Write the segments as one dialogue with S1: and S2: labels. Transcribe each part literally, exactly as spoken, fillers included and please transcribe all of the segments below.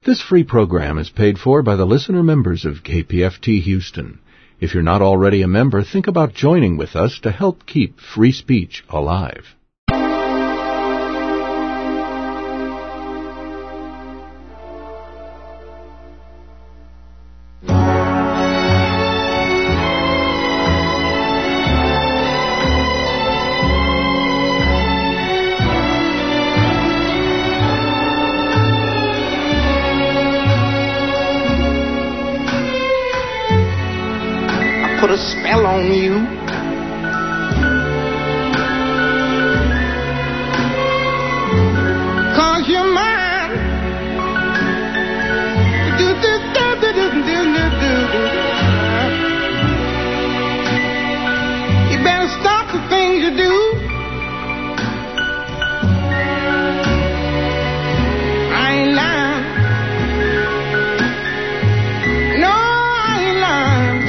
S1: This free program is paid for by the listener members of K P F T Houston. If you're not already a member, think about joining with us to help keep free speech alive.
S2: Put a spell on you. Cause you're mine. Do, do, do, do, do, do, do, do. You better stop the things you do. I ain't lying. No, I ain't lying.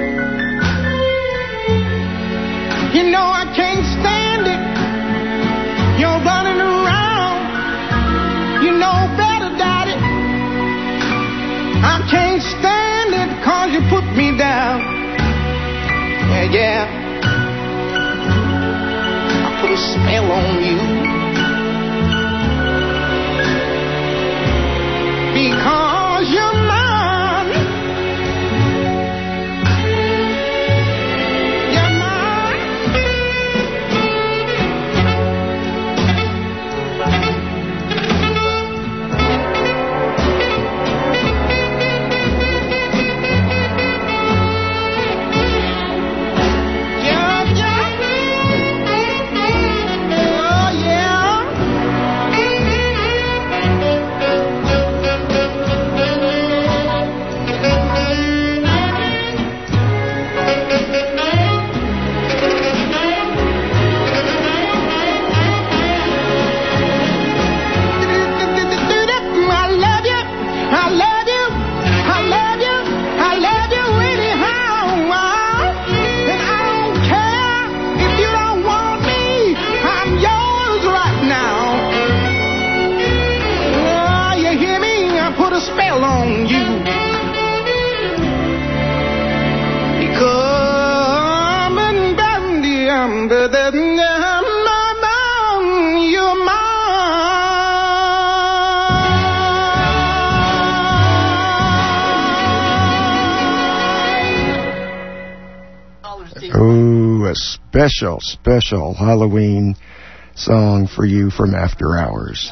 S2: You know I can't stand it. You're running around. You know better, Daddy. I can't stand it cause you put me down. Yeah, yeah. I put a spell on you. Because you're mine.
S3: Oh, a special, special Halloween song for you from After Hours.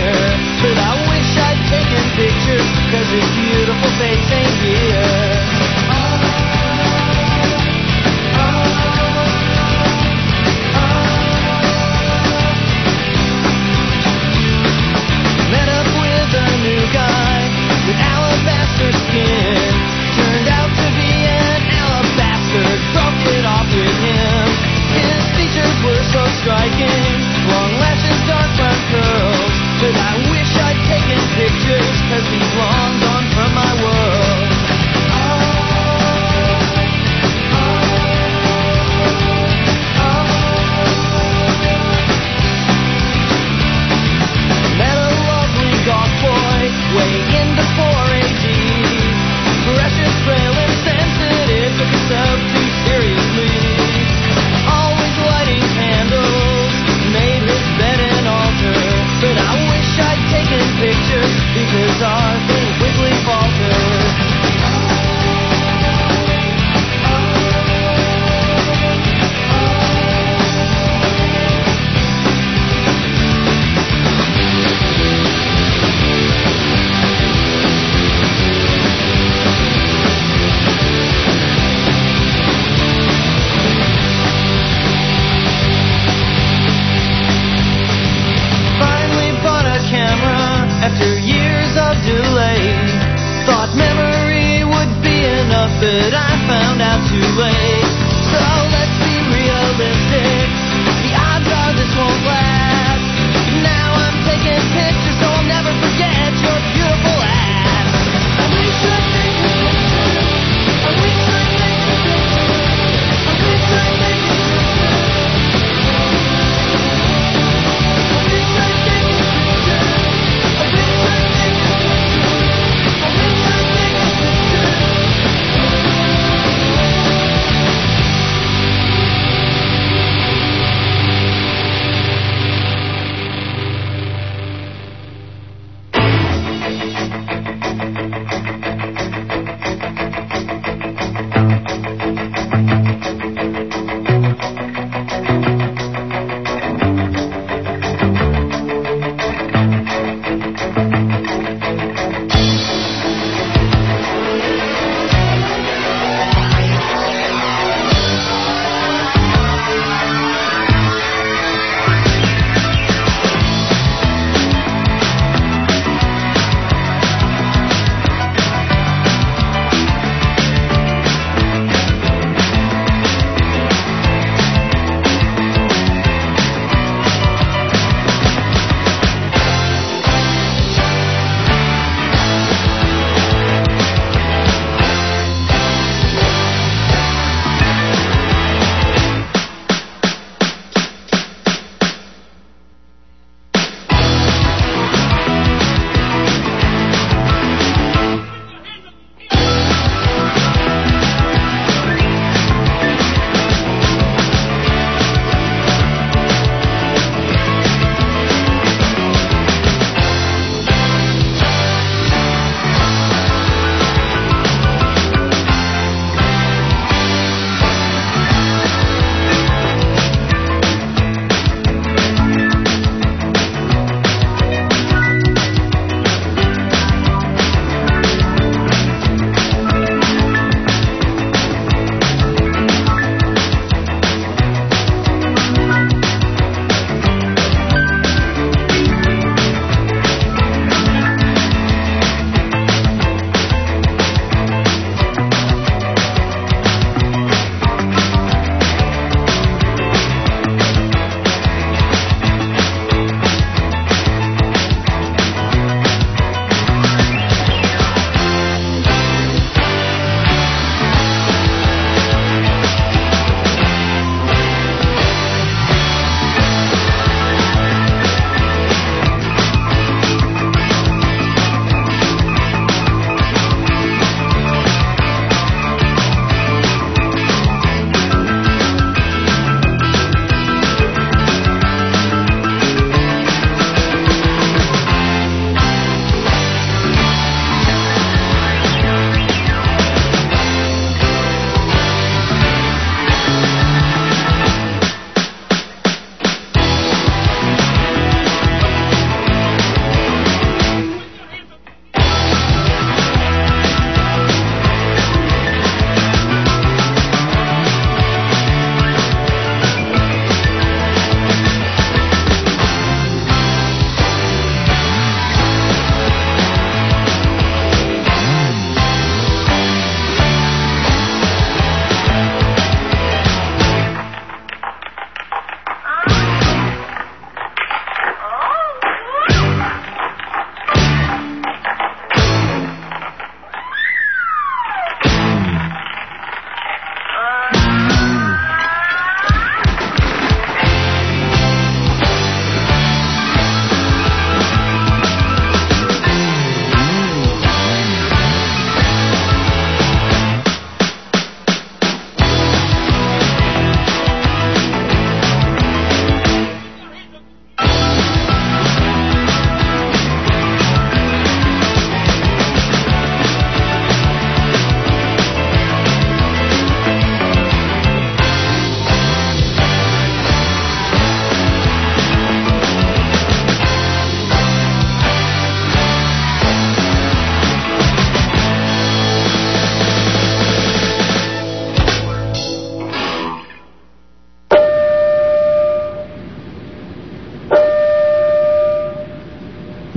S4: Cause his beautiful face ain't here.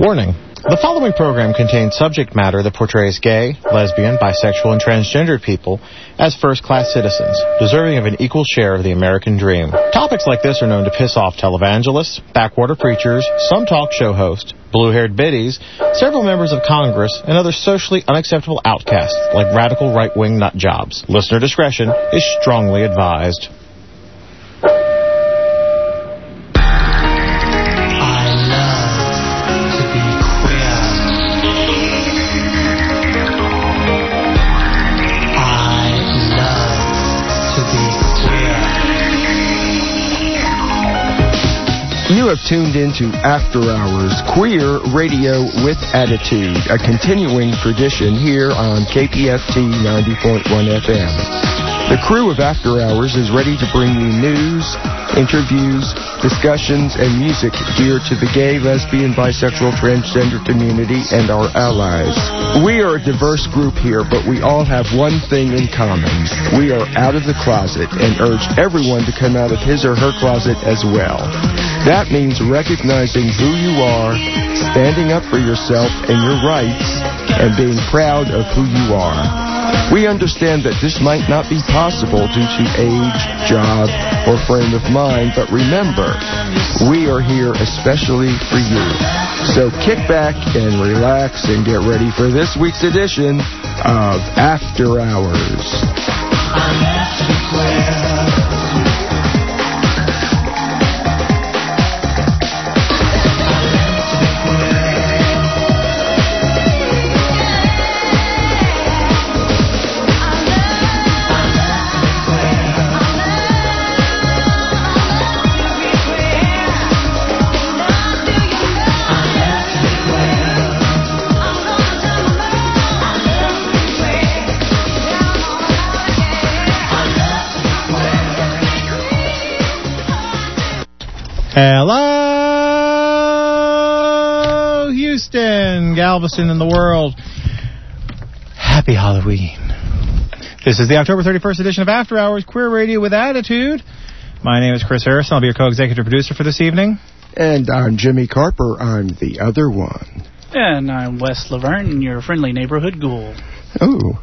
S4: Warning. The following program contains subject matter that portrays gay, lesbian, bisexual, and transgendered people as first-class citizens, deserving of an equal share of the American dream. Topics like this are known to piss off televangelists, backwater preachers, some talk show hosts, blue-haired biddies, several members of Congress, and other socially unacceptable outcasts like radical right-wing nut jobs. Listener discretion is strongly advised.
S3: You have tuned into After Hours, queer radio with attitude, a continuing tradition here on K P F T ninety point one F M. The crew of After Hours is ready to bring you news, interviews, discussions, and music geared to the gay, lesbian, bisexual, transgender community and our allies. We are a diverse group here, but we all have one thing in common. We are out of the closet and urge everyone to come out of his or her closet as well. That means recognizing who you are, standing up for yourself and your rights, and being proud of who you are. We understand that this might not be possible due to age, job, or frame of mind, but remember, we are here especially for you. So kick back and relax and get ready for this week's edition of After Hours.
S4: Hello, Houston, Galveston, and the world. Happy Halloween. This is the October thirty-first edition of After Hours, Queer Radio with Attitude. My name is Chris Harrison. I'll be your co-executive producer for this evening.
S3: And I'm Jimmy Carper. I'm the other one.
S5: And I'm Wes Laverne, your friendly neighborhood ghoul.
S3: Oh.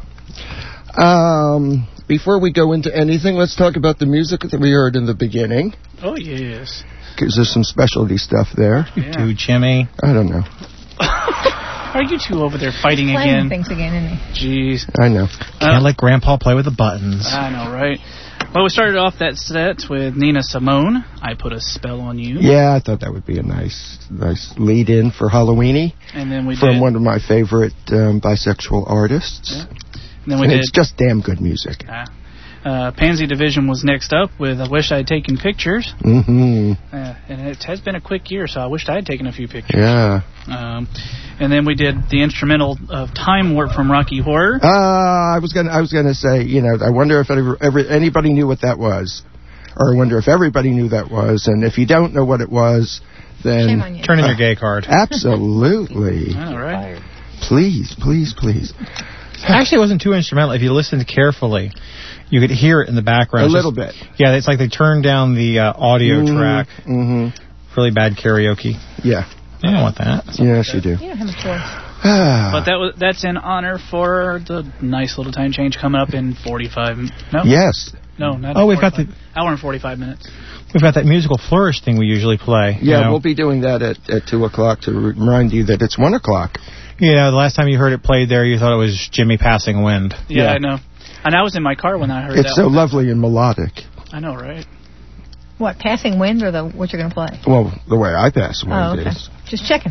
S3: Um, before we go into anything, let's talk about the music that we heard in the beginning.
S5: Oh, yes.
S3: Because there's some specialty stuff there.
S5: Yeah.
S4: Dude, Jimmy.
S3: I don't know.
S5: Are you two over there fighting
S6: Playing
S5: again?
S6: things again, isn't he?
S5: Jeez.
S3: I know.
S4: Can't uh, let Grandpa play with the buttons.
S5: I know, right? Well, we started off that set with Nina Simone. I Put a Spell on You.
S3: Yeah, I thought that would be a nice, nice lead-in for Halloweeny.
S5: And then we
S3: from
S5: did...
S3: one of my favorite um, bisexual artists.
S5: Yeah. And then we
S3: and
S5: did...
S3: it's just damn good music.
S5: Uh, uh, Pansy Division was next up with I Wish I'd Taken Pictures.
S3: Mm-hmm.
S5: Uh, and it has been a quick year, so I wished I had taken a few pictures.
S3: Yeah.
S5: Um, and then we did the instrumental of Time Warp from Rocky Horror.
S3: Uh, I was gonna, I was gonna say, you know, I wonder if ever, ever anybody knew what that was, or I wonder if everybody knew that was, and if you don't know what it was, then
S6: Shame on you.
S4: Turn in
S3: uh,
S4: your gay card.
S3: Absolutely.
S5: All right.
S3: Please, please, please.
S4: Actually, it wasn't too instrumental. If you listened carefully, you could hear it in the background.
S3: A little
S4: just,
S3: bit.
S4: Yeah, it's like they turned down the uh, audio
S3: mm-hmm,
S4: track.
S3: Mm-hmm.
S4: Really bad karaoke.
S3: Yeah.
S4: You don't want that.
S3: Yes, you do.
S6: You don't have a choice.
S5: But that was that's in honor for the nice little time change coming up in forty-five. No.
S3: Yes.
S5: No, not.
S4: Oh, we've got the
S5: hour and forty-five minutes.
S4: We've got that musical flourish thing we usually play.
S3: Yeah,
S4: you know?
S3: We'll be doing that at, at two o'clock to remind you that it's one o'clock.
S4: You know, the last time you heard it played there, you thought it was Jimmy passing wind.
S5: Yeah,
S3: Yeah.
S5: I know. And I was in my car when I heard
S3: It's
S5: that.
S3: so
S5: one.
S3: lovely and melodic.
S5: I know, right?
S6: What, passing wind or the what you're going to play?
S3: Well, the way I pass wind
S6: Oh, okay.
S3: is.
S6: Just checking.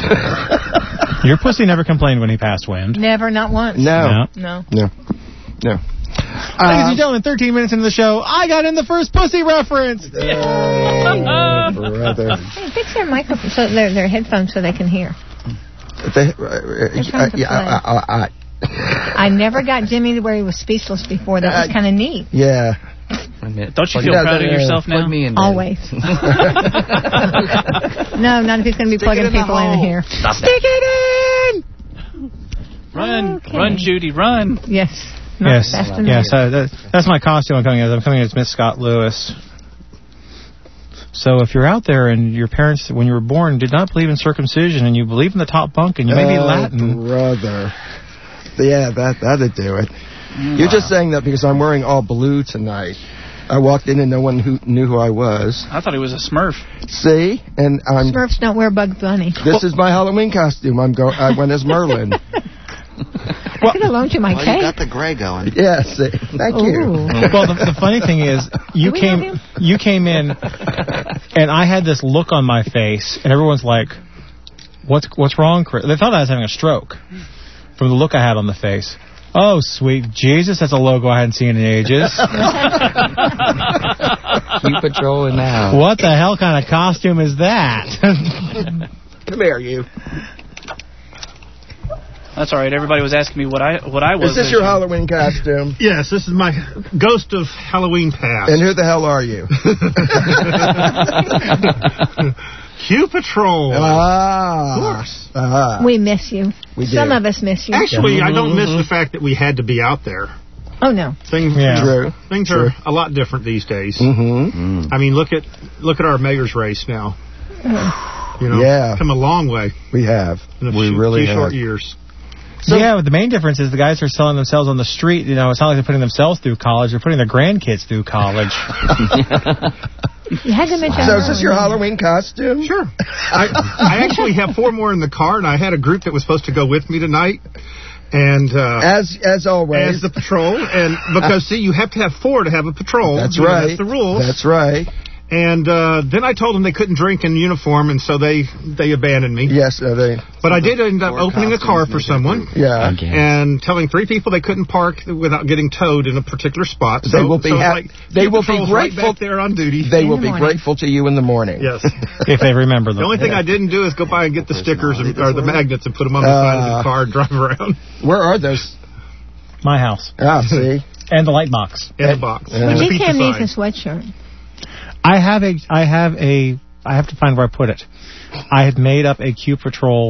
S4: Your pussy never complained when he passed wind.
S6: Never, not once.
S3: No.
S6: No.
S3: No. No.
S4: Ladies
S3: Uh,
S4: and gentlemen, thirteen minutes into the show, I got in the first pussy reference.
S3: oh, brother.
S6: Hey, fix their microphone, so their, their headphones so they can hear.
S3: They, uh,
S6: trying to
S3: yeah,
S6: play.
S3: I, I, I,
S6: I never got Jimmy to where he was speechless before. That was
S3: Uh,
S6: kind of neat.
S3: yeah.
S5: Don't you feel
S3: Yeah,
S5: proud of
S3: uh,
S5: yourself now?
S7: Plug me in,
S6: Always. No, not if he's going to be
S3: Stick
S6: plugging
S3: it in the
S6: people in
S3: hole.
S6: here.
S7: Stop
S6: Stick it in!
S5: Run,
S6: Okay.
S5: run, Judy, run.
S6: Yes. Not
S4: Yes,
S6: fast enough.
S4: yes, uh, that, that's my costume I'm coming as. I'm coming as Miss Scott Lewis. So if you're out there and your parents, when you were born, did not believe in circumcision and you believe in the top bunk and you may be
S3: Oh,
S4: Latin.
S3: brother. Yeah, that, that'd do it.
S5: Mm,
S3: You're
S5: wow.
S3: just saying that because I'm wearing all blue tonight. I walked in and no one who knew who I was.
S5: I thought he was a Smurf.
S3: See? And I'm...
S6: Smurfs don't wear Bugs Bunny.
S3: This is my Halloween costume. I'm go. I went as Merlin.
S6: I could have loaned you my
S7: Well,
S6: cape.
S7: you got the gray going.
S3: Yes. Thank you.
S6: Ooh.
S4: Well, the, the funny thing is, you
S6: Do we know
S4: came
S6: him?
S4: you came in, and I had this look on my face, and everyone's like, "What's what's wrong, Chris?" They thought I was having a stroke from the look I had on the face. Oh, sweet Jesus, that's a logo I hadn't seen in ages.
S8: Q Patrol in the house.
S4: What the hell kind of costume is that?
S3: Come here, you.
S5: That's all right. Everybody was asking me what I what I was.
S3: Is this your Halloween costume?
S9: Yes, this is my Ghost of Halloween Past.
S3: And who the hell are you?
S9: Q Patrol.
S3: Ah.
S9: Of course.
S3: Ah.
S6: We miss you.
S3: We
S6: Some
S3: do.
S6: of us miss you.
S9: Actually, I don't miss the fact that we had to be out there.
S6: Oh, no.
S9: Things,
S4: Yeah.
S3: True.
S9: things
S3: True.
S9: are a lot different these days.
S3: Mm-hmm.
S9: I mean, look at look at our mayor's race now. You know,
S3: Yeah.
S9: come a long way
S3: We have.
S9: in a
S3: We
S9: few,
S3: really
S9: few
S3: have.
S9: short years.
S3: So-
S4: yeah, but the main difference is the guys who are selling themselves on the street, you know, it's not like they're putting themselves through college, they're putting their grandkids through college.
S6: You had to mention
S3: So is this your Halloween costume?
S9: Sure. I, I actually have four more in the car, and I had a group that was supposed to go with me tonight. And uh,
S3: As as always.
S9: as the patrol, and because see, you have to have four to have a patrol.
S3: That's
S9: You know,
S3: right.
S9: That's the rules.
S3: That's right.
S9: And uh, then I told them they couldn't drink in uniform, and so they they abandoned me.
S3: Yes, uh, they.
S9: But I did end up
S7: Four
S9: opening a car for
S7: costumes,
S9: someone
S3: Yeah.
S8: Again.
S9: and telling three people they couldn't park without getting towed in a particular spot.
S3: They
S9: So,
S3: will be
S9: so it's
S3: hap-
S9: like,
S3: they
S9: Q
S3: will be
S9: Patrol's
S3: grateful-
S9: right back there on duty.
S3: They
S6: In
S3: will
S6: the
S3: be
S6: morning.
S3: grateful to you in the morning.
S9: Yes.
S4: If they remember them.
S9: The only thing I didn't do is go by and get the stickers and, or the magnets and put them on the side of
S3: Uh,
S9: the car and drive around
S3: Where are those?
S4: My house.
S3: Ah, see.
S4: And the light box.
S9: in a box.
S3: Yeah.
S9: And the
S6: G
S9: pizza
S6: Cam needs
S9: sign.
S6: a sweatshirt.
S4: I have a, I have a, I have to find where I put it. I had made up a Q Patrol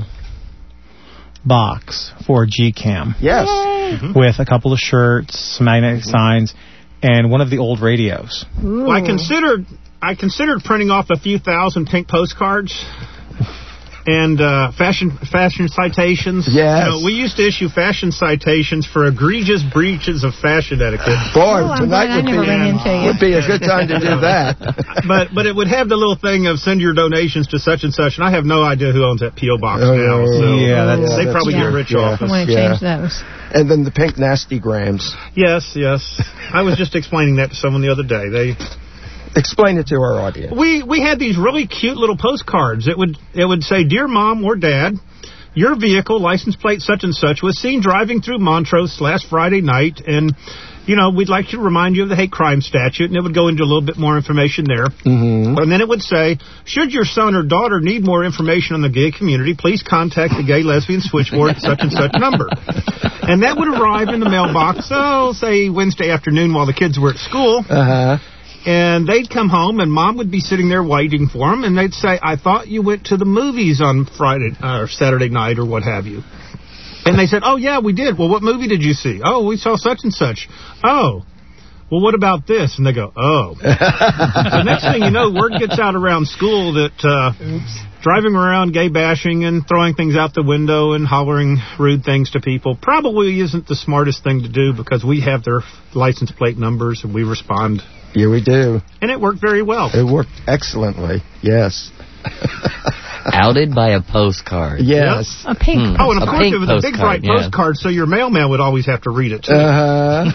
S4: box for G Cam
S3: Yes.
S4: with a couple of shirts, some magnetic signs, and one of the old radios.
S6: Ooh.
S9: Well, I considered I considered printing off a few thousand pink postcards and uh, fashion fashion citations.
S3: Yes.
S9: You know, we used to issue fashion citations for egregious breaches of fashion etiquette.
S3: Boy,
S6: Oh, I'm
S3: tonight
S6: glad I
S3: would
S6: never
S3: be,
S6: ran into you.
S3: would be a good time to do that.
S9: but but it would have the little thing of send your donations to such and such, and I have no idea who owns that P O box
S3: Oh,
S9: now. So
S4: yeah, that's-
S9: they
S3: that's
S9: probably
S6: true.
S9: get rich
S3: Yeah.
S9: off
S6: I
S9: us.
S6: want to
S3: Yeah.
S6: change those.
S3: And then the pink nasty grams.
S9: Yes, yes. I was just explaining that to someone the other day. They
S3: Explain it to our audience.
S9: we we had these really cute little postcards. It would it would say, "Dear Mom or Dad, your vehicle, license plate such and such, was seen driving through Montrose last Friday night, and you know we'd like to remind you of the hate crime statute." And it would go into a little bit more information there.
S3: Mm-hmm.
S9: And then it would say, "Should your son or daughter need more information on the gay community, please contact the Gay Lesbian Switchboard at such and such number." And that would arrive in the mailbox, oh, say Wednesday afternoon while the kids were at school.
S3: Uh-huh.
S9: And they'd come home, and Mom would be sitting there waiting for them, and they'd say, "I thought you went to the movies on Friday uh, or Saturday night or what have you." And they said, "Oh, yeah, we did. Well, what movie did you see?" "Oh, we saw such and such." "Oh, well, what about this?" And they go, "Oh." The next thing you know, word gets out around school that uh, driving around gay bashing and throwing things out the window and hollering rude things to people probably isn't the smartest thing to do, because we have their license plate numbers and we respond.
S3: Yeah, we do.
S9: And it worked very well.
S3: It worked excellently. Yes.
S8: Outed by a postcard.
S3: Yes.
S6: A pink.
S8: Hmm.
S9: Oh, and of
S8: A
S9: course
S8: pink
S9: it was a big
S8: postcard,
S9: bright
S8: yeah.
S9: postcard, so your mailman would always have to read it, too.
S3: Uh-huh.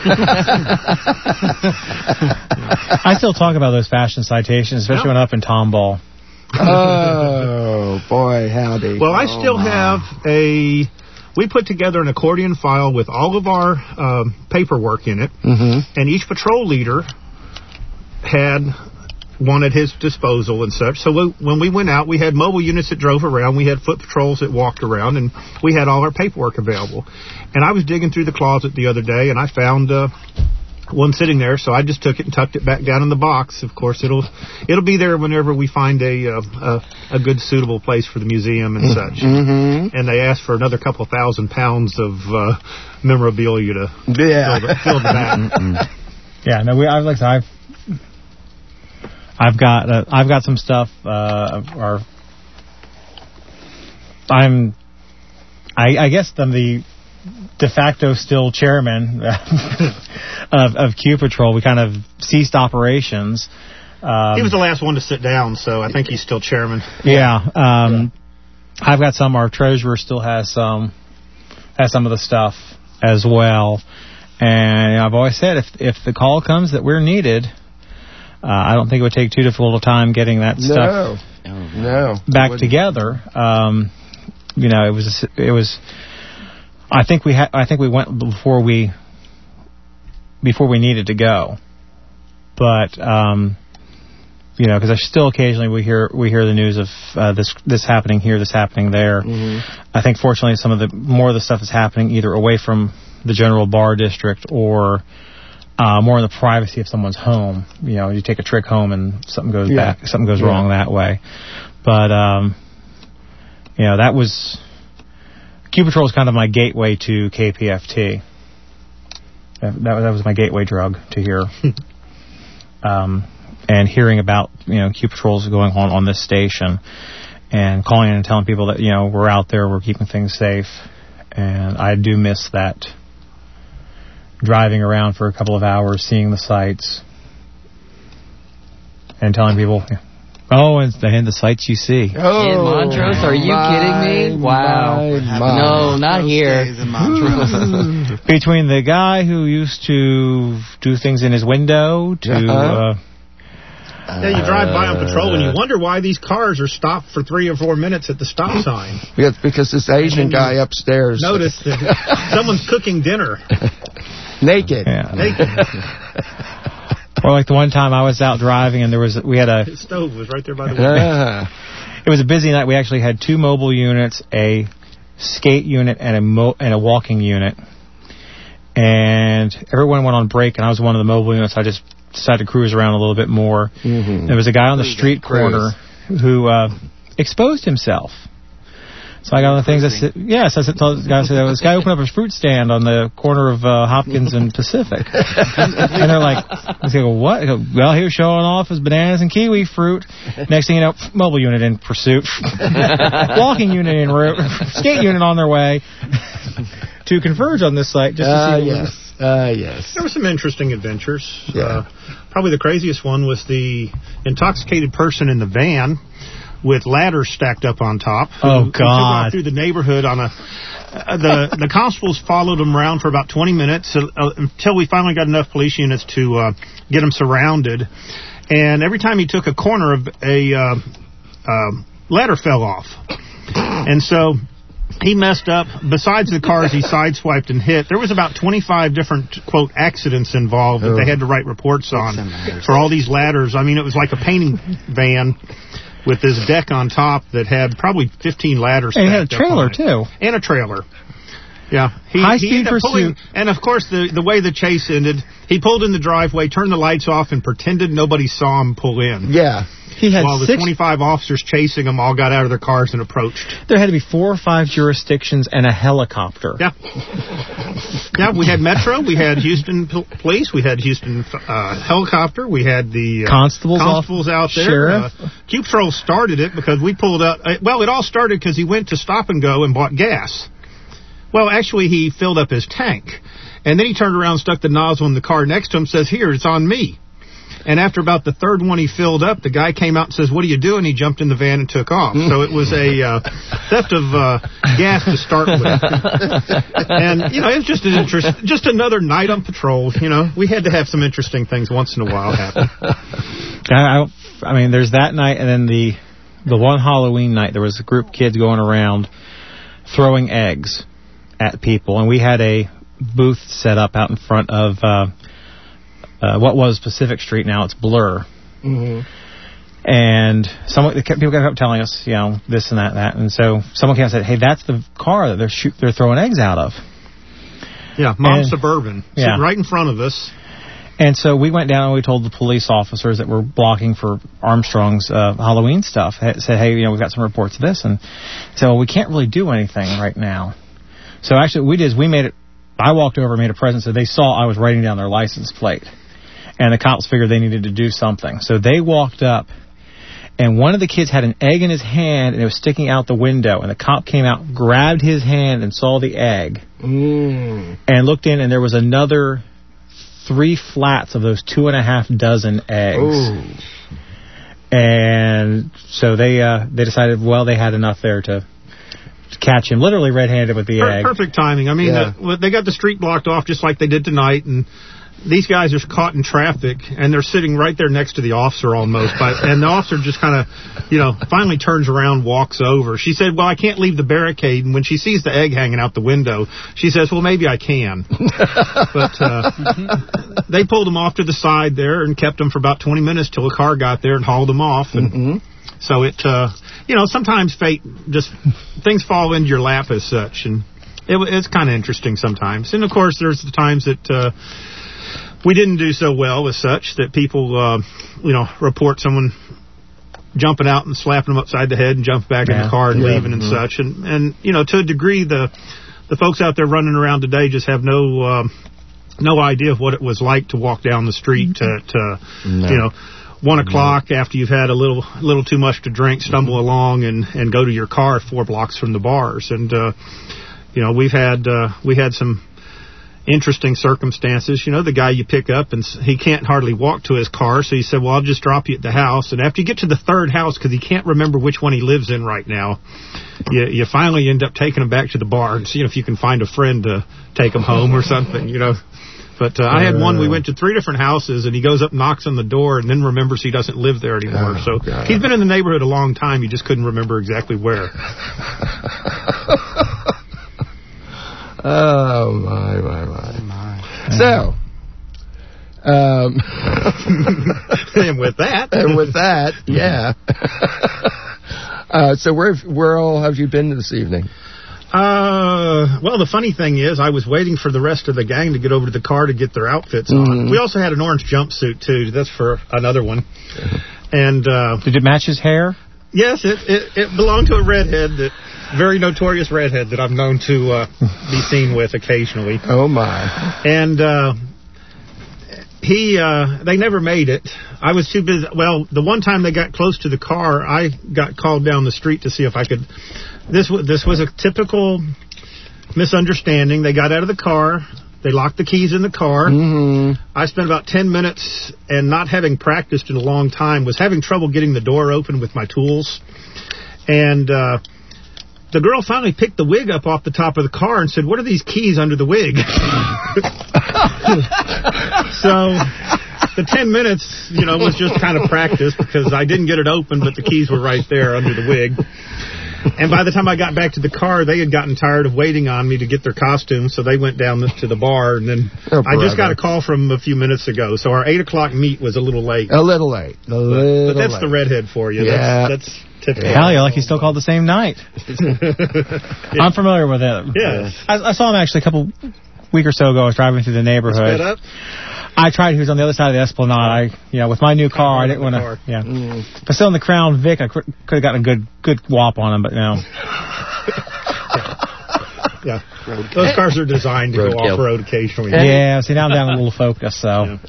S4: I still talk about those fashion citations, especially when I'm up in Tomball.
S3: Oh, boy, howdy.
S9: Well, I still have a... We put together an accordion file with all of our um, paperwork in it,
S3: Mm-hmm.
S9: and each patrol leader had one at his disposal and such. So we, when we went out, we had mobile units that drove around, we had foot patrols that walked around, and we had all our paperwork available. And I was digging through the closet the other day, and I found uh, one sitting there, so I just took it and tucked it back down in the box. Of course, it'll it'll be there whenever we find a uh, a, a good, suitable place for the museum and such.
S3: Mm-hmm.
S9: And they asked for another couple thousand pounds of uh, memorabilia to
S3: Yeah.
S9: fill the, fill the bag.
S4: Yeah, no, we, I've like I've I've got uh, I've got some stuff. Uh, or I'm, I, I guess I'm the de facto still chairman of, of Q Patrol. We kind of ceased operations. Um,
S9: he was the last one to sit down, so I think he's still chairman.
S4: Yeah. Um, yeah. I've got some. Our treasurer still has some, has some of the stuff as well. And I've always said if if the call comes that we're needed, uh, I don't think it would take too difficult a time getting that
S3: no.
S4: stuff
S3: no.
S4: back together. Um, you know, it was it was. I think we ha- I think we went before we before we needed to go, but um, you know, because still occasionally we hear we hear the news of uh, this this happening here, this happening there.
S3: Mm-hmm.
S4: I think fortunately some of the more of the stuff is happening either away from the general bar district or uh, more in the privacy of someone's home. You know, you take a trick home and something goes
S3: yeah.
S4: back, something goes
S3: yeah.
S4: wrong that way. But um, you know, that was Q Patrol is kind of my gateway to K P F T. That, that, that was my gateway drug to hear. um, and hearing about, you know, Q Patrols going on on this station and calling in and telling people that, you know, we're out there, we're keeping things safe. And I do miss that. Driving around for a couple of hours, seeing the sights, and telling people, oh, and the, and the sights you see.
S3: Oh,
S8: in Montrose? Are you
S3: my,
S8: kidding me? Wow.
S3: My, my.
S8: No, not here.
S4: Between the guy who used to do things in his window to...
S3: Uh-huh.
S4: Uh,
S9: Yeah, you drive by on patrol and you wonder why these cars are stopped for three or four minutes at the stop sign.
S3: Because, because this Asian guy upstairs...
S9: Notice that someone's cooking dinner.
S3: Naked.
S4: Yeah.
S9: Naked.
S4: Or like the one time I was out driving and there was... We had a...
S9: His stove was right there by the window.
S3: Uh,
S4: It was a busy night. We actually had two mobile units, a skate unit, and a mo- and a walking unit. And everyone went on break, and I was one of the mobile units. I just decided to cruise around a little bit more.
S3: mm-hmm.
S4: There was a guy on the street corner who uh, exposed himself. So I got on the things. I said, yes, I said, told the guy, I said, this guy opened up his fruit stand on the corner of uh, Hopkins and Pacific. And they're like, I go, what? I go, well, he was showing off his bananas and kiwi fruit. Next thing you know, mobile unit in pursuit, walking unit en route, skate unit on their way to converge on this site. Just to
S3: uh,
S4: see
S3: yes. Uh, yes.
S9: There were some interesting adventures.
S3: Yeah.
S9: Uh, probably the craziest one was the intoxicated person in the van with ladders stacked up on top. Who,
S4: Oh,
S9: who took
S4: God.
S9: off through the neighborhood on a... Uh, the the constables followed them around for about twenty minutes uh, uh, until we finally got enough police units to uh, get them surrounded. And every time he took a corner, of a uh, uh, ladder fell off. And so... he messed up. Besides the cars he sideswiped and hit, there was about twenty-five different, quote, accidents involved that
S3: oh.
S9: they had to write reports on for all these ladders. I mean, it was like a painting van with this deck on top that had probably fifteen ladders.
S4: And he had a
S9: stacked up
S4: trailer,
S9: on it.
S4: too.
S9: And a trailer. Yeah. He,
S4: High
S9: he
S4: speed
S9: ended up pulling,
S4: pursuit.
S9: and, of course, the, the way the chase ended, he pulled in the driveway, turned the lights off, and pretended nobody saw him pull in.
S3: Yeah.
S4: He had
S9: While the
S4: six...
S9: twenty-five officers chasing him all got out of their cars and approached.
S4: There had to be four or five jurisdictions and a helicopter.
S9: Yeah. Yeah, we had Metro, we had Houston P- Police, we had Houston uh, Helicopter, we had the uh,
S4: Constables,
S9: constables out there.
S4: Sheriff.
S9: Uh, Q Patrol started it because we pulled out... Uh, well, it all started because he went to Stop and Go and bought gas. Well, actually, he filled up his tank. And then he turned around and stuck the nozzle in the car next to him and says, here, it's on me. And after about the third one he filled up, the guy came out and says, what are you doing? He jumped in the van and took off. So it was a uh, theft of uh, gas to start with. And, you know, it was just an interest, just another night on patrol. You know, we had to have some interesting things once in a while happen.
S4: I, I, I mean, there's that night, and then the the one Halloween night, there was a group of kids going around throwing eggs at people, and we had a booth set up out in front of... Uh, Uh, what was Pacific Street, now it's Blur.
S3: Mm-hmm.
S4: And someone, they kept, people kept telling us, you know, this and that and that. And so someone came and said, hey, that's the car that they're shoot, they're throwing eggs out of.
S9: Yeah, Mom
S4: And-
S9: Suburban,
S4: yeah.
S9: sitting right in front of us.
S4: And so we went down and we told the police officers that were blocking for Armstrong's uh, Halloween stuff, said, hey, you know, we've got some reports of this. And said, well, we can't really do anything right now. So actually what we did is we made it, I walked over and made a present so they saw I was writing down their license plate. and the cops figured they needed to do something. So they walked up, and one of the kids had an egg in his hand, and it was sticking out the window. And the cop came out, grabbed his hand, and saw the egg,
S3: mm.
S4: and looked in, and there was another three flats of those two and a half dozen eggs.
S3: Ooh.
S4: And so they uh, they decided, well, they had enough there to, to catch him, literally red-handed with the
S9: per-
S4: egg.
S9: Perfect timing. I mean,
S3: Yeah.
S9: the, they got the street blocked off just like they did tonight, and these guys are caught in traffic, and they're sitting right there next to the officer almost. But, and the officer just kind of, you know, finally turns around, walks over. She said, well, I can't leave the barricade. And when she sees the egg hanging out the window, she says, well, maybe I can. But uh, they pulled him off to the side there and kept him for about twenty minutes till a car got there and hauled him off. And
S3: Mm-hmm.
S9: so it, uh, you know, sometimes fate just, things fall into your lap as such. And it, it's kind of interesting sometimes. And, of course, there's the times that uh, we didn't do so well as such, that people, uh, you know, report someone jumping out and slapping them upside the head and jumping back
S4: Yeah.
S9: in the car and
S3: Yeah.
S9: leaving and
S3: Mhm.
S9: such. And, and, you know, to a degree, the the folks out there running around today just have no um, no idea of what it was like to walk down the street at, uh,
S3: No.
S9: you know, one o'clock after you've had a little little too much to drink, stumble
S3: Mm-hmm.
S9: along and, and go to your car four blocks from the bars. And, uh, you know, we've had uh, we had some interesting circumstances. You know, the guy you pick up, and he can't hardly walk to his car, so he said, well, I'll just drop you at the house. And after you get to the third house, because he can't remember which one he lives in right now, you, you finally end up taking him back to the bar and seeing if you can find a friend to take him home or something, you know. But uh, I had one, we went to three different houses, and he goes up, knocks on the door, and then remembers he doesn't live there anymore.
S3: Oh,
S9: so
S3: God.
S9: he's been in the neighborhood a long time. He just couldn't remember exactly where.
S3: Oh, my, my, my. my. So, um,
S9: And with that...
S3: and with that, yeah. uh, so where where all have you been this evening?
S9: Uh, well, the funny thing is, I was waiting for the rest of the gang to get over to the car to get their outfits on.
S3: Mhm.
S9: We also had an orange jumpsuit, too. That's for another one. And, uh,
S4: Did it match his hair?
S9: yes, it, it, it belonged to a redhead, that very notorious redhead that I'm known to uh, be seen with occasionally.
S3: Oh, my.
S9: And uh, he, uh, they never made it. I was too busy. Well, the one time they got close to the car, I got called down the street to see if I could. This was this was a typical misunderstanding. They got out of the car. They locked the keys in the car.
S3: Mm-hmm.
S9: I spent about ten minutes, and not having practiced in a long time, was having trouble getting the door open with my tools. And uh, the girl finally picked the wig up off the top of the car and said, what are these keys under the wig? So the ten minutes, you know, was just kind of practice, because I didn't get it open, but the keys were right there under the wig. And by the time I got back to the car, they had gotten tired of waiting on me to get their costumes, so they went down to the bar. And then
S3: Oh,
S9: I just got
S3: brother.
S9: a call from them a few minutes ago, so our eight o'clock meet was a little late.
S3: A little late. A little
S9: But that's
S3: late.
S9: the redhead for you.
S3: Yeah.
S9: That's, that's typical.
S4: Hell, you're like he's still called the same night.
S9: Yeah.
S4: I'm familiar with him.
S9: Yes.
S4: I, I saw him actually a couple week or so ago. I was driving through the neighborhood.
S9: Sped up?
S4: I tried. He was on the other side of the Esplanade. I, you know, with my new car, I didn't want to. Yeah.
S3: Mm.
S4: But still in the Crown Vic, I could have gotten a good, good whop on him, but no.
S9: Yeah. Those cars are designed to go
S8: Roadkill.
S9: off-road occasionally.
S4: Yeah. See, now I'm down a little Focus, so.
S9: Yeah.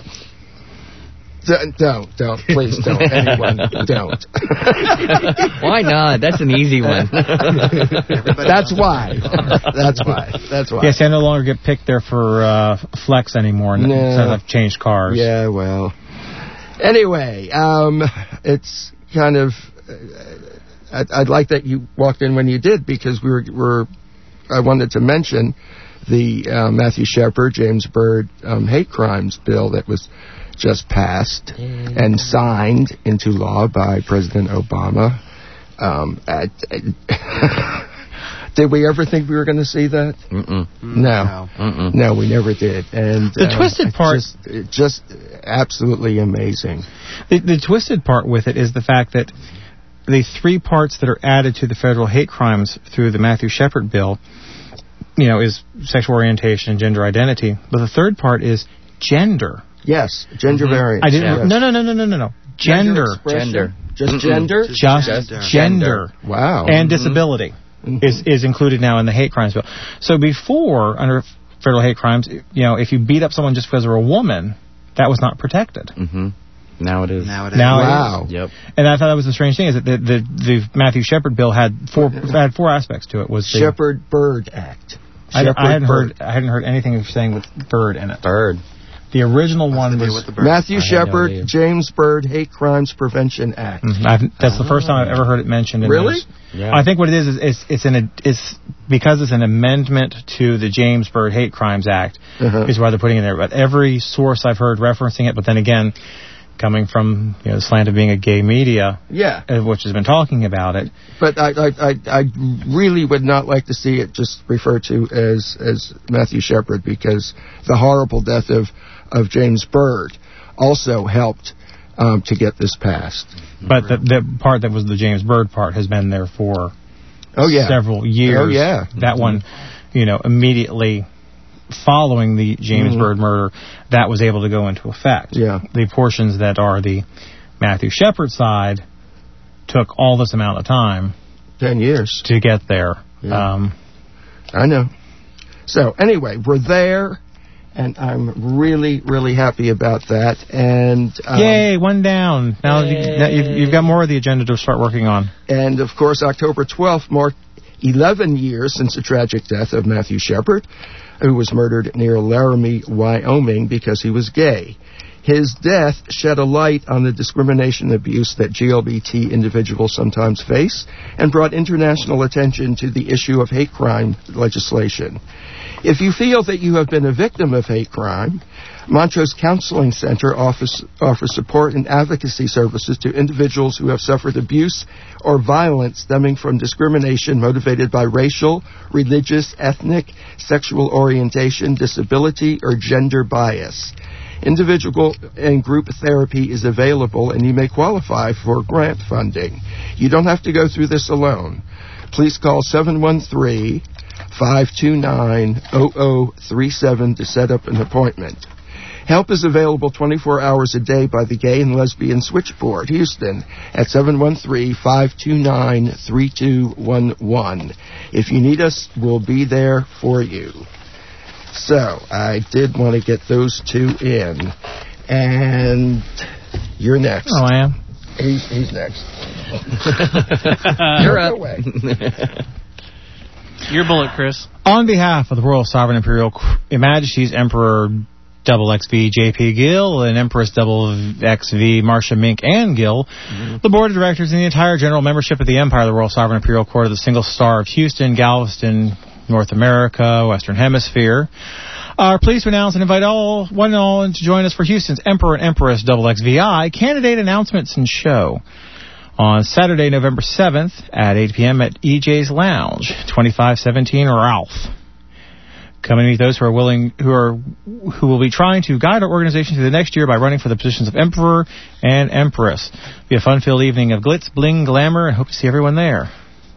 S3: D- Don't, don't, please don't. Anyone, don't.
S8: Why not? That's an easy one.
S3: That's why. That's why. That's why.
S4: Yeah, see, I no longer get picked there for uh, Flex anymore, and
S3: No.
S4: since I've changed cars.
S3: Yeah, well. Anyway, um, it's kind of. Uh, I'd, I'd like that you walked in when you did, because we were. were I wanted to mention the uh, Matthew Shepard, James Byrd um, hate crimes bill that was just passed and signed into law by President Obama. Um, at, did we ever think we were going to see that?
S8: Mm-mm.
S3: No.
S8: Mm-mm.
S3: No, we never did. And
S4: The
S3: uh,
S4: twisted
S3: it's
S4: part-
S3: just, it just absolutely amazing.
S4: The, the twisted part with it is the fact that the three parts that are added to the federal hate crimes through the Matthew Shepard bill, you know, is sexual orientation and gender identity. But the third part is gender.
S3: Yes, gender
S8: Mm-hmm.
S3: variance.
S4: I didn't.
S3: Yes.
S4: No, no, no, no, no, no, no. Gender.
S3: expression?
S8: Gender.
S3: Just
S8: Mm-mm.
S3: gender?
S4: Just
S8: Gender.
S4: gender.
S3: Wow.
S4: And disability
S3: Mhm.
S4: is is included now in the hate crimes bill. So before, under federal hate crimes, you know, if you beat up someone just because they're a woman, that was not protected.
S8: Mm-hmm. Now it is.
S7: Now it is.
S4: Now
S3: Wow.
S4: it is.
S8: Yep.
S4: And I thought that was the strange thing is that the the, the Matthew Shepard bill had four had four aspects to it. Was the,
S3: Shepard-Byrd Act.
S4: I, I hadn't
S3: Shepard-Byrd.
S4: heard I hadn't heard anything saying with Byrd in it.
S8: Bird.
S4: The original one
S7: to do
S4: was
S7: with the bird.
S3: Matthew
S8: I had no
S3: Shepard,
S8: idea.
S3: James Byrd, Hate Crimes Prevention Act.
S4: Mhm. I've, that's the first time I've ever heard it mentioned. In
S3: Really?
S4: those.
S8: Yeah.
S4: I think what it is is it's it's an it's because it's an amendment to the James Byrd Hate Crimes Act
S3: Uh-huh.
S4: is why they're putting it in there. But every source I've heard referencing it, but then again, coming from you know the slant of being a gay media,
S3: Yeah.
S4: uh, which has been talking about it.
S3: But I, I, I, I really would not like to see it just referred to as, as Matthew Shepard, because the horrible death of, of James Byrd also helped um, to get this passed.
S4: But the, the part that was the James Byrd part has been there for
S3: Oh, yeah.
S4: several years.
S3: Oh, yeah.
S4: That one, you know, immediately following the James
S3: Mhm.
S4: Byrd murder, that was able to go into effect.
S3: Yeah.
S4: The portions that are the Matthew Shepard side took all this amount of time
S3: Ten years.
S4: to get there.
S3: Yeah.
S4: Um,
S3: I know. So, anyway, we're there, and I'm really, really happy about that. And um,
S4: yay, one down. Now, you, now you've, you've got more of the agenda to start working on.
S3: And, of course, October twelfth marked eleven years since the tragic death of Matthew Shepard, who was murdered near Laramie, Wyoming, because he was gay. His death shed a light on the discrimination and abuse that G L B T individuals sometimes face and brought international attention to the issue of hate crime legislation. If you feel that you have been a victim of hate crime, Montrose Counseling Center offers, offers support and advocacy services to individuals who have suffered abuse or violence stemming from discrimination motivated by racial, religious, ethnic, sexual orientation, disability, or gender bias. Individual and group therapy is available, and you may qualify for grant funding. You don't have to go through this alone. Please call seven one three, five two nine, zero zero three seven to set up an appointment. Help is available twenty-four hours a day by the Gay and Lesbian Switchboard, Houston, at seven one three, five two nine, three two one one. If you need us, we'll be there for you. So, I did want to get those two in. And you're next.
S4: Oh, I am?
S3: He's, he's next.
S8: You're up.
S3: Away.
S5: Your bullet, Chris.
S4: On behalf of the Royal Sovereign Imperial Majesty's Emperor Double X V J P Gill and Empress Double X V Marcia Mink and Gill, mm-hmm. the Board of Directors and the entire general membership of the Empire of the Royal Sovereign Imperial Court of the Single Star of Houston, Galveston, North America, Western Hemisphere, are pleased to announce and invite all, one and all to join us for Houston's Emperor and Empress Double X V I candidate announcements and show on Saturday, November seventh at eight p.m. at E J's Lounge, twenty-five seventeen Ralph. Come and meet those who are willing, who are, who will be trying to guide our organization through the next year by running for the positions of Emperor and Empress. Be a fun-filled evening of glitz, bling, glamour, and hope to see everyone there.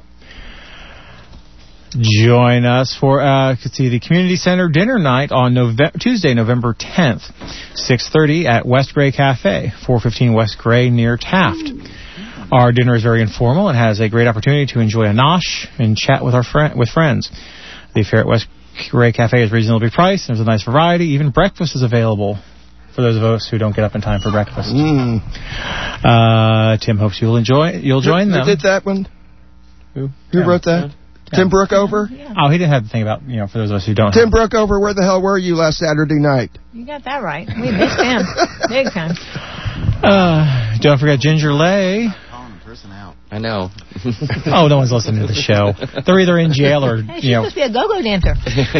S4: Join us for uh, see the Community Center dinner night on Nove- Tuesday, November tenth, six thirty at West Gray Cafe, four fifteen West Gray near Taft. Our dinner is very informal and has a great opportunity to enjoy a nosh and chat with our fri- with friends. The fare at West Gray Cafe is reasonably priced. There's a nice variety. Even breakfast is available for those of us who don't get up in time for breakfast.
S3: Mm.
S4: Uh, Tim hopes you'll enjoy. You'll join
S3: who,
S4: them.
S3: Who did that one?
S4: Who?
S3: Who
S4: Tim.
S3: wrote that?
S4: Yeah.
S3: Tim Brookover?
S6: Yeah.
S4: Oh, he didn't have the thing about, you know, for those of us who don't
S3: Tim
S4: have.
S3: Brookover, where the hell were you last Saturday night?
S6: You got that right. We big fan. Big fan.
S4: Uh, don't forget Ginger Lay.
S7: Calling a person out.
S8: I know.
S4: Oh, no one's listening to the show. They're either in jail or,
S6: Hey, she's
S4: you know.
S6: supposed to be a go-go dancer.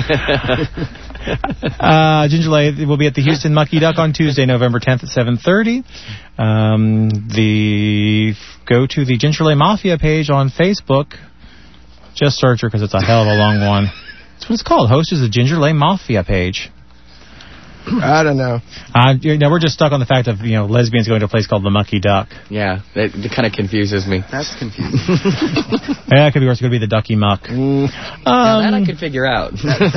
S4: uh, Ginger Lay will be at the Houston Mucky Duck on Tuesday, November tenth at seven thirty. Um, the go to the Ginger Lay Mafia page on Facebook. Just search her because it's a hell of a long one. That's what it's called. Host is the Ginger Lay Mafia page.
S3: I don't know.
S4: Uh, you know, we're just stuck on the fact of, you know, lesbians going to a place called the Mucky Duck.
S8: Yeah, it, it kind of confuses me.
S7: That's confusing.
S4: Yeah, it could be worse. It could be the Ducky Muck.
S3: Mm.
S8: Now
S4: Um,
S8: that I can figure out.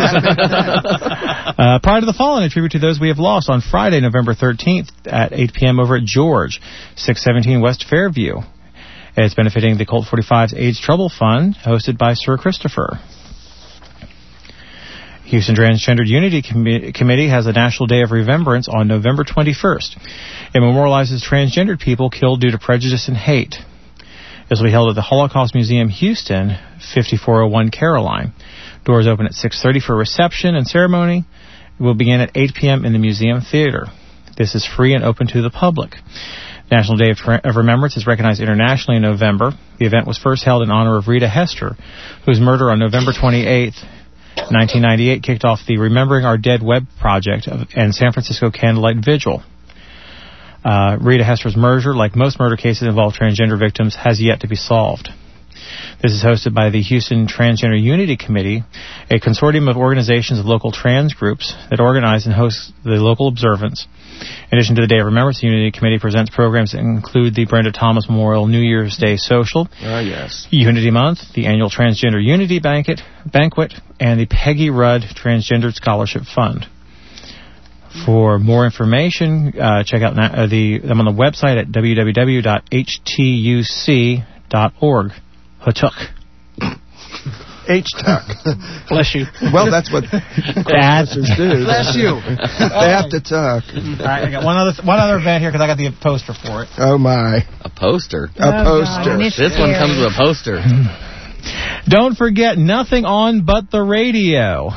S4: uh, prior to the fall, and a tribute to those we have lost on Friday, November thirteenth at eight p.m. over at George, six seventeen West Fairview. It's benefiting the Colt forty-five's AIDS Trouble Fund, hosted by Sir Christopher. Houston Transgender Unity Com- Committee has a National Day of Remembrance on November twenty-first. It memorializes transgendered people killed due to prejudice and hate. This will be held at the Holocaust Museum, Houston, fifty-four oh one Caroline. Doors open at six thirty for reception and ceremony. It will begin at eight p.m. in the Museum Theater. This is free and open to the public. National Day of, Tra- of Remembrance is recognized internationally in November. The event was first held in honor of Rita Hester, whose murder on November twenty-eighth, nineteen ninety-eight kicked off the Remembering Our Dead web project of, and San Francisco Candlelight Vigil. Uh, Rita Hester's murder, like most murder cases involving transgender victims, has yet to be solved. This is hosted by the Houston Transgender Unity Committee, a consortium of organizations of local trans groups that organize and host the local observance. In addition to the Day of Remembrance, the Unity Committee presents programs that include the Brenda Thomas Memorial New Year's Day Social,
S3: Ah, yes.
S4: Unity Month, the annual Transgender Unity Banquet, Banquet, and the Peggy Rudd Transgendered Scholarship Fund. For more information, uh, check out uh, the them on the website at w w w dot h t u c dot org. Hatuck.
S3: H-tuck.
S5: Bless you.
S3: Well, that's what professors do.
S9: Bless you.
S3: They have to tuck.
S4: All right, I got one other one other event here because I got the poster for it.
S3: Oh, my.
S8: A poster.
S3: A
S6: Oh,
S3: poster.
S6: God, it's
S8: This one
S6: scary.
S8: comes with a poster.
S4: Don't forget, nothing on but the radio.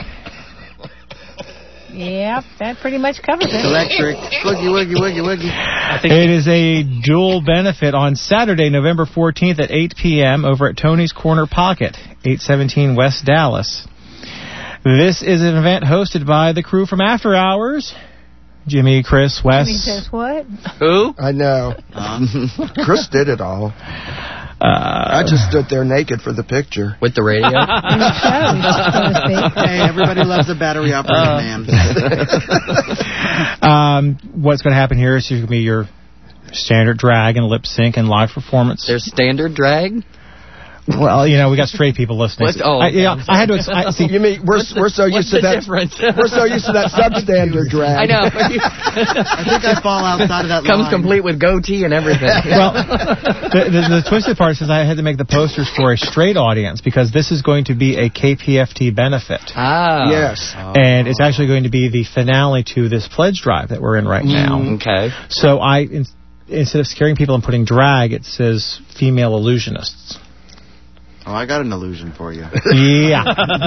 S6: Yep, that pretty much covers it.
S7: Electric. Woogie, woogie, woogie, woogie.
S5: I think
S4: It is a dual benefit on Saturday, November fourteenth at eight p.m. over at Tony's Corner Pocket, eight seventeen West Dallas. This is an event hosted by the crew from After Hours. Jimmy, Chris, Wes.
S6: Jimmy says what?
S8: Who?
S3: I know. Chris did it all.
S4: Uh,
S3: I just stood there naked for the picture.
S8: With the radio?
S6: In the show, so to speak.
S7: Hey, everybody loves a battery-operated man.
S4: um, what's going to happen here is you're going to be your standard drag and lip sync and live performance.
S8: There's standard drag?
S4: Well, you know, we got straight people listening.
S8: What? Oh,
S4: I, yeah, I had to. Ex- I, see,
S3: You mean we're we're so
S8: What's
S3: used to
S8: the
S3: that?
S8: difference?
S3: We're so used to that substandard drag.
S8: I know.
S7: I think I fall outside of that
S8: Comes
S7: line.
S8: complete with goatee and everything.
S4: well, the, the, the twisted part is I had to make the posters for a straight audience because this is going to be a K P F T benefit.
S8: Ah.
S3: Yes.
S4: And it's actually going to be the finale to this pledge drive that we're in right now.
S8: Okay.
S4: So I, in, instead of scaring people and putting drag, it says female illusionists.
S7: Oh, I got an illusion for you.
S4: Yeah.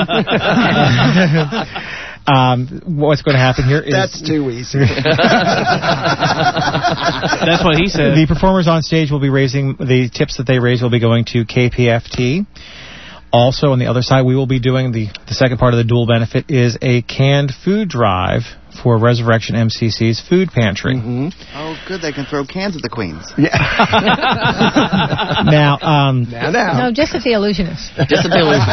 S4: um, what's going to happen here is...
S3: That's too easy.
S5: that's what he said.
S4: The performers on stage will be raising, the tips that they raise will be going to K P F T. Also, on the other side, we will be doing the, the second part of the dual benefit is a canned food drive for Resurrection M C C's food pantry.
S3: Mm-hmm.
S7: Oh, good. They can throw cans at the queens.
S3: Yeah.
S4: Now, um,
S3: now, now.
S6: No, just at the illusionist.
S8: Just a illusion.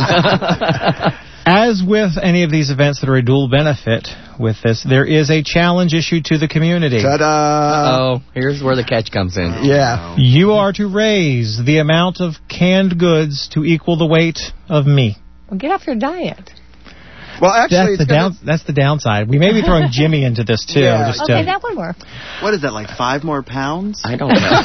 S4: as with any of these events that are a dual benefit with this, there is a challenge issued to the community.
S3: Ta-da.
S8: Oh, here's where the catch comes in.
S3: Yeah.
S4: You are to raise the amount of canned goods to equal the weight of me.
S6: Well, get off your diet.
S3: Well, actually,
S4: That's
S3: it's
S4: the
S3: gonna,
S4: down. That's the downside. We may be throwing Jimmy into this too.
S3: Yeah.
S4: Just
S6: Okay,
S4: to,
S6: that would work.
S7: What is that, like five more pounds?
S8: I don't know.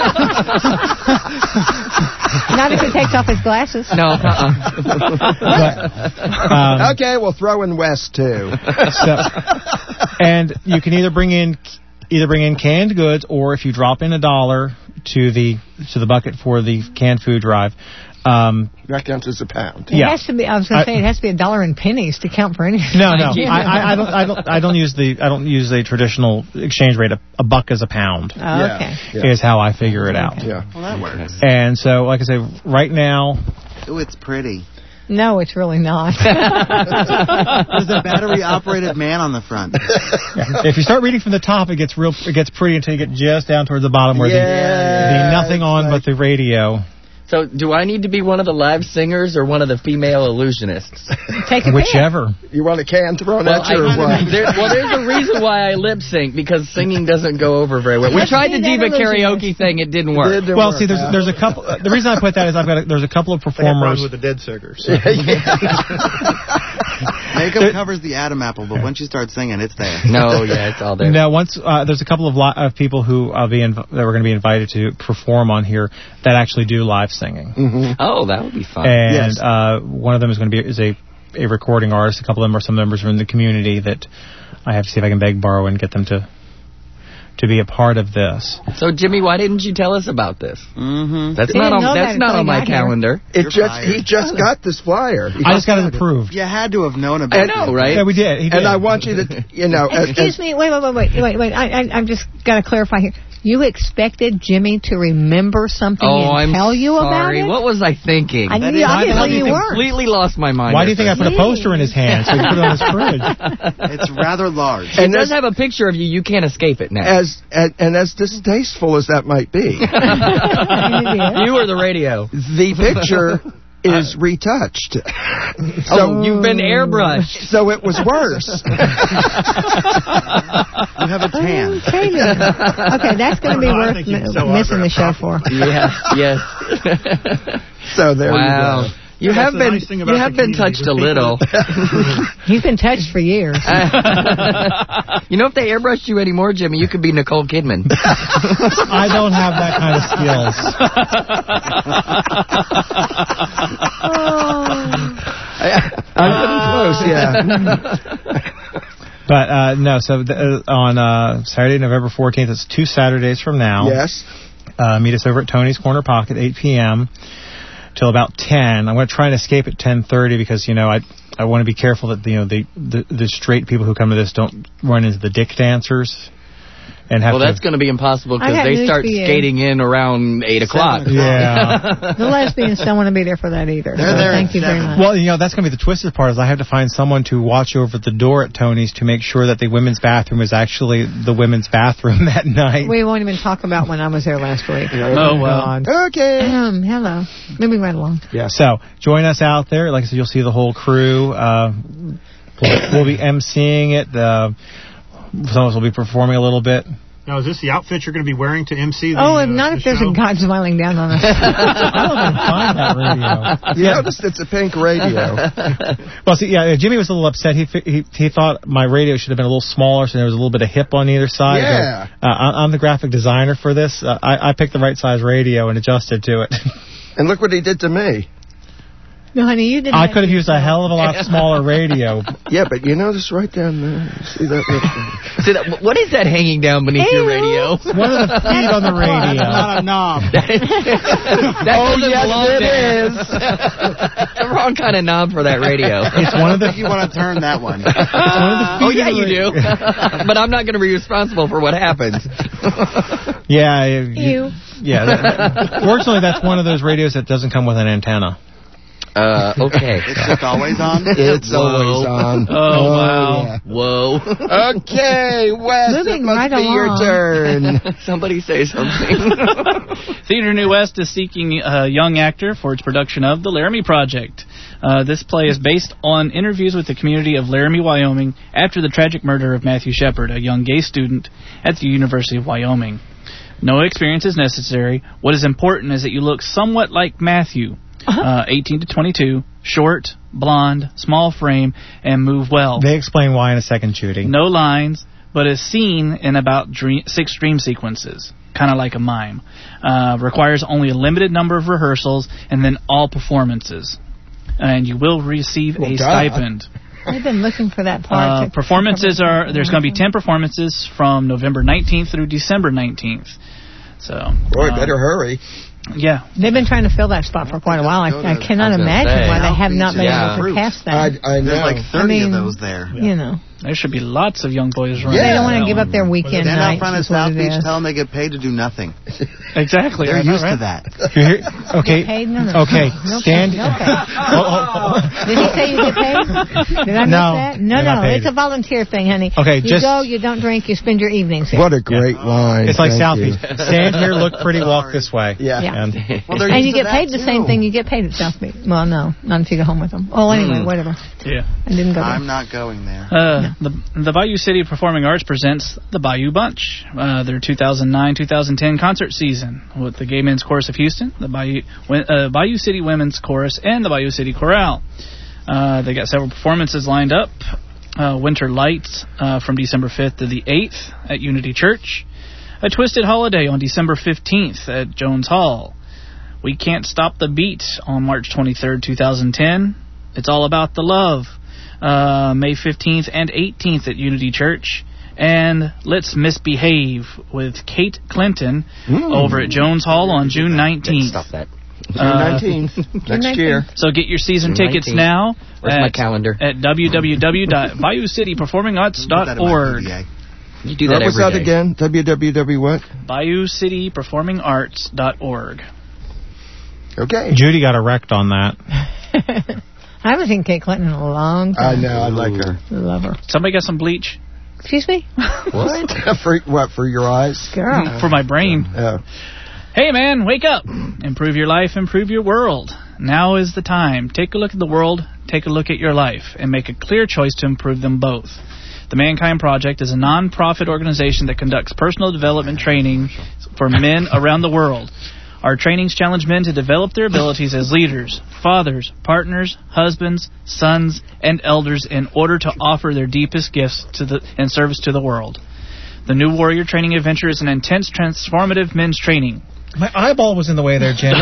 S6: Not if he takes off his glasses.
S8: No. Uh-uh.
S4: but, um,
S3: okay, we'll throw in West too.
S4: So, and you can either bring in either bring in canned goods, or if you drop in a dollar to the to the bucket for the canned food drive. Um,
S3: That counts as a pound.
S6: It
S4: Yeah.
S6: has to be. I was going
S4: I-
S6: to say it has to be a dollar in pennies to count for anything.
S4: no, no,
S8: Yeah.
S4: I, I, I don't, I don't, I don't use the, I don't use the traditional exchange rate. A, a buck is a pound.
S6: Oh,
S3: Yeah.
S6: okay.
S3: Yeah.
S4: Is how I figure it out.
S3: Yeah.
S7: Well, that works.
S4: And so, like I say, right now,
S7: Ooh, it's pretty.
S6: No, it's really not.
S7: There's a battery-operated man on the front.
S4: if you start reading from the top, it gets real, it gets pretty until you get just down towards the bottom where
S3: Yeah,
S4: the, the nothing on
S3: like-
S4: but the radio.
S8: So, do I need to be one of the live singers or one of the female illusionists?
S6: Take a
S4: Whichever.
S3: You want a can thrown
S8: Well,
S3: at you or
S8: I,
S3: what?
S8: there, well, there's a reason why I lip sync, because singing doesn't go over very well. We
S6: Let's
S8: tried
S6: see
S8: the
S6: that
S8: diva
S6: illusionist.
S8: karaoke thing; it didn't work.
S3: Didn't
S4: Well,
S3: work
S4: see, there's
S3: out.
S4: there's a couple. Uh, the reason I put that is I've got a, there's a couple of performers.
S9: with the dead singers.
S7: Makeup covers the Adam apple, but once you start singing, it's there.
S8: No, yeah, it's all there.
S4: Now, once uh, there's a couple of, li- of people who uh, be inv- that we're going to be invited to perform on here that actually do live singing,
S3: Mm-hmm.
S8: Oh, that would be fun.
S4: and
S3: Yes.
S4: uh, one of them is going to be is a a recording artist. A couple of them are some members from the community that I have to see if I can beg, borrow, and get them to to be a part of this.
S8: So, Jimmy, why didn't you tell us about this?
S7: Mm-hmm.
S8: That's
S6: They
S8: not
S6: didn't
S8: on.
S6: know
S8: That's
S6: that
S8: not
S6: until
S8: on
S6: I
S8: my
S6: got here.
S8: calendar.
S3: It
S7: You're
S3: just
S7: fired.
S3: he just got this flyer. He
S4: I just got
S3: got
S4: it approved.
S7: You had to have known about
S8: I
S7: it.
S8: know, right?
S4: Yeah, we did. He did.
S3: And I want you to, you know, as,
S6: Excuse
S3: as,
S6: me. Wait, wait, wait, wait, wait, wait. I, I, I'm just got to clarify here. You expected Jimmy to remember something
S8: Oh,
S6: and
S8: I'm
S6: tell you
S8: sorry.
S6: about it?
S8: What was I thinking?
S6: I
S7: That
S6: knew,
S7: is-
S6: obviously you
S8: I
S6: weren't.
S8: completely lost my mind.
S4: Why do you think I put a poster in his hand so he could put it on his fridge?
S7: It's rather large.
S8: It
S3: and
S8: does
S3: as,
S8: have a picture of you. You can't escape it now.
S3: as and, and as distasteful as that might be,
S8: You or the radio?
S3: the picture is retouched.
S8: Oh, you've been airbrushed.
S3: So it was worse.
S7: You have a tan.
S6: Okay, then. Okay, that's going to be
S9: I
S6: worth
S9: think you can
S6: mi-
S9: sew
S6: missing the show
S9: autograph
S6: for.
S8: Yes, yes.
S3: So there
S8: Wow.
S3: you go.
S8: You
S9: That's
S8: have
S9: the
S8: been
S9: nice thing
S8: you
S9: about
S8: have
S9: the
S8: been
S9: community.
S8: touched a little.
S6: He's been touched for years.
S8: You know, if they airbrushed you anymore, Jimmy, you could be Nicole Kidman.
S4: I don't have that kind of skills.
S3: I'm getting close, yeah.
S4: But uh, no, so th- uh, on uh, Saturday, November fourteenth, it's two Saturdays from now.
S3: Yes.
S4: Uh, meet us over at Tony's Corner Pocket, eight p.m. till about ten. I'm going to try and escape at ten thirty because, you know, I I want to be careful that, you know, the, the the straight people who come to this don't run into the dick dancers. And have
S8: Well,
S4: to,
S8: that's going to be impossible
S6: I
S8: because
S6: got
S8: they
S6: news
S8: start
S6: for you.
S8: skating in around eight o'clock.
S4: Yeah.
S6: The lesbians don't want to be there for that either.
S7: They're
S6: so
S7: there
S6: thank
S7: at
S6: you very
S7: seven.
S6: much.
S4: Well, you know, that's going to be the twisted part is I have to find someone to watch over the door at Tony's to make sure that the women's bathroom is actually the women's bathroom that night.
S6: We won't even talk about when I was there last week.
S5: Oh, well.
S6: God.
S3: Okay.
S6: Um, hello. Moving right along.
S4: Yeah. So join us out there. Like I said, you'll see the whole crew. Uh, we'll, we'll be emceeing it. Uh, some of us will be performing a little bit.
S9: Now, is this the outfit you're going to be wearing to M C the
S6: Oh,
S9: uh,
S6: and not
S9: the
S6: if there's
S9: show?
S6: a God smiling down on us.
S4: I don't even find that radio.
S3: You noticed it's a pink radio.
S4: Well, see, yeah, Jimmy was a little upset. He, fi- he he thought my radio should have been a little smaller, so there was a little bit of hip on either side.
S3: Yeah.
S4: But, uh, I- I'm the graphic designer for this. Uh, I, I picked the right size radio and adjusted to it.
S3: And look what he did to me.
S6: No, honey, you didn't.
S4: I could have used a hell of a lot smaller radio.
S3: Yeah, but you notice right down there. You see that? Little
S8: See that, what is that hanging down beneath your radio?
S4: One of the feet on the radio.
S7: Not a knob.
S8: that
S3: Oh,
S8: doesn't
S3: yes,
S8: belong
S3: it
S8: there.
S3: is.
S8: The wrong kind of knob for that radio.
S4: It's one of the.
S7: You want to turn that one.
S8: Oh yeah, you do. But I'm not going to be responsible for what happens.
S4: Yeah.
S6: You.
S4: Yeah. That, that, fortunately, that's one of those radios that doesn't come with an antenna.
S8: Uh, okay.
S7: It's just always on.
S3: It's
S8: Whoa.
S3: always on.
S5: Oh, wow.
S3: yeah.
S8: Whoa.
S3: Okay, Wes,
S6: Moving
S3: it must
S6: right
S3: be your
S6: along.
S3: turn.
S8: Somebody say something.
S5: Theater New West is seeking a young actor for its production of The Laramie Project. Uh, this play is based on interviews with the community of Laramie, Wyoming, after the tragic murder of Matthew Shepard, a young gay student at the University of Wyoming. No experience is necessary. What is important is that you look somewhat like Matthew, uh, eighteen to twenty-two, short, blonde, small frame, and move well.
S4: They explain why in a second, Judy.
S5: No lines, but is seen in about dream, six dream sequences, kind of like a mime. Uh, requires only a limited number of rehearsals and then all performances. And you will receive
S3: Well,
S5: a
S3: duh.
S5: stipend.
S6: I've been looking for that part.
S5: Uh,
S6: to-
S5: performances are, there's going to be ten performances from November nineteenth through December nineteenth. So,
S3: Boy,
S5: um,
S3: better hurry.
S5: yeah.
S6: They've been trying to fill that spot for quite a while. I, I cannot
S8: I was gonna
S6: imagine
S8: say.
S6: why they have not been
S8: Yeah.
S6: able to cast that.
S3: I, I know.
S7: There's like thirty
S6: I mean,
S7: of those there.
S6: You know,
S5: There should be lots of young boys running.
S6: they
S3: Yeah.
S6: don't want to give up their weekend
S7: Stand out
S6: nights.
S7: front of
S6: is what
S7: South
S6: it
S7: Beach,
S6: is.
S7: tell them they get paid to do nothing.
S5: Exactly.
S7: They're
S5: I know,
S7: used to
S5: right?
S7: that.
S4: You're here? Okay.
S6: Get paid? No, no.
S4: Okay.
S6: No
S4: Stand.
S6: pay, no pay.
S4: Oh, oh, oh.
S6: Did he say you get paid? Did I miss
S4: No,
S6: that? No,
S4: you're not
S6: no.
S4: paid.
S6: It's a volunteer thing, honey.
S4: Okay,
S6: you
S4: just-
S6: go, you don't drink, you spend your evenings here.
S3: What a great line.
S4: It's like
S3: Thank
S4: South
S3: you.
S4: Beach. Stand here, look pretty, walk this way.
S3: Yeah.
S6: Yeah.
S4: And
S7: Well, they're
S6: And
S7: used
S6: you
S7: to
S6: get paid
S7: that,
S6: the same
S7: too.
S6: thing you get paid at South Beach. Well, no, not if you go home with them. Oh, anyway,
S8: Mm.
S6: whatever.
S5: Yeah.
S6: I didn't go there.
S7: I'm not going there.
S5: Uh, the, the Bayou City Performing Arts presents the Bayou Bunch, uh, their two thousand nine to two thousand ten concert season with the Gay Men's Chorus of Houston, the Bayou, uh, Bayou City Women's Chorus, and the Bayou City Chorale. Uh, they got several performances lined up. Uh, Winter Lights uh, from December fifth to the eighth at Unity Church. A Twisted Holiday on December fifteenth at Jones Hall. We Can't Stop the Beat on March twenty-third, two thousand ten. It's all about the love. Uh, May fifteenth and eighteenth at Unity Church. And Let's Misbehave with Kate Clinton mm. over at Jones Hall on June nineteenth.
S8: Stop that.
S3: June nineteenth, uh, next year.
S5: So get your season June tickets nineteenth. Now.
S8: Where's
S5: at,
S8: my calendar?
S5: At w w w dot bayou city performing arts dot org.
S8: You do that
S3: what
S8: every
S3: was that
S8: day.
S3: again? w w w what?
S5: bayou city performing arts dot org.
S3: Okay.
S4: Judy got erect on that.
S6: I haven't seen Kate Clinton in a long time.
S3: I know, I like her.
S6: Love her.
S5: Somebody got some bleach?
S6: Excuse me?
S3: What? for, what, for your eyes?
S6: Girl.
S5: For my brain.
S3: Yeah.
S5: Hey, man, wake up. Improve your life, improve your world. Now is the time. Take a look at the world, take a look at your life, and make a clear choice to improve them both. The Mankind Project is a non-profit organization that conducts personal development training for men around the world. Our trainings challenge men to develop their abilities as leaders, fathers, partners, husbands, sons, and elders in order to offer their deepest gifts to the in service to the world. The New Warrior Training Adventure is an intense, transformative men's training.
S4: My eyeball was in the way there, Jimmy.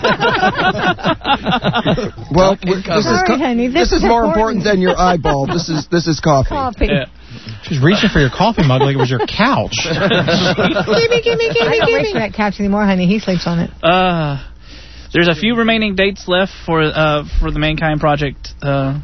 S3: Well, this is,
S6: Sorry,
S3: co-
S6: honey,
S3: this
S6: this
S3: is
S6: is
S3: more
S6: important.
S3: important than your eyeball. This is this is coffee.
S6: Coffee.
S5: Yeah.
S4: She's reaching for your coffee mug like it was your couch.
S6: gimme, gimme, gimme, I don't reach for that couch anymore, honey. He sleeps on it.
S5: Uh, there's a few remaining dates left for uh, for the Mankind Project. Uh,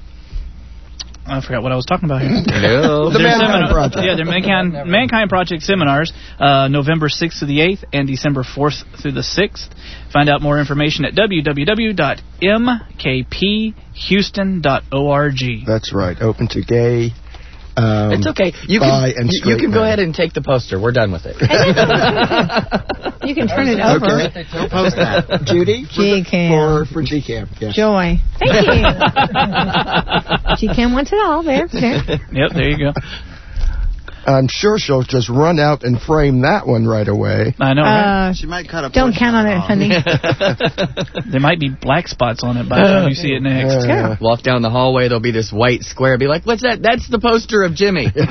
S5: I forgot what I was talking about here.
S8: Hello.
S3: The Mankind
S5: seminar-
S3: Project.
S5: Yeah, the Mankind, Mankind Project seminars, uh, November sixth to the eighth and December fourth through the sixth. Find out more information at w w w dot m k p houston dot org.
S3: That's right. Open to gay. Um,
S8: It's okay. You
S3: bi
S8: can
S3: and
S8: you,
S3: straight
S8: you can go
S3: men.
S8: ahead and take the poster. We're done with it.
S6: You can turn it over.
S3: Okay. Don't post that. Judy? For, the,
S6: G-Cam.
S3: for, for G-Cam. Yes.
S6: Joy. Thank you. G-Cam wants it all. There, there.
S5: Yep, there you go.
S3: I'm sure she'll just run out and frame that one right away.
S5: I know, right?
S6: Uh,
S7: She might cut a
S6: don't
S7: portion
S6: count on
S7: of
S6: it,
S7: off.
S6: honey.
S5: There might be black spots on it by the time you see it next.
S3: Uh,
S8: Walk down the hallway, there'll be this white square. Be like, what's that? That's the poster of Jimmy.
S6: Don't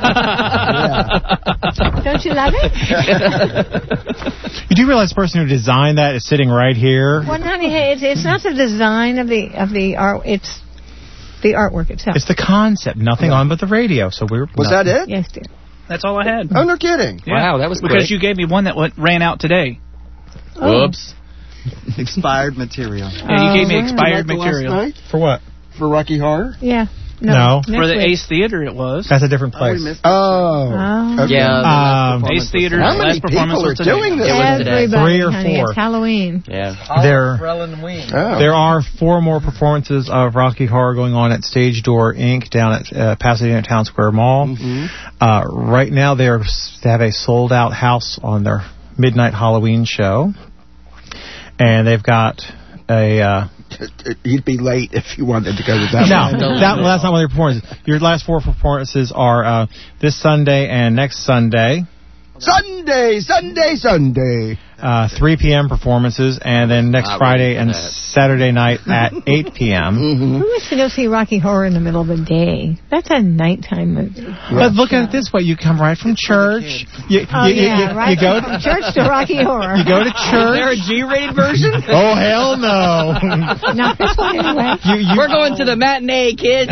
S6: you love it?
S4: You do realize the person who designed that is sitting right here?
S6: Well, honey, hey, it's, it's not the design of the of the art. It's the artwork itself.
S4: It's the concept. Nothing on but the radio. So we're
S3: was
S4: no.
S3: that it?
S6: Yes, dear.
S5: That's all I had.
S3: Oh, no kidding.
S5: Yeah.
S8: Wow, that was
S5: because
S8: quick.
S5: you gave me one that went, ran out today.
S6: Oh.
S8: Whoops.
S7: Expired material.
S5: Yeah, you gave me
S6: Oh,
S5: expired
S3: Like the last
S5: material.
S3: night?
S4: For what?
S3: For Rocky Horror?
S6: Yeah.
S4: No.
S6: No.
S5: For
S6: next
S5: the
S6: week.
S5: Ace Theater, it was.
S4: That's a different
S7: Oh, we
S4: place.
S7: missed
S3: Oh.
S6: Oh.
S3: Okay.
S8: Yeah. the last
S4: Um,
S8: performance
S5: Ace Theater's
S3: How many
S5: last performance
S3: people
S5: was
S3: are
S5: today.
S3: doing this?
S8: It was today.
S6: Everybody,
S4: Three or
S6: honey,
S4: four.
S6: It's Halloween.
S8: Yeah.
S4: There,
S3: Oh.
S4: there are four more performances of Rocky Horror going on at Stage Door Incorporated down at uh, Pasadena Town Square Mall.
S3: Mm-hmm.
S4: Uh, right now, they are they have a sold-out house on their midnight Halloween show, and they've got a. Uh,
S3: You'd be late if you wanted to go to that
S4: no,
S3: one.
S4: that, well, that's not one of their performances. Your last four performances are uh, this Sunday and next Sunday.
S3: Sunday, Sunday, Sunday.
S4: Uh, three p.m. performances, and then next
S8: Not
S4: Friday
S8: ready for
S4: and
S8: that.
S4: Saturday night at eight p.m.
S3: Mm-hmm.
S6: Who wants to go see Rocky Horror in the middle of the day? That's a nighttime movie.
S4: But look at it this way: you come right from church. You,
S6: Oh,
S4: you, you-
S6: yeah,
S4: you-
S6: right
S4: you go
S6: from church to Rocky Horror.
S4: You go to
S8: Is there a
S4: church.
S8: G-rated version?
S4: Oh hell no!
S6: Not this one, anyway.
S4: you, you,
S8: We're going to the matinee, kids.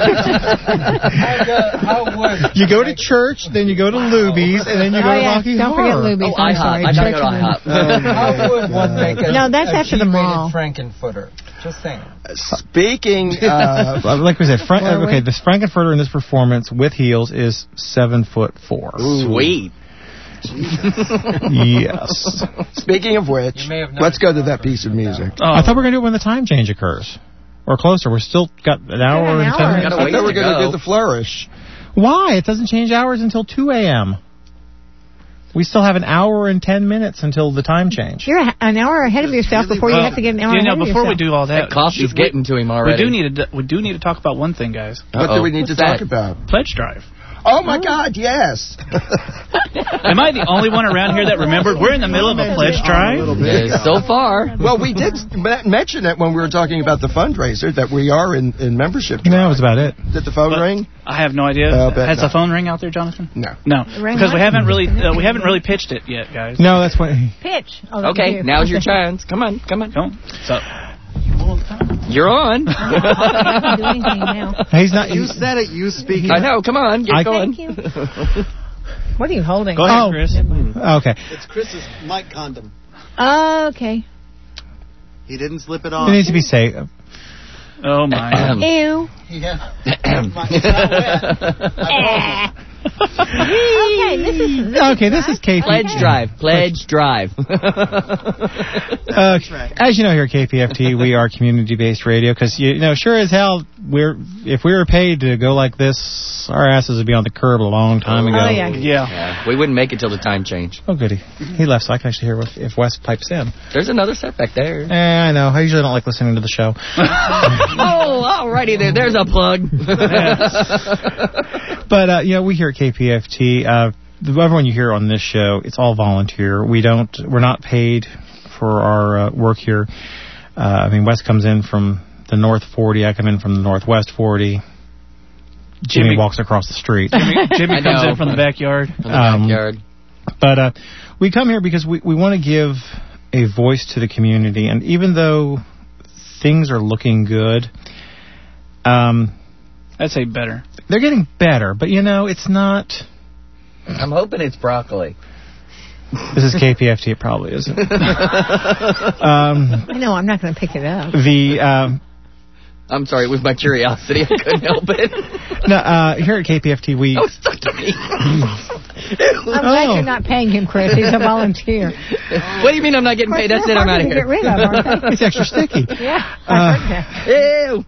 S4: you go to church, then you go to Luby's, and then you go
S6: Oh,
S4: to
S6: yeah.
S4: Rocky
S6: Don't
S4: Horror.
S6: forget Luby's.
S8: Oh,
S6: I'm
S8: IHOP.
S6: sorry.
S8: I gotta go to
S6: Church and-
S8: IHOP.
S10: How would one make a,
S6: No, that's
S10: a
S6: after the
S10: G-rated
S6: mall.
S10: Frankenfurter? Just saying.
S3: Speaking of...
S4: Uh, like we said, Fra-
S6: Where are we?
S4: okay, this Frankenfurter in this performance with heels is seven foot four.
S8: Sweet.
S4: Yes.
S3: Speaking of which,
S10: You may have
S3: let's
S10: noticed
S3: go to
S10: that
S3: that piece of music.
S5: Oh,
S4: I thought we were going to do it when the time change occurs. Or closer. We're still got an hour
S6: an
S4: and ten
S6: hour.
S4: minutes.
S8: Gotta
S3: I
S8: wait
S3: thought we were
S8: to
S3: going to
S8: go.
S3: do the flourish.
S4: Why? It doesn't change hours until two a.m. We still have an hour and ten minutes until the time change.
S6: You're a- an hour ahead of yourself before you
S5: well,
S6: have to get an hour
S5: you know,
S6: ahead of
S5: before
S6: yourself.
S5: we do all that,
S8: That coffee's
S5: we-
S8: getting to him
S5: we
S8: already.
S5: do need to we do need to talk about one thing, guys.
S3: What
S8: Uh-oh.
S3: do we need to
S8: What's
S3: talk
S8: that?
S3: about?
S5: Pledge drive.
S3: Oh, my God, yes.
S5: Am I the only one around here that remembered we're in the middle of a pledge drive?
S8: Yeah, so far.
S3: Well, we did m- mention it when we were talking about the fundraiser, that we are in, in membership.
S4: No, that was about it.
S3: Did the phone
S5: But-
S3: ring?
S5: I have no idea.
S3: I'll bet
S5: Has
S3: not.
S5: the phone ring out there, Jonathan?
S3: No.
S5: No,
S6: Ring
S5: because we
S6: what?
S5: haven't really uh, we haven't really pitched it yet, guys.
S4: No, that's what.
S6: Pitch. Oh, that's
S8: Okay,
S6: you.
S8: now's your chance. Come on, come on.
S5: Come on. So.
S8: You're on.
S6: I can't do anything now.
S4: He's not.
S7: You said it. You speak.
S8: I know. Come on. Get
S4: I-
S8: going.
S6: Thank you. What are you holding?
S5: Go ahead,
S4: Oh.
S5: Chris.
S4: Okay.
S7: It's Chris's mic condom.
S6: Okay.
S7: He didn't slip it
S4: It
S7: off.
S4: needs to be safe.
S5: Oh, my.
S6: Ew.
S7: Yeah.
S6: Okay, this is... This
S4: Okay, this is K P.
S8: Pledge drive. Pledge drive.
S4: Uh, as you know, here at K P F T, we are community-based radio because you know, sure as hell, we're if we were paid to go like this, our asses would be on the curb a long time ago.
S6: Oh, yeah.
S5: Yeah.
S8: Yeah, we wouldn't make it till the time change.
S4: Oh, goody. He left, so I can actually hear if, if Wes pipes in.
S8: There's another set back there.
S4: Eh, I know. I usually don't like listening to the show.
S8: Oh, alrighty there. There's a plug.
S4: But, uh, you know, we here at K P F T, uh, the- everyone you hear on this show, it's all volunteer. We don't, we're not paid for our uh, work here. Uh, I mean, Wes comes in from the North forty. I come in from the Northwest forty. Jimmy,
S5: Jimmy-
S4: walks across the street.
S5: Jimmy, Jimmy
S8: I
S5: comes
S8: know.
S5: in from the backyard.
S8: From the
S4: Um,
S8: backyard.
S4: But uh, we come here because we, we want to give a voice to the community. And even though things are looking good, um,
S5: I'd say better.
S4: they're getting better. But, you know, it's not...
S8: I'm hoping it's broccoli.
S4: This is K P F T. It probably isn't. um,
S6: I know, I'm not going to pick it up.
S4: the... Um,
S8: I'm sorry, it was my curiosity. I couldn't help it.
S4: no, uh, here at K P F T, we...
S8: Oh, stuck to me.
S6: I'm glad
S4: Oh.
S6: you're not paying him, Chris. He's a volunteer.
S8: What do you mean I'm not getting paid? That's it. I'm out of
S6: Get
S8: here.
S6: rid of, aren't they?
S4: It's extra sticky.
S6: Yeah, I
S4: Uh,
S6: heard that.
S8: Ew.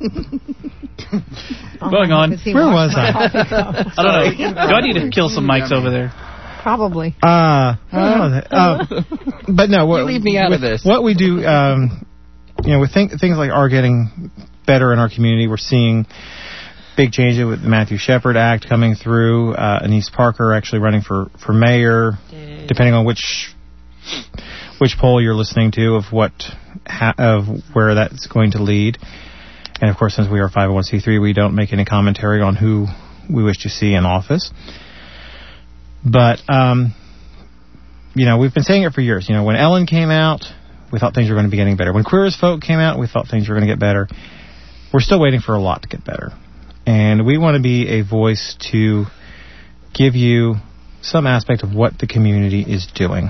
S6: Oh,
S5: Going on.
S6: because he
S4: Where
S6: wants
S4: was
S6: my
S4: I?
S6: coffee cup.
S5: I don't know. Do I need to kill some mics over there?
S6: Probably.
S4: Uh, uh, uh, but no, what,
S8: You leave me out
S4: with,
S8: of this.
S4: What we do, um, you know, with think, things like are getting better in our community. We're seeing big changes with the Matthew Shepard Act coming through. Uh, Anise Parker actually running for, for mayor, depending on which which poll you're listening to of what ha- of where that's going to lead. And of course, since we are five oh one c three, we don't make any commentary on who we wish to see in office. But, um, you know, we've been saying it for years. You know, when Ellen came out, we thought things were going to be getting better. When Queer as Folk came out, we thought things were going to get better. We're still waiting for a lot to get better. And we want to be a voice to give you some aspect of what the community is doing.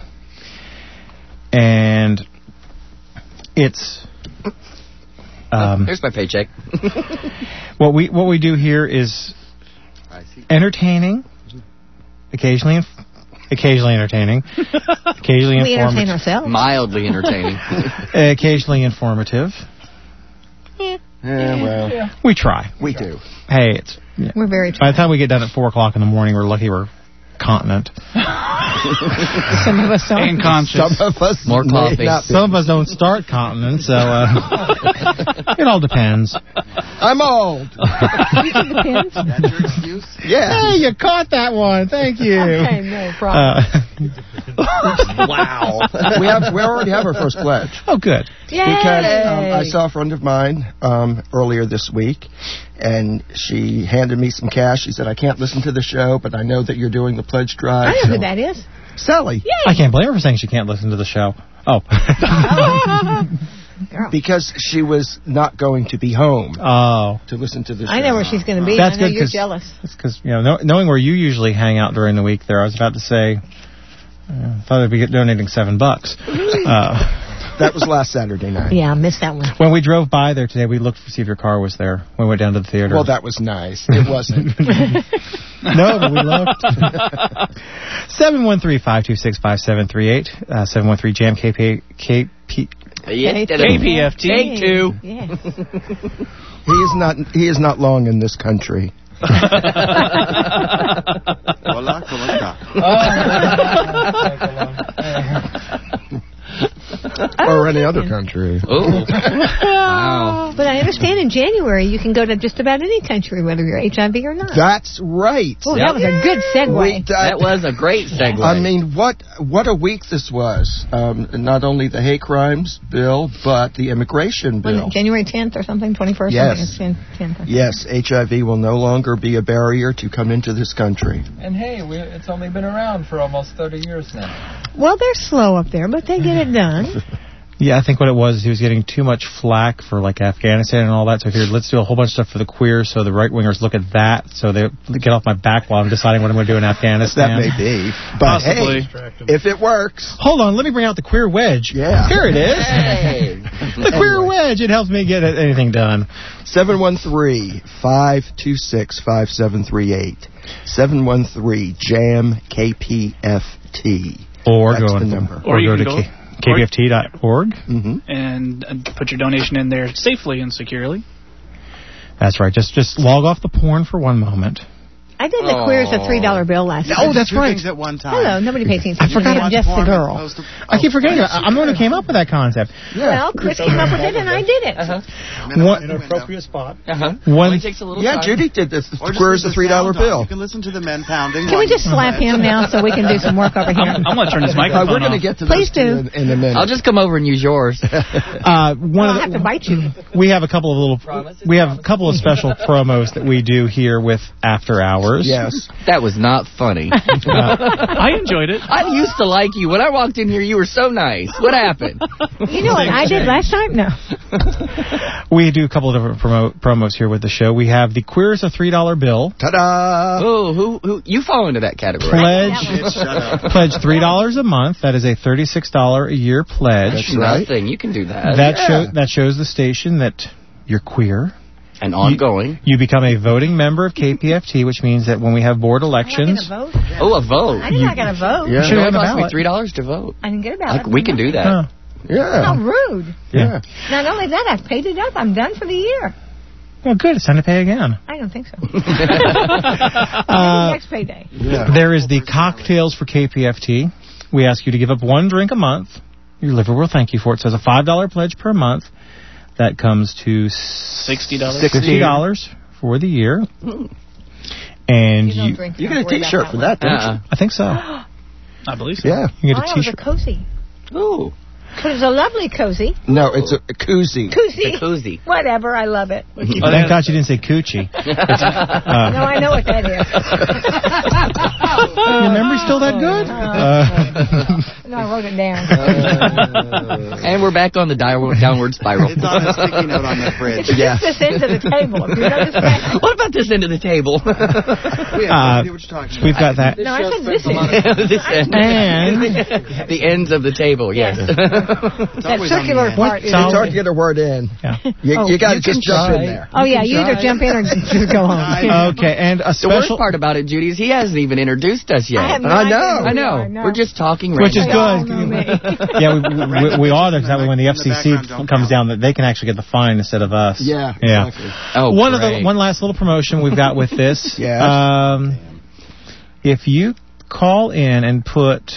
S4: And it's... Um,
S8: Here's my paycheck.
S4: what we what we do here is entertaining, occasionally inf- occasionally entertaining, occasionally
S6: We entertain
S4: informative,
S6: ourselves.
S8: Mildly entertaining.
S4: occasionally informative.
S3: Yeah, well,
S4: We try.
S3: we do.
S4: Hey, it's yeah.
S6: We're very
S4: By the time we get done at four o'clock in the morning, we're lucky we're continent.
S6: Some of us don't.
S5: And conscious.
S3: Some of us
S8: More
S3: may
S8: coffee.
S3: not be.
S4: Some of us don't start continent, so uh, it all depends.
S3: I'm old.
S6: Depends.
S7: That's your excuse?
S3: Yeah.
S4: Hey, you caught that one. Thank you.
S6: Okay, no problem.
S4: Uh,
S3: Wow. we have we already have our first pledge.
S4: oh, good.
S6: Yay!
S3: Because um, I saw a friend of mine um, earlier this week, and she handed me some cash. She said, I can't listen to the show, but I know that you're doing the pledge drive.
S6: I know
S3: so-
S6: who that is.
S3: Sally.
S4: I can't blame her for saying she can't listen to the show. Oh.
S6: Girl.
S3: Because she was not going to be home
S4: oh.
S3: to listen to the show.
S6: I know where she's going to be.
S4: That's
S6: I know
S4: good
S6: you're
S4: 'cause-
S6: jealous.
S4: That's because, you know, know, knowing where you usually hang out during the week there, I was about to say, uh, thought I'd be donating seven bucks. Uh,
S3: That was last Saturday night.
S6: Yeah, I missed that one.
S4: when we drove by there today, we looked to see if your car was there when we went down to the theater.
S3: Well, that was nice. It wasn't.
S4: No, but we looked. seven one three, five two six, five seven three eight. Uh, seven one three jam K P... K P
S8: Yeah,
S5: K P F T.
S8: Take two.
S6: Yeah.
S3: He is not. He is not long in this country.
S7: Hola, ¿cómo está?
S3: Or any other country.
S8: Oh. Wow.
S6: But I understand in January you can go to just about any country, whether you're H I V or not.
S3: That's right.
S6: Oh, that was a good segue.
S3: We-
S8: That was a great segue.
S3: I mean, what what a week this was. Um, not only the hate crimes bill, but the immigration
S6: Was
S3: bill.
S6: it January tenth or something? twenty-first?
S3: Yes.
S6: I think it's tenth.
S3: Yes, H I V will no longer be a barrier to come into this country.
S10: And hey, we, it's only been around for almost thirty years now.
S6: Well, they're slow up there, but they get it done.
S4: Yeah, I think what it was, he was getting too much flack for like Afghanistan and all that. So I figured, let's do a whole bunch of stuff for the queers, so the right wingers look at that, so they get off my back while I'm deciding what I'm going to do in Afghanistan.
S3: That may be, but
S5: Possibly.
S3: hey, if it works.
S4: Hold on, let me bring out the queer wedge.
S3: Yeah,
S4: here it is.
S8: Hey.
S4: The queer wedge. It helps me get anything done.
S3: seven one three, five two six, five seven three eight. seven one three, jam K P F T.
S4: Or
S3: That's
S4: go,
S3: the
S4: on,
S3: number.
S4: or
S5: Or you
S4: go to
S5: can go-
S4: K- K B F T dot org.
S3: Mm-hmm.
S5: And uh, put your donation in there safely and securely.
S4: That's right. Just just log off the porn for one moment.
S6: I did the queers a three dollar bill last night.
S3: Oh, that's
S7: Two
S3: right.
S7: things at one time.
S6: Hello, nobody pays attention.
S4: I forgot
S6: I'm just the girl.
S4: I keep forgetting. I- I'm the one who came up with that concept.
S6: Well, Chris came up with it and I did it.
S8: Uh-huh.
S4: What,
S9: In an appropriate spot.
S8: Uh-huh.
S4: One,
S8: Only takes a little
S3: Yeah,
S8: time.
S3: Judy did this. The
S7: Or just
S3: queer's
S7: leave
S3: a three dollar
S7: sound on.
S3: bill.
S7: You can listen to the men pounding.
S6: Can we just slap him now so we can do some work over here?
S5: I'm, I'm going to turn his
S3: Uh,
S5: microphone
S3: we're going to
S5: off.
S3: get to
S6: Please
S3: those
S6: do.
S3: two in, in a minute.
S8: I'll just come over and use yours.
S4: uh, one
S6: I'll
S4: of
S6: have
S4: the,
S6: to bite you.
S4: we have a couple of little, we have a couple of special promos that we do here with After Hours.
S3: Yes.
S8: That was not funny.
S5: I enjoyed it.
S8: I used to like you. When I walked in here, you were so nice. What happened?
S6: You know what I did last time? No.
S4: We do a couple of different promo, promos here with the show. We have the Queer's a three dollar bill.
S3: Ta-da!
S8: Oh, who, who, you fall into that category.
S4: Pledge,
S7: Shut up.
S4: pledge three dollars a month. That is a thirty-six dollars a year pledge.
S3: That's right.
S8: Nothing. You can do that.
S4: That
S3: Yeah.
S4: show, that shows the station that you're queer.
S8: And ongoing.
S4: You become a voting member of K P F T, which means that when we have board elections,
S6: I vote.
S8: Oh, a vote.
S6: I did not get a vote.
S3: Yeah.
S4: Should
S8: No,
S4: have
S8: it
S4: on the
S8: cost me
S4: ballot.
S8: three dollars to vote.
S6: I didn't get a
S8: Like,
S6: ballot.
S8: we can do that.
S4: Huh.
S3: Yeah.
S6: How rude.
S3: Yeah.
S6: Not only that, I've paid it up. I'm done for the year.
S4: Well, good. It's time to pay again.
S6: I don't think so.
S4: Uh,
S6: Next payday.
S3: Yeah.
S4: There is the cocktails for K P F T. We ask you to give up one drink a month. Your liver will thank you for it. So it's a five dollar pledge per month. That comes to
S5: sixty dollars.
S4: sixty dollars for the year. And
S6: You don't
S4: you,
S6: drink.
S3: You
S6: don't
S3: get a
S6: worry about
S3: T-shirt for
S6: one.
S3: that, don't
S8: Uh-uh.
S4: I think so.
S5: I believe so.
S3: you? Yeah.
S4: You
S6: Oh,
S4: get a
S6: it was a
S4: T-shirt.
S6: cozy.
S8: Ooh.
S6: It was a lovely cozy.
S3: No, it's a, a koozie.
S6: Cozy.
S8: The koozie.
S6: Whatever. I love it.
S4: Oh, thank God you didn't say coochie.
S6: No, I know what that is.
S4: Your memory's still that good? Uh,
S6: No, I wrote it down.
S8: And we're back on the downward, downward spiral.
S7: It's on a sticky note on the fridge.
S3: Yeah.
S6: This end of the table. If you notice that.
S8: What about this end of the table?
S7: We have no
S4: Uh,
S7: idea what you're talking about.
S4: we've got that.
S6: No, I said this end.
S8: This end.
S4: And
S8: The ends of the table, yes.
S7: It's
S6: That
S7: always on the
S6: circular
S7: end.
S6: part is...
S4: Solid.
S3: It's hard to get a word in.
S4: Yeah.
S3: You,
S6: Oh,
S3: you got to
S6: you
S3: just
S6: can
S3: jump
S6: try.
S3: in there.
S6: Oh, yeah, you either jump in or just go home.
S4: Okay, and a
S8: The worst
S4: special,
S8: part about it, Judy, is he hasn't even introduced us yet.
S6: I have no
S3: I
S6: idea
S3: know.
S6: who
S8: I
S6: you
S8: know.
S6: are, no.
S8: We're just talking
S4: which is
S8: random.
S6: They all
S4: good.
S6: know me.
S4: Yeah, we, we, we are there, because that way when the
S7: In
S4: F
S7: the
S4: C C
S7: background don't
S4: comes
S7: count.
S4: down, that they can actually get the fine instead of us.
S3: Yeah,
S4: Yeah.
S3: exactly.
S8: Oh,
S4: one of
S8: great.
S4: the one last little promotion we've got with this.
S3: Yes.
S4: Um, if you call in and put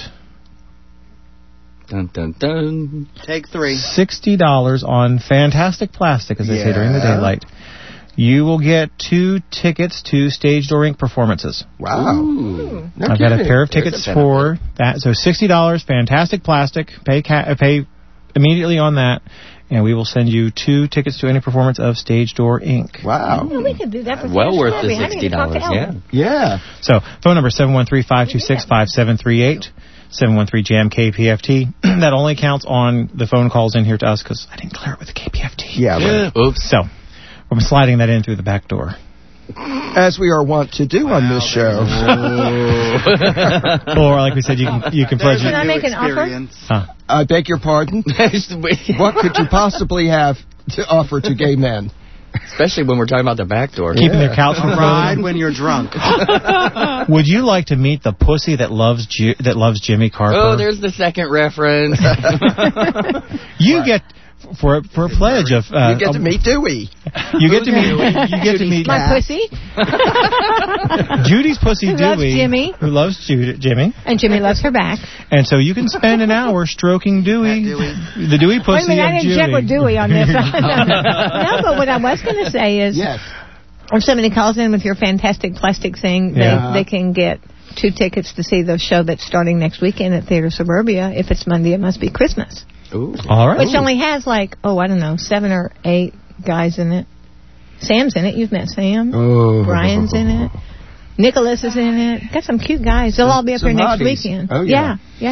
S8: Dun, dun, dun.
S7: Take three.
S4: sixty dollars on Fantastic Plastic, as they say during the
S3: Yeah.
S4: daylight, you will get two tickets to Stage Door Incorporated performances.
S3: Wow.
S8: Ooh.
S3: No
S4: I've got a
S3: kidding.
S4: pair of
S8: There's
S4: tickets
S8: a
S4: for that. So sixty dollars, Fantastic Plastic. Pay ca- uh, pay immediately on that, and we will send you two tickets to any performance of Stage Door Incorporated.
S3: Wow.
S6: Well, we could do that for
S8: Well
S6: Flash
S8: worth
S6: Levy.
S8: the
S6: I need
S8: sixty
S6: to talk to
S8: dollars, yeah.
S6: Ellen.
S3: Yeah.
S4: So phone number seven one three, five two six, five seven three eight. seven one three jam K P F T. That only counts on the phone calls in here to us, because I didn't clear it with the K P F T.
S3: Yeah. Right.
S8: Oops.
S4: So we're sliding that in through the back door.
S3: As we are wont to do on this show.
S4: Or like we said, you can you can pledge
S6: Can I
S4: it.
S6: make an offer?
S7: Experience.
S4: Huh.
S3: I beg your pardon? What could you possibly have to offer to gay men?
S8: Especially when we're talking about the back door.
S4: Keeping their couch from
S7: A ride
S4: floating.
S7: when you're drunk.
S4: Would you like to meet the pussy that loves Ji- that loves Jimmy Carper?
S8: Oh, there's the second reference.
S4: You get for for a pledge of uh,
S3: You get to meet Dewey.
S4: You get to meet you get to meet
S6: My pussy.
S4: Judy's pussy
S6: Who
S4: Dewey,
S6: loves Jimmy.
S4: who loves Judy, Jimmy,
S6: And Jimmy loves her back.
S4: and so you can spend an hour stroking Dewey,
S7: Dewey.
S4: the Dewey
S6: Wait a
S4: pussy
S6: minute,
S4: of
S6: I didn't
S4: Judy.
S6: check with Dewey on this. No, but what I was going to say is,
S3: Yes.
S6: if somebody calls in with your fantastic plastic thing,
S4: Yeah.
S6: they, they can get two tickets to see the show that's starting next weekend at Theater Suburbia. If it's Monday, it must be Christmas.
S8: Ooh.
S4: All right.
S6: Which only has like, oh, I don't know, seven or eight guys in it. Sam's in it. You've met Sam.
S3: Oh.
S6: Brian's in it. Nicholas is in it. Got some cute guys. They'll all be up
S3: Some
S6: here next
S3: hotties.
S6: weekend.
S3: Oh, yeah.
S6: Yeah, yeah.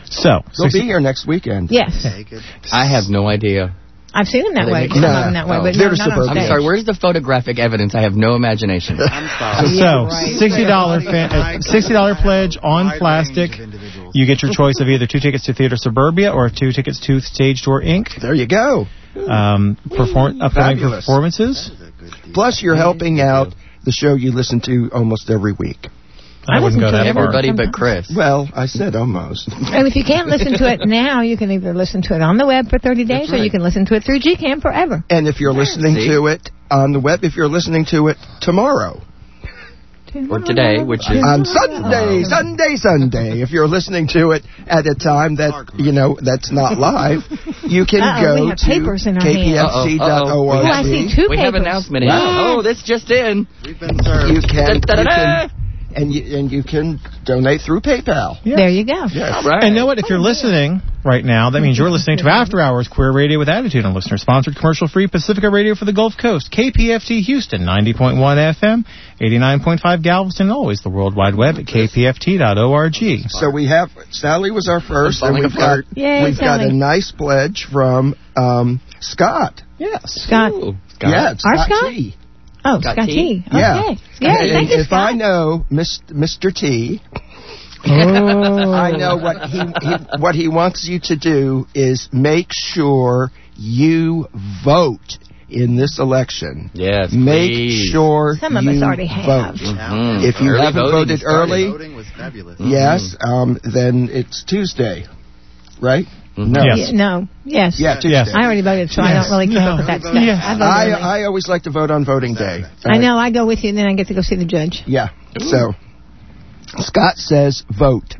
S4: So,
S3: He'll be here next weekend.
S6: Yes.
S8: I have no idea.
S6: I've seen him that
S8: Are
S6: way.
S8: they
S6: Some
S8: making-
S6: of them that way,
S8: Oh.
S6: but
S3: They're
S6: no, not on
S3: suburban.
S6: stage.
S8: I'm sorry, where's the photographic evidence? I have no imagination.
S7: I'm sorry.
S4: So,
S6: Yeah, right.
S4: sixty dollars fan, uh, sixty dollars pledge on plastic. You get your choice of either two tickets to Theater Suburbia or two tickets to Stage Door Incorporated.
S3: There you go.
S4: Um, perform, upcoming
S3: Fabulous.
S4: performances.
S3: Plus, you're helping out the show you listen to almost every week.
S4: I,
S6: I
S4: wouldn't
S6: listen
S4: go
S6: to
S4: that
S6: it
S4: far.
S8: Everybody but
S6: Sometimes.
S8: Chris.
S3: Well, I said almost.
S6: And if you can't listen to it now, you can either listen to it on the web for thirty days,
S3: That's
S6: or you
S3: right.
S6: can listen to it through G CAM forever.
S3: And if you're listening
S8: See?
S3: to it on the web, if you're listening to it tomorrow,
S8: Or today, which is...
S3: on Sunday, Sunday, Sunday, if you're listening to it at a time that, you know, that's not live, you can
S6: Uh-oh,
S3: go
S6: we have
S3: to
S6: papers in our
S3: K P F C dot org.
S6: Oh, I see two
S8: We have
S6: papers.
S8: announcement in.
S3: Wow.
S8: Oh, this just in.
S7: We've been served.
S3: You can, you
S8: Da-da-da.
S3: can and you and you can donate through PayPal.
S6: There you go.
S3: Yes.
S8: All right.
S4: And know what? If you're listening right now, that means you're listening to After Hours Queer Radio with Attitude on listener-sponsored commercial-free Pacifica Radio for the Gulf Coast. K P F T Houston, ninety point one F M, eighty-nine point five Galveston, and always the World Wide Web at k p f t dot org.
S3: So we have Sally was our first, and
S8: Falling
S3: we've
S8: apart.
S3: got
S6: Yay,
S3: we've got
S6: Sally.
S3: a nice pledge from um, Scott.
S4: Yes.
S6: Scott.
S8: Ooh, Scott.
S3: Yeah, it's
S6: Our
S3: Scott
S6: Scott?
S3: T.
S6: Oh,
S8: Scott
S6: Scott
S8: T?
S6: T.
S3: Yeah.
S6: Okay. Yeah,
S3: and
S6: thank you,
S3: if I
S6: Scott.
S3: know Mister T,
S4: Oh.
S3: I know what he, he what he wants you to do is make sure you vote in this election.
S8: Yes,
S3: Make
S8: please.
S3: sure
S6: Some of
S3: you
S6: us already have.
S3: vote.
S8: Mhm.
S3: If you
S8: Early
S3: haven't
S8: voting
S3: voted
S8: started.
S3: early,
S7: Voting was fabulous.
S3: yes, um, then it's Tuesday, right? No.
S4: Yes.
S6: Yeah, no. Yes.
S3: Yeah, Tuesday.
S4: Yes.
S6: I already voted, so I
S4: Yes.
S6: don't really keep
S4: No.
S6: up with that stuff.
S4: Yes.
S6: I, voted
S3: I,
S6: early.
S3: I always like to vote on voting day.
S6: I know. I go with you, and then I get to go see the judge.
S3: Yeah. So, Scott says vote.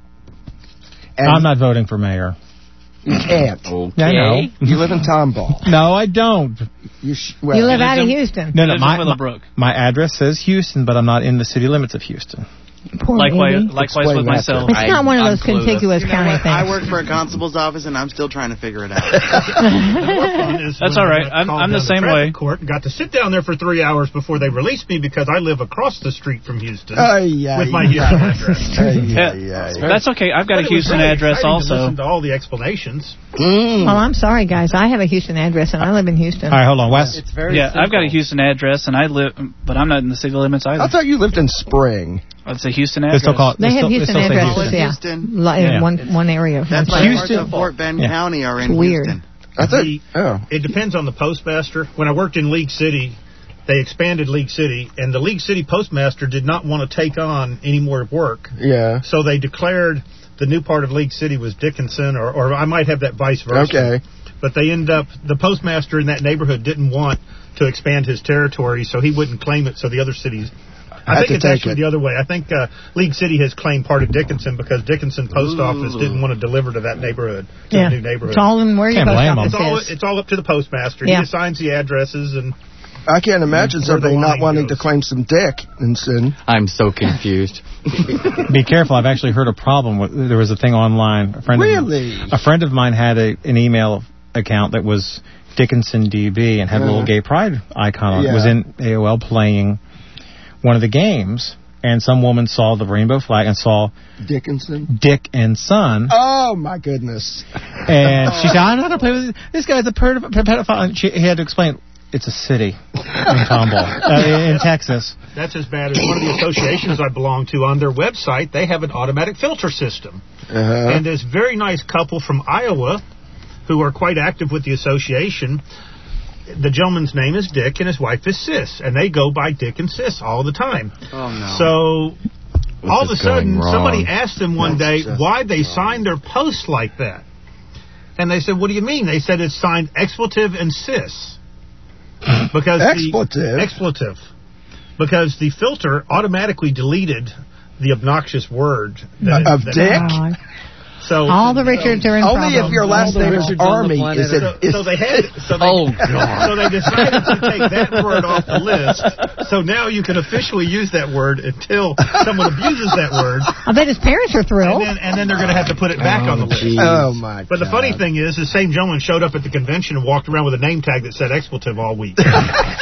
S3: And
S4: I'm not voting for mayor.
S3: You can't.
S8: Okay.
S4: Yeah, I know.
S3: You live in Tomball.
S4: No, I don't.
S3: You, sh- well,
S6: You live out of
S5: in-
S6: Houston.
S4: No, no,
S5: lives in
S4: my, my,
S5: Willowbrook.
S4: my address says Houston, but I'm not in the city limits of Houston.
S6: Poor
S5: Likewise,
S6: baby.
S5: likewise
S3: Explain
S5: with
S3: that
S5: myself.
S3: to
S6: It's not one of
S8: I'm
S6: those
S8: clueless.
S6: contiguous
S7: You know
S6: county
S7: what?
S6: things.
S7: I work for a constable's office, and I'm still trying to figure it out.
S5: That's all right. I'm- I'm the same way.
S9: Court and got to sit down there for three hours before they released me because I live across the street from Houston
S3: Ay, ay,
S9: with my
S3: ay.
S9: Houston address.
S3: Ay,
S5: Yeah.
S3: ay, ay.
S5: That's okay. I've got
S9: But
S5: a
S9: it was
S5: Houston
S9: really
S5: address
S9: exciting to
S5: also.
S9: listen to all the explanations.
S3: Mm.
S6: Well, I'm sorry, guys. I have a Houston address, and I live in Houston.
S4: All right, hold on, Wes.
S7: It's very
S5: Yeah, I've got a
S7: simple.
S5: Houston address, and I live, but I'm not in the city limits either.
S3: I thought you lived in Spring.
S5: I'd say Houston
S4: They
S5: address.
S4: still call it.
S6: They have
S4: still,
S6: Houston
S4: still say
S6: addresses,
S4: Houston.
S6: yeah.
S7: Houston.
S6: Li- in
S4: Yeah.
S6: one one area.
S7: That's
S6: one
S7: like
S6: place.
S7: parts
S4: Houston.
S7: of Fort Bend
S4: Yeah.
S7: County are in
S6: Weird.
S7: Houston.
S3: I thought.
S9: The-
S3: Oh.
S9: It depends on the postmaster. When I worked in League City, they expanded League City, and the League City postmaster did not want to take on any more work.
S3: Yeah.
S9: So they declared the new part of League City was Dickinson, or, or I might have that vice versa.
S3: Okay.
S9: But they end up, the postmaster in that neighborhood didn't want to expand his territory, so he wouldn't claim it, so the other cities... I
S3: Had
S9: think
S3: to
S9: it's
S3: take
S9: actually
S3: it.
S9: the other way. I think uh, League City has claimed part of Dickinson because Dickinson post office didn't want to deliver to that neighborhood, to
S6: Yeah.
S9: the new neighborhood.
S6: It's all in where your
S4: Can't
S6: post
S4: blame 'em.
S6: office
S9: It's all,
S6: is.
S9: it's all up to the postmaster.
S6: Yeah.
S9: He assigns the addresses, and
S3: I can't imagine
S9: Where the
S3: somebody not
S9: line
S3: wanting
S9: goes.
S3: to claim some Dickinson.
S8: I'm so confused.
S4: Be careful. I've actually heard a problem with. There was a thing online. A friend
S3: Really?
S4: Of, a friend of mine had a, an email account that was Dickinson D B and had a little
S3: Uh-huh.
S4: gay pride icon on it.
S3: Yeah.
S4: It was in A O L playing one of the games, and some woman saw the rainbow flag and saw
S3: Dickinson.
S4: Dick and Son,
S3: Oh my goodness.
S4: and she said, "I'm not gonna play with this. This guy's a ped- pedophile." And she he had to explain. It's a city in Tomball, uh, in Texas.
S9: that's as bad as one of the associations I belong to. On their website, they have an automatic filter system.
S3: Uh-huh.
S9: And this very nice couple from Iowa, who are quite active with the association, the gentleman's name is Dick and his wife is Sis, and they go by Dick and Sis all the time.
S7: Oh, no.
S9: So all of a
S8: is going
S9: sudden,
S8: wrong?
S9: somebody asked them one
S3: That's
S9: day
S3: just
S9: why they
S3: wrong.
S9: signed their posts like that. And they said, what do you mean? They said it's signed expletive and Sis. Because
S3: Expletive?
S9: The, expletive. Because the filter automatically deleted the obnoxious word. That
S3: Of
S9: that-
S3: Dick?
S6: Oh,
S9: So
S6: all the Richards are in
S3: Only
S6: problem.
S3: if your last
S8: All the
S3: name is
S8: Richards on the
S3: Army
S8: planet
S3: is it.
S9: So,
S3: is-
S9: so they had, so they,
S8: Oh, God.
S9: so they decided to take that word off the list. So now you can officially use that word until someone abuses that word,
S6: I bet his parents are
S9: and
S6: thrilled.
S9: then and then they're going to have to put it back on the list.
S8: geez.
S3: Oh my.
S9: But the
S3: God.
S9: funny thing is, the same gentleman showed up at the convention and walked around with a name tag that said expletive all week.
S6: He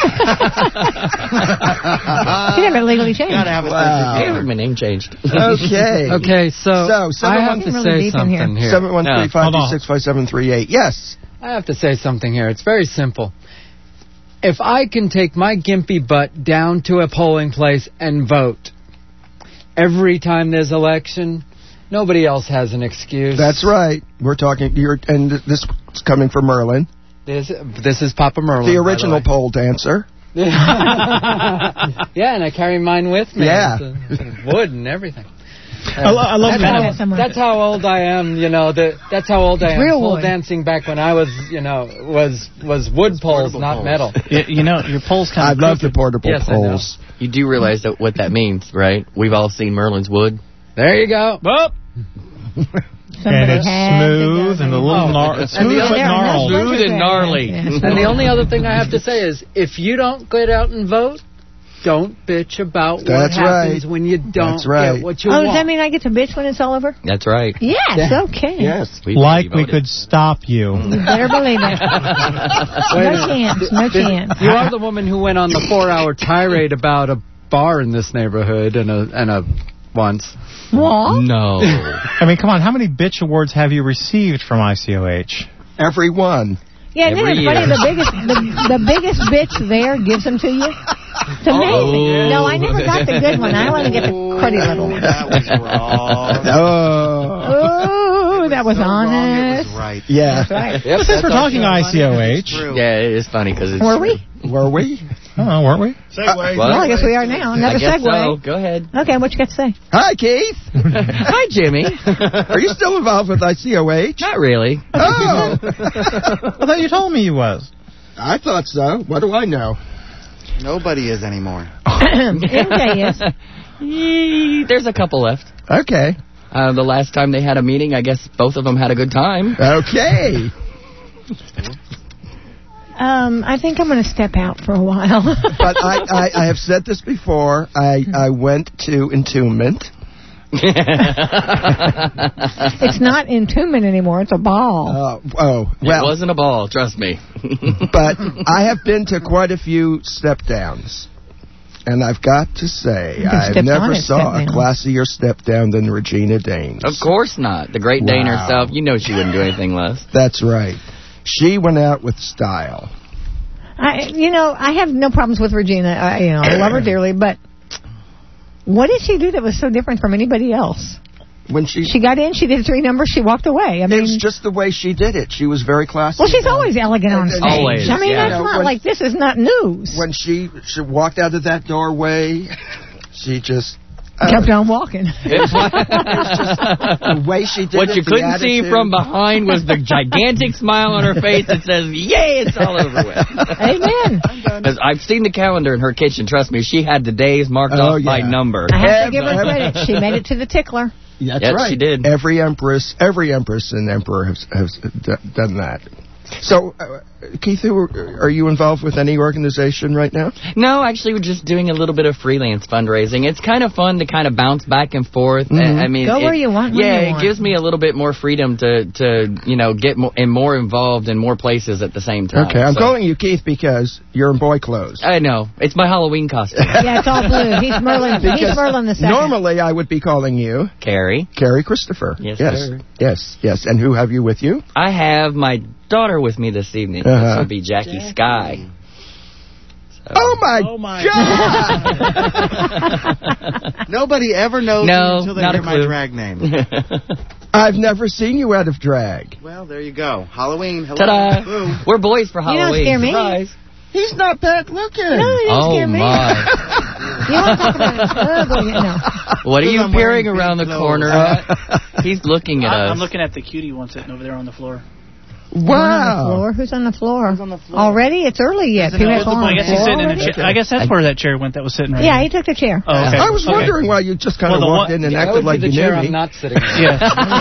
S6: never legally changed.
S7: Gotta have a
S3: Wow.
S8: Hey, my name changed.
S3: Okay.
S11: Okay, so,
S3: So, someone
S11: I have
S3: wants
S11: to
S6: to
S11: say
S6: really Keith in here.
S11: something here.
S3: seven one three,
S11: Yeah.
S3: five two six, five seven three eight. Yes.
S11: I have to say something here. It's very simple. If I can take my gimpy butt down to a polling place and vote every time there's election, nobody else has an excuse.
S3: That's right. We're talking, you're, and this is coming from Merlin.
S11: This, this is Papa Merlin.
S3: The original pole dancer.
S11: Yeah, and I carry mine with me.
S3: Yeah.
S11: It's, it's wood and everything. Uh,
S12: I, lo- I love
S11: that's,
S12: that.
S11: how, that's how old I am, you know. The, that's how old I am.
S6: Real
S11: Pole
S6: wood.
S11: dancing back when I was, you know, was was wood poles, not
S7: poles.
S11: metal.
S5: You, you know, your pole's kind
S3: I
S5: of
S3: love the portable
S11: Yes, I know.
S3: poles.
S8: You do realize that what that means, right? We've all seen Merlin's wood.
S11: There you go.
S5: Boop.
S12: And it's smooth and a little
S11: Oh.
S12: gnar- it's
S11: And the
S12: smooth but
S11: other-
S12: gnarled.
S8: Smooth and gnarly.
S11: And the only other thing I have to say is, if you don't get out and vote, don't bitch about what
S3: That's
S11: happens
S3: right.
S11: when you don't
S3: That's right.
S11: get what you
S6: Oh,
S11: want.
S6: does that mean I get to bitch when it's all over?
S8: That's right.
S6: Yes, okay.
S3: Yes.
S8: We
S12: Like we
S8: voted.
S12: could stop you.
S6: You better believe it.
S11: Wait a
S6: No
S11: minute.
S6: chance, no chance.
S11: You are the woman who went on the four-hour tirade about a bar in this neighborhood and a and a once.
S6: What?
S8: No.
S12: I mean, come on. How many bitch awards have you received from I C O H?
S3: Every one.
S6: Yeah, isn't
S8: Every
S6: it funny?
S8: year.
S6: The biggest, the, the biggest bitch there gives them to you. It's amazing.
S8: Oh.
S6: No, I never got the good one. I only get the cruddy little one.
S7: That was wrong.
S3: Oh.
S6: Oh, that was
S7: So wrong,
S6: honest.
S7: It was right.
S3: Yeah.
S6: That's right.
S11: Yep,
S12: But since we're talking I C O H,
S7: True.
S8: Yeah, it is funny because it's.
S6: Were we?
S3: Were we?
S12: oh, weren't we?
S9: Segway.
S8: What?
S6: Well, I guess we are now.
S8: I
S6: Another
S8: guess
S6: segue.
S8: so. Go ahead.
S6: Okay, what you got to say?
S3: Hi, Keith.
S8: Hi, Jimmy.
S3: Are you still involved with I C O H?
S8: Not really.
S3: Oh.
S12: I thought you told me you was.
S3: I thought so. What do I know?
S7: Nobody is anymore.
S6: M J is.
S8: Yee, There's a couple left.
S3: Okay.
S8: Uh, the last time they had a meeting, I guess both of them had a good time.
S3: Okay.
S6: Um, I think I'm going to step out for a while.
S3: But I, I, I have said this before. I, I went to entombment.
S6: It's not entombment anymore. It's a ball.
S3: Uh, oh,
S8: It
S3: well,
S8: wasn't a ball, trust me.
S3: but I have been to quite a few step downs. And I've got to say,
S6: You can
S3: I
S6: step
S3: never
S6: on it,
S3: saw
S6: step
S3: a
S6: down.
S3: classier step down than Regina Danes.
S8: Of course not. The Great Dane
S3: Wow.
S8: herself, you know she wouldn't do anything less.
S3: That's right. She went out with style.
S6: I, you know, I have no problems with Regina. I, you know, I love her dearly, but what did she do that was so different from anybody else?
S3: When she,
S6: She got in, she did three numbers, she walked away. I mean,
S3: it was just the way she did it. She was very classy.
S6: well, she's always elegant on stage.
S8: Always,
S6: I mean,
S8: yeah.
S6: that's
S3: You know,
S6: not
S3: when-
S6: like this is not news.
S3: When she, she walked out of that doorway, she just... uh,
S6: Kept on walking.
S3: the way she did
S8: What
S3: it,
S8: you
S3: the
S8: couldn't see
S3: attitude.
S8: from behind was the gigantic smile on her face that says, yay, it's all over with.
S6: Amen.
S8: 'Cause I've seen the calendar in her kitchen. Trust me, she had the days marked
S3: Oh,
S8: off by
S3: yeah.
S8: number.
S6: I have to give her credit. She made it to the tickler.
S3: That's
S8: Yes,
S3: right.
S8: she did.
S3: Every empress, every empress and emperor has, has d- done that. So, uh, Keith, who are, are you involved with any organization right now?
S8: No, actually, we're just doing a little bit of freelance fundraising. It's kind of fun to kind of bounce back and forth.
S3: Mhm.
S8: I mean,
S6: Go
S8: it-
S6: where you want, when
S8: Yeah,
S6: you
S8: it
S6: want.
S8: gives me a little bit more freedom to, to you know, get more and more involved in more places at the same time.
S3: Okay, I'm
S8: So-
S3: calling you Keith because you're in boy clothes.
S8: I know. It's my Halloween costume.
S6: Yeah, it's all blue. He's Merlin. He's
S3: Because
S6: Merlin the second.
S3: normally I would be calling you
S8: Carrie.
S3: Carrie Christopher.
S8: Yes,
S3: yes,
S8: sir.
S3: yes, yes. And who have you with you?
S8: I have my daughter with me this evening.
S3: Uh-huh.
S8: This will be Jackie, Sky. So-
S3: Oh my,
S7: Oh my
S3: God!
S7: Nobody ever knows
S8: No,
S7: until they
S8: not a
S7: hear my
S8: clue.
S7: drag name.
S3: I've never seen you out of drag.
S7: Well, there you go. Halloween. Hello.
S8: Ta-da!
S7: Boom.
S8: We're boys for
S6: You don't
S8: Halloween.
S6: scare me.
S8: Surprise.
S3: He's not bad looking.
S6: No, you don't
S8: Oh
S6: scare me.
S8: my!
S6: You want to talk about ugly? No.
S8: What are you
S7: I'm
S8: peering
S7: wearing
S8: around the
S7: big
S8: corner
S3: clothes.
S8: at? He's looking at
S5: I,
S8: us.
S5: I'm looking at the cutie one sitting over there on the floor.
S6: On the
S3: Wow.
S6: floor? Who's on the floor?
S7: Who's on the floor?
S6: Already? It's early yet. People have
S5: Well,
S6: fallen
S5: I
S6: on
S5: guess
S6: the
S5: he's
S6: floor
S5: sitting in a
S6: already?
S5: chair. I guess that's where that chair went that was sitting right
S6: Yeah,
S5: here.
S6: he took the chair.
S5: Oh, okay.
S3: I was
S5: Okay.
S3: wondering why you just kind
S5: Well,
S3: of
S5: the
S3: walked
S5: one-
S3: in and
S11: That
S3: acted
S11: would
S3: like
S11: be the
S3: you
S11: chair
S3: knew
S11: I'm
S3: me.
S11: not sitting in.
S5: Yeah.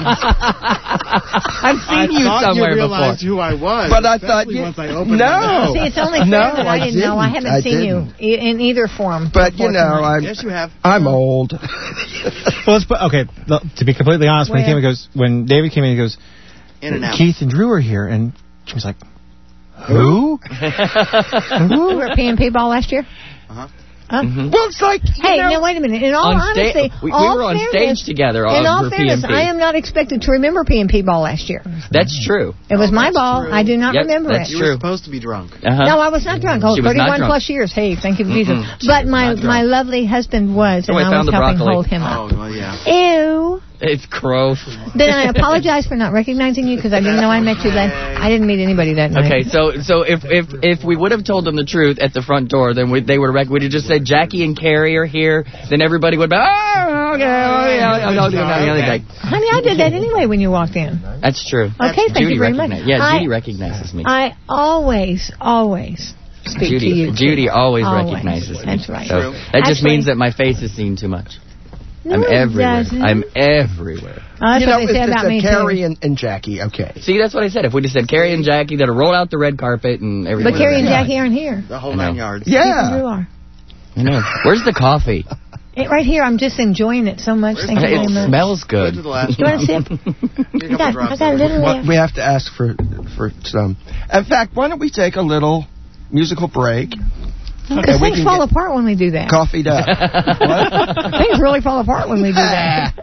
S8: I've seen
S7: I
S8: you
S7: thought
S8: somewhere
S7: you realized
S8: before.
S7: who I was.
S3: But I thought
S7: especially
S3: you-
S7: once I opened
S3: No.
S7: my mouth.
S6: See, it's only fair
S3: No,
S6: that I,
S3: I
S6: didn't know. I
S3: didn't.
S6: haven't
S3: I
S6: seen you e- in either form.
S3: But you know,
S6: unfortunately.
S3: I'm
S7: Yes, you have.
S3: I'm old.
S12: Well, let's put, okay, th- to be completely honest, when he
S6: Where?
S12: came, he goes, when David came in, he goes,
S7: In and out.
S12: Keith and Drew are here, and Jimmy's like, who?
S6: You were at P and P ball last year?
S7: Uh-huh.
S6: Uh,
S8: Mm-hmm.
S3: Well, it's like, you
S6: hey,
S3: know,
S6: now wait a minute. In all
S8: On sta-
S6: honesty,
S8: we- we
S6: all
S8: were on
S6: fairness,
S8: stage together
S6: In
S8: on-
S6: all
S8: for
S6: fairness,
S8: P M P.
S6: I am not expected to remember P M P ball last year.
S8: That's true.
S6: It was my ball.
S7: true.
S6: I do not
S8: Yep,
S6: remember
S8: that's
S6: it.
S7: You
S8: true.
S7: were supposed to be drunk.
S8: Uh-huh.
S6: No, I was not drunk. Oh,
S8: She was not
S6: thirty-one
S8: drunk.
S6: plus years. Hey, thank you, Jesus.
S8: Mm-mm. She
S6: But
S8: was
S6: my
S8: not drunk.
S6: my lovely husband was, and
S8: Oh, I
S6: I
S8: found
S6: was
S8: the
S6: helping
S8: broccoli.
S6: hold him
S7: Oh,
S6: up.
S7: well, yeah.
S6: Ew.
S8: It's gross.
S6: Then I apologize for not recognizing you because I didn't know I met you then. I didn't meet anybody that night.
S8: Okay, so so if if if we would have told them the truth at the front door, then we, they would have rec- we'd have just said Jackie and Carrie are here. Then everybody would be, oh, okay, oh, yeah, I'll do the other guy.
S6: Honey, I did that anyway when you walked in.
S8: That's true.
S6: Okay, thank
S8: Judy
S6: you very much.
S8: recogni- Yeah,
S6: I-
S8: Judy recognizes me.
S6: I always, always speak
S8: Judy,
S6: to you.
S8: Judy always,
S6: Always.
S8: recognizes me.
S6: That's right.
S8: So
S6: True.
S8: that just
S6: Actually-
S8: means that my face is seen too much.
S6: No,
S8: I'm
S6: it
S8: everywhere.
S6: doesn't.
S8: I'm everywhere.
S6: Oh, that's
S3: you
S6: what
S3: know,
S6: they
S3: it's
S6: say
S3: just
S6: about
S3: a
S6: me,
S3: Carrie
S6: too.
S3: and, and Jackie, okay.
S8: See, that's what I said. If we just said Carrie and Jackie, that'll roll out the red carpet and everything.
S6: But Carrie and Jackie aren't here.
S7: The whole
S8: I know.
S7: nine yards.
S6: You
S3: Yeah.
S6: are.
S8: I know. Where's the coffee?
S6: It, right here, I'm just enjoying it so much. Thank you very
S8: It
S6: much.
S8: smells
S7: Go
S8: good.
S7: to the last
S6: You want a
S7: one.
S6: sip?
S7: Here,
S6: I got, I got a little
S3: Well,
S6: left.
S3: we have to ask for for some. In fact, why don't we take a little musical break?
S6: Because
S3: and we
S6: things
S3: can
S6: fall
S3: get
S6: apart when we do that.
S3: coffeeed up. What?
S6: Things really fall apart when we do that.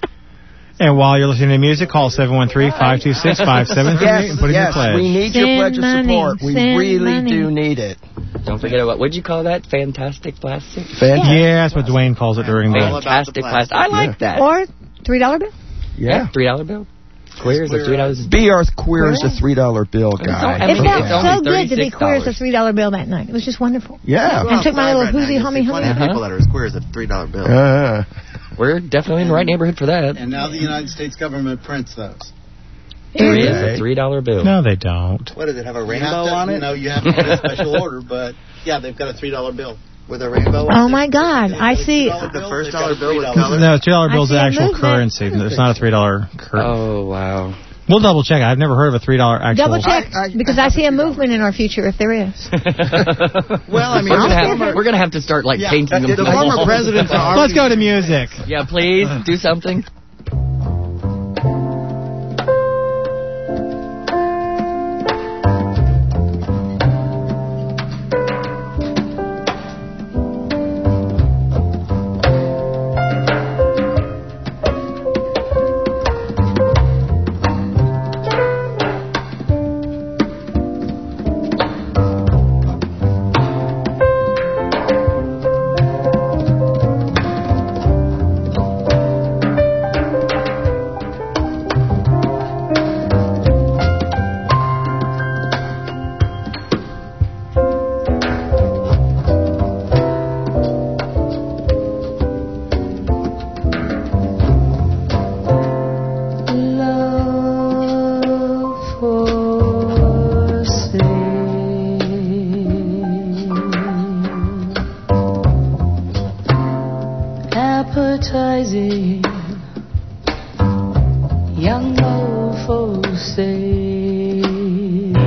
S12: And while you're listening to music, call seven one three, five two six, five seven three eight
S3: Yes,
S12: and put in
S3: yes,
S12: your pledge.
S3: we need your
S6: Send
S3: pledge of
S6: money,
S3: support. We
S6: send
S3: really
S6: money.
S3: do need it.
S8: Don't forget about, what'd you call that? Fantastic plastic?
S3: Fantastic.
S12: Yeah, that's what Dwayne calls it during
S7: All
S12: the...
S7: about the
S8: Fantastic plastic. I like that.
S6: Or three dollar bill.
S3: Yeah.
S8: Three dollar bill. Queers of three dollars.
S3: Be our queer as a three dollar bill
S8: It's all-
S3: guy.
S8: I mean,
S6: It felt
S8: it's only
S6: so good to be queer as a
S8: thirty-six
S6: three dollar bill that night. It was just wonderful.
S3: Yeah.
S6: And took my little
S7: Right now,
S6: hoozy
S7: you
S6: hummy
S7: see plenty
S6: hummy.
S7: of people that are as queer as a three dollar bill.
S3: Uh,
S8: We're definitely in the right neighborhood for that.
S13: And now the United States government prints those.
S8: There is
S3: Okay.
S8: a three dollar bill.
S12: No, they don't.
S13: What does it have a You rainbow have to- on it? No, you have to get a special order, but yeah, they've got a three dollar bill
S7: With a rainbow on
S6: Oh
S7: it.
S6: my God! I see.
S7: The first dollar bill with color.
S12: No, two dollar bill is
S6: I
S12: the
S6: see a
S12: actual
S6: movement.
S12: currency. It's not a three dollar currency.
S8: Oh, wow.
S12: We'll double check. I've never heard of a three dollar actual...
S6: Double check
S3: I- I-
S6: because
S3: I
S6: I
S3: have
S6: see
S3: a
S6: a
S3: few
S6: movement in our future if there is.
S7: Well, I mean,
S8: We're gonna,
S6: I'll
S8: have,
S6: give it.
S8: we're gonna have to start, like,
S7: Yeah,
S8: painting them.
S7: the
S8: to the
S7: former
S8: wall.
S7: presidents are
S12: Let's go to music.
S8: Yeah, please, do something.
S14: Appetizing, young love for sale.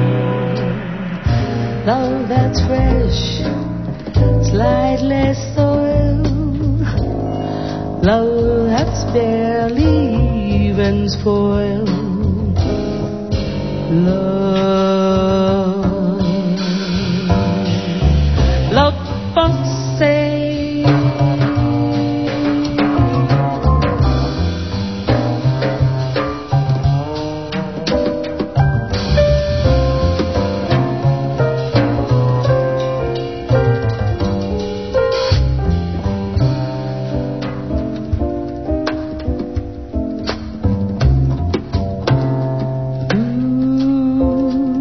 S14: Love that's fresh, slightly soiled. Love that's barely even spoiled. Love, love for sale. Ooh.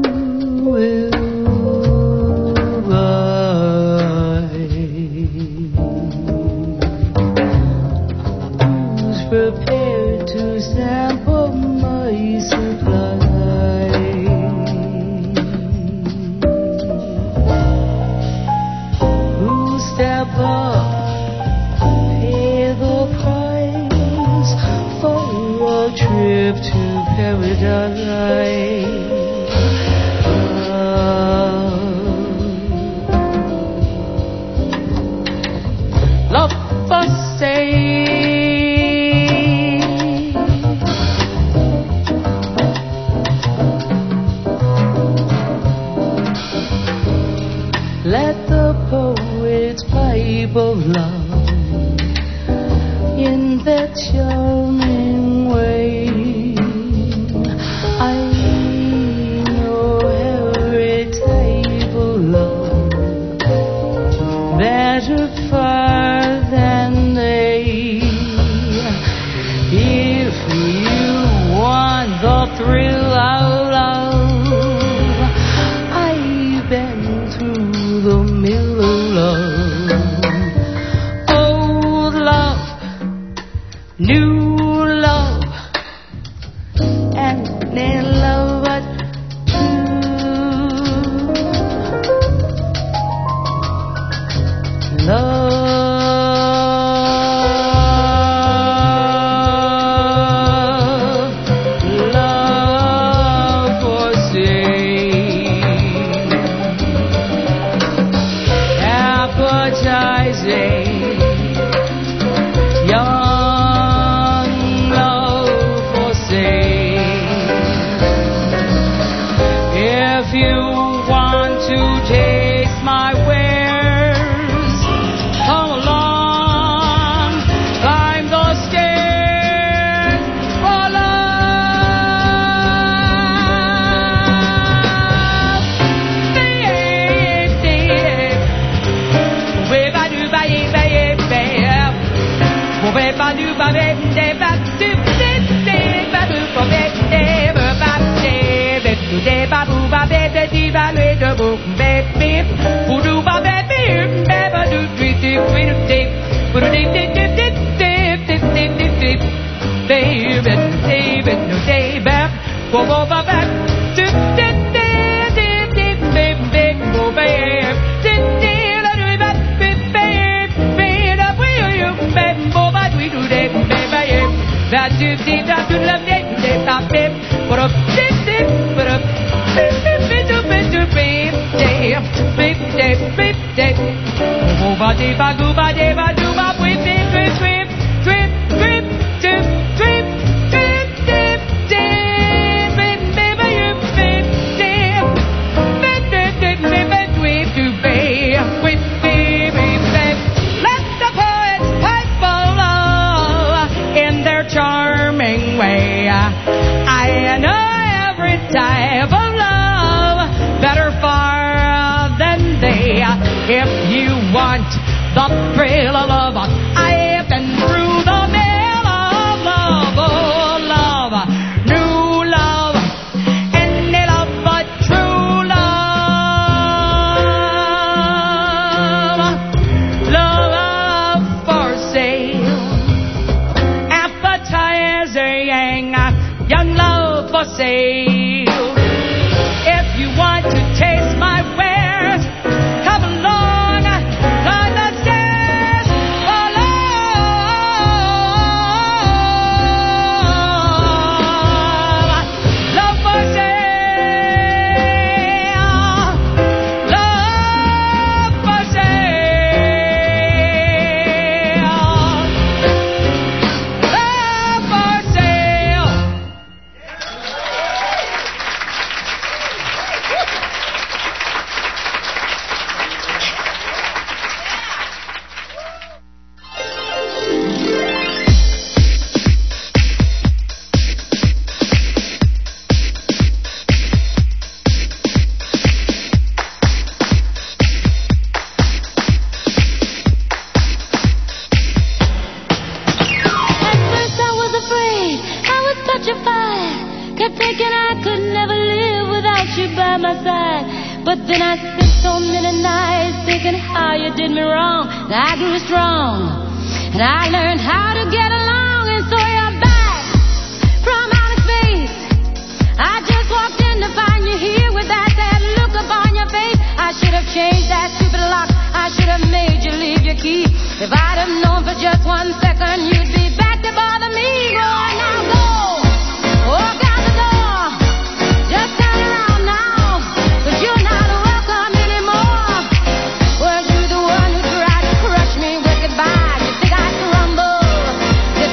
S14: type of love in that charming way. I know every type of love better far than they. If you want the thrill of love, I've been through the mill of love. Old love, new love, and then love but true. Love. Did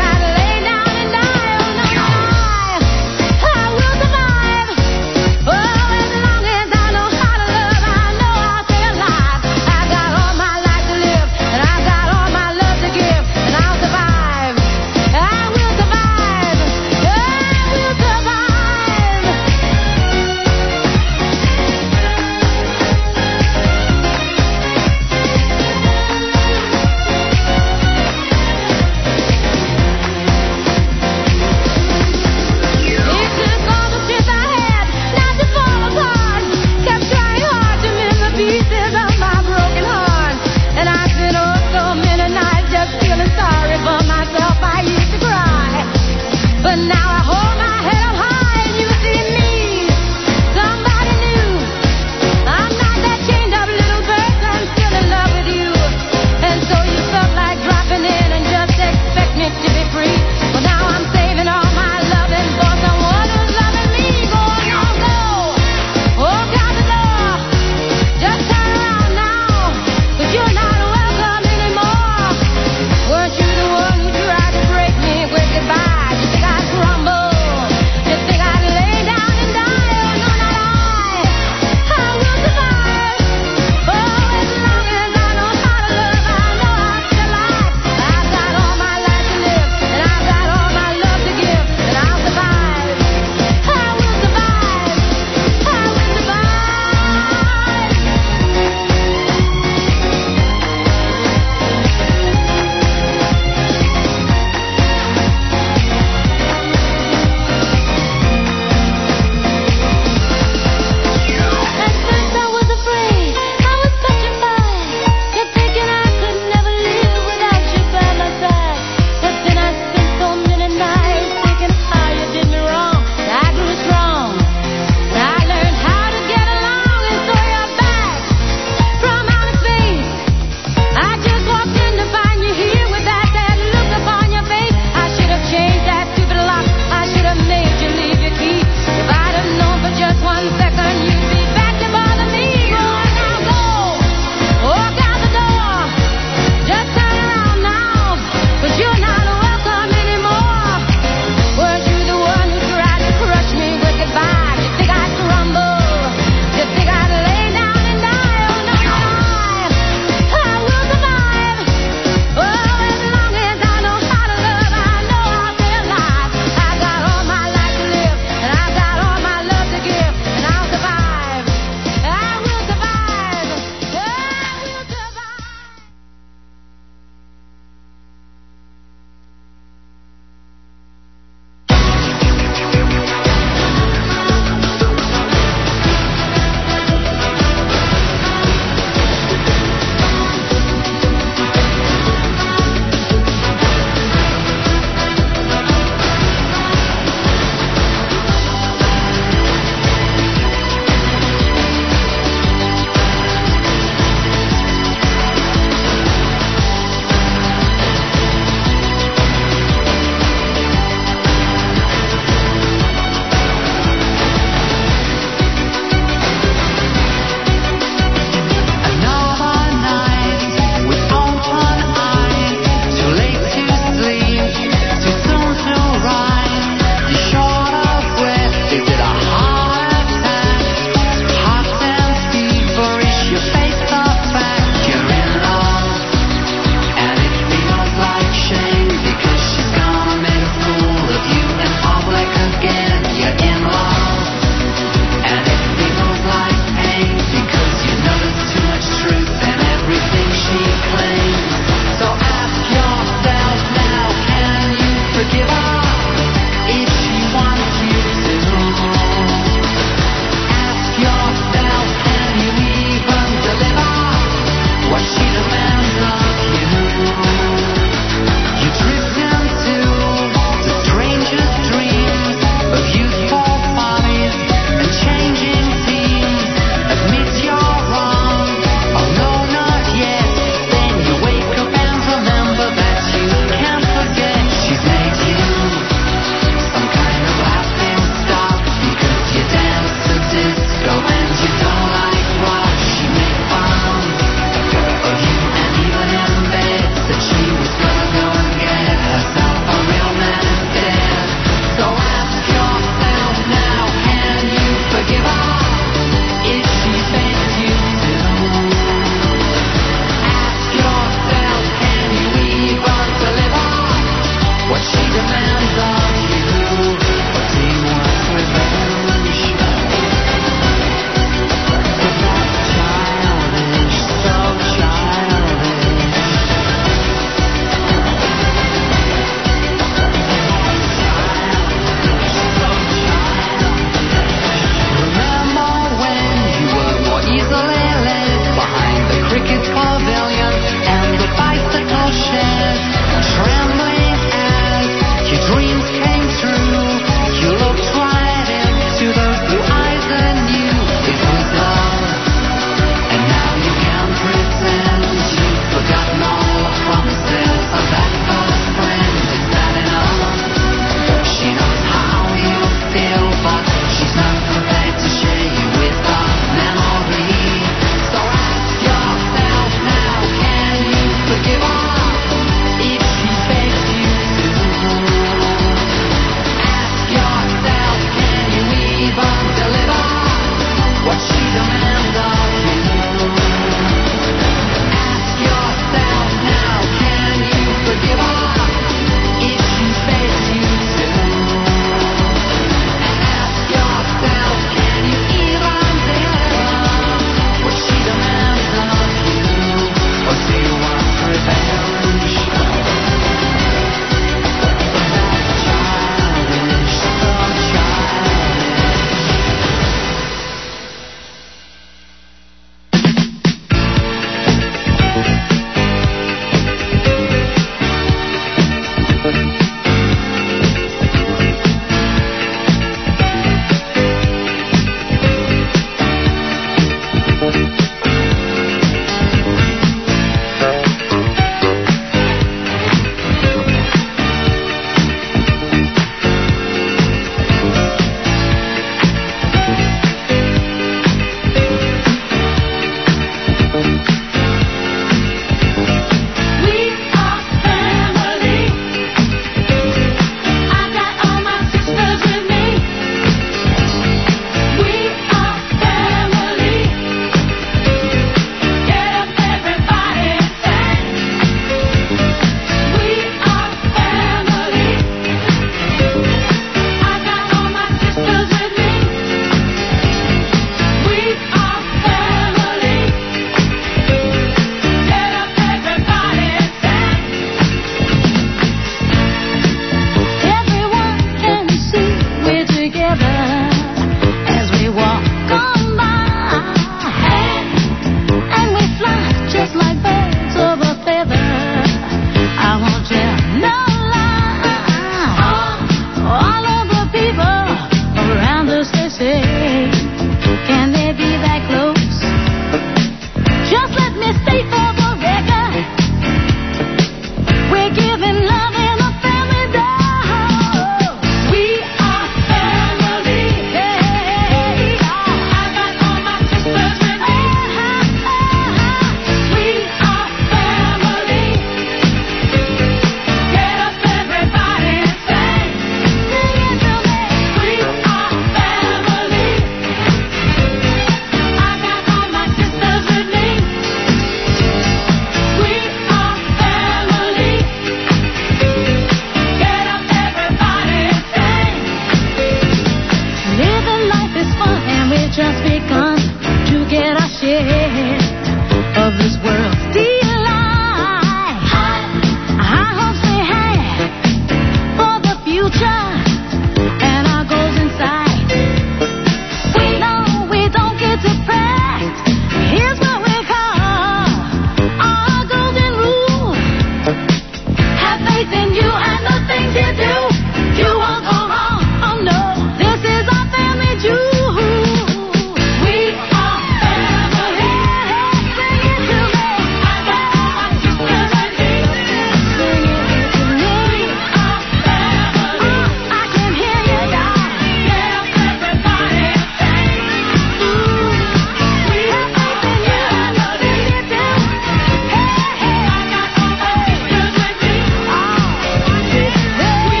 S14: only just begun to get our share of this world's delight. High hopes we had for the future and our goals in sight. We know we don't get depressed. Here's what we call our golden rule. Have faith in you and the things you do. You won't go wrong. Oh no, this is our family jewel. We are family. Sing it to me. I got all my sisters and me. Sing it to me. We are family. I can hear you, y'all. Yeah, everybody sing. Ooh, we have faith in you and the things you do. Hey, hey, I got all my sisters with me. Oh, we are family.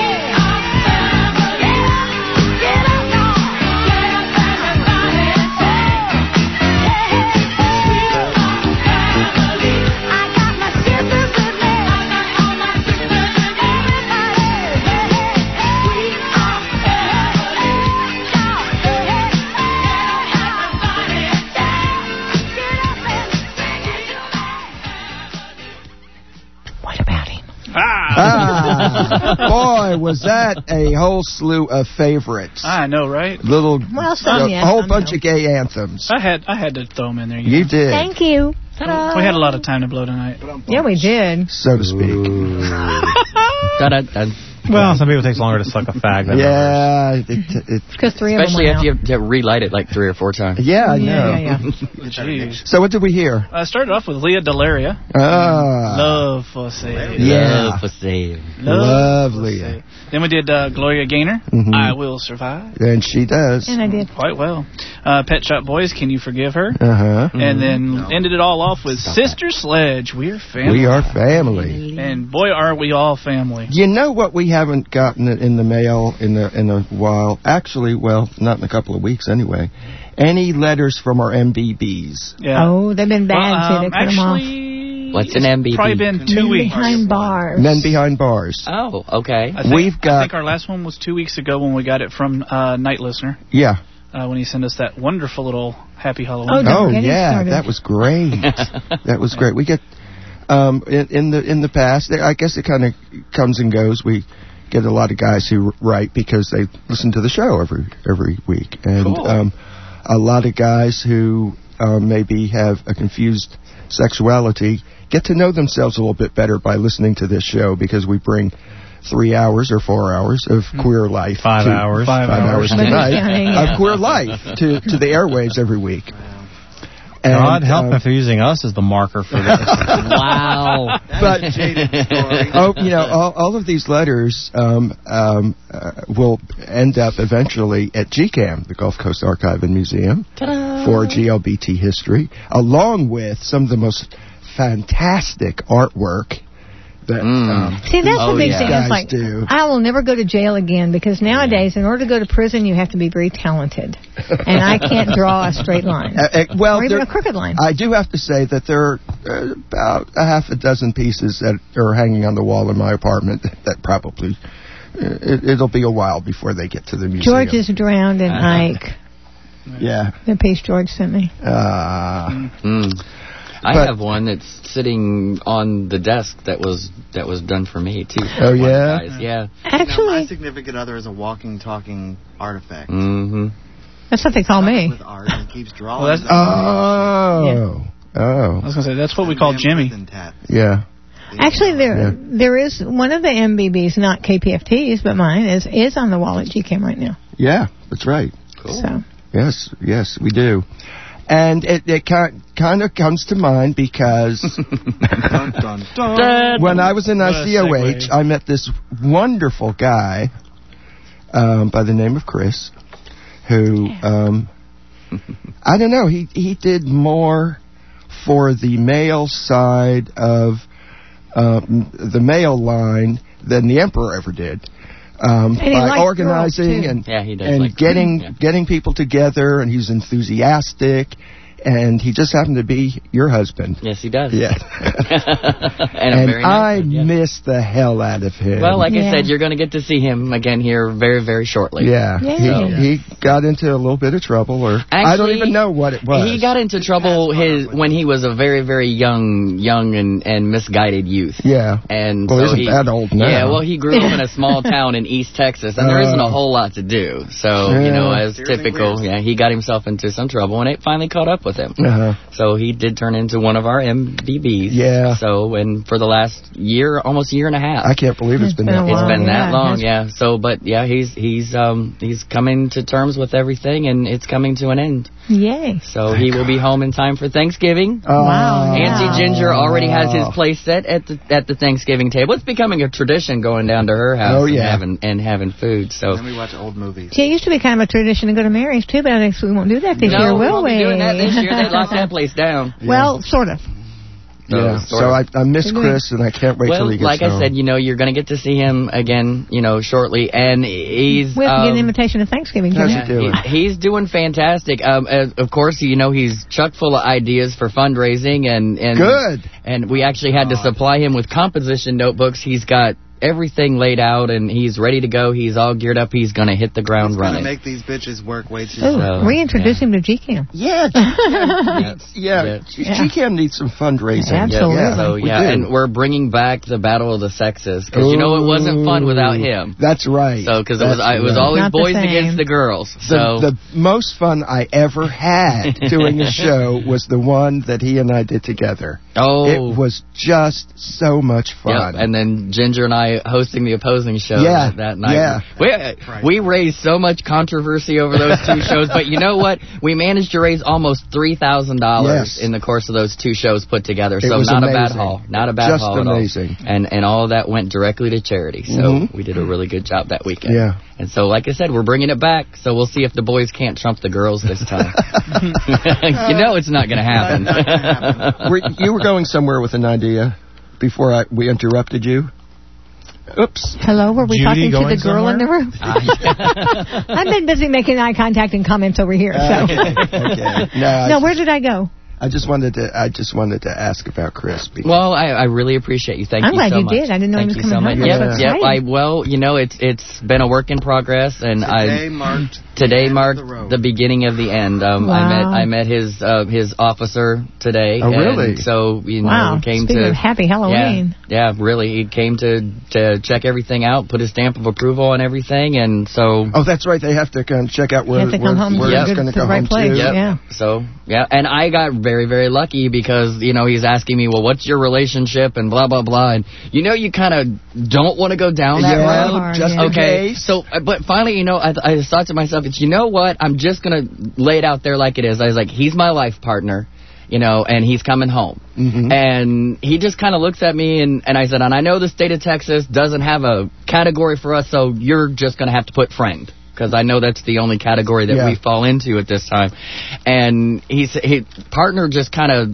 S14: Get up, y'all. Yeah, everybody sing. Hey, we are family. I got my sisters with me. I got all my sisters with me. Everybody, we are family. Y'all, hey, everybody sing. Get up and sing it.
S6: What about him?
S3: Ah, boy, was that a whole slew of favorites.
S5: I know, right?
S3: Little,
S6: Well, some,
S3: a
S6: yeah,
S3: whole
S6: some
S3: bunch
S6: no.
S3: of gay anthems.
S5: I had I had to throw them in there. You,
S3: You
S5: know.
S3: did,
S6: Thank you. Ta-da.
S5: We had a lot of time to blow tonight.
S6: Yeah, we did.
S3: so to speak.
S8: Da-da-da.
S12: Well, some people it takes longer to suck a fag than others.
S3: Yeah, it, it,
S6: Because three
S8: Especially
S6: of them
S8: if you
S6: went
S8: have to relight it like three or four times.
S3: yeah, I know.
S6: Yeah, yeah, yeah.
S5: Jeez.
S3: So what did we hear?
S5: I started off with Leah Delaria.
S3: Ah,
S5: Love for sale.
S3: yeah,
S8: Love for sale.
S5: Love for
S3: lovely.
S5: sale. Then we did uh, Gloria Gaynor.
S3: Mhm.
S5: I Will Survive.
S3: And she does.
S6: And I did.
S5: Quite well. Uh, Pet Shop Boys, Can You Forgive Her?
S3: Uh huh.
S5: And then ended it all off with Sister Sledge. We're family.
S3: We are family.
S5: And boy, are we all family.
S3: You know what we haven't gotten in the mail in a, in a while? Actually, well, not in a couple of weeks anyway. Any letters from our M B Bs?
S5: Yeah.
S6: Oh, they've been bad,
S5: Well,
S6: so
S5: um,
S6: they put them off.
S5: actually,
S8: What's an M B B?
S5: Probably been two
S6: Men
S5: weeks.
S6: behind bars.
S3: Men behind bars.
S8: Oh, okay.
S5: I think,
S3: We've
S5: I
S3: got-
S5: think our last one was two weeks ago when we got it from uh, Night Listener.
S3: Yeah.
S5: Uh, when he sent us that wonderful little Happy Halloween.
S6: Oh, don't
S3: Oh
S6: get me
S3: yeah,
S6: started.
S3: that was great. That was great. We get um, in, in the in the past. I guess it kind of comes and goes. We get a lot of guys who write because they listen to the show every every week, and
S5: Cool.
S3: um, a lot of guys who um, maybe have a confused sexuality get to know themselves a little bit better by listening to this show because we bring three hours or four hours of queer life.
S12: Five
S3: to,
S12: hours.
S3: Five,
S12: Five
S3: hours
S12: hours.
S3: tonight
S6: Yeah.
S3: of queer life to, to the airwaves every week. And,
S12: God help
S3: um,
S12: if they're using us as the marker for this.
S8: Wow.
S3: But oh, you know, all, all of these letters um, um, uh, will end up eventually at G CAM, the Gulf Coast Archive and Museum, for G L B T history, along with some of the most fantastic artwork that um,
S6: See, that's
S8: Oh,
S6: the big
S8: yeah.
S6: thing.
S3: guys
S6: It's like,
S3: do.
S6: I will never go to jail again because nowadays, in order to go to prison, you have to be very talented. And I can't draw a straight line.
S3: Uh, uh, well,
S6: or even
S3: there-
S6: a crooked line.
S3: I do have to say that there are uh, about a half a dozen pieces that are hanging on the wall in my apartment that probably uh, it, it'll be a while before they get to the museum.
S6: George is drowned in Ike.
S3: Yeah.
S6: The piece George sent me.
S3: Uh,
S8: Mm. I
S3: But-
S8: have one that's sitting on the desk that was that was done for me too.
S3: Oh,
S8: One of the
S3: yeah?
S8: guys, yeah.
S13: You know, my
S6: Actually,
S13: significant other is a walking, talking artifact.
S8: Mm-hmm.
S6: that's what they call me.
S13: With art, and keeps drawing.
S5: Well, that's-
S3: oh.
S5: I
S3: Oh.
S5: was going to say, that's what we call Jimmy.
S3: Yeah.
S6: Actually, there
S3: Yeah.
S6: there is one of the M B Bs, not K P F Ts, but mine is is on the wall at G CAM right now.
S3: Yeah, that's right.
S6: So
S3: Yes, yes, we do. And it, it kind of comes to mind because
S13: Dun, dun, dun.
S3: when I was in
S5: What a
S3: I C O H,
S5: segue.
S3: I met this wonderful guy um, by the name of Chris, who, um, I don't know, he, he did more for the male side of um, the male line than the Emperor ever did. Um,
S6: And he
S3: by
S6: liked
S3: organizing
S6: girls, too.
S3: and
S8: Yeah, he does
S3: and
S8: like
S3: getting
S8: girls, yeah.
S3: getting people together, and he's enthusiastic, and he just happened to be your husband.
S8: Yes, he does.
S3: Yeah.
S8: and
S3: and
S8: very nice
S3: I
S8: one, yeah.
S3: miss the hell out of him.
S8: Well, like
S6: Yeah.
S8: I said, you're going to get to see him again here very, very shortly.
S3: Yeah,
S6: Yay.
S3: he, he got into a little bit of trouble, or I don't
S8: Actually,
S3: even know what it was.
S8: He got into trouble his when he was a very, very young, young and, and misguided youth.
S3: Yeah.
S8: And
S3: Well,
S8: so
S3: isn't
S8: he,
S3: that old now.
S8: Yeah, well, he grew up in a small town in East Texas, and there isn't a whole lot to do. So, you know,
S3: Yeah.
S8: as typical, yeah, he got himself into some trouble, and it finally caught up with him.
S3: Uh-huh.
S8: So he did turn into one of our M D Bs.
S3: Yeah.
S8: So, and for the last year, almost year and a half.
S3: I can't believe it's been that
S8: It's
S3: long.
S8: been that
S6: Yeah,
S8: long,
S6: that's-
S8: yeah. So, but yeah, he's he's um he's coming to terms with everything, and it's coming to an end.
S6: Yay.
S8: So he will be home in time for Thanksgiving.
S3: Oh.
S6: Wow. Yeah.
S8: Auntie Ginger already has his place set at the at the Thanksgiving table. It's becoming a tradition going down to her house
S3: Oh, yeah.
S8: and having and having food. So
S13: And then we watch old movies.
S6: See, it used to be kind of a tradition to go to Mary's, too, but I guess we won't do that this
S8: no,
S6: year,
S8: we
S6: will
S8: won't
S6: we?
S8: be doing that this year. They locked that place down.
S6: Well, sort of.
S3: Yeah.
S8: sort
S3: So
S8: of.
S3: I, I miss Chris, and I can't wait
S8: well,
S3: till he gets
S8: like
S3: home.
S8: I said, you know, you're going to get to see him again, you know, shortly, and he's.
S6: We have to get an
S8: um,
S6: invitation to Thanksgiving,
S3: How's
S6: Jimmy.
S3: he doing?
S8: He- he's doing fantastic. Um, uh, of course, you know he's chock full of ideas for fundraising, and and
S3: Good.
S8: And we actually had to supply him with composition notebooks. He's got everything laid out, and he's ready to go. He's all geared up. He's going to hit the ground
S13: It's going to
S8: running.
S13: make these bitches work way too
S6: Oh,
S13: slow.
S8: So,
S6: reintroduce him to G CAM.
S3: Yeah, G-Cam needs, yeah,
S8: Yeah.
S3: G- G-Cam needs some fundraising.
S6: Absolutely.
S3: Yeah,
S8: So
S3: we
S8: yeah,
S3: do.
S8: and we're bringing back the Battle of the Sexes because you know it wasn't fun without him.
S3: That's right.
S8: So because it was
S3: That's
S8: I, it was
S3: right.
S8: always
S6: Not the
S8: boys
S6: same.
S8: against the girls. So
S3: The, the most fun I ever had doing a show was the one that he and I did together.
S8: oh
S3: It was just so much
S8: yeah,
S3: fun.
S8: and then Ginger and I hosting the opposing show
S3: Yeah,
S8: that night.
S3: yeah.
S8: We, we raised so much controversy over those two shows, but you know what? We managed to raise almost three thousand dollars
S3: Yes.
S8: in the course of those two shows put together.
S3: It
S8: So
S3: was
S8: not a bad
S3: amazing.
S8: haul. Not a bad
S3: Just
S8: haul
S3: amazing.
S8: at all. And, and all of that went directly to charity. So
S3: Mhm.
S8: we did a really good job that weekend.
S3: Yeah.
S8: And so, like I said, we're bringing it back. So we'll see if the boys can't trump the girls this time. You know it's not going to happen.
S3: were, you were going somewhere with an idea before I, we interrupted you. Oops.
S6: Hello, were we
S12: Judy
S6: talking to
S12: going
S6: the girl in the room? I've been busy making eye contact and comments over here. So.
S3: Okay. No, I,
S6: No, where did I go?
S3: I just wanted to. I just wanted to ask about Chris. Because
S8: Well, I, I really appreciate you. Thank
S6: I'm
S8: you
S6: glad
S8: so
S6: you
S8: much.
S6: did. I didn't know he
S8: Thank
S6: was
S8: you so
S6: coming
S8: much.
S6: home.
S8: Yep,
S6: That's
S8: yep. I
S6: exciting.
S8: well, you know, it's it's been a work in progress, and
S13: Today
S8: I
S13: marked
S8: today
S13: the
S8: marked
S13: end of the road.
S8: the beginning of the end. Um, I
S6: Wow.
S8: met I met his uh, his officer today.
S3: Oh,
S8: and
S3: really?
S8: So you know,
S6: Wow.
S8: came
S6: Speaking
S8: to
S6: of happy Halloween.
S8: Yeah, yeah, really. He came to to check everything out, put his stamp of approval on everything, and so.
S3: oh, that's right. They have to kind of check out where,
S6: You have to
S3: where,
S6: come home
S3: where
S6: to
S3: it's
S6: the-
S3: going to
S6: to
S3: go
S6: the right
S3: home
S6: place.
S3: to.
S8: Yep.
S6: Yeah.
S8: So, yeah. And I got very, very lucky because, you know, he's asking me, well, what's your relationship and blah, blah, blah. And, you know, you kind of don't want to go down that
S3: Yeah,
S8: road.
S6: hard,
S3: just
S6: yeah.
S3: in
S8: Okay.
S3: case.
S8: So, uh, but finally, you know, I, I just thought to myself, it's, you know what? I'm just going to lay it out there like it is. I was like, he's my life partner. You know, and he's coming home.
S3: Mhm.
S8: And he just kind of looks at me, and, and I said, and I know the state of Texas doesn't have a category for us, so you're just going to have to put friend. Because I know that's the only category that
S3: Yeah.
S8: we fall into at this time. And he's, his partner just kind of,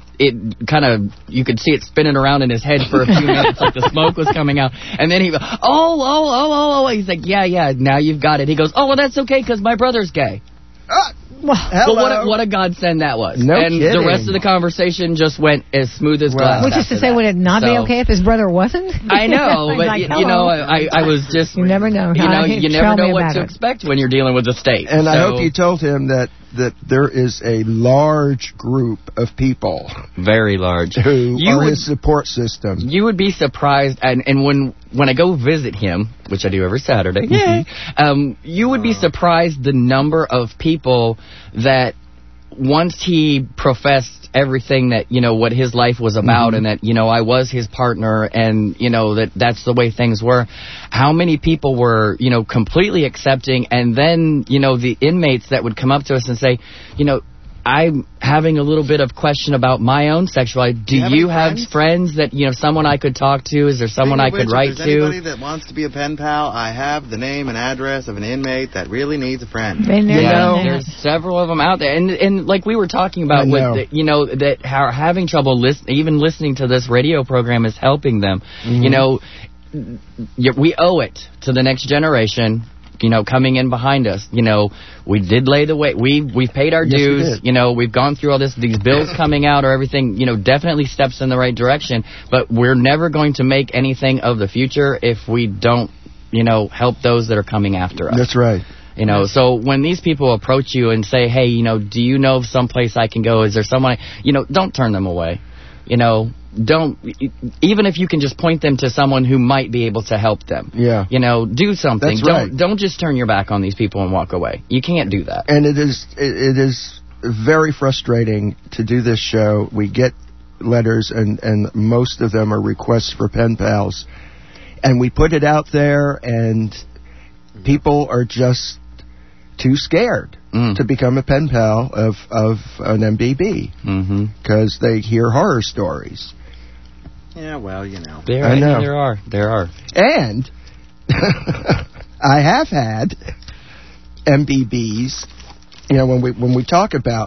S8: it kind of, you could see it spinning around in his head for a few minutes, like the smoke was coming out. And then he, oh, oh, oh, oh, oh, he's like, yeah, yeah, now you've got it. He goes, oh, well, that's okay, because my brother's gay.
S3: Ah,
S6: Well,
S8: Well, what a, what a godsend that was.
S3: No
S8: and
S3: kidding.
S8: the rest of the conversation just went as smooth as
S3: Wow.
S8: glass.
S6: which is to
S8: after
S6: say,
S8: that.
S6: would it not be
S8: So-
S6: okay if his brother wasn't?
S8: I know,
S6: He's
S8: but
S6: like,
S8: y- you know,
S6: hello.
S8: I, I was just,
S6: You never know.
S8: you know,
S6: Huh?
S8: you
S6: Tell
S8: never
S6: me
S8: know what
S6: about
S8: to
S6: it.
S8: expect when you're dealing with the state.
S3: And I
S8: So-
S3: hope you told him that, that there is a large group of people
S8: very large
S3: who
S8: You
S3: are
S8: would-
S3: his support system.
S8: You would be surprised, and, and when when I go visit him, which I do every Saturday, yay, um, you would be surprised the number of people that once he professed everything that, you know, what his life was about,
S3: Mhm.
S8: and that, you know, I was his partner, and, you know, that that's the way things were, how many people were, you know, completely accepting, and then, you know, the inmates that would come up to us and say, you know, I'm having a little bit of question about my own sexuality. Do
S13: you have
S8: you
S13: any
S8: have
S13: friends?
S8: friends that, you know, someone I could talk to? Is there someone I
S13: Speaking of
S8: could
S13: which,
S8: write
S13: if there's anybody
S8: to?
S13: that wants to be a pen pal, I have the name and address of an inmate that really needs a friend.
S6: Been there,
S8: Yeah,
S6: done that.
S8: there's several of them out there, and and like we were talking
S3: I
S8: about,
S3: know.
S8: with the, you know, that how having trouble listen, even listening to this radio program is helping them.
S3: Mhm.
S8: You know, y- we owe it to the next generation you know, coming in behind us. You know, we did lay the way. We, we've paid our
S3: Yes, we
S8: dues.
S3: did.
S8: You know, we've gone through all this. These bills coming out or everything, you know, definitely steps in the right direction. But we're never going to make anything of the future if we don't, you know, help those that are coming after us.
S3: That's right.
S8: You know, so when these people approach you and say, hey, you know, do you know of someplace I can go? Is there someone, you know, don't turn them away. You know, don't, even if you can just point them to someone who might be able to help them.
S3: Yeah.
S8: You know, do something.
S3: That's
S8: don't
S3: right.
S8: don't just turn your back on these people and walk away. You can't do that.
S3: And it is it, it is very frustrating to do this show. We get letters, and, and most of them are requests for pen pals. And we put it out there, and people are just too scared
S8: mm.
S3: to become a pen pal of, of an M B B because mm-hmm. they hear horror stories.
S13: Yeah, well, you know.
S8: There,
S3: I know.
S8: There are. There are.
S3: And I have had M B Bs. You know, when we when we talk about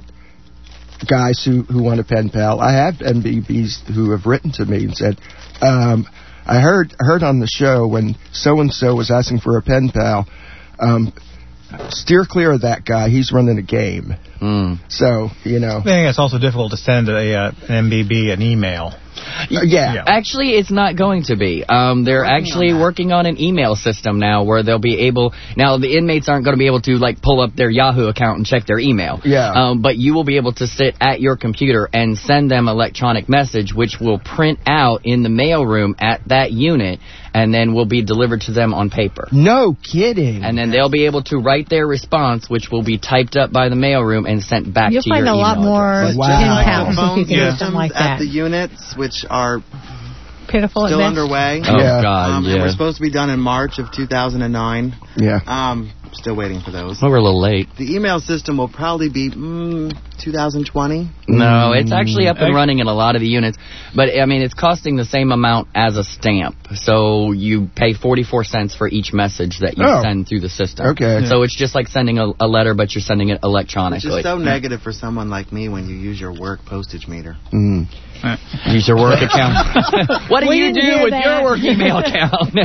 S3: guys who, who want a pen pal, I have M B Bs who have written to me and said, um, I heard heard on the show when so-and-so was asking for a pen pal, um, steer clear of that guy. He's running a game.
S8: Mm.
S3: So, you know.
S12: I think it's also difficult to send a, uh, an M B B an email.
S3: Uh, yeah.
S8: yeah. Actually, it's not going to be. Um, they're working actually on working on an email system now where they'll be able... Now, the inmates aren't going to be able to, like, pull up their Yahoo account and check their email.
S3: Yeah.
S8: Um, but you will be able to sit at your computer and send them electronic message, which will print out in the mailroom at that unit, and then will be delivered to them on paper.
S3: No kidding.
S8: And then they'll be able to write their response, which will be typed up by the mailroom and sent back
S6: You'll
S8: to your email
S6: You'll find a lot more
S8: address.
S3: Wow.
S6: pen pals
S13: phone
S6: if you can do
S13: systems
S6: something like
S13: at
S6: that.
S13: the units, which are
S6: Pitiful
S13: still
S6: at best.
S13: underway.
S8: Oh,
S3: Yeah.
S8: God,
S13: um,
S8: yeah.
S13: And we're supposed to be done in March of two thousand nine.
S3: Yeah.
S13: Um, still waiting for those.
S8: Well, we're a little late.
S13: The email system will probably be mm, two thousand twenty.
S8: No, it's actually up and
S5: Mm.
S8: running in a lot of the units. But, I mean, it's costing the same amount as a stamp. So you pay forty-four cents for each message that you
S3: Oh.
S8: send through the system.
S3: Okay.
S8: So it's just like sending a, a letter, but you're sending it
S13: Which
S8: electronically.
S13: is so negative for someone like me when you use your work postage meter.
S3: Mm.
S8: Use your work account. What do
S6: We
S8: you
S6: didn't
S8: do
S6: hear
S8: with
S6: that.
S8: your work email account?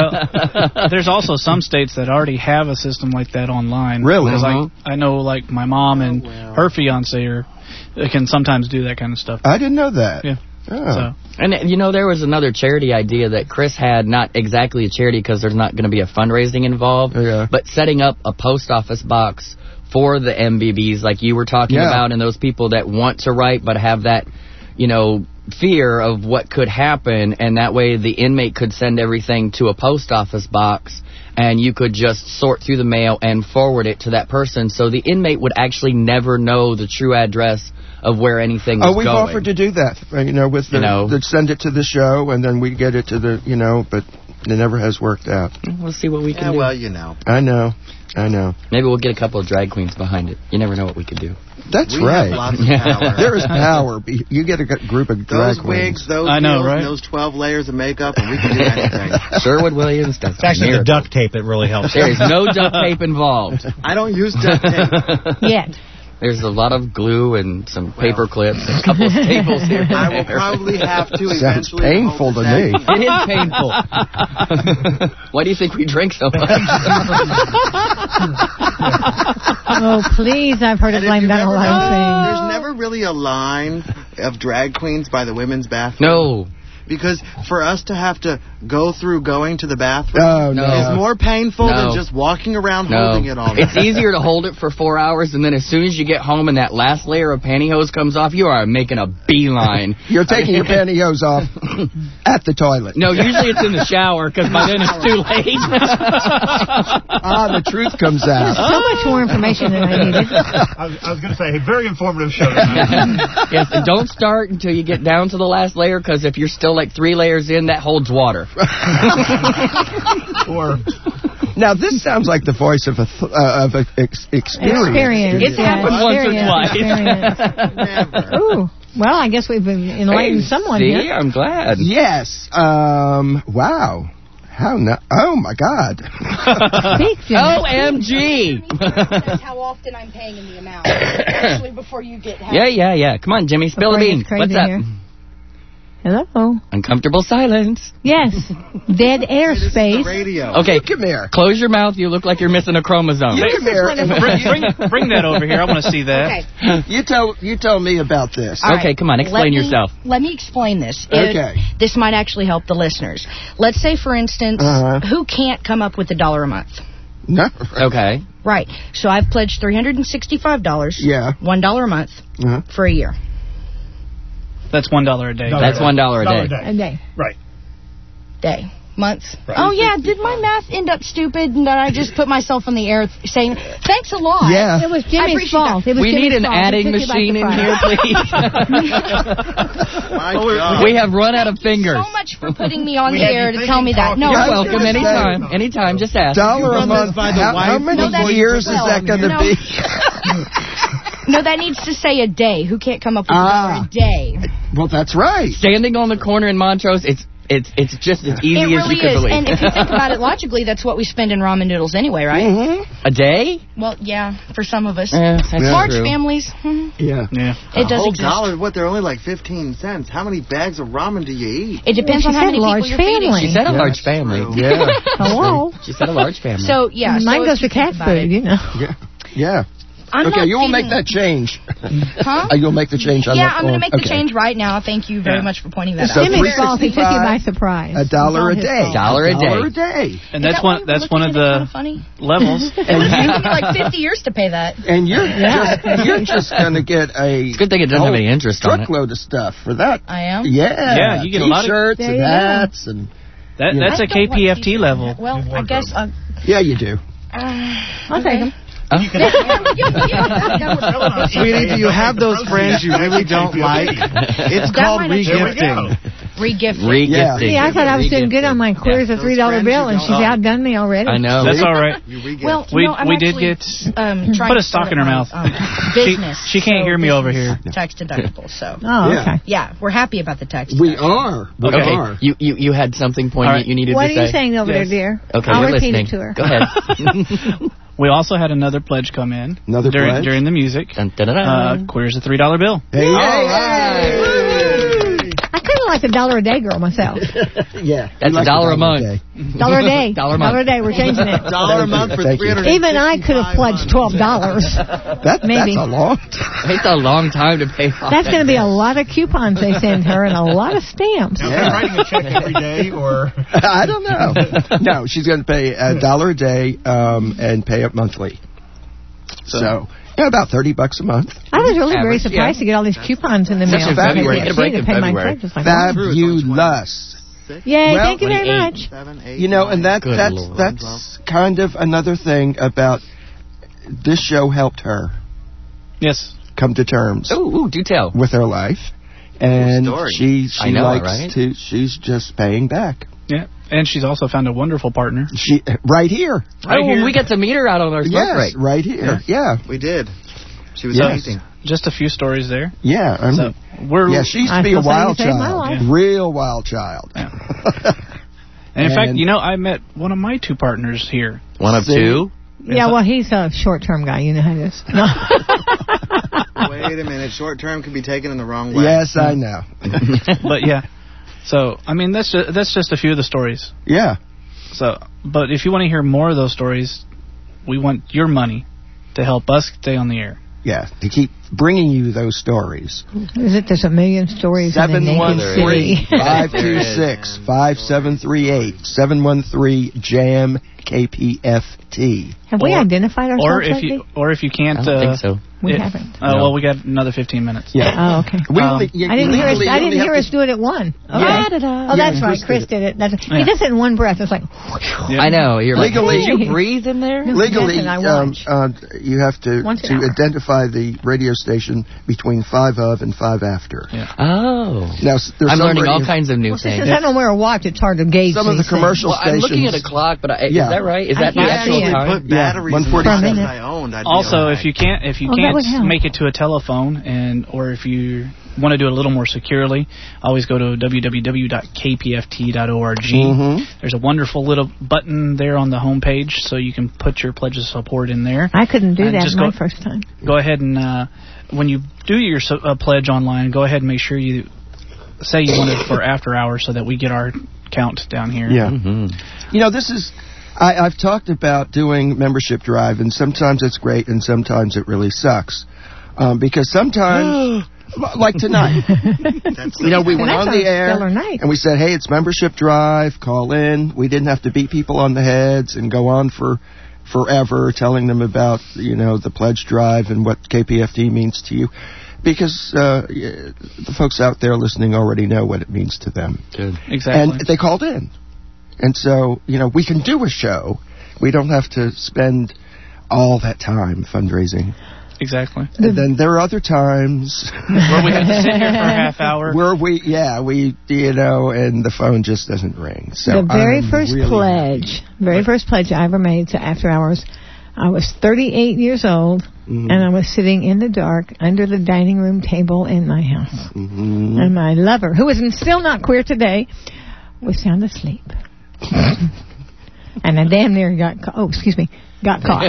S5: Well, there's also some states that already have a system like that online.
S3: Really?
S5: Because
S8: Uh-huh.
S5: I, I know, like, my mom and
S13: Oh, well.
S5: her fiancé are, they can sometimes do that kind of stuff.
S3: I didn't know that.
S5: Yeah.
S3: Oh.
S5: So.
S8: And, you know, there was another charity idea that Chris had, not exactly a charity because there's not going to be a fundraising involved,
S3: Yeah.
S8: but setting up a post office box for the M B Bs like you were talking
S3: Yeah.
S8: about, and those people that want to write but have that, you know, fear of what could happen, and that way the inmate could send everything to a post office box and you could just sort through the mail and forward it to that person, so the inmate would actually never know the true address of where anything was
S3: Oh, we've
S8: going.
S3: offered to do that, uh, you know, with the,
S8: You know.
S3: to send it to the show, and then we get it to the, you know, but it never has worked out.
S8: We'll see what we
S13: Yeah,
S8: can do.
S13: well, you know.
S3: I know, I know.
S8: Maybe we'll get a couple of drag queens behind it. You never know what we could do.
S3: That's
S13: We
S3: right.
S13: have lots of power.
S3: There is power. Be- You get a g- group of drag
S13: Those
S3: queens.
S13: wigs, those
S5: I know,
S13: heels,
S5: right?
S13: and those twelve layers of makeup, and we can do anything.
S8: Sherwood Williams does
S12: It's actually the duct tape that really helps.
S8: There is no duct tape involved.
S13: I don't use duct tape.
S6: Yet.
S8: There's a lot of glue and some paper clips and a couple of staples here. and
S13: I will
S8: there.
S13: probably have to
S3: Sounds
S13: eventually.
S3: painful
S13: hold
S3: to
S13: the
S3: me.
S13: sack.
S8: It is painful. Why do you think we drink so much?
S6: Oh, please, I've heard it
S13: And if
S6: blamed
S13: you've
S6: on a
S13: ever
S6: lot of
S13: noticed,
S6: things.
S13: There's never really a line of drag queens by the women's bathroom.
S8: No.
S13: Because for us to have to go through going to the bathroom
S3: Oh, no.
S13: is more painful
S8: No.
S13: than just walking around
S8: No.
S13: holding it all
S8: It's
S13: day.
S8: easier to hold it for four hours, and then as soon as you get home and that last layer of pantyhose comes off, you are making a beeline.
S3: You're taking your pantyhose off at the toilet.
S8: No, usually it's in the shower, because by then it's too late.
S3: Ah, the truth comes out.
S6: So much more information than I needed.
S9: I was, I was going to say, a very informative show tonight.
S8: Yes, and don't start until you get down to the last layer, because if you're still like three layers in, that holds water.
S9: Or
S3: Now, this sounds like the voice of a th- uh, of a ex- experience.
S6: Experience.
S8: It's
S6: Yeah,
S8: happened once or
S6: experience,
S8: twice.
S6: experience. Ooh. Well, I guess we've been enlightened
S8: Hey,
S6: someone
S8: see,
S6: here.
S8: I'm glad.
S3: Yes. Um. Wow. How no- Oh my God.
S6: Speak, Jimmy.
S8: O M G.
S15: That's how often I'm paying in the amount. Actually, before you get half.
S8: Yeah, yeah, yeah. Come on, Jimmy, spill the
S6: Before it
S8: beans.
S6: gets crazy
S8: What's up?
S6: here. Hello.
S8: Uncomfortable silence.
S6: Yes. Dead airspace.
S13: Radio.
S8: Okay,
S3: come here.
S8: Close your mouth. You look like you're missing a chromosome.
S3: You come here.
S5: bring, bring, bring that over here. I want to see that.
S15: Okay.
S3: You tell you tell me about this.
S15: All
S8: Okay,
S15: right.
S8: come on, explain
S15: Let me-
S8: yourself.
S15: Let me explain this. It-
S3: Okay.
S15: this might actually help the listeners. Let's say, for instance,
S3: Uh-huh.
S15: who can't come up with a dollar a month?
S3: No.
S8: Okay.
S15: Right. So I've pledged three hundred sixty-five dollars.
S3: Yeah.
S15: One dollar a month
S3: Uh-huh.
S15: for a year.
S5: That's one dollar a day.
S8: That's one dollar a day.
S6: A day.
S9: Right.
S15: Day. Months.
S9: Right.
S15: Oh, yeah. Did my math end up stupid and that I just put myself in the air saying, thanks a lot?
S3: Yeah.
S6: It was
S15: I
S6: Jimmy's
S15: appreciate
S6: fault.
S15: that.
S6: It was
S8: We
S6: Jimmy's
S8: need an
S6: fault. He
S8: adding
S6: took you by
S8: machine in
S6: surprise.
S8: here, please.
S13: My God.
S8: We have run out of fingers.
S15: So much for putting me on
S9: We
S15: the
S9: had
S15: air
S9: you
S15: to tell me that. No,
S8: You're
S3: I was
S8: welcome
S3: gonna say-
S8: anytime. Anytime, just ask.
S3: Dollar a
S13: run this
S3: month.
S13: by the
S3: How, how
S13: wife
S3: many
S15: No, that's
S3: years is
S15: twelve.
S3: that going to
S15: No.
S3: be?
S15: no, that needs to say a day. Who can't come up with
S3: Ah.
S15: a dollar a day?
S3: Well, that's right.
S8: Standing on the corner in Montrose, it's it's it's just as easy
S15: It
S8: as you
S15: really
S8: could
S15: is.
S8: believe.
S15: And if you think about it logically, that's what we spend in ramen noodles anyway, right?
S3: Mm-hmm.
S8: A day?
S15: Well, yeah, for some of us.
S8: Eh, that's
S15: Large
S8: true.
S15: families. mhm.
S3: Yeah.
S5: Yeah.
S15: It
S13: a
S15: does
S13: whole
S15: exist.
S13: dollar, what, they're only like fifteen cents. How many bags of ramen do you eat?
S15: It depends
S6: Well,
S15: on
S6: she
S15: how
S6: said
S15: many
S6: large
S15: people you're feeding.
S6: family.
S8: She said a
S3: Yeah,
S8: large
S3: that's
S8: family.
S13: true.
S3: Yeah.
S6: Hello.
S8: She said a large family.
S15: So, yeah.
S6: Mine
S15: so
S6: goes
S15: if
S6: to
S15: you think
S6: cat
S15: about
S6: food,
S15: it-
S6: you know.
S3: Yeah. Yeah.
S15: I'm
S3: okay,
S15: not
S3: you will make
S15: feeding-
S3: that change.
S15: Huh?
S3: Uh, You'll make the change on
S15: Yeah,
S3: that
S15: I'm going to
S3: form?
S15: make the
S3: Okay.
S15: change right now. Thank you very
S5: Yeah.
S15: much for pointing that
S3: So
S15: out.
S6: Jimmy's fault. He took you by
S3: three
S6: surprise.
S3: A dollar a
S6: It's all his
S3: day.
S6: fault.
S8: Dollar a
S3: Dollar a
S8: day.
S3: day.
S5: And
S15: Is
S5: that's
S15: that why
S5: one
S15: we're
S5: that's one of
S15: looking at it
S5: the
S15: kinda funny?
S5: levels.
S15: It's taken me like fifty years to pay that.
S3: And you're
S6: Yeah.
S3: just you're just going to get a
S8: It's a good thing it doesn't have any interest on it.
S3: truckload of stuff for that.
S15: I am?
S3: Yeah.
S5: Yeah, you get a lot of-
S3: T-shirts
S6: There
S3: and
S6: you go.
S3: hats and
S5: That
S3: Yeah.
S5: that's
S15: I
S5: a
S15: don't want
S5: K P F T
S15: t-shirts.
S5: level.
S15: Well, I guess uh,
S3: yeah, you do.
S15: I'll take them.
S10: Sweetie, do you have those friends you really don't like? It's
S15: That
S10: called
S15: might have-
S10: regifting.
S15: Regifting.
S8: Regifting.
S6: See, I thought I was doing good on my queries of three dollar bill, and she's outdone me already.
S8: I know.
S5: That's all right.
S15: Well,
S5: We
S15: no, I'm
S5: we did
S15: actually,
S5: get
S15: um, trying
S5: put a
S15: to
S5: stock
S15: start
S5: in her
S15: my,
S5: mouth.
S15: Um, business.
S5: She, she can't
S15: so
S5: hear me
S15: business
S5: over here.
S15: Tax deductible. So
S6: Oh,
S3: Yeah.
S6: okay.
S15: yeah, we're happy about the tax.
S3: We
S15: deductible.
S3: are. We
S8: Okay,
S3: are.
S8: you, you you had something poignant
S5: All right.
S8: you needed
S6: What
S8: to
S6: are
S8: say.
S6: you saying over
S5: Yes.
S6: there, dear?
S8: Okay,
S6: I'll
S8: you're
S6: repeat
S8: listening.
S6: it to her.
S8: Go ahead.
S5: We also had another pledge come in
S3: Another
S5: during,
S3: pledge?
S5: during the music.
S8: Dun, dun, dun, dun.
S5: Uh, queers a three dollar bill.
S3: Hey,
S8: All
S3: hey,
S8: right.
S6: I kind of like the dollar a day girl myself.
S3: Yeah.
S8: That's
S3: we like
S8: a dollar
S3: the
S8: a month.
S3: day.
S6: Dollar a day.
S8: Dollar a month.
S6: Dollar a day. We're changing it.
S13: Dollar a month for
S3: Thank you.
S13: three hundred.
S6: Even I could have pledged twelve dollars.
S3: That,
S6: Maybe.
S3: That's a long time.
S8: It's a long time to pay off.
S6: That's going to be a lot of coupons they send her and a lot of stamps.
S9: Now, yeah. writing a check every day, or
S3: I don't know. No, she's going to pay a dollar a day um, and pay it monthly. So, so yeah, about thirty bucks a month.
S6: I was really very
S8: Average,
S6: surprised
S8: yeah.
S6: to get all these coupons in the mail.
S8: Especially in February.
S6: I
S8: Get a break
S6: to
S8: in
S6: pay my
S8: February.
S6: pledges. Like, wow.
S3: Fabulous.
S6: Yay,
S3: Well,
S6: thank you very
S8: twenty-eight.
S6: much.
S13: Seven, eight,
S3: You know, and that
S8: Good
S3: that's
S8: Lord.
S3: that's kind of another thing about this show helped her
S5: Yes.
S3: come to terms
S8: Ooh, ooh, do tell.
S3: with her life, and
S13: story.
S3: she she
S8: I know it,
S3: likes
S8: right?
S3: to. She's just paying back.
S5: Yeah. And she's also found a wonderful partner.
S3: She right here.
S5: Right
S8: oh,
S5: here.
S8: we got to meet her out on our smoke
S3: Yes,
S8: break.
S3: right here. Yeah,
S13: We did. She was
S3: Yes.
S13: amazing.
S5: Just a few stories there.
S3: yeah. I mean,
S5: So we're
S3: yeah, she used to
S6: I
S3: be a
S6: still say
S3: wild
S6: you saved my
S3: child,
S6: life.
S3: real wild child.
S5: And in fact,
S3: And-
S5: you know, I met one of my two partners here.
S8: One of
S3: See?
S8: two.
S6: Yeah, well, he's a short-term guy. You know how it is. No.
S13: Wait a minute. Short term can be taken in the wrong way.
S3: Yes, I know.
S5: But yeah. So, I mean, that's just, that's just a few of the stories.
S3: Yeah.
S5: So, but if you want to hear more of those stories, we want your money to help us stay on the air.
S3: Yeah, to keep bringing you those stories.
S6: Is it there's a million stories in the
S3: seven one
S6: naked
S3: three,
S6: city?
S3: five two six, five seven three eight, seven one three, jam K P F T.
S6: Have we
S5: Or-
S6: identified ourselves
S5: Or if
S6: lately?
S5: you or if you can't,
S8: I don't
S5: uh,
S8: think so.
S6: We
S5: it-
S6: haven't.
S5: Uh,
S8: No.
S5: Well, we got another fifteen minutes.
S3: Yeah.
S6: Oh, okay.
S3: We
S5: Um,
S3: only, you,
S6: I didn't hear us.
S3: legally
S6: I
S3: only
S6: didn't hear
S3: have
S6: us do it at one. Okay.
S5: Yeah.
S6: Oh,
S3: Yeah,
S6: that's right.
S3: Chris
S6: Chris
S3: did
S6: did it. That's,
S5: Yeah.
S6: He does it in one breath. It's like.
S5: Yeah.
S8: I know. You're like,
S3: Legally-
S8: did you breathe in there?
S6: No.
S3: Legally,
S6: Yes, and I
S3: um,
S6: watch.
S3: uh, you have to
S6: Once an
S3: to
S6: hour.
S3: identify the radio station between five of and five after.
S5: Yeah.
S8: Oh.
S3: Now, s- there's
S8: I'm
S3: some
S8: learning all
S3: radio-
S8: kinds of new
S6: Well,
S8: things.
S6: since I don't wear a watch, it's hard to gauge.
S3: Some of the
S6: these things.
S3: commercial
S8: Well, I'm
S3: stations.
S8: looking at a clock, but I,
S3: Yeah.
S8: is that right? Is
S6: I
S8: that the
S6: can't
S8: actual
S6: see it.
S8: time?
S13: Put batteries
S3: one
S13: in the
S3: forty-seven.
S13: ones I owned. I'd be
S5: Also,
S13: all right.
S5: if you can't if you
S6: Oh, that would help.
S5: can't make it to a telephone, and or if you want to do it a little more securely, always go to w w w dot k p f t dot org.
S3: Mhm.
S5: There's a wonderful little button there on the home page, so you can put your pledge of support in there.
S6: I couldn't do
S5: And
S6: that
S5: just
S6: my
S5: go-
S6: first time.
S5: Go ahead and uh, when you do your so- uh, pledge online, go ahead and make sure you say you wanted for after hours so that we get our count down here.
S3: Yeah. Mm-hmm. You know, this is... I, I've talked about doing membership drive, and sometimes it's great, and sometimes it really sucks. Um, because sometimes... Like tonight. You know, we went on the air, and we said, hey, it's membership drive, call in. We didn't have to beat people on the heads and go on for forever telling them about, you know, the pledge drive and what K P F T means to you. Because uh, the folks out there listening already know what it means to them.
S8: Good.
S5: Exactly.
S3: And they called in. And so, you know, we can do a show. We don't have to spend all that time fundraising.
S5: Exactly.
S3: And then there are other times
S5: where we have to sit here for a half hour.
S3: Where we, yeah, we, you know, and the phone just doesn't ring. So
S6: the very
S3: I'm
S6: first
S3: really
S6: pledge,
S3: happy.
S6: very first pledge I ever made to After Hours, I was thirty-eight years old, mm-hmm. and I was sitting in the dark under the dining room table in my house.
S3: Mm-hmm.
S6: And my lover, who is still not queer today, was sound asleep. And I damn near got caught. Oh, excuse me. Got caught.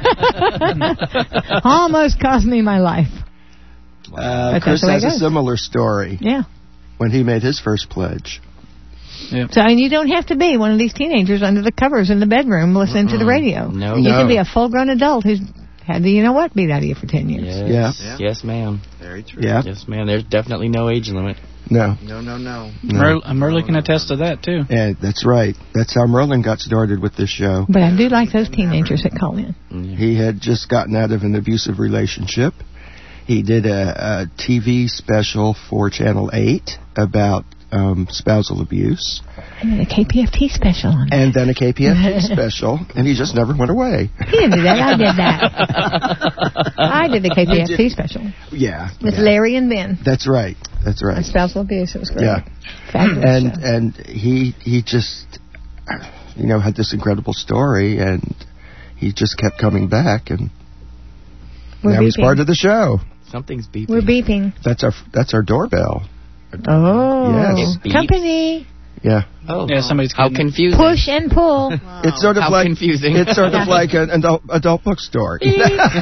S6: Almost cost me my life.
S3: Uh, Chris has a similar story.
S6: Yeah.
S3: When he made his first pledge.
S6: Yeah. So, and you don't have to be one of these teenagers under the covers in the bedroom listening mm-mm. to the radio.
S8: No.
S6: You
S8: no.
S6: can be a full-grown adult who's had the you know what beat out of you for ten years.
S8: Yes.
S3: Yeah.
S8: Yes, ma'am.
S13: Very true.
S3: Yeah.
S8: Yes, ma'am. There's definitely no age limit.
S3: No.
S13: No, no, no.
S3: no.
S5: Mer- Merle can attest to that, too.
S3: Yeah, that's right. That's how Merlin got started with this show.
S6: But I do like those teenagers that call in.
S8: Yeah.
S3: He had just gotten out of an abusive relationship. He did a, a T V special for Channel eight about um, spousal abuse.
S6: And then a K P F T special on that.
S3: And then a K P F T special, and he just never went away.
S6: He didn't do that. I did that. I did the K P F T special.
S3: Yeah.
S6: With
S3: yeah.
S6: Larry and Ben.
S3: That's right. That's right.
S6: On spousal abuse. It was great.
S3: Yeah.
S6: Fabulous
S3: and
S6: show.
S3: and he he just, you know, had this incredible story, and he just kept coming back, and
S6: We're
S3: now
S6: beeping.
S3: he's part of the show.
S8: Something's beeping.
S6: We're beeping.
S3: That's our that's our doorbell.
S6: Oh.
S3: Yes.
S6: Company.
S3: Yeah.
S8: Oh.
S5: Yeah, somebody's
S8: How confusing.
S6: Push and pull.
S13: Wow.
S3: It's sort of
S8: How
S3: like
S8: confusing.
S3: It's sort of like an adult adult bookstore.
S6: No,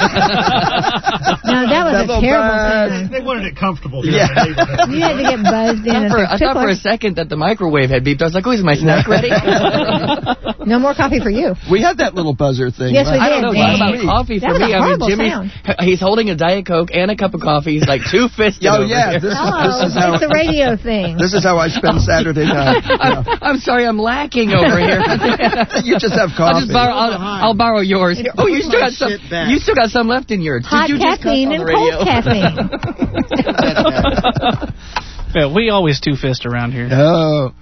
S6: that was
S3: That
S6: a terrible
S3: buzz.
S6: thing.
S9: They wanted it comfortable.
S3: Yeah.
S6: You had to get buzzed in.
S8: I thought, for, I thought for a second that the microwave had beeped. I was like, oh, is my snack ready?
S6: No more coffee for you.
S3: We had that little buzzer thing.
S6: Yes, we
S3: right?
S8: I don't know.
S6: did.
S8: Talk about coffee for
S6: That was
S8: me.
S6: a
S8: I mean,
S6: horrible
S8: Jimmy's
S6: sound.
S8: he's holding a Diet Coke and a cup of coffee. He's like two fisted.
S3: Oh
S8: over
S3: yeah,
S8: here.
S3: this is
S6: Oh,
S3: this is how
S6: it's a radio thing.
S3: this is how I spend Saturday night.
S8: I'm,
S3: Yeah.
S8: I'm sorry, I'm lacking over here.
S3: You just have
S8: I'll
S3: coffee.
S8: just borrow. I'll, I'll borrow yours.
S13: Here,
S8: Oh, you
S13: put
S8: still
S13: my
S8: got some.
S13: shit back.
S8: You still got some left in yours.
S6: Hot
S8: Did you just cuss
S6: caffeine
S8: on
S6: and
S8: the radio?
S6: cold caffeine.
S5: Yeah, we always two-fist around here.
S3: Oh.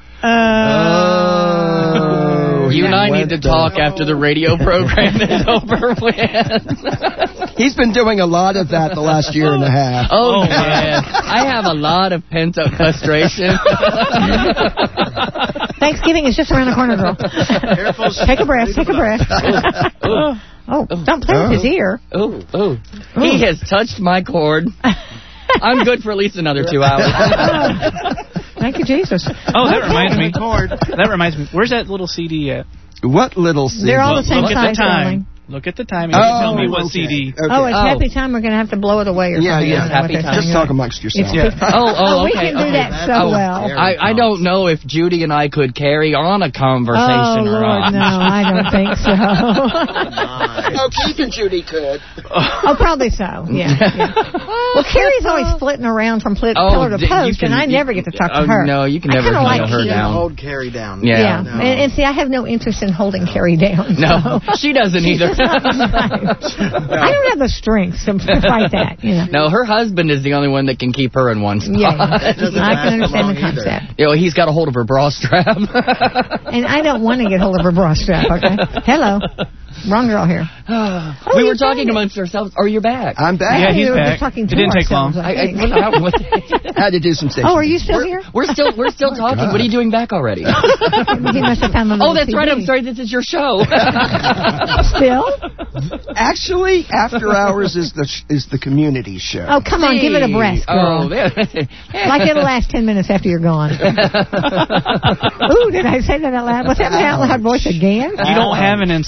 S6: Oh.
S8: You and I need to talk
S3: down.
S8: after the radio program is over with.
S3: He's been doing a lot of that the last year and a half.
S8: Oh, man. I have a lot of pent-up frustration.
S6: Thanksgiving is just around the corner, girl.
S13: Careful.
S6: Take a breath. Take a breath.
S8: Oh,
S6: Oh, don't play with his ear.
S8: oh, oh. He has touched my cord. I'm good for at least another two hours.
S6: Thank you, Jesus.
S5: Oh, that reminds me. That reminds me. Where's that little C D at?
S3: What little C D?
S6: They're all the same
S5: Look at
S6: size,
S5: the time.
S6: darling.
S5: Look at the time and you
S3: Oh,
S5: tell me what
S3: okay.
S5: C D.
S3: Okay.
S6: Oh, it's
S8: Oh.
S6: Happy Time. We're going to have to blow it away or
S3: Yeah,
S6: something.
S3: yeah.
S6: I don't know what
S8: Happy
S6: they're
S8: Time.
S6: saying.
S3: Just talk amongst yourselves.
S6: It's
S8: Oh, oh,
S6: Oh, we
S8: okay.
S6: can do that so
S3: Oh,
S6: well.
S8: I, I don't know if Judy and I could carry on a
S6: Oh,
S8: conversation or
S6: Lord,
S8: not.
S6: no, I don't think so.
S3: Oh, Keith and Judy could.
S6: Oh, probably so. Yeah. yeah. Well, Carrie's always flitting around from pl-
S8: Oh,
S6: pillar to
S8: d- you
S6: post,
S8: can-
S6: and I
S8: you-
S6: never get to talk
S8: oh,
S6: to her.
S8: no, you can
S6: I
S8: never
S6: kinda
S8: nail
S6: like
S8: her
S6: Keith.
S8: down.
S13: Hold Carrie down.
S8: Yeah.
S6: Yeah,
S13: No.
S6: and, and see, I have no interest in holding Carrie down.
S8: No,
S6: so.
S8: she doesn't
S6: She's
S8: either.
S6: just not my type. I don't have the strength to fight that, you know.
S8: No, her husband is the only one that can keep her in one spot.
S6: Yeah,
S13: That doesn't
S6: I
S13: last
S6: can understand
S13: long
S6: the
S13: either.
S6: concept.
S8: You know, he's got a hold of her bra strap.
S6: And I don't want to get hold of her bra strap, okay? Hello. Wrong girl here.
S8: we were talking amongst ourselves. Oh, you're back.
S3: I'm back.
S5: Yeah,
S6: we
S5: he's
S6: were
S5: back.
S6: just talking
S5: It
S6: to
S5: didn't take long.
S6: ourselves, I
S8: I, I,
S6: think.
S8: what, how- what-
S3: Had to do some station.
S6: Oh, are you still here?
S8: we're still we're still talking.
S3: God.
S8: What are you doing back already?
S6: He must have found the
S8: Oh,
S6: little
S8: that's
S6: T V.
S8: right. I'm sorry. This is your show.
S6: Still?
S3: Actually, After Hours is the sh- is the community show.
S6: Oh, come on, give it a breath, girl.
S8: Oh, there.
S6: Like it'll last ten minutes after you're gone. Ooh, did I say that out loud? Was that my out loud voice again?
S5: You don't have an inside voice,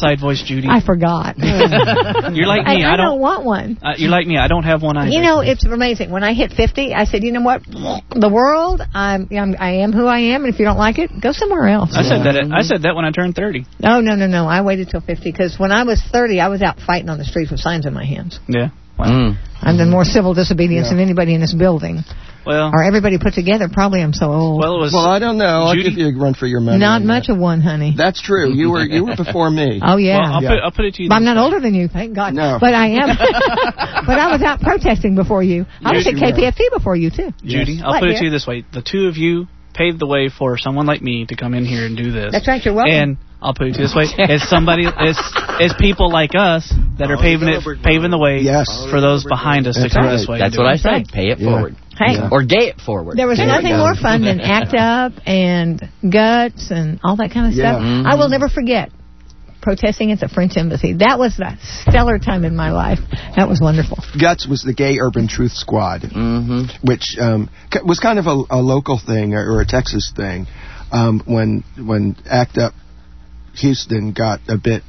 S5: Judy.
S6: I forgot.
S5: You're like me.
S6: I, I,
S5: I
S6: don't want one.
S5: Uh, you're like me. I don't have one either.
S6: You know, it's amazing. When I hit fifty, I said, you know what? The world, I'm, I'm, I am who I am, and if you don't like it, go somewhere else.
S5: I said that. At, I said that when I turned thirty.
S6: Oh, no, no, no. I waited till fifty, because when I was thirty, I was out fighting on the streets with signs in my hands.
S5: Yeah. Wow.
S8: Mm.
S6: I've done more civil disobedience
S3: Yeah.
S6: than anybody in this building.
S5: Well,
S6: or everybody put together. Probably I'm so old.
S5: Well, it was
S3: Well, I don't know.
S5: Judy?
S3: I'll give you a run for your money.
S6: Not
S3: on
S6: much
S3: that.
S6: of one, honey.
S3: That's true. You were you were before me.
S6: Oh, yeah.
S5: Well, I'll,
S3: Yeah.
S5: Put, I'll put it to you.
S6: But I'm
S5: this
S6: not
S5: way.
S6: older than you, thank God.
S3: No.
S6: But I am. But I was out protesting before you. I was at
S3: Judy,
S6: K P F T before you, too.
S5: Judy, I'll
S6: What,
S5: put it
S6: dear?
S5: to you this way: the two of you paved the way for someone like me to come in here and do this.
S6: That's right, you're welcome.
S5: And I'll put it to you this way: as somebody, as as people like us that are paving it, paving the way
S3: Yes.
S5: for those behind us
S3: That's
S5: to come
S3: right.
S5: this way.
S8: That's
S5: and do
S8: what I
S5: it.
S8: said.
S6: Right.
S8: Pay it
S3: Yeah.
S8: forward.
S6: Hey,
S3: Yeah.
S8: Or gay it forward.
S6: there was
S8: There we
S6: nothing
S8: go.
S6: more fun than ACT UP and Guts and all that kind of
S3: Yeah.
S6: stuff.
S8: Mhm.
S6: I will never forget protesting at the French Embassy. That was a stellar time in my life. That was wonderful.
S3: Guts was the Gay Urban Truth Squad,
S8: Mm-hmm.
S3: which um, c- was kind of a, a local thing or, or a Texas thing. Um, when when ACT UP Houston got a bit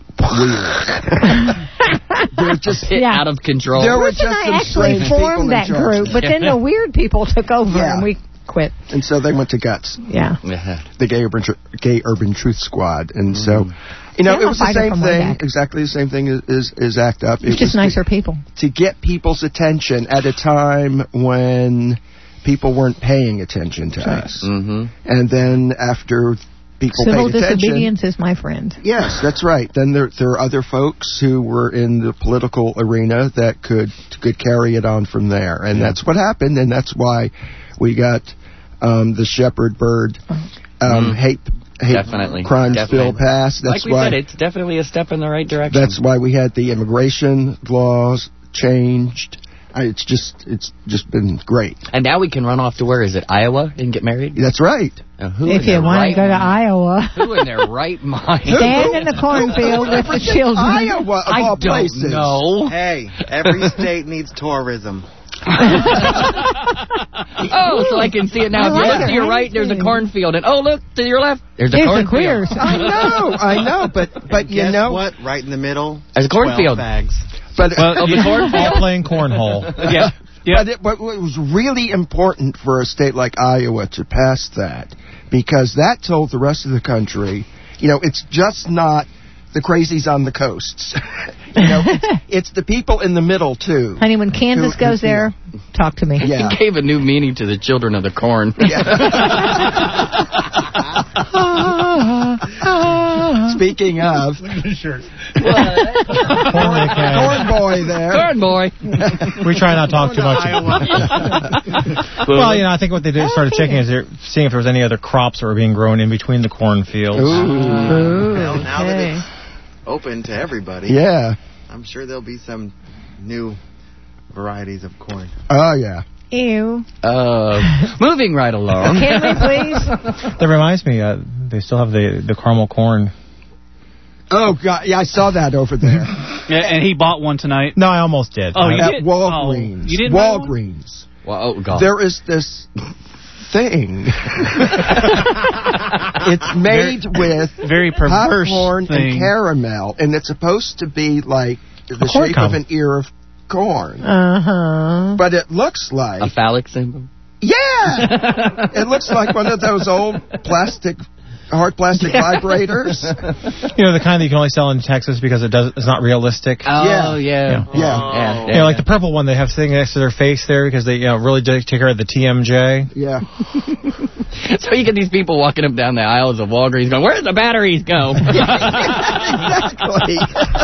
S3: weird. They're just
S8: Hit
S6: Yeah.
S8: out of control.
S3: There were
S6: Bruce and
S3: just
S6: I
S3: some
S6: actually
S3: strange people
S6: formed
S3: in
S6: that
S3: charge.
S6: group, but then the weird people took over
S3: Yeah.
S6: and we quit.
S3: And so they went to Guts,
S6: Yeah.
S8: Yeah.
S3: the Gay Urban, Tru- Gay Urban Truth Squad. And so, you know,
S6: Yeah,
S3: it was the
S6: fighter
S3: same
S6: from way
S3: thing,
S6: back.
S3: exactly the same thing as, as, as ACT UP. It
S6: It's just
S3: was
S6: nicer
S3: to,
S6: people.
S3: to get people's attention at a time when people weren't paying attention to us.
S8: Mm-hmm.
S3: And then after people
S6: Civil
S3: paid attention...
S6: disobedience is my friend.
S3: Yes, that's right. Then there there are other folks who were in the political arena that could could carry it on from there, and that's what happened, and that's why we got um, the Shepherd Bird um,
S8: Mm.
S3: hate hate
S8: Definitely.
S3: crimes
S8: Definitely.
S3: bill passed. That's
S8: like we
S3: why
S8: said, it's definitely a step in the right direction.
S3: that's why we had the immigration laws changed. I, it's just it's just been great.
S8: And now we can run off to where is it, Iowa, and get married?
S3: That's right.
S8: Now, who
S6: If
S8: in
S6: you
S8: their
S6: want
S8: right
S6: to go to
S8: mind-
S6: Iowa,
S8: Who in their right mind?
S6: stand in the cornfield with the children.
S3: Iowa, of
S8: I
S3: all
S8: don't
S3: places.
S8: know.
S13: Hey, every state needs tourism.
S8: Oh, so I can see it now.
S6: I
S8: If you
S6: like
S8: look
S6: it.
S8: to your
S6: I
S8: right, there's a
S6: see.
S8: cornfield, and oh, look to your left, there's a
S6: There's the
S8: cornfield.
S6: queers.
S3: I know, I know, but but you
S13: Guess
S3: know
S13: what? Right in the middle,
S8: There's a cornfield.
S13: twelve bags.
S3: But
S5: Well,
S12: All
S5: the cornfield.
S12: playing cornhole.
S5: Yeah. Yeah.
S3: But it, but it was really important for a state like Iowa to pass that, because that told the rest of the country, you know, it's just not the crazies on the coasts. you know, it's, it's the people in the middle too.
S6: Honey, when Kansas
S3: Who-
S6: goes
S3: who-
S6: there, talk to me.
S3: Yeah.
S8: It gave a new meaning to the children of the corn.
S3: Speaking of,
S12: Look at his shirt.
S3: corn, corn boy there.
S8: Corn boy.
S12: We try not to talk too much. Well, you know, I think what they did started checking is they're seeing if there was any other crops that were being grown in between the cornfields.
S6: Ooh,
S13: Well, now that
S6: okay.
S13: it's open to everybody,
S3: Yeah.
S13: I'm sure there'll be some new varieties of corn.
S3: Oh yeah.
S6: Ew.
S8: Uh, moving right along.
S6: Can we please?
S12: That reminds me, uh, they still have the the caramel corn.
S3: Oh god, yeah, I saw that over there.
S5: Yeah, and he bought one tonight.
S12: No, I almost did.
S5: Oh, you
S3: At
S5: did?
S3: Walgreens.
S5: Oh, you didn't buy one?
S3: Walgreens.
S8: Well, oh, God.
S3: There is this thing. It's made with
S5: Very perverse
S3: popcorn
S5: thing.
S3: and caramel, and it's supposed to be like the
S12: corn
S3: shape
S12: cob.
S3: of an ear of corn.
S6: Uh huh.
S3: But it looks like
S8: A phallic symbol?
S3: yeah, it looks like one of those old plastic, hard plastic vibrators.
S12: You know, the kind that you can only sell in Texas because it does it's not realistic.
S8: Oh,
S3: Yeah.
S8: yeah.
S3: Yeah.
S8: Yeah,
S12: You know, like the purple one they have sitting next to their face there because they, you know, really do take care of the T M J.
S3: Yeah.
S8: So you get these people walking up down the aisles of Walgreens going, where'd the batteries go?
S3: Exactly.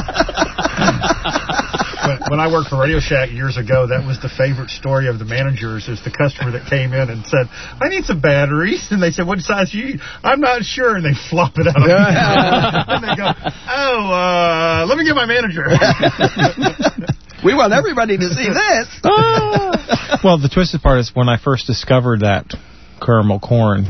S16: When, when I worked for Radio Shack years ago, that was the favorite story of the managers, is the customer that came in and said, I need some batteries. And they said, what size do you need? I'm not sure. And they flop it out of the And they go, oh, uh, let me get my manager.
S3: We want everybody to see this.
S12: Well, the twisted part is when I first discovered that caramel corn,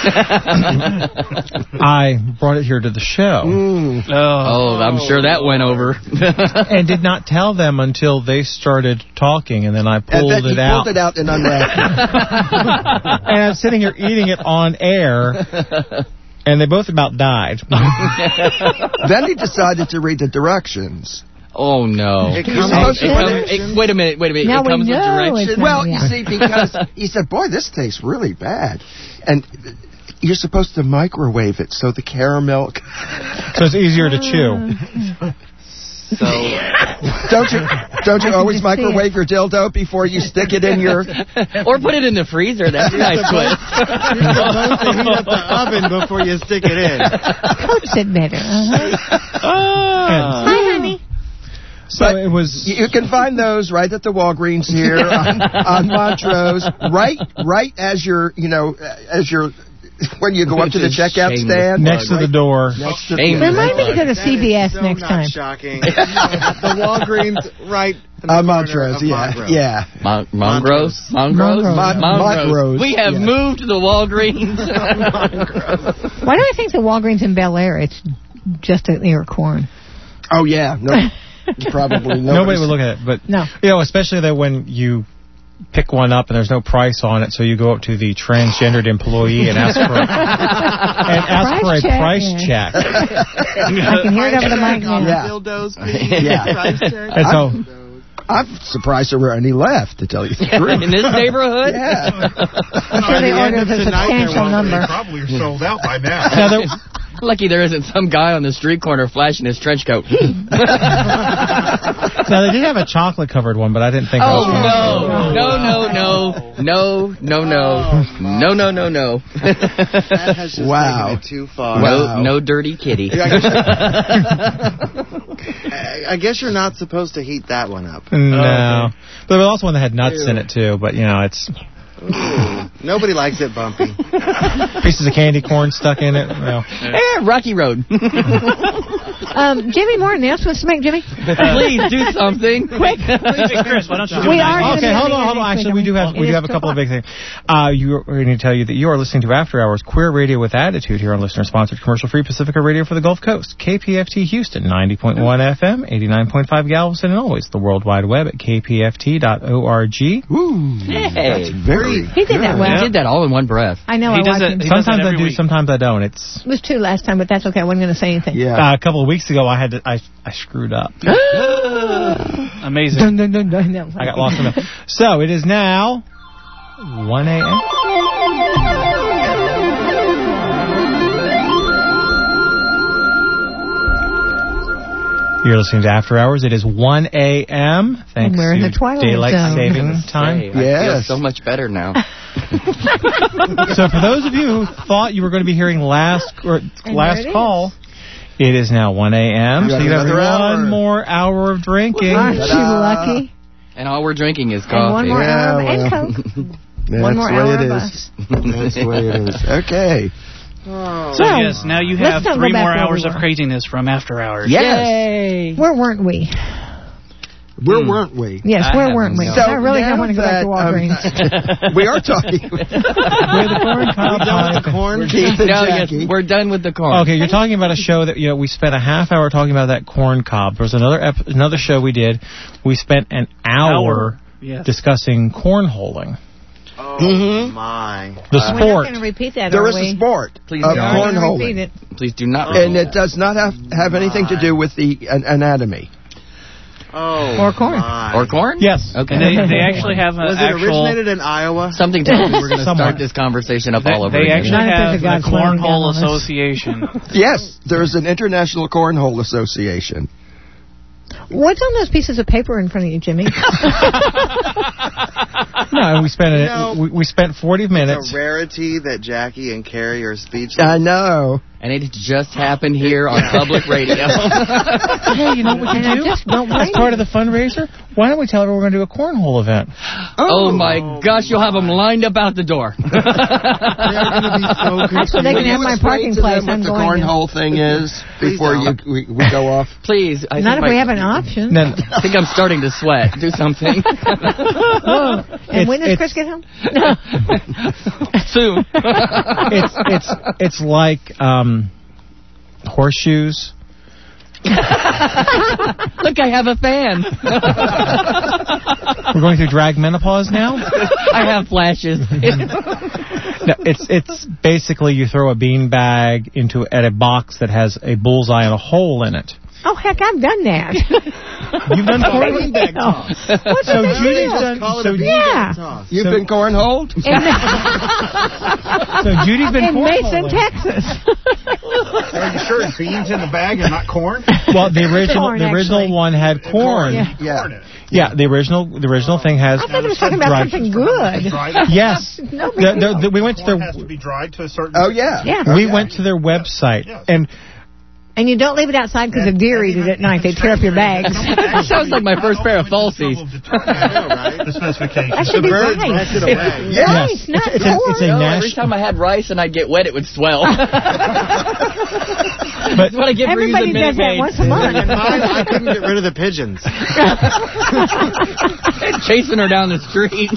S12: I brought it here to the show.
S3: Mm.
S8: Oh, I'm sure that went over.
S12: And did not tell them until they started talking, and then I pulled
S3: and then
S12: it
S3: he
S12: out.
S3: pulled it out and unwrapped it.
S12: And I'm sitting here eating it on air. And they both about died.
S3: Then he decided to read the directions.
S8: Oh, no.
S3: It
S8: comes,
S3: comes
S8: it comes, it, wait a minute, wait a minute.
S3: Now
S8: it comes
S3: we
S8: with
S3: know
S8: directions?
S3: it's Well, you see, because he said, boy, this tastes really bad. And you're supposed to microwave it so the caramel...
S12: So it's easier to chew.
S3: So don't you don't you always microwave your dildo before you stick it in your...
S8: Or put it in the freezer. That's a nice twist.
S10: You're supposed to heat up the oven before you stick it in.
S6: Coats it better. Uh-huh. Hi, honey.
S12: So
S3: but
S12: it was.
S3: You can find those right at the Walgreens here on, on Montrose. Right, right as you're, you know, as you're. When you go up to the checkout stand.
S12: Next to the door.
S3: Next to the
S6: Remind me to go to C V S
S10: so
S6: next
S10: not
S6: time.
S10: Shocking. The Walgreens right in the
S3: On
S10: corner
S3: Montrose,
S10: of
S3: yeah,
S10: Montrose.
S3: yeah.
S8: Mon- Montrose? Montrose?
S3: Mon- Montrose.
S8: We have
S3: yeah.
S8: moved to the Walgreens.
S6: Why do I think the Walgreens in Bel Air, it's just an ear of corn?
S3: Oh, yeah. No, probably
S12: Nobody would look at it, but
S6: no.
S12: You know, especially that when you pick one up and there's no price on it, so you go up to the transgendered employee and ask for a, and ask
S6: Price
S12: for a
S6: check,
S12: price
S6: yeah.
S12: check.
S6: I can hear it over the mic now.
S3: Yeah.
S10: Dildos, please.
S3: Yeah.
S10: Price check.
S12: And so,
S3: I'm surprised there were any left, to tell you the truth.
S8: In this neighborhood?
S3: Yeah.
S6: I'm sure they ordered a substantial number.
S16: Probably are sold out by now.
S12: now there,
S8: Lucky there isn't some guy on the street corner flashing his trench coat.
S12: now they did have a chocolate covered one, but I didn't think. I
S8: Oh,
S12: was
S8: no. No, no, no. No, no, no. No, no, no, no.
S10: That has just
S3: Wow.
S10: taken it too far.
S8: No, no dirty kitty.
S10: Yeah, I, guess I guess you're not supposed to heat that one up.
S12: No, but there was also one that had nuts
S10: Ew.
S12: in it too. But you know, it's
S10: Ooh, nobody likes it bumpy.
S12: pieces of candy corn stuck in it. Well,
S8: Eh, Rocky Road.
S6: Um, Jimmy, more announcements to make, Jimmy?
S8: Please do something.
S6: Quick.
S5: Hey, Chris, why don't you do
S6: We
S5: it?
S6: are
S12: okay, hold on, hold on. Actually, we do have we do have a couple of big things. Uh, you, we're going to tell you that you are listening to After Hours Queer Radio with Attitude here on listener-sponsored commercial-free Pacifica Radio for the Gulf Coast. K P F T Houston, ninety point one F M, eighty-nine point five Galveston, and always the World Wide Web at k p f t dot org.
S3: Ooh,
S8: Hey.
S3: that's very
S6: He did that well.
S8: He did that all in one breath.
S6: I know.
S5: He
S6: I
S5: does
S6: watched
S5: it-
S6: him.
S5: he does
S12: Sometimes I
S5: every
S12: do,
S5: week.
S12: sometimes I don't. It's
S6: It was two last time, but that's okay. I wasn't going to say anything.
S3: yeah.
S12: uh, a couple of weeks ago. I had to, I I screwed up.
S5: Amazing.
S6: Dun, dun, dun, dun, no.
S12: I got lost in the. So it is now one a m You're listening to After Hours. It is one a m Thanks
S6: And we're in
S12: to
S6: the twilight
S12: daylight
S6: zone.
S12: saving time.
S8: Hey, I feel
S3: Yes.
S8: so much better now.
S12: So for those of you who thought you were going to be hearing last or
S6: And
S12: last
S6: there it
S12: call, it is now one a m
S3: You
S12: So
S3: got
S12: you have
S3: another
S12: one
S3: hour.
S12: more hour of drinking.
S6: Aren't you
S3: Ta-da.
S6: lucky?
S8: And all we're drinking is
S6: And one
S8: coffee.
S6: more
S3: Yeah,
S6: hour of- and
S3: well.
S6: Coke.
S3: That's
S6: One more
S3: the way
S6: hour
S3: it
S6: of
S3: is.
S6: us.
S3: That's the way it is. Okay.
S10: Oh.
S5: So, yes, now you
S6: let's
S5: have
S6: not go
S5: three
S6: back
S5: more
S6: where we
S5: hours of
S6: were.
S5: craziness from After Hours.
S8: Yay!
S6: Where weren't we?
S3: Where
S8: Hmm.
S3: weren't we?
S6: Yes,
S8: I
S6: where
S8: have
S6: weren't we?
S8: no-
S6: I really
S3: now
S6: don't want to go back to
S3: that,
S6: Walgreens.
S3: um, we are talking.
S12: Where the corn cob
S10: done with the
S12: pipe-
S10: corn?
S3: Keith and
S8: No, yes,
S3: Jackie.
S8: we're done with the corn.
S12: Okay, you're talking about a show that you know we spent a half hour talking about that corn cob. There was another ep- another show we did. We spent an hour,
S5: Hour, yes.
S12: discussing cornholing,
S10: Oh,
S3: Mhm.
S10: my.
S12: the
S6: We're not
S12: sport.
S6: going to repeat that,
S3: There
S6: are
S3: is
S6: we?
S3: a sport
S8: Please
S3: of
S8: don't.
S6: We're gonna repeat
S3: cornholing.
S6: it.
S8: Please do not.
S3: And it does not have, have anything to do with the an, anatomy.
S10: Oh,
S6: Or corn.
S10: my.
S8: Or corn?
S12: Yes.
S8: Okay.
S5: And they, they actually have an
S10: Was it
S5: actual...
S10: originated in Iowa?
S8: Something tells me we're going to
S12: Somewhere.
S8: start this conversation up
S5: They,
S8: all over
S5: they
S8: again.
S5: actually
S6: Not if
S5: have
S6: there's a
S5: the
S6: guy slamming down
S5: Cornhole
S6: on us.
S5: Association.
S3: Yes, there is an International Cornhole Association.
S6: What's on those pieces of paper in front of you, Jimmy?
S12: No, and we spent
S10: You
S12: it.
S10: know,
S12: we, we spent forty minutes.
S10: It's a rarity that Jackie and Carrie are speechless.
S3: I know.
S8: And it just happened here on public radio.
S12: Hey, you know what we
S6: And I
S12: can do?
S6: just don't
S12: As
S6: blame
S12: part
S6: you.
S12: of the fundraiser, why don't we tell everyone we're going to do a cornhole event?
S8: Oh, my gosh, you'll have them lined up out the door.
S10: They're going to be so confused.
S6: That's where they can
S3: Will
S6: have
S3: you
S6: my
S3: explain
S6: parking
S3: to
S6: place.
S3: them
S6: I'm
S3: what the
S6: going to.
S3: cornhole thing is before you
S10: don't.
S3: we, we go off?
S8: Please. I
S6: Not if
S8: think
S6: we
S8: my-
S6: have an option.
S12: Then
S8: I think I'm starting to sweat. Do something.
S6: Whoa. And
S12: It's-
S6: when does
S12: it's-
S6: Chris get home?
S8: Soon.
S12: it's it's it's like um, horseshoes.
S8: Look, I have a fan.
S12: We're going through drag menopause now.
S8: I have flashes.
S12: No, it's it's basically you throw a bean bag into at a box that has a bullseye and a hole in it.
S6: Oh, heck, I've done that.
S12: You've done corn
S6: bag toss. What's
S12: So
S6: the
S12: Judy's
S6: deal?
S12: done.
S13: Call it
S12: So,
S13: a bean
S6: yeah.
S13: bag toss.
S3: You've
S12: So-
S3: been cornholed?
S12: so Judy's been
S6: In Mason,
S12: cornholing.
S6: Texas.
S16: Are you sure it's beans in the bag and not corn?
S12: Well, the original
S6: Corn,
S12: the original
S6: actually.
S12: one had corn.
S6: Yeah.
S3: Yeah.
S12: Yeah, the original the original thing has.
S6: I thought it was talking about
S12: dried-
S6: something good.
S12: Yes.
S6: No big
S12: The- the-
S6: deal.
S12: the- we went to
S16: Corn
S12: their
S16: has to be dried to a certain.
S3: Oh, yeah.
S6: Yeah.
S12: we went to their website and
S6: And you don't leave it outside because if deer eat it at night, they tear up your bags.
S8: Sounds like my first pair of falsies.
S16: The specifications.
S6: That should be
S13: birds
S6: rice.
S13: rat it away.
S12: Yes.
S6: Rice, not
S12: It's a-
S6: corn.
S12: it's a
S8: No, every
S12: national-
S8: time I had rice and I'd get wet, it would swell.
S12: But
S8: That's what I get for
S6: Everybody
S8: using
S6: does that
S8: Minute
S6: once a
S13: In
S6: month.
S13: mine, I couldn't get rid of the pigeons.
S8: Maid. Chasing her down the street.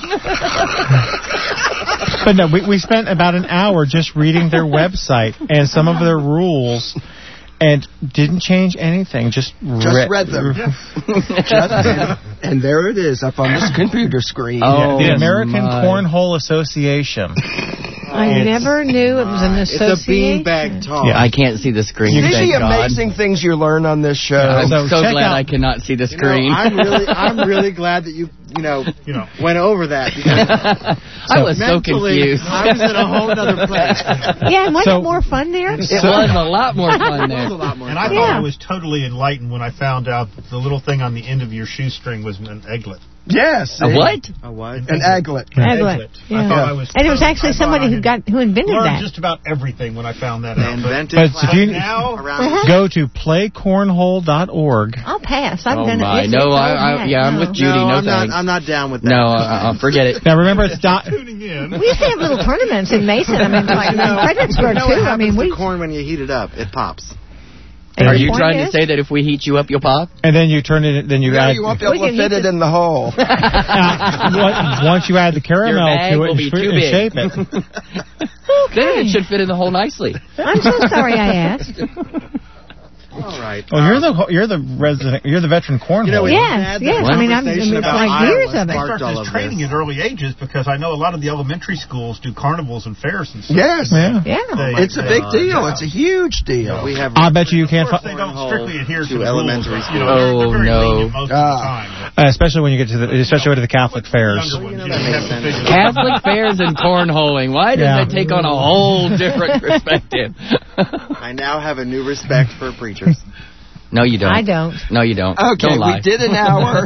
S12: But no, we, we spent about an hour just reading their website and some of their rules, and didn't change anything. Just,
S3: Just
S12: re-
S3: read them. Just, and, and there it is up on this computer screen.
S8: Oh,
S12: the American
S8: my.
S12: Cornhole Association.
S6: I never knew it was an
S13: It's a
S6: association.
S13: bean bag toss.
S8: Yeah, I can't see the screen.
S3: You
S8: thank
S3: see
S8: God.
S3: amazing things you learn on this show.
S8: I'm
S12: So
S8: so,
S12: check
S8: glad
S12: out-
S8: I cannot see the
S13: You know,
S8: screen.
S13: I'm really, I'm really glad that you, you know,
S16: You know.
S13: went over that because
S8: I was so
S13: mentally,
S8: confused.
S13: I was in a whole other place.
S6: Yeah, and wasn't
S12: So-
S6: it more fun there?
S8: It was a lot more fun there.
S13: It was a lot more.
S16: And I
S13: fun.
S16: thought
S6: Yeah.
S16: I was totally enlightened when I found out that the little thing on the end of your shoestring was an egglet.
S3: Yes.
S8: A what?
S13: A what?
S3: An aglet.
S6: Egglet.
S16: I
S6: Yeah.
S16: thought I was.
S6: And it was actually
S16: I thought
S6: somebody
S16: I
S6: who
S16: had
S6: got who invented
S16: learned
S6: that.
S16: just about everything when I found that
S13: They
S16: out. But
S13: invented
S12: But if you-
S13: now around.
S12: Go to play cornhole dot org.
S6: I'll pass. I've
S8: Oh
S6: done
S8: my,
S6: it. It's-
S8: no,
S6: it's
S8: I,
S6: old
S8: I,
S6: hat.
S8: yeah, I'm
S6: No.
S8: with Judy.
S13: no,
S8: No,
S13: I'm not.
S8: thanks.
S13: I'm not down with that.
S8: No, uh, uh, forget it.
S12: Now remember, it's dot.
S16: tuning in.
S6: We used to have little tournaments in Mason. I mean, like
S13: You know,
S6: in Fredericksburg
S13: you know
S6: too.
S13: what
S6: I mean,
S13: happens
S6: we.
S13: to corn when you heat it up? It pops.
S6: and
S8: Are
S6: the
S8: you
S6: point
S8: trying
S6: is-
S8: to say that if we heat you up, you'll pop?
S12: And then you turn it. Then you
S3: Yeah,
S12: add.
S3: you won't be able
S6: We
S3: to
S6: can
S3: fit
S6: heat
S3: it
S6: the-
S3: in the hole.
S12: uh, once you add the caramel
S8: Your bag
S12: to
S8: will
S12: it and,
S8: be
S12: fr-
S8: too
S12: and
S8: big.
S12: shape it.
S8: Then it should fit in the hole nicely.
S6: I'm so sorry I asked.
S13: All right.
S12: Well, you're the you're the resident. You're the veteran cornhole.
S13: You know, we
S6: Yes,
S13: had
S6: yes.
S13: that
S6: I mean, I'm-
S13: conversation
S6: it's
S13: about
S6: like
S13: Iowa
S6: years of it.
S16: They
S13: sparked
S16: start
S13: all
S16: this
S13: of
S16: training
S13: this.
S16: at early ages because I know a lot of the elementary schools do carnivals and fairs and stuff.
S3: Yes.
S12: Yeah.
S6: Yeah.
S16: They-
S3: It's a
S16: they-
S3: big
S16: uh,
S3: deal.
S16: yeah.
S3: It's a huge deal.
S13: We have.
S12: I bet you you can't.
S16: Of course,
S12: Fi-
S16: they don't strictly adhere to,
S13: to
S16: the
S13: elementary
S16: rules, but, you know,
S8: school.
S16: they're- they're
S8: Oh,
S16: very
S8: no.
S16: lenient most
S3: Ah.
S16: of the time.
S12: uh, especially when you get to the, especially to the Catholic fairs.
S16: Younger ones,
S13: know,
S16: you
S13: that
S16: have
S13: makes
S16: to
S13: sense.
S16: figure that
S8: Catholic
S16: out.
S8: fairs and cornholing. Why does
S12: Yeah.
S8: that take on a whole different perspective?
S13: I now have a new respect for preachers.
S8: No, you don't.
S6: I don't.
S8: No, you don't.
S3: Okay,
S8: don't lie.
S3: we did an hour.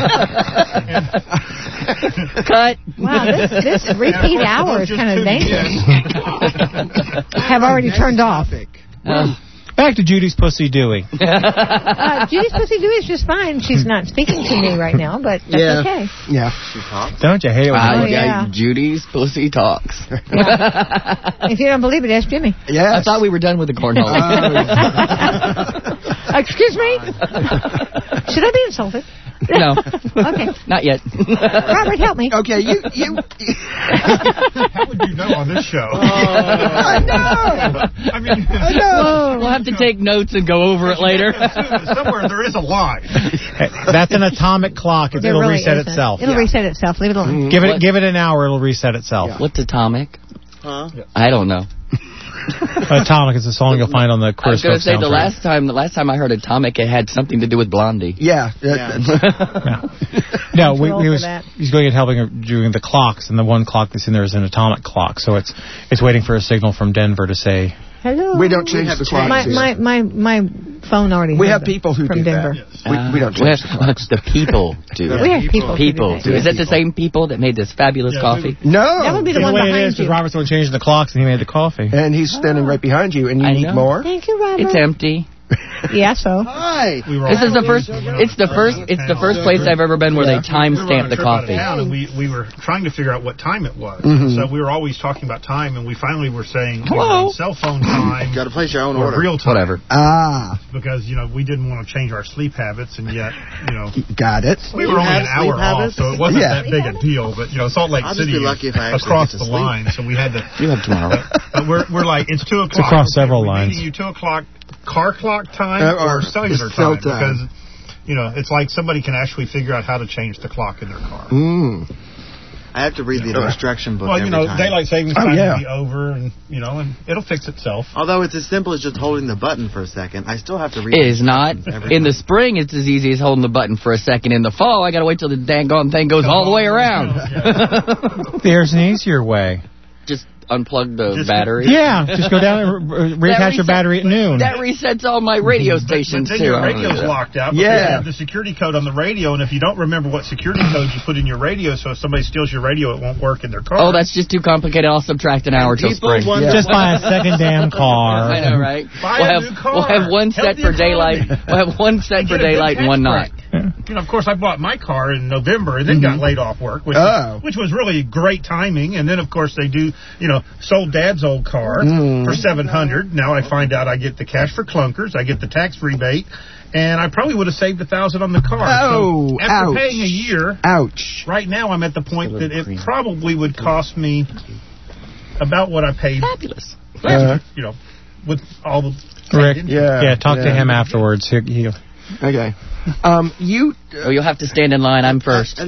S8: Cut.
S6: Wow, this, this
S16: And of
S6: repeat
S16: course,
S6: hour is
S16: just
S6: kind of
S16: tuning
S6: dangerous.
S16: in.
S6: Have already turned off.
S8: Uh,
S12: Back to Judy's Pussy Dewey.
S6: Uh, Judy's Pussy Dewey is just fine. She's not speaking to me right now, but that's
S3: Yeah.
S6: okay.
S3: Yeah.
S13: She talks.
S12: Don't you hate it? When
S8: uh,
S6: Oh,
S12: you-
S8: yeah,
S6: yeah.
S8: Judy's pussy talks.
S6: If you don't believe it, ask Jimmy.
S3: Yes.
S8: I thought we were done with the cornholing.
S6: Excuse me? Should I be insulted?
S8: No.
S6: Okay.
S8: Not yet.
S6: Robert, help me.
S3: Okay, you you.
S16: How would you know on this show?
S3: I know.
S16: I mean,
S3: I know.
S8: We'll have to take notes and go over it later.
S16: somewhere there is a line.
S12: Hey, that's an atomic clock. It,
S6: There
S12: it'll
S6: really
S12: reset
S6: isn't.
S12: itself.
S6: It'll reset itself. Leave it alone.
S12: Give it
S8: What?
S12: give it an hour. It'll reset itself.
S8: What's atomic?
S13: Huh?
S8: I don't know.
S12: Atomic is a song you'll find on the
S8: I
S12: Queer
S8: was going to
S12: Folk
S8: say the
S12: soundtrack.
S8: last time, the last time I heard Atomic, it had something to do with Blondie.
S3: Yeah.
S13: Yeah.
S12: No, we,
S6: Too old
S12: we
S6: for
S12: was
S6: that.
S12: he's going and helping her doing the clocks, and the one clock that's in there is an atomic clock, so it's it's waiting for a signal from Denver to say.
S6: Hello.
S3: We don't change the clocks
S6: My,
S3: here.
S6: my, my, my phone already
S3: We
S6: has
S3: have
S6: it
S3: people who
S6: from
S3: do
S6: Denver.
S3: that. We, we don't
S8: Uh,
S3: change the clocks.
S8: the people do.
S6: We have people. who do
S8: People
S6: that.
S8: do. Is that the same people that made this fabulous
S16: Yeah,
S8: coffee?
S3: No.
S6: That would be the
S12: The
S6: one
S12: way it
S6: behind
S12: is, because
S6: you.
S12: Robert's the one changing the clocks, and he made the coffee.
S3: And he's standing right behind you, and you
S8: I
S3: need
S8: know.
S3: more.
S6: Thank you, Robert.
S8: It's empty.
S6: Yeah, so.
S13: Hi.
S16: We were
S8: This is the
S16: all-
S8: first. It's the first. It's the first place I've ever been where they time
S16: We were on
S8: stamp
S16: a
S8: the
S16: trip out of
S8: coffee.
S16: town, and we, we were trying to figure out what time it was.
S3: Mhm.
S16: So we were always talking about time, and we finally were saying we were
S8: Hello?
S16: on cell phone time
S13: Got to place your own
S16: or
S13: order.
S16: real time.
S8: Whatever.
S3: Ah,
S16: Because, you know, we didn't want to change our sleep habits, and yet, you know,
S3: got it.
S16: we
S13: You
S16: were only
S13: had
S16: an hour
S13: sleep
S16: off,
S13: habits?
S16: so it wasn't
S3: Yeah.
S16: that big a deal. But, you know, Salt Lake
S13: I'll just
S16: City
S13: be lucky if I
S16: is
S13: actually
S16: across
S13: get to
S16: the
S13: sleep.
S16: line, so we had to...
S8: You have tomorrow.
S16: But we're, we're like, it's two o'clock.
S12: across
S16: Okay,
S12: several
S16: we're
S12: lines.
S16: meeting you two o'clock car clock time
S3: Uh,
S16: or
S3: or
S16: cellular
S3: cell
S16: time,
S3: time.
S16: because, you know, it's like somebody can actually figure out how to change the clock in their car.
S3: Mm.
S13: I have to read the instruction book
S9: Well, you
S13: every
S9: know,
S13: time.
S9: daylight savings
S13: Oh,
S9: time
S13: yeah.
S9: will be over, and you know, and it'll fix itself.
S13: Although it's as simple as just holding the button for a second, I still have to read
S8: It
S13: the
S8: is not.
S13: instructions every
S8: In the
S13: time.
S8: spring, it's as easy as holding the button for a second. In the fall, I got to wait till the dang thing goes all the way around.
S12: There's an easier way.
S8: Just unplug the battery.
S12: Yeah, just go down and re- reattach your battery at noon.
S8: That resets all my radio stations,
S9: But then
S8: too.
S9: your radio's locked out. But
S8: Yeah.
S9: You have the security code on the radio, and if you don't remember what security code you put in your radio, so if somebody steals your radio, it won't work in their car.
S8: Oh, that's just too complicated. I'll subtract an hour till
S9: People
S8: spring.
S9: wonder-
S12: Just buy a second damn car.
S8: I know, right?
S9: Buy
S8: we'll
S9: a
S8: have,
S9: new car.
S8: We'll have one
S9: Help
S8: set
S9: the
S8: for
S9: economy.
S8: daylight. We'll have one set for
S9: Get a good
S8: daylight and one
S9: tax
S8: not.
S9: You know, of course, I bought my car in November and then got laid off work, which,
S3: Oh.
S9: which was really great timing. And then, of course, they do, you know, sold Dad's old car
S3: Mm.
S9: for seven hundred dollars. Now I find out I get the cash for clunkers, I get the tax rebate, and I probably would have saved a thousand on the car.
S3: Oh,
S9: so after
S3: ouch.
S9: paying a year,
S3: Ouch.
S9: right now I'm at the point that it probably would cost me about what I paid.
S8: Fabulous.
S3: Uh,
S9: You know, with all the
S12: Rick,
S3: Yeah,
S12: yeah, talk to
S3: yeah.
S12: him afterwards. He, he,
S3: Okay. Um, you
S8: Oh, you'll have to stand in line. I'm first.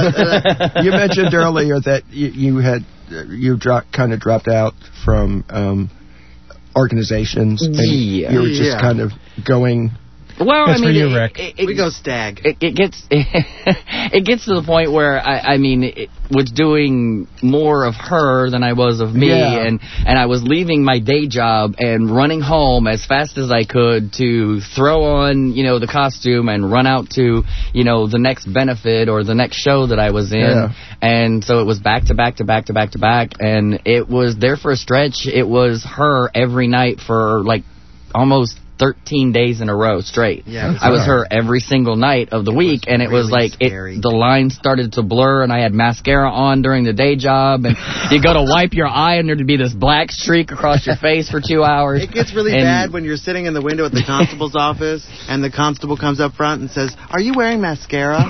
S3: you mentioned earlier that you, you had uh, you dro- kind of dropped out from um, organizations. And
S8: Yeah.
S3: you were just
S13: Yeah.
S3: kind of going.
S8: Well,
S12: That's
S8: I mean,
S12: for you,
S8: it-
S12: Rick.
S8: It, it,
S13: we go stag.
S8: It, it gets it gets to the point where I, I mean, it was doing more of her than I was of me,
S3: Yeah.
S8: and and I was leaving my day job and running home as fast as I could to throw on, you know, the costume and run out to, you know, the next benefit or the next show that I was in,
S3: Yeah.
S8: and so it was back to back to back to back to back, and it was there for a stretch. It was her every night for like almost thirteen days in a row straight.
S13: Yeah,
S8: I was her every single night of the week, and it was
S13: really
S8: like
S13: scary.
S8: it, the lines started to blur, and I had mascara on during the day job, and you go to wipe your eye, and there'd be this black streak across your face for two hours.
S13: It gets really
S8: And-
S13: bad when you're sitting in the window at the constable's office and the constable comes up front and says, "Are you wearing mascara?"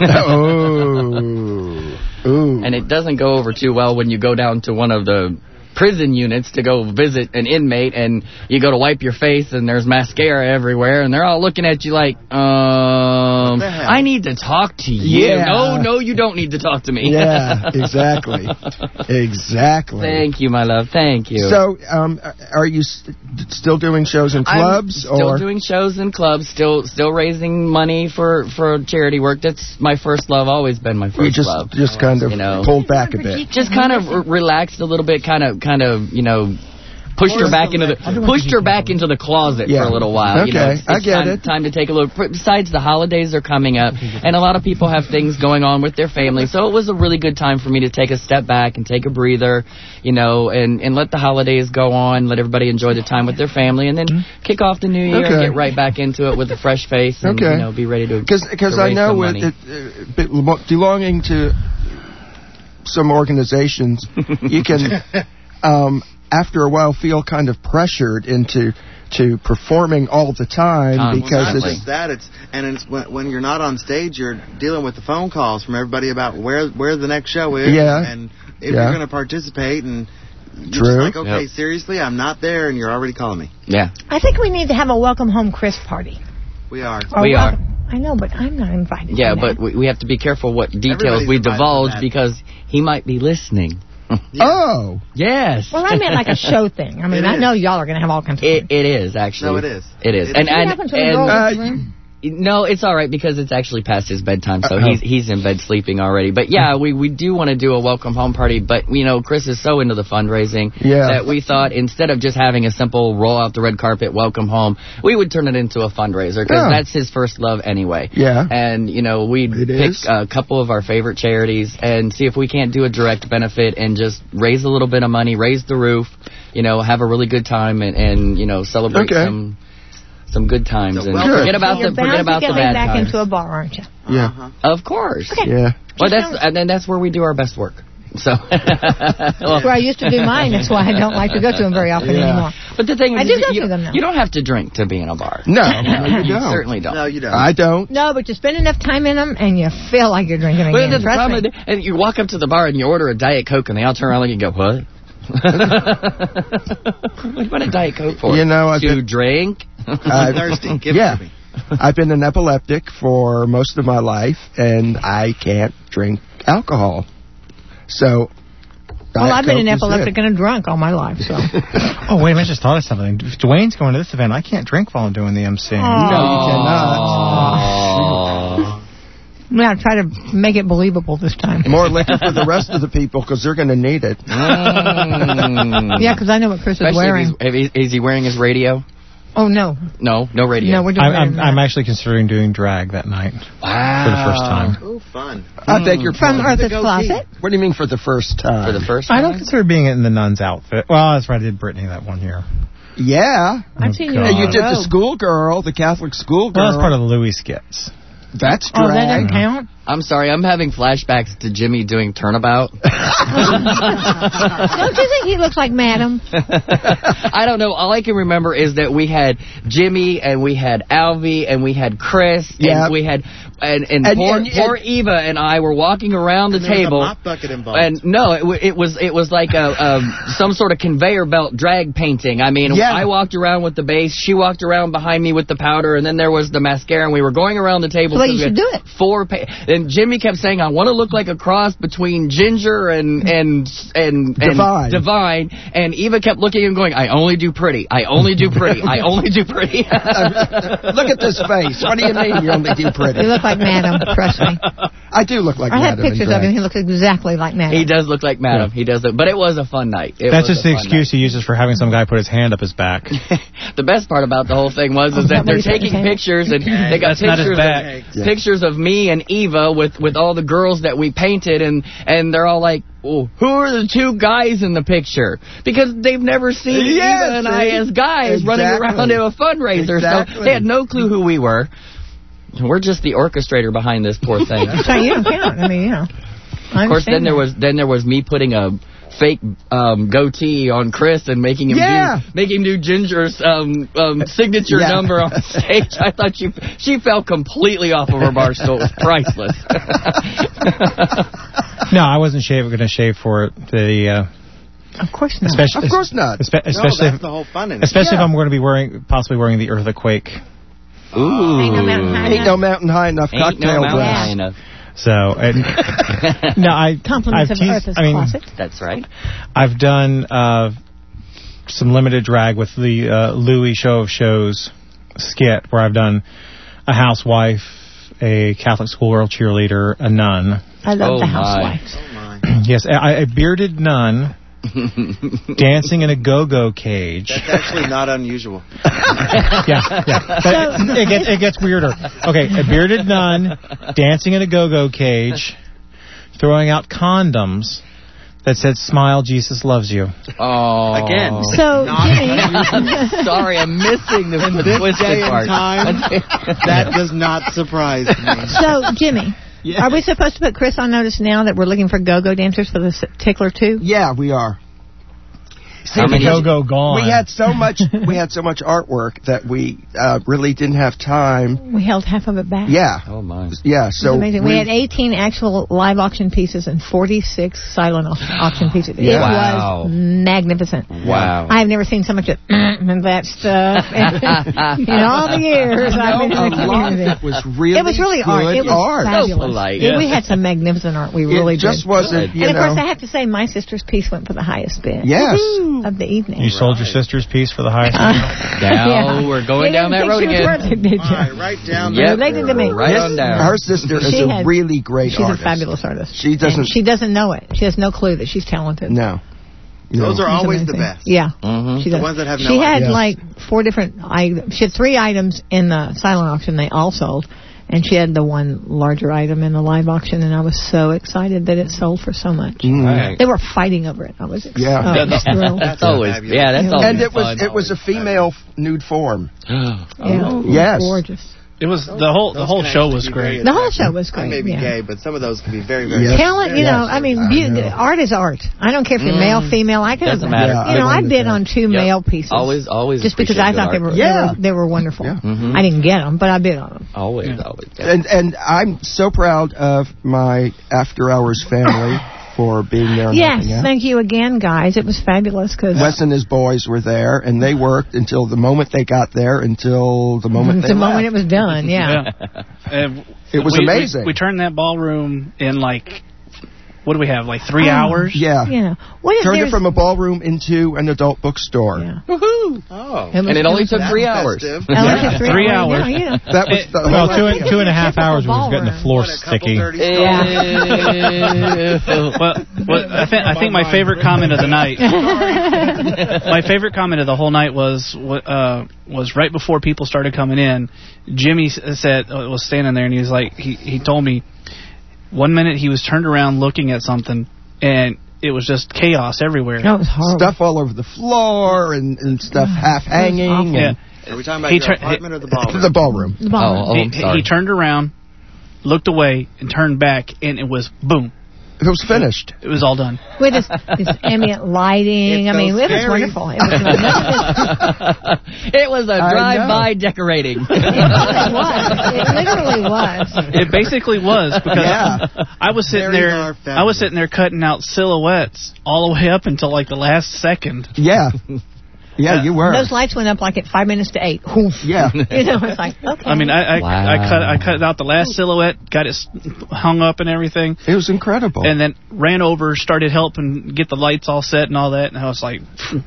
S3: Oh. Ooh.
S8: And it doesn't go over too well when you go down to one of the prison units to go visit an inmate, and you go to wipe your face, and there's mascara everywhere, and they're all looking at you like, um,
S13: the hell?
S8: I need to talk to you.
S3: Yeah.
S8: No, no, you don't need to talk to me.
S3: Yeah, exactly. Exactly.
S8: Thank you, my love. Thank you.
S3: So, um, are you st- still doing shows in clubs?
S8: I'm still
S3: or
S8: doing shows in clubs, still still raising money for, for charity work. That's my first love, always been my first
S3: you just
S8: love.
S3: just kind of
S8: You know.
S3: pulled back a bit?
S8: Just kind of r- relaxed a little bit, kind of, kind of, you know, pushed her back into the pushed her back into the closet
S3: Yeah.
S8: for a little while. You know,
S3: Okay,
S8: it's, it's
S3: I get
S8: time,
S3: it.
S8: time to take a look. Besides, the holidays are coming up, and a lot of people have things going on with their family, so it was a really good time for me to take a step back and take a breather, you know, and, and let the holidays go on, let everybody enjoy the time with their family, and then kick off the new year
S3: Okay.
S8: and get right back into it with a fresh face and,
S3: Okay.
S8: you know, be ready to
S3: Because
S8: to
S3: I
S8: raise
S3: know
S8: some
S3: with
S8: money.
S3: it, uh, be- belonging to some organizations, you can, um, after a while, feel kind of pressured into to performing all the time
S8: Constantly.
S3: because
S13: Well, not
S3: it's
S13: just that. It's and it's when, when you're not on stage, you're dealing with the phone calls from everybody about where where the next show is,
S3: Yeah.
S13: and if
S3: Yeah.
S13: you're going to participate, and you're
S3: True.
S13: just like, okay,
S8: Yep.
S13: seriously, I'm not there, and you're already calling me.
S8: Yeah.
S6: I think we need to have a welcome home Chris party.
S13: We are.
S6: Or
S8: We are.
S6: welcome- I know, but I'm not invited.
S8: Yeah,
S6: to
S8: but
S6: that.
S8: we, we have to be careful what details
S13: Everybody's
S8: we
S13: invited to
S8: divulge
S13: that.
S8: because he might be listening.
S3: oh
S8: Yes.
S6: Well, I meant like a show thing. I mean,
S13: It
S6: I
S13: is.
S6: know y'all are going to have all kinds of
S8: It, it is, actually.
S13: No, it is.
S8: It is.
S13: It
S8: and
S13: is.
S6: What
S8: and,
S6: happened to the
S8: and
S6: girl
S3: Uh,
S6: with the room?
S8: No, it's all right because it's actually past his bedtime, so
S3: Uh-oh.
S8: he's he's in bed sleeping already. But yeah, we, we do want to do a welcome home party, but you know, Chris is so into the fundraising
S3: Yeah.
S8: that we thought instead of just having a simple roll out the red carpet welcome home, we would turn it into a fundraiser because
S3: Yeah.
S8: that's his first love anyway.
S3: Yeah.
S8: And you know, we'd
S3: It
S8: pick
S3: is.
S8: a couple of our favorite charities and see if we can't do a direct benefit and just raise a little bit of money, raise the roof, you know, have a really good time and, and you know, celebrate
S3: Okay.
S8: some some good times
S13: So
S8: and
S13: well-
S8: forget
S13: Good.
S8: about
S6: So you're
S8: the forget
S6: bound
S8: about
S6: to
S8: the
S6: get laid
S8: bad
S6: back
S8: times.
S6: into a bar, aren't you?
S3: yeah
S13: Uh-huh.
S8: Of course.
S6: Okay.
S3: yeah.
S8: Well, that's and then that's where we do our best work. So.
S6: That's where I used to do mine. That's why I don't like to go to them very often
S3: Yeah.
S6: anymore.
S8: But the thing is,
S6: I do
S8: is
S6: go
S8: you,
S6: to them now.
S8: you don't have to drink to be in a bar.
S3: No, no, you
S8: You
S3: don't.
S8: certainly don't.
S13: No, you don't.
S3: I don't.
S6: No, but you spend enough time in them, and you feel like you're drinking again.
S8: Well, the
S6: Trust
S8: problem
S6: me.
S8: is- and you walk up to the bar and you order a Diet Coke, and they all turn around and you go, "What? What do you want a Diet Coke for?
S3: You know, I've
S8: to
S3: been-
S8: drink?
S3: I'm
S13: thirsty. Give
S3: yeah.
S13: it to me.
S3: I've been an epileptic for most of my life, and I can't drink alcohol. So.
S6: Well,
S3: Diet
S6: I've been
S3: Coke
S6: an
S3: is
S6: epileptic
S3: it.
S6: and a drunk all my life, so.
S12: Oh, wait a minute, I just thought of something. If Dwayne's going to this event, I can't drink while I'm doing the emceeing.
S6: Oh.
S3: No, you cannot.
S6: Yeah, try to make it believable this time.
S3: More liquor for the rest of the people because they're going to need it.
S8: Mm.
S6: Yeah, because I know what Chris is
S8: Especially
S6: wearing.
S8: if he's, if he- is he wearing his radio?
S6: Oh, no.
S8: No, no radio.
S6: No, we're doing
S12: I'm,
S6: better
S12: I'm,
S6: than
S12: I'm
S6: that.
S12: actually considering doing drag that night.
S8: Wow.
S12: For the first time.
S13: Oh, fun.
S3: I beg your
S6: From
S3: pardon.
S6: Earth's Closet?
S3: What do you mean for the first time?
S8: For the first
S12: I
S8: time?
S12: don't consider being in the nun's outfit. Well, that's right, I did Brittany that one year.
S3: Yeah.
S6: I've seen you
S12: God.
S3: And
S6: in
S3: you
S6: a
S3: did the
S6: robe.
S3: schoolgirl, the Catholic schoolgirl.
S12: Well, that's part of the Louis skits.
S3: That's
S6: Oh, that
S3: drag.
S6: doesn't count?
S8: I'm sorry, I'm having flashbacks to Jimmy doing Turnabout.
S6: Don't you think he looks like Madam?
S8: I don't know. All I can remember is that we had Jimmy and we had Alvy and we had Chris
S3: Yeah.
S8: and we had and and,
S3: And-
S8: poor,
S3: and-
S8: poor Eva and I were walking around the
S13: And there was a
S8: table.
S13: mop bucket involved.
S8: And no, it, w- it was it was like a, a some sort of conveyor belt drag painting. I mean,
S3: Yeah.
S8: I walked around with the base, she walked around behind me with the powder, and then there was the mascara, and we were going around the table.
S6: Well,
S8: so
S6: you
S8: we
S6: should
S8: had
S6: do it.
S8: Four, pa- and Jimmy kept saying, "I want to look like a cross between Ginger and and and, and
S3: Divine.
S8: Divine." And Eva kept looking and going, "I only do pretty. I only do pretty. I only do pretty."
S3: Look at this face. What do you mean you only do pretty?
S6: You look like Madam, trust me.
S3: I do look like
S6: I have
S3: Madam in
S6: pictures
S3: drag.
S6: of him. He looks exactly like Madam.
S8: He does look like Madam. He does look, but it was a fun night. It
S12: That's
S8: was
S12: just
S8: a
S12: the
S8: fun
S12: excuse he uses for having some guy put his hand up his back.
S8: night. The best part about the whole thing was
S6: Oh,
S8: is
S6: is
S8: that
S6: that
S8: they're
S6: what he put
S8: taking
S6: his hand?
S8: pictures and they got
S5: That's not his
S8: pictures
S5: back.
S8: of, pictures of me and Eva with with all the girls that we painted, and and they're all like, "Oh, who are the two guys in the picture?" Because they've never seen
S3: Yes,
S8: Eva and I
S3: see?
S8: as guys running
S3: Exactly.
S8: around to a fundraiser,
S3: Exactly.
S8: so they had no clue who we were. We're just the orchestrator behind this poor thing.
S6: So you don't count. I mean, you know. I
S8: Of course, then
S6: understand
S8: there
S6: that.
S8: was then there was me putting a fake um, goatee on Chris and making him
S3: Yeah.
S8: do making him do Ginger's um, um, signature
S3: Yeah.
S8: number on stage. I thought she she fell completely off of her bar stool. It was priceless.
S12: No, I wasn't shave, going to shave for it. The uh,
S6: Of course not.
S12: especially,
S3: Of course not.
S12: espe-
S13: No,
S12: especially
S13: that's
S12: if,
S13: the whole fun in it.
S12: especially
S3: Yeah.
S12: if I'm going to be wearing, possibly wearing the Earthquake.
S8: Ooh,
S6: Ain't no mountain high
S3: Ain't no mountain high enough
S8: Ain't
S3: cocktail
S8: no mountain
S3: dress.
S8: high enough.
S12: So, and, no, I
S6: Compliments
S12: I've
S6: of
S12: teased-
S6: Earth's
S12: I mean,
S6: Closet.
S8: That's right.
S12: I've done uh, some limited drag with the uh, Louis Show of Shows skit, where I've done a housewife, a Catholic schoolgirl cheerleader, a nun.
S6: I love
S8: Oh,
S6: the
S8: my.
S6: housewives.
S13: Oh, my.
S12: Yes, a, a bearded nun dancing in a go-go cage.
S13: That's actually not unusual.
S12: Yeah, yeah. But it gets it gets weirder. Okay, a bearded nun dancing in a go-go cage, throwing out condoms that said "Smile, Jesus loves you."
S8: Oh,
S13: Again.
S6: So, Jimmy,
S8: I'm sorry, I'm missing the,
S7: In
S8: the
S7: this
S8: twisted
S7: day and
S8: part.
S7: time, that does not surprise me.
S6: so Jimmy,
S7: Yeah.
S6: are we supposed to put Chris on notice now that we're looking for go-go dancers for the s- Tickler too?
S3: Yeah, we are.
S8: How many-
S12: Go-go gone.
S3: We had so much. We had so much artwork that we uh, really didn't have time.
S6: We held half of it back.
S3: Yeah,
S8: Oh my.
S3: yeah.
S6: It was
S3: So
S6: amazing. We, had eighteen actual live auction pieces and forty-six silent au- auction pieces. It
S3: Yeah.
S8: Wow.
S6: was magnificent.
S8: Wow.
S6: I've never seen so much of and that stuff in all the years I've been
S3: a
S6: in the
S3: lot of
S6: community.
S3: it was really
S6: It was really art.
S3: good
S6: It was
S3: art.
S6: fabulous.
S8: So polite.
S6: Yeah, we had some magnificent art. We really
S3: it just
S6: did.
S3: wasn't, you
S6: and of
S3: know.
S6: course, I have to say, my sister's piece went for the highest bid.
S3: Yes.
S6: Woo-hoo, of the evening.
S12: You sold your sister's piece for the highest.
S8: Now we're going
S6: You
S8: down
S6: didn't
S8: that road
S6: think she was
S8: again.
S6: worth it, did you?
S13: All right, right down
S8: Yep.
S6: Related to me.
S8: Right on down.
S3: Her sister is
S6: She
S3: a
S6: had-
S3: really great
S6: She's
S3: artist.
S6: a fabulous artist.
S3: She doesn't.
S6: And she doesn't know it. She has no clue that she's talented.
S3: No.
S13: Those
S3: No.
S13: are
S6: She's
S13: always the
S6: amazing.
S13: best.
S6: Yeah.
S8: Mm-hmm.
S6: She
S13: The
S6: does.
S13: ones that have no
S6: She had
S3: idea.
S6: like four different items. She had three items in the silent auction. They all sold. And she had the one larger item in the live auction, and I was so excited that it sold for so much.
S3: Mm.
S8: Right.
S6: They were fighting over it. I was ex-
S3: Yeah.
S6: oh, I was thrilled.
S8: That's always,
S13: fabulous.
S8: yeah, that's
S6: Yeah.
S8: always
S3: And it was
S8: fun.
S3: it was a female nude form.
S6: Yeah, it was
S3: Yes.
S6: gorgeous.
S5: It was the whole the
S13: Those
S5: whole
S13: can
S5: show
S13: actually
S5: was
S13: be very
S5: great.
S6: The whole
S13: attractive.
S6: show was great,
S13: I may be
S6: yeah.
S13: gay, but some of those can be very, very
S3: Yes.
S6: Talent, you know,
S3: Yes.
S6: I mean,
S3: I
S6: beauty,
S3: know.
S6: art is art. I don't care if you're
S8: Mm.
S6: male, female. I could have,
S8: Doesn't matter.
S3: Yeah,
S6: you know,
S3: I
S6: I bid
S3: understand.
S6: on two
S8: Yep.
S6: male pieces.
S8: Always, always.
S6: Just because I
S8: appreciate
S6: thought they
S8: good
S6: were,
S8: art.
S6: they
S3: Yeah.
S6: were they were wonderful.
S3: Yeah.
S8: Mhm.
S6: I didn't get them, but I bid on them.
S8: Always, always.
S3: And and I'm so proud of my after hours family for being there. And
S6: Yes,
S3: helping out.
S6: thank you again, guys. It was fabulous because
S3: Wes and his boys were there, and they worked until the moment they got there, until the moment they
S6: the
S3: left.
S6: moment it was done. Yeah.
S5: And
S3: It was
S5: we- we-
S3: amazing.
S5: We, turned that ballroom in like what do we have, like three
S3: Oh,
S5: hours?
S3: Yeah.
S6: Yeah. What if
S3: Turned it
S6: there's-
S3: from a ballroom into an adult bookstore.
S6: Yeah.
S8: Woohoo!
S13: Oh.
S8: And it only took three hours.
S6: It only took three,
S5: Three
S6: hours.
S5: hours.
S6: Yeah, yeah.
S3: That was the
S12: Well,
S3: whole
S12: two,
S3: idea.
S12: two and a half hours was
S6: Ballroom.
S12: getting the floor
S13: What, a couple
S12: sticky.
S13: dirty
S5: well, well, I think I think my favorite comment of the night, my favorite comment of the whole night was uh, was right before people started coming in. Jimmy said was standing there and he was like he he told me one minute he was turned around looking at something and it was just chaos everywhere.
S6: That was horrible.
S3: Stuff all over the floor and, and stuff half hanging.
S5: Yeah.
S3: And
S13: Are we talking about
S5: He
S13: your
S5: tur-
S13: apartment or the ballroom?
S3: the ballroom.
S6: The ballroom.
S8: Oh,
S5: he,
S8: I'm sorry.
S5: he turned around, looked away, and turned back, and it was boom.
S3: It was finished.
S5: It was all done.
S6: With this, this ambient lighting.
S13: It's
S6: I mean,
S13: so
S6: it was
S13: scary.
S6: wonderful. It was,
S8: It was a
S3: I
S8: drive-by
S3: know.
S8: decorating.
S6: it was. It literally was.
S5: It basically was because
S3: Yeah.
S5: I was sitting
S13: Very
S5: there.
S13: are
S5: I was sitting there cutting out silhouettes all the way up until like the last second.
S3: Yeah. Yeah, you were.
S6: Those lights went up like at five minutes to eight. Oof.
S3: Yeah.
S6: You know, it's like, okay.
S5: I mean, I I,
S8: Wow.
S5: I cut I cut out the last silhouette, got it s- hung up and everything,
S3: It was incredible.
S5: and then ran over, started helping get the lights all set and all that, and I was like.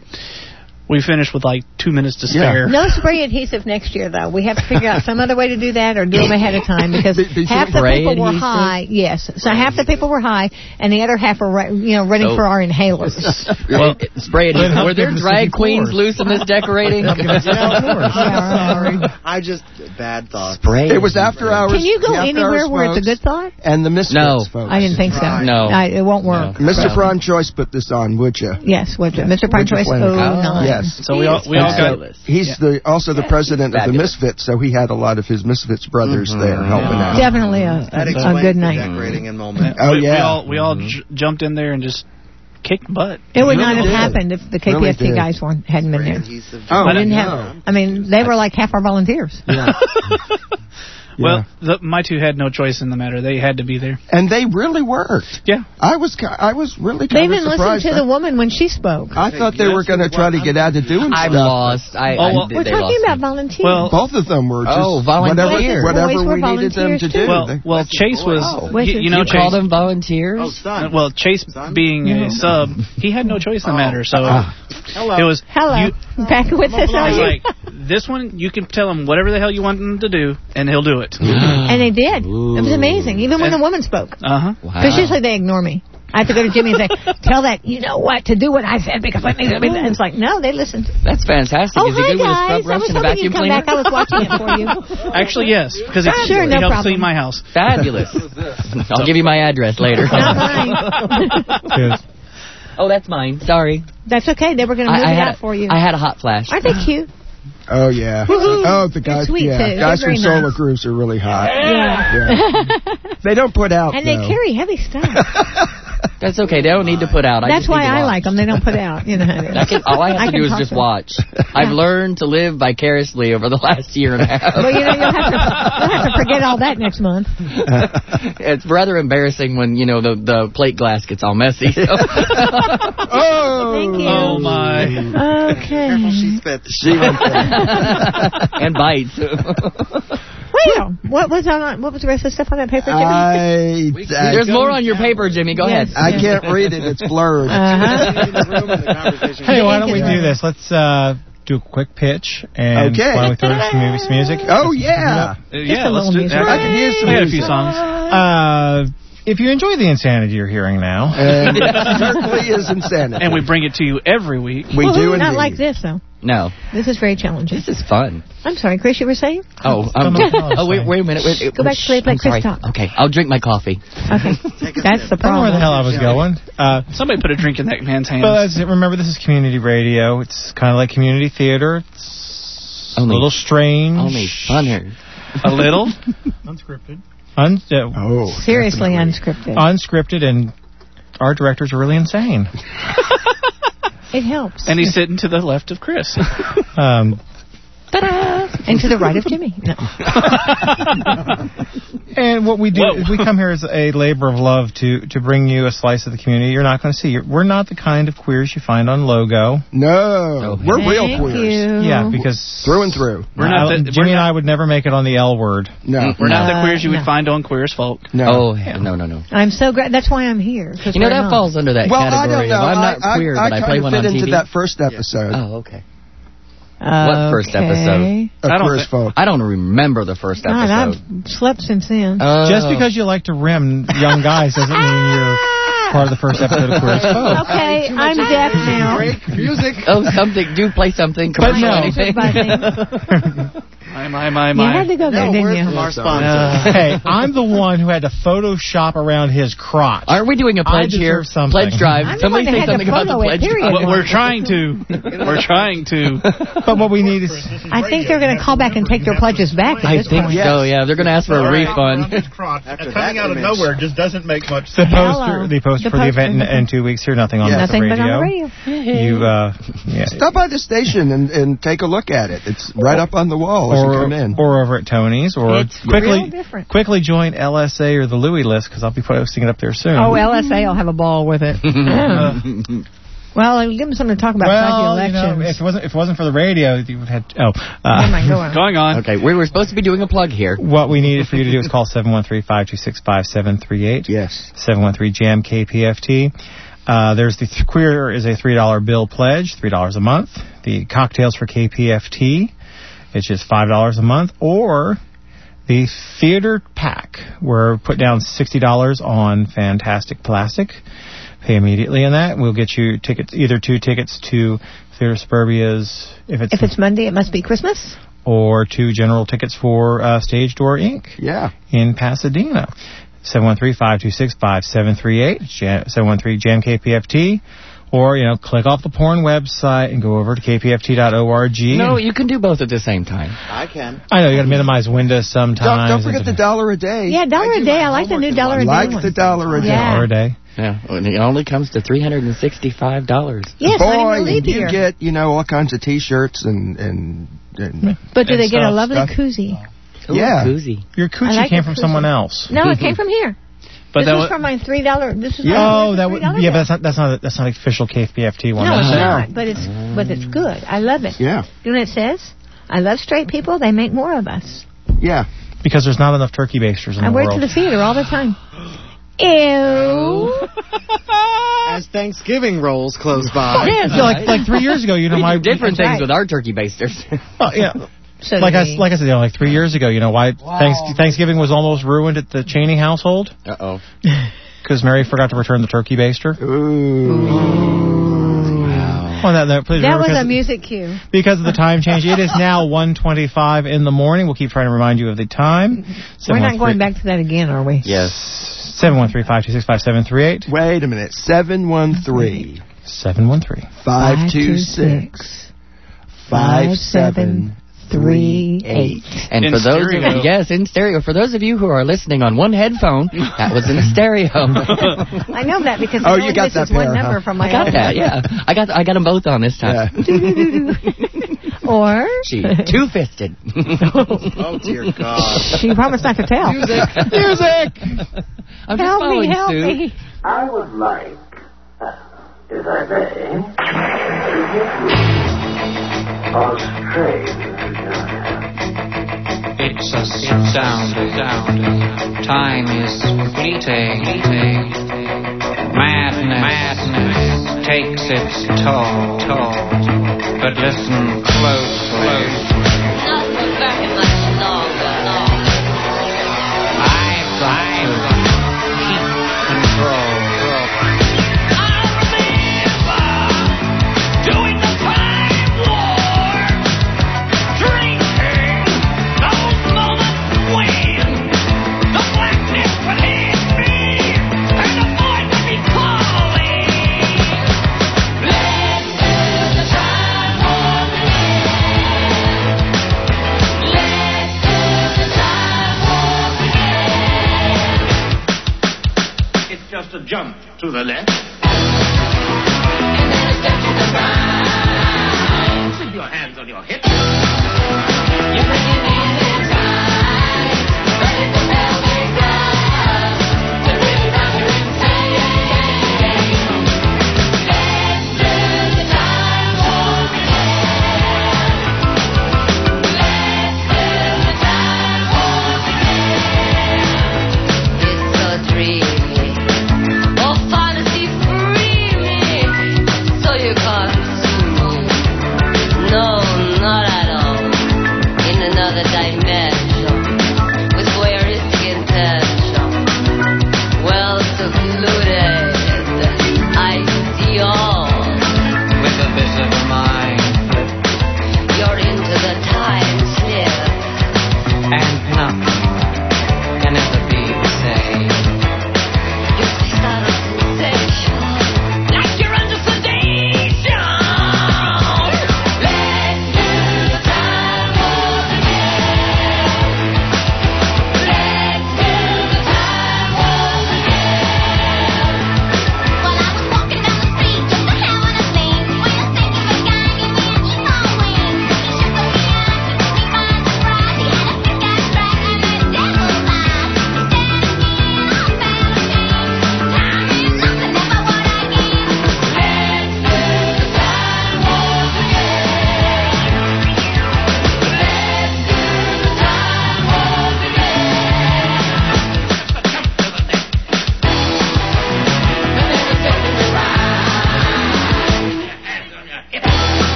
S5: We finished with like two minutes to spare.
S6: No spray adhesive next year, though. We have to figure out some other way to do that or do them ahead of time because
S3: Be- be
S6: half the
S8: spray
S6: people were
S8: adhesive?
S6: high. Yes. So half the people were high and the other half were, ra- you know, running
S8: So-
S6: for our inhalers.
S8: Well, spray it.
S12: Then help
S8: Were there
S12: give the
S8: drag
S12: city
S8: queens
S12: floors.
S8: loose in this decorating?
S13: Sorry. I just bad thoughts.
S8: Spray.
S3: It was after hours.
S6: Can you go
S3: the after
S6: anywhere
S3: hours
S6: where it's a
S3: folks
S6: good thought?
S3: And the Misfits
S8: No.
S3: folks.
S6: I didn't think so.
S8: No.
S6: I, it won't work.
S3: Mister Prawn Choice put this on, would you?
S6: Yes, would you? Mister Prime
S3: Would you
S6: Choice
S3: play
S6: oh
S3: it?
S6: nine.
S3: Yes.
S5: So we all we all got.
S3: He's the also the president of the
S8: Fabulous.
S3: Misfits, so he had a lot of his Misfits brothers there helping out.
S6: Definitely a,
S13: That
S6: a, a
S13: explains
S6: good
S13: the
S6: night.
S13: decorating in moment.
S3: Oh,
S5: we,
S3: yeah.
S5: We all we all j- jumped in there and just kicked butt.
S6: It would
S3: Really
S6: not have
S3: did.
S6: happened if the K P F T
S3: Really did.
S6: guys weren't hadn't been there.
S13: Adhesive.
S3: Oh,
S6: I didn't
S3: no.
S6: have. I mean, they were like half our volunteers.
S3: Yeah.
S5: Well, the, my two had no choice in the matter. They had to be there.
S3: And they really worked.
S5: Yeah.
S3: I was ki- I was really
S6: They
S3: kind of
S6: even listened
S3: surprised.
S6: to the woman when she spoke.
S3: I thought they were going to try to get out of doing
S8: I'm
S3: stuff.
S8: lost. I,
S5: Oh,
S8: I
S5: well-
S8: did-
S6: We're
S8: they
S6: talking
S8: lost
S6: about
S8: me.
S6: volunteers.
S5: Well,
S3: Both of them were just
S8: Oh, volunteers.
S3: whatever,
S6: Boys
S3: whatever
S6: were
S3: we needed them to
S6: volunteers, too.
S3: do.
S5: Well,
S3: They-
S5: well, Chase was.
S3: Oh.
S5: You, you know,
S8: You
S5: Chase.
S8: call them volunteers?
S13: Oh, son.
S5: Well, Chase
S13: Son?
S5: being a sub, he had no choice in the matter. So it was.
S6: Hello.
S5: You,
S6: Back with us,
S5: I
S6: are
S5: was
S6: you?
S5: like, this one, you can tell him whatever the hell you want him to do, and he'll do it.
S6: And they did. It was amazing, even when the woman spoke.
S5: Uh huh.
S6: Because usually they ignore me. I have to go to Jimmy and say, tell that, you know what, to do what I said because let me. And it's like, no, they listened.
S8: That's fantastic.
S6: Oh,
S8: Is he
S6: hi,
S8: good with a
S6: guys.
S8: scrub
S6: I
S8: brush
S6: was
S8: and a
S6: hoping
S8: vacuum
S6: you'd come
S8: cleaner?
S6: back. I was watching it for you.
S5: Actually, yes, because it,
S6: Sure,
S5: it
S6: no
S5: helps
S6: problem.
S5: clean my house.
S8: Fabulous. I'll give you my address later.
S6: Not mine.
S8: Oh, that's mine. Sorry.
S6: That's okay. They were going to move
S8: I, I
S6: it
S8: had
S6: out
S8: a,
S6: for you.
S8: I had a hot flash.
S6: Aren't they cute?
S3: Oh yeah.
S6: Woohoo.
S3: Oh, the guys.
S6: They're sweet,
S3: yeah,
S6: too. They're
S3: guys from
S6: very
S3: Solar
S6: nice.
S3: Grooves are really hot.
S6: Yeah.
S3: Yeah. They don't put out.
S6: And they
S3: though.
S6: carry heavy stuff.
S8: That's okay. They don't need to put out. I
S6: That's
S8: just
S6: why
S8: need to
S6: I
S8: watch.
S6: like them. They don't put out. You know how it is.
S8: I can, all I have to
S6: can
S8: do is
S6: talk
S8: just
S6: to them.
S8: watch. I've learned to live vicariously over the last year and a half.
S6: Well, you know, you'll have to, you'll have to forget all that next month.
S8: It's rather embarrassing when, you know, the, the plate glass gets all messy. So.
S3: Oh.
S6: Thank you.
S5: Oh my.
S6: Okay.
S13: Careful, she spits.
S3: She went there.
S8: And bites.
S6: Well, what was on? What was the rest of the stuff on that paper, Jimmy?
S3: I, I,
S8: There's more on your paper, Jimmy. Go
S6: Yes.
S8: ahead.
S3: I can't read it. It's blurred.
S6: Uh-huh.
S12: Hey, why don't we do this? Let's uh, do a quick pitch, and
S3: Okay.
S12: why don't we throw in some movie music?
S3: Oh yeah.
S5: Uh, yeah,
S6: a
S5: let's
S6: little
S5: do
S6: music.
S5: that.
S3: I can use some
S5: We had a
S3: music.
S5: few songs.
S12: Uh, if you enjoy the insanity you're hearing now,
S3: And it certainly is insanity.
S5: And we bring it to you every week.
S3: We do
S6: Not
S3: indeed.
S6: like this, though.
S8: No.
S6: This is very challenging.
S8: This is fun.
S6: I'm sorry, Chris, you were saying?
S8: Oh, um,
S12: Come on.
S8: oh wait, wait a minute. Wait,
S6: Go back to sleep, let
S8: I'm sorry.
S6: Chris talk.
S8: Okay, I'll drink my coffee.
S6: Okay. That's the
S12: I don't know where the
S6: problem.
S12: hell I was going. Uh,
S5: Somebody put a drink in that man's hands.
S12: but that's it. Remember, this is community radio. It's kind of like community theater. It's
S8: Only-
S12: a little strange.
S8: Only funner.
S5: A little.
S16: Unscripted.
S12: Un- uh,
S3: Oh.
S6: Seriously
S3: definitely.
S6: unscripted.
S12: unscripted, and our directors are really insane.
S6: It helps.
S5: And he's sitting to the left of Chris.
S12: Um,
S6: And to the right of Jimmy. No.
S12: And what we do
S5: Whoa.
S12: is we come here as a labor of love to, to bring you a slice of the community you're not going to see. You're, we're not the kind of queers you find on Logo.
S3: No, we're
S6: Thank
S3: real queers.
S6: you.
S12: Yeah, because
S3: Through and through.
S5: We're not
S12: I-
S5: the-
S12: Jimmy
S5: we're
S12: and
S5: not-
S12: I would never make it on the L word.
S3: No.
S5: We're not
S6: Uh,
S5: the queers you would
S6: no.
S5: find on Queer as Folk.
S3: No.
S8: Oh, yeah. no, no, no.
S6: I'm so glad. That's why I'm here. 'cause
S8: You know,
S6: we're
S8: that
S6: not.
S8: falls under that
S3: Well, I
S8: category
S3: don't know.
S8: of I'm not
S3: I,
S8: queer,
S3: I,
S8: but I
S3: I
S8: play
S3: kind
S8: one
S3: of
S8: on
S3: fit
S8: T V.
S3: into that first episode.
S8: Oh, okay.
S6: What
S8: first episode?
S3: Of
S5: I don't
S3: Queers
S5: thi-
S3: Folk.
S8: I don't remember the first
S6: God,
S8: episode.
S6: I've slept since then.
S8: Oh.
S12: Just because you like to rim young guys doesn't mean you're part of the first episode of Queers Folk.
S6: Okay, I'm deaf now.
S3: Music.
S8: Oh, something. Do play something.
S12: But
S8: Commercial,
S12: no.
S8: anything.
S5: My, my, my,
S6: You
S5: my.
S6: had to go there,
S13: No
S6: didn't
S13: word
S6: you?
S13: from our sponsor.
S5: Uh,
S12: Hey, I'm the one who had to Photoshop around his crotch.
S8: Aren't we doing a
S12: I
S8: pledge here?
S12: deserve something.
S8: Pledge drive.
S6: I'm the
S8: Somebody
S6: one that
S8: say
S6: had to
S8: something about the
S6: photo it,
S8: pledge
S6: period.
S8: drive.
S5: We're we're trying to. We're trying to.
S12: But what we need is...
S6: I think they're going to call back and take their pledges back at
S8: I
S6: this
S8: think
S6: point.
S8: so, yeah. They're going to ask for a
S16: All right.
S8: refund.
S16: His crotch.
S13: After
S16: Coming
S13: that
S16: out of
S13: image.
S16: nowhere just doesn't make much
S12: The
S16: sense.
S12: poster, the poster
S6: The
S12: for the event in,
S6: poster.
S12: in two weeks here, nothing on
S3: Yeah.
S12: the
S6: Nothing
S12: radio.
S6: but on the radio.
S12: You, uh, yeah.
S3: Stop by the station and, and take a look at it. It's right up on the wall as you
S12: Or,
S3: come in.
S12: or over at Tony's, or
S6: It's
S12: quickly
S6: real different.
S12: quickly join L S A or the Louis list because I'll be posting it up there soon.
S6: Oh, L S A will have a ball with it. Well, it'll give them something to talk about
S12: well,
S6: besides
S12: you
S6: the
S12: know,
S6: elections.
S12: if it wasn't if it wasn't for the radio, you would have. Oh,
S6: Never
S12: uh,
S6: mind, go on.
S5: Going on.
S8: Okay, we were supposed to be doing a plug here.
S12: what we needed for you to do is call seven one three, five two six, five seven three eight.
S3: Yes.
S12: seven one three jam K P F T. Uh, there's the th- queer is a three dollar bill pledge, three dollars a month. The cocktails for K P F T, it's just five dollars a month, or the theater pack. We're put down sixty dollars on Fantastic Plastic. Pay immediately in that. We'll get you tickets, either two tickets to Theater Suburbia's, if it's,
S6: If it's Monday, it must be Christmas.
S12: or two general tickets for uh, Stage Door Incorporated.
S3: Yeah.
S12: In Pasadena. seven one three, five two six, five seven three eight, seven one three jam K P F T, or, you know, click off the porn website and go over to k p f t dot org.
S8: No, you can do both at the same time.
S13: I can.
S12: I know, you got to minimize windows
S3: Don't,
S12: sometimes.
S3: don't forget the dollar a day.
S6: Yeah, dollar a day. I like the new dollar a day
S3: Like
S6: one.
S3: the dollar a day.
S6: Yeah.
S12: Dollar a day.
S8: Yeah, and it only comes to three hundred sixty-five dollars.
S6: Yes,
S3: Boy,
S6: not even a leap
S3: and you
S6: year.
S3: get, you know, all kinds of T-shirts and... and, and
S6: But do
S3: and
S6: they get a
S3: stuff,
S6: lovely
S3: stuff.
S6: koozie?
S3: Yeah.
S8: Koozie.
S12: Your coochie
S6: I like
S12: came
S6: the
S12: from
S6: koozie.
S12: someone else.
S6: No, it came from here.
S5: But
S6: this
S5: that
S6: was
S5: wa-
S6: from my three dollar. This is my
S12: Oh,
S6: three
S12: that would,
S6: dollar
S12: yeah,
S6: bill.
S12: but that's not that's not that's not an official K P F T one.
S6: No, it's
S12: That's-
S6: not. But it's but it's good. I love it.
S3: Yeah.
S6: You know what it says? I love straight people. They make more of us.
S3: Yeah.
S12: Because there's not enough turkey basters in
S6: I
S12: the
S6: wear it
S12: world.
S6: to the theater all the time. Ew.
S7: As Thanksgiving rolls close by.
S8: Yes,
S12: Yeah, like like three years ago, you know,
S8: we
S12: my
S8: do different
S6: That's
S8: things
S6: right.
S8: with our turkey basters.
S12: Oh, yeah.
S6: So
S12: like
S6: do
S12: I
S6: we.
S12: like I said, you know, like three years ago, you know, why thanks, Thanksgiving was almost ruined at the Cheney household
S8: Uh-oh.
S12: because Mary forgot to return the turkey baster.
S8: Wow.
S12: Oh, that, that, please
S6: That
S12: remember,
S6: was
S12: because,
S6: a music cue.
S12: because of the time change. It is now one twenty-five in the morning. We'll keep trying to remind you of the time.
S6: We're not going back to that again, are we?
S8: Yes.
S12: seven one three, five two six, five seven three eight.
S3: Wait a minute. seven one three,
S12: seven one three,
S3: five two six, five seven three eight.
S8: And
S5: In
S8: for those
S5: stereo.
S8: of you, yes, in stereo. For those of you who are listening on one headphone, that was in stereo.
S6: I know that because
S3: Oh,
S6: it
S3: you
S6: only
S3: got
S6: misses
S3: that
S6: one
S3: pair,
S6: number
S3: huh?
S6: from my
S8: I got
S6: own.
S8: that, yeah. I got I got them both on this time.
S6: Or
S8: She two-fisted.
S13: Oh, dear God.
S6: she promised not to tell.
S8: Music. I'm just
S6: Help me,
S8: following
S6: help
S8: suit.
S6: me.
S17: I would like, uh, if I may, to give you a strange
S18: It's astounding. Time is fleeting. Madness, Madness takes its toll. toll. But listen closely. I've got to keep control.
S17: just a jump to the left. With your hands on your hips. You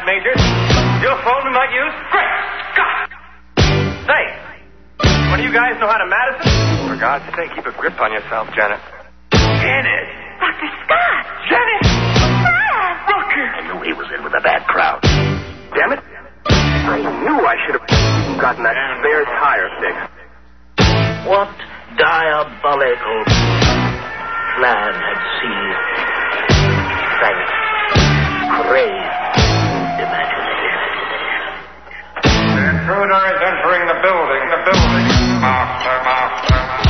S19: Major. Your phone we might use? Great Scott! Say, one of you guys know how to Madison? For God's sake, keep a grip on yourself, Janet. Janet!
S14: Doctor Scott!
S19: Janet!
S14: Ah!
S19: Rooker! I knew he was in with a bad crowd. Damn it. I knew I should have gotten that spare tire fixed.
S17: What diabolical plan had seized Frank's crazed imagination?
S19: The intruder is entering the building, the building. Master, master, master.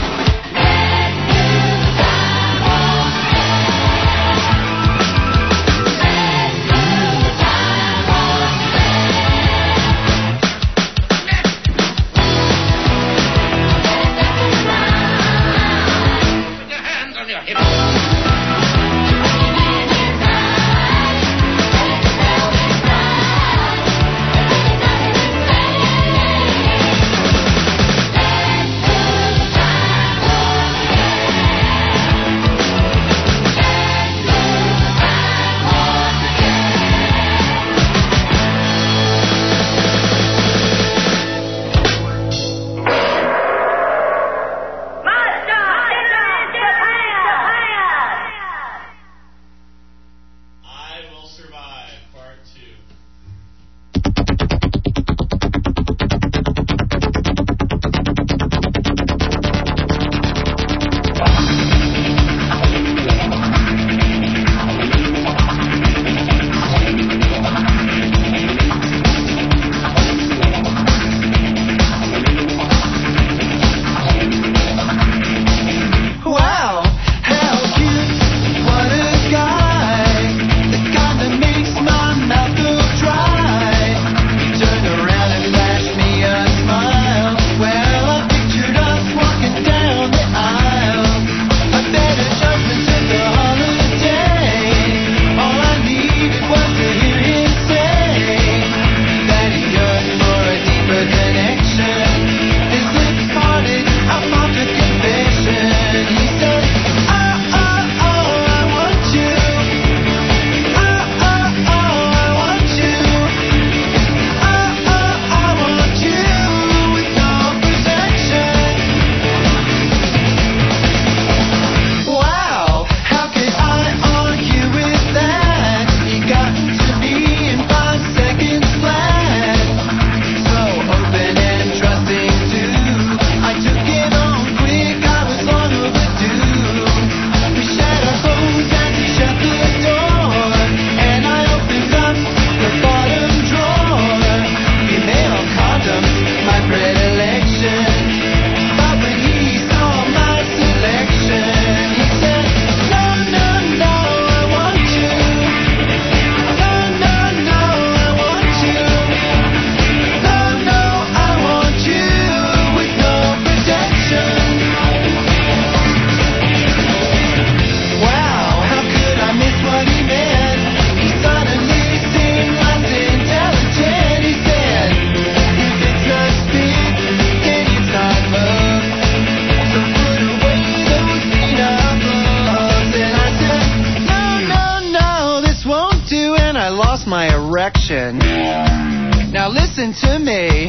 S2: Now listen to me.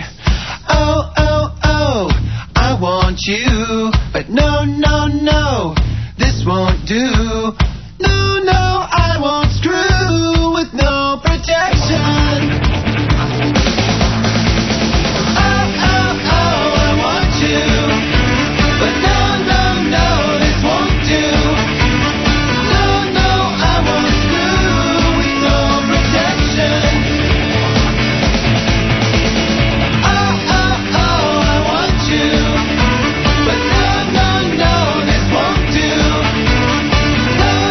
S2: Oh, oh, oh, I want you. But no, no, no, this won't do. No, no, I won't screw with no protection. Oh, oh, oh, I want you. But no, no, no, this won't do. No, no, I won't screw with no protection. No,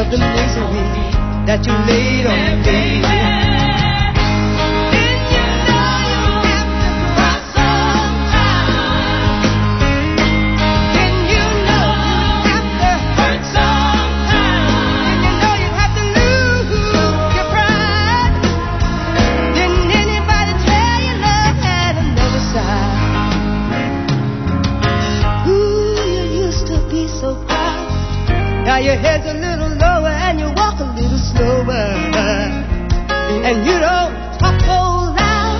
S14: of the misery that you laid on me. Now your head's a little lower and you walk a little slower, and you don't talk so loud.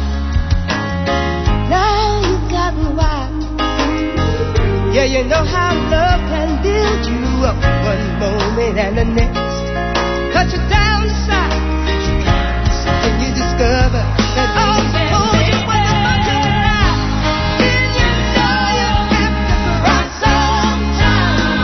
S14: Now you've gotten wild. Yeah, you know how love can build you up one moment and the next cut you down the side. And you discover that all you told you was a bunch of lies. Then you know you have to cry sometimes.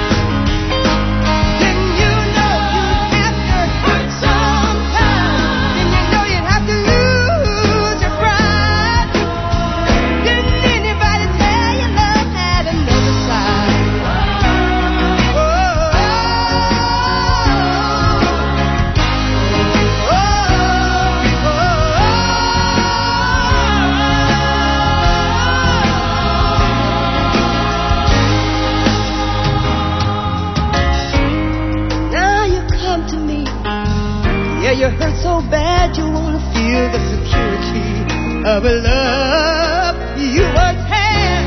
S14: You hurt so bad you want to feel the security of a love you once had.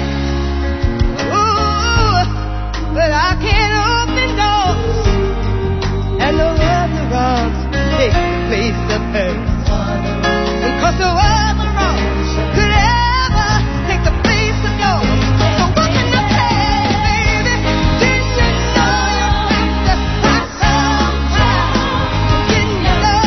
S14: Ooh, but I can't open doors, and no other arms take the place of hers. Because no other arms could ever take the place of yours. So what can I say, baby? Did you know you have to cry sometimes? Didn't you know?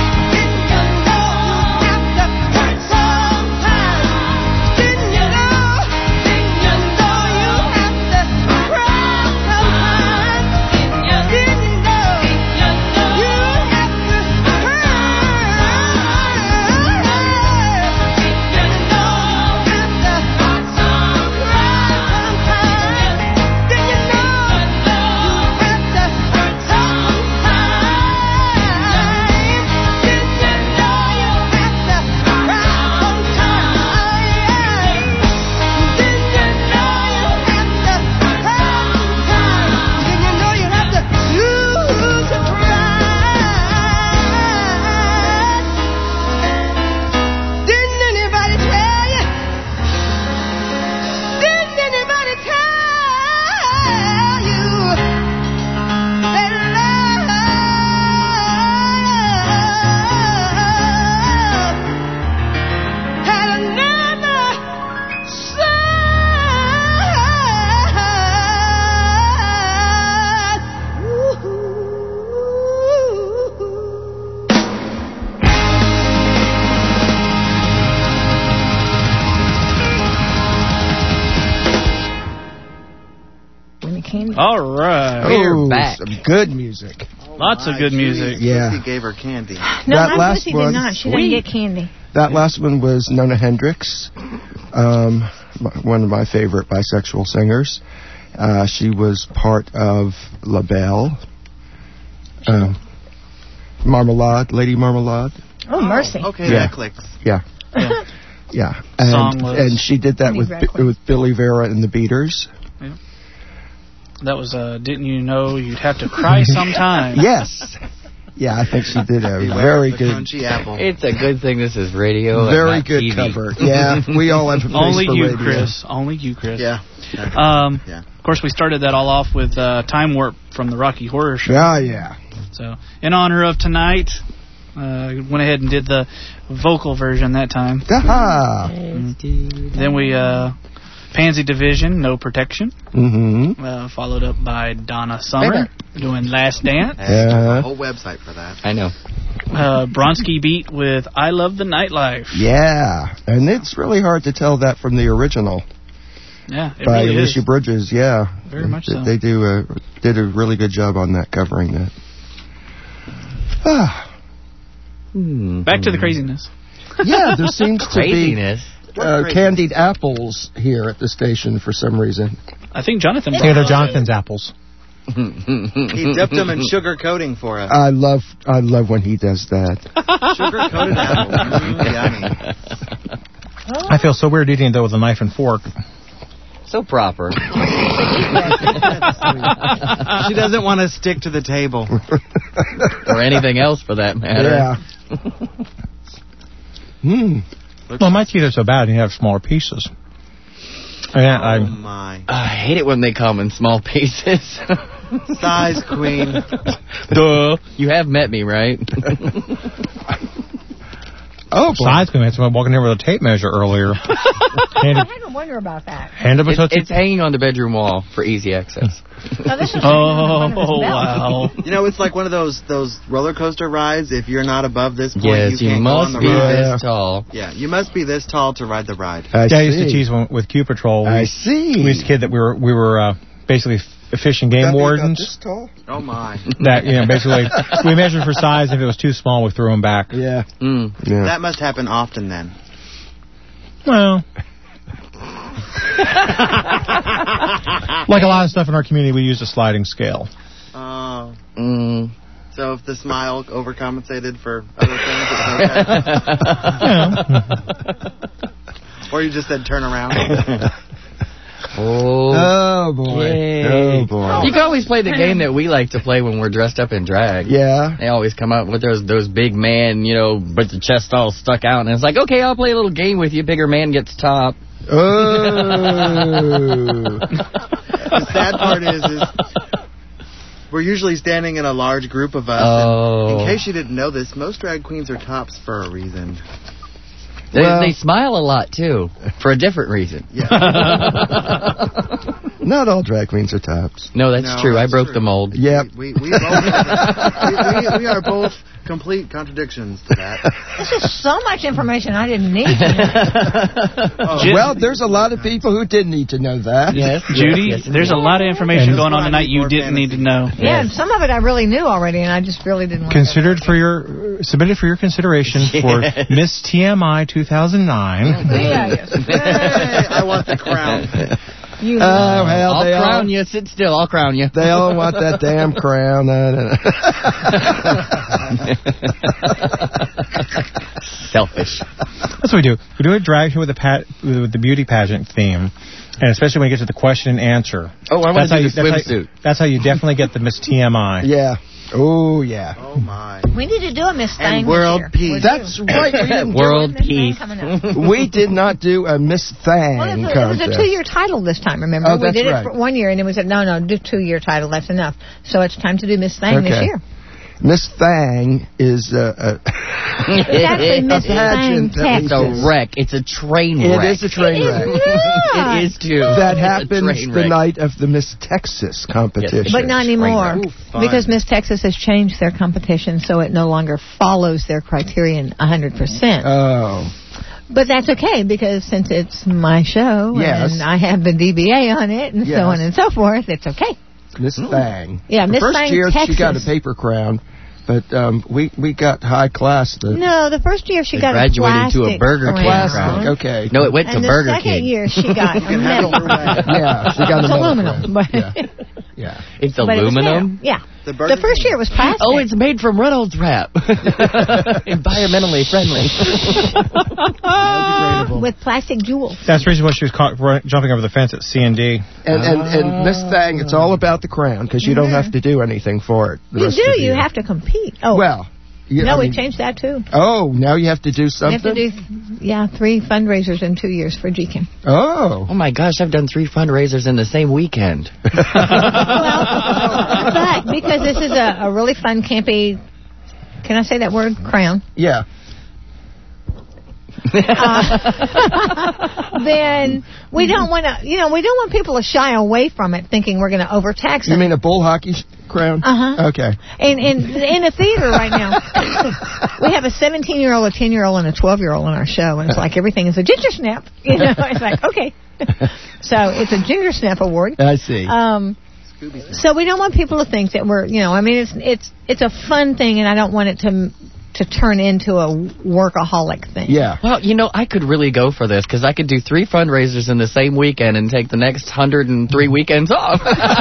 S5: All right.
S3: We're back. Some good music.
S5: Lots of good music.
S3: Yeah.
S13: Lucy gave her candy.
S6: No,
S3: that
S6: my
S3: last
S6: Lucy
S3: one,
S6: did not. She didn't get candy.
S3: That last one was Nona Hendryx, um, one of my favorite bisexual singers. Uh, she was part of La Belle, um, Marmalade, Lady Marmalade.
S6: Oh, mercy.
S13: Okay,
S3: Yeah.
S13: that clicks.
S3: Yeah.
S5: Yeah.
S3: Yeah.
S5: Song
S3: And,
S5: was-
S3: and she did that
S6: Let me
S3: with
S6: grab quick.
S3: with Billy Vera and the Beaters.
S5: Yeah. That was, uh, didn't you know you'd have to cry sometime?
S3: Yes. Yeah, I think she did a very
S13: the
S3: good,
S13: crunchy apple.
S8: It's a good thing this is radio and
S3: very
S8: not
S3: good
S8: T V.
S3: cover. Yeah, we all have a face
S5: Only
S3: for
S5: you,
S3: radio.
S5: Chris. Only you, Chris.
S13: Yeah.
S5: Um,
S13: Yeah.
S5: Of course, we started that all off with uh, Time Warp from the Rocky Horror Show.
S3: Yeah, yeah.
S5: So, in honor of tonight, uh, went ahead and did the vocal version that time.
S3: Aha.
S5: Mm. Then we, uh, Pansy Division, No Protection.
S3: Mm-hmm.
S5: Uh, followed up by Donna Summer doing Last Dance.
S3: Yeah.
S13: A whole website for that.
S8: I know.
S5: Uh, Bronski Beat with I Love the Nightlife.
S3: Yeah, and it's really hard to tell that from the original
S5: Yeah, it
S3: by
S5: really
S3: Alicia
S5: is.
S3: Bridges. Yeah,
S5: Very much
S3: they,
S5: so.
S3: They do a, did a really good job on that, covering that. Ah.
S5: Back to the craziness.
S3: Yeah, there seems to be
S8: Craziness.
S3: uh, candied apples here at the station for some reason.
S5: I think Jonathan brought
S12: Yeah, they're
S5: those.
S12: Jonathan's apples.
S13: He dipped them in sugar coating for us.
S3: I love, I love when he does that.
S13: Sugar coated apple. Mm, yummy.
S12: I feel so weird eating it, though, with a knife and fork.
S8: So proper.
S13: She doesn't want to stick to the table.
S8: Or anything else, for that matter.
S3: Yeah.
S12: Hmm. Well, my teeth are so bad, you have smaller pieces. Yeah,
S13: oh,
S12: I,
S13: my.
S8: I hate it when they come in small pieces.
S13: Size queen.
S8: Duh. You have met me, right?
S12: Oh, size queen. I had someone walking here with a tape measure earlier.
S6: I didn't wonder about that.
S12: Hand up a
S8: It's,
S12: tootsie.
S8: it's hanging on the bedroom wall for easy access.
S6: Now, this is
S5: Oh, wow.
S13: You know, it's like one of those those roller coaster rides. If you're not above this point,
S8: Yes,
S13: you
S8: you
S13: can't go on
S8: must
S13: the
S8: be
S13: ride.
S8: this tall.
S13: Yeah, you must be this tall to ride the ride.
S3: I
S12: yeah, I used to
S3: see.
S12: tease when, with Q Patrol. We,
S3: I see.
S12: We used to kid that we were we were uh, basically f- fish and game wardens.
S3: This tall?
S13: Oh my!
S12: That you know, basically we measured for size. If it was too small, we threw them back.
S3: Yeah.
S8: Mm.
S3: Yeah.
S13: That must happen often then.
S12: Well, like a lot of stuff in our community, we use a sliding scale.
S13: Oh.
S8: Mm.
S13: So if the smile overcompensated for other things, it's okay. Or you just said turn around.
S8: Oh,
S3: Oh, boy.
S8: Yay.
S3: Oh, boy.
S8: You can always play the game that we like to play when we're dressed up in drag.
S3: Yeah.
S8: They always come up with those those big man, you know, with the chest all stuck out, and it's like, okay, I'll play a little game with you. Bigger man gets top.
S3: Oh.
S13: The sad part is, is we're usually standing in a large group of us.
S8: Oh.
S13: And in case you didn't know this, most drag queens are tops for a reason.
S8: They,
S3: Well-
S8: they smile a lot, too, for a different reason.
S13: Yeah.
S3: Not all drag queens are tops.
S8: No, that's
S13: No,
S8: true.
S13: that's
S8: I broke
S13: true.
S8: the mold.
S3: Yep.
S13: We, we, both we, we, we are both complete contradictions to that.
S6: This is so much information I didn't need to know.
S13: Oh,
S5: Ju-
S3: Well, there's a lot of people who did need to know that.
S8: Yes,
S5: Judy,
S8: yes, yes,
S5: there's a lot of information
S12: And
S5: going on
S13: that's
S5: tonight
S13: why I need
S5: you
S13: more
S5: didn't need to know.
S6: Yeah, and some of it I really knew already, and I just really didn't want
S12: Considered for your uh, submitted for your consideration for
S8: Yes.
S12: Miss T M I two thousand nine.
S6: to. Yeah, yes.
S13: Hey, I want the crown.
S6: You
S3: Oh, hell,
S8: I'll
S3: they
S8: crown
S3: all,
S8: you. Sit still. I'll crown you.
S3: they all want that damn crown.
S8: Selfish.
S12: That's what we do. We do a drag show with the pat, with the beauty pageant theme, and especially when we get to the question and answer.
S8: Oh, I want
S12: That's how
S8: to do
S12: you-
S8: the
S12: that's how-
S8: swimsuit.
S12: That's how you definitely get the Miss T M I.
S3: Yeah. Oh, yeah.
S13: Oh, my.
S6: We need to do a Miss Thang
S13: And
S6: this
S13: world
S6: year.
S13: peace.
S6: We do.
S3: That's right. We didn't,
S8: World
S6: Miss Thang
S8: peace.
S6: coming up.
S3: we did not do a Miss Thang
S6: Well, it was, a, it was
S3: contest.
S6: a two-year title this time, remember?
S3: Oh,
S6: we
S3: that's
S6: did
S3: right.
S6: it for one year, and it was a, no, no, do two-year title, that's enough. So it's time to do Miss Thang this
S3: Okay.
S6: year.
S3: Miss Thang is uh, a,
S6: It's actually Miss Thang,
S3: pageant that we
S8: It's
S6: Texas.
S8: a wreck. It's a train
S3: it
S8: wreck.
S3: is a train
S6: It is
S3: wreck.
S6: not.
S8: It is, too.
S3: That
S8: It's a
S3: happens
S8: train
S3: the
S8: wreck.
S3: night of the Miss Texas competition.
S6: But not anymore,
S13: Ooh, fun.
S6: because Miss Texas has changed their competition, so it no longer follows their criterion one hundred percent.
S3: Oh.
S6: But that's okay, because since it's my show,
S3: Yes.
S6: and I have the D B A on it, and
S3: Yes.
S6: so on and so forth, it's okay.
S3: Miss Thang.
S6: Yeah,
S3: the
S6: Miss
S3: first
S6: Thang,
S3: year she got a
S6: Texas.
S3: paper crown, but um, we we got high class. The
S6: No, the first year she
S8: They
S6: got a
S8: graduated
S6: plastic
S8: to a Burger King
S6: crown.
S8: crown.
S3: Okay.
S8: No, it went
S6: And
S8: to
S6: the
S8: Burger
S6: second
S8: King.
S6: year she got a metal crown.
S3: Yeah, she got a
S6: It's
S3: metal
S6: aluminum,
S3: crown.
S6: but
S3: Yeah. Yeah.
S8: It's
S6: but it was
S8: aluminum?
S6: there. Yeah.
S13: The,
S6: The first year was plastic.
S8: Oh, it's made from Reynolds wrap. Environmentally friendly.
S6: with plastic jewels.
S12: That's the reason why she was caught run, jumping over the fence at C and D.
S3: And, and, and Miss Thang, it's all about the crown because you don't have to do anything for it. The
S6: You
S3: rest
S6: do.
S3: of the
S6: You
S3: year.
S6: have to compete. Oh,
S3: Well, you,
S6: no,
S3: I
S6: we
S3: mean-
S6: changed that too.
S3: Oh, now you have to do
S6: We
S3: something.
S6: have to do, yeah, three fundraisers in two years for G C A M.
S3: Oh.
S8: Oh, my gosh, I've done three fundraisers in the same weekend.
S6: But because this is a, a really fun, campy, can I say that word? Crown.
S3: Yeah.
S6: Uh, then we don't want to, you know, we don't want people to shy away from it thinking we're going to overtax
S3: You
S6: them.
S3: mean a bull hockey sh- crown?
S6: Uh-huh.
S3: Okay.
S6: In, in, in a theater right now, we have a seventeen-year-old, a ten-year-old, and a twelve-year-old on our show, and it's like everything is a ginger snap. You know, it's like, okay. So it's a ginger snap award.
S3: I see.
S6: Um, so we don't want people to think that we're, you know, I mean, it's it's it's a fun thing, and I don't want it to to turn into a workaholic thing.
S3: Yeah.
S8: Well, you know, I could really go for this because I could do three fundraisers in the same weekend and take the next one hundred three weekends off.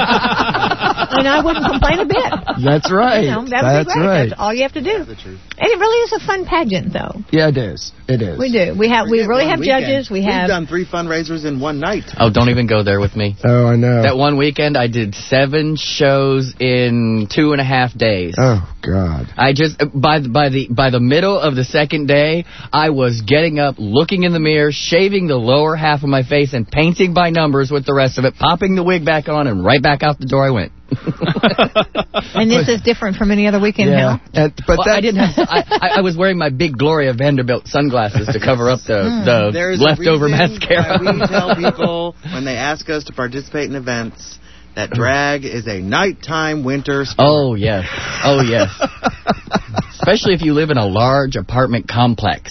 S6: And I wouldn't complain a bit.
S3: That's right.
S6: You know, that would
S3: That's
S6: be great.
S3: right.
S6: That's all you have to do. And it really is a fun pageant, though.
S3: Yeah, it is. It is.
S6: We do. We have. We
S13: Forget
S6: really
S13: one
S6: have
S13: weekend.
S6: judges. We have.
S13: We've done three fundraisers in one night.
S8: Oh, don't even go there with me.
S3: Oh, I know.
S8: That one weekend, I did seven shows in two and a half days.
S3: Oh, God.
S8: I just by the, by the by the middle of the second day, I was getting up, looking in the mirror, shaving the lower half of my face, and painting by numbers with the rest of it, popping the wig back on, and right back out the door I went.
S6: And this is different from any other weekend
S3: Yeah.
S6: now.
S3: And, but
S8: well, I didn't have. I, I, I was wearing my big Gloria Vanderbilt sunglasses to cover up the the
S13: There's
S8: leftover
S13: a reason
S8: mascara.
S13: why we tell people when they ask us to participate in events that drag is a nighttime winter sport.
S8: Oh yes, oh yes. Especially if you live in a large apartment complex.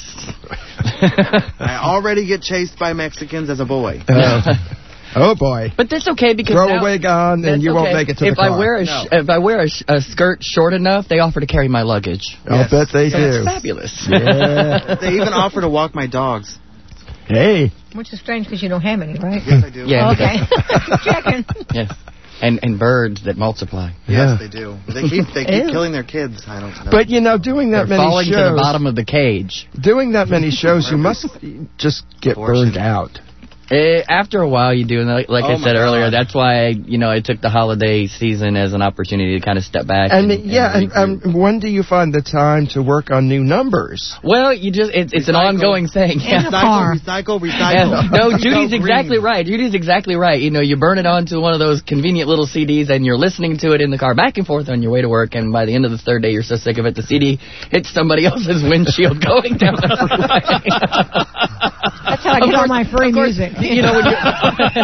S13: I already get chased by Mexicans as a boy.
S3: Uh, oh, boy.
S8: But that's okay because
S3: Throw
S8: now,
S3: a wig on and
S8: that's
S3: you won't
S8: okay.
S3: make it to
S8: if
S3: the car.
S8: I wear a sh- if I wear a, sh- a skirt short enough, they offer to carry my luggage.
S3: I'll bet they
S8: So
S3: do.
S8: it's fabulous.
S3: Yeah.
S13: They even offer to walk my dogs.
S3: Hey.
S6: Which is strange because you don't have any, right?
S13: Yes, I do.
S8: Yeah.
S6: Okay. Checking.
S8: Yes. And and birds that multiply.
S3: Yeah.
S13: Yes, they do. They keep they keep
S6: Ew.
S13: killing their kids. I don't know.
S3: But, you know, doing that
S8: They're
S3: many
S8: falling
S3: shows...
S8: to the bottom of the cage.
S3: Doing that many shows, you must just get burned out.
S8: Eh, after a while, you do, and like, like
S13: Oh
S8: I said
S13: my
S8: earlier,
S13: God.
S8: that's why I, you know I took the holiday season as an opportunity to kind of step back.
S3: And,
S8: And,
S3: yeah, and,
S8: regroup.
S3: um, when do you find the time to work on new numbers?
S8: well, you just it's, it's an
S13: Recycle.
S8: ongoing thing.
S6: In the car.
S13: Recycle, recycle,
S8: Yeah.
S13: recycle.
S8: No,
S13: Go
S8: Judy's
S13: green.
S8: exactly right. Judy's exactly right. You know, you burn it onto one of those convenient little C Ds, and you're listening to it in the car back and forth on your way to work. And by the end of the third day, you're so sick of it, the C D hits somebody else's windshield going down the freeway.
S6: That's how I get all my free music.
S8: You know, when you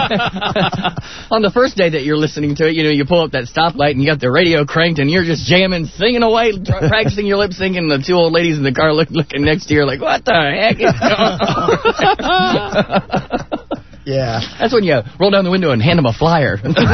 S8: on the first day that you're listening to it, you know, you pull up that stoplight and you got the radio cranked and you're just jamming, singing away, tr- practicing your lip sync, and the two old ladies in the car look, looking next to you are like, what the heck is going on?
S3: Yeah.
S8: That's when you roll down the window and hand them a flyer.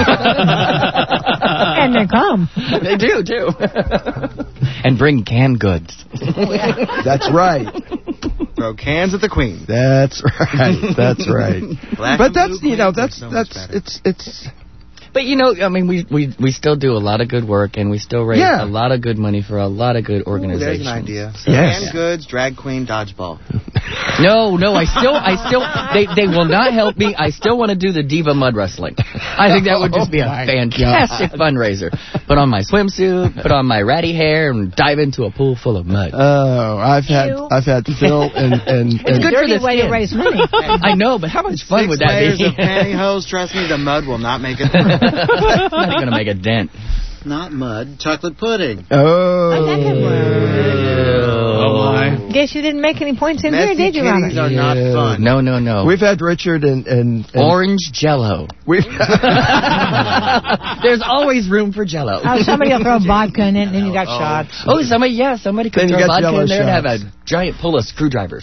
S6: And they come.
S8: They do, too. And bring canned goods.
S3: That's right.
S13: Throw cans at the Queen.
S3: That's right. That's right.
S13: Black
S3: But
S13: and
S3: that's,
S13: blue
S3: you know,
S13: Queens are
S3: that's,
S13: so much
S3: that's,
S13: better.
S3: it's, it's,
S8: But, you know, I mean, we, we, we still do a lot of good work, and we still raise
S3: Yeah.
S8: a lot of good money for a lot of good
S13: Ooh,
S8: organizations.
S13: there's an idea. So
S3: Yes.
S13: Canned goods, drag queen, dodgeball.
S8: No, no, I still, I still, they, they will not help me. I still want to do the diva mud wrestling. I think that would just be a
S3: Oh my
S8: fantastic fundraiser. Put on my swimsuit, put on my ratty hair, and dive into a pool full of mud.
S3: oh, I've had,
S6: Ew.
S3: I've had Phil and, and,
S6: It's
S3: and
S6: a
S8: good for
S6: dirty
S8: the
S6: way to
S8: skin.
S6: raise money.
S8: I know, but how much fun
S13: Six
S8: would that
S13: layers
S8: be?
S13: of pantyhose. Trust me, the mud will not make it.
S8: Not going to make a dent.
S7: Not mud, chocolate pudding.
S3: oh.
S6: Oh, that could work.
S5: Oh, my.
S6: Guess you didn't make any points in here,
S13: Messy
S6: did you, Robert?
S13: kitties are not
S3: Yeah.
S13: fun.
S8: No, no, no.
S3: We've had Richard and, and, and
S8: Orange Jello.
S3: we've
S8: There's always room for Jello.
S6: Oh, somebody will throw vodka in it, and then you got shots.
S8: Oh, somebody, yeah, somebody could
S3: Then you
S8: throw
S3: got
S8: vodka
S3: Jell-O
S8: in there and have
S3: shots.
S8: a giant pull of screwdrivers.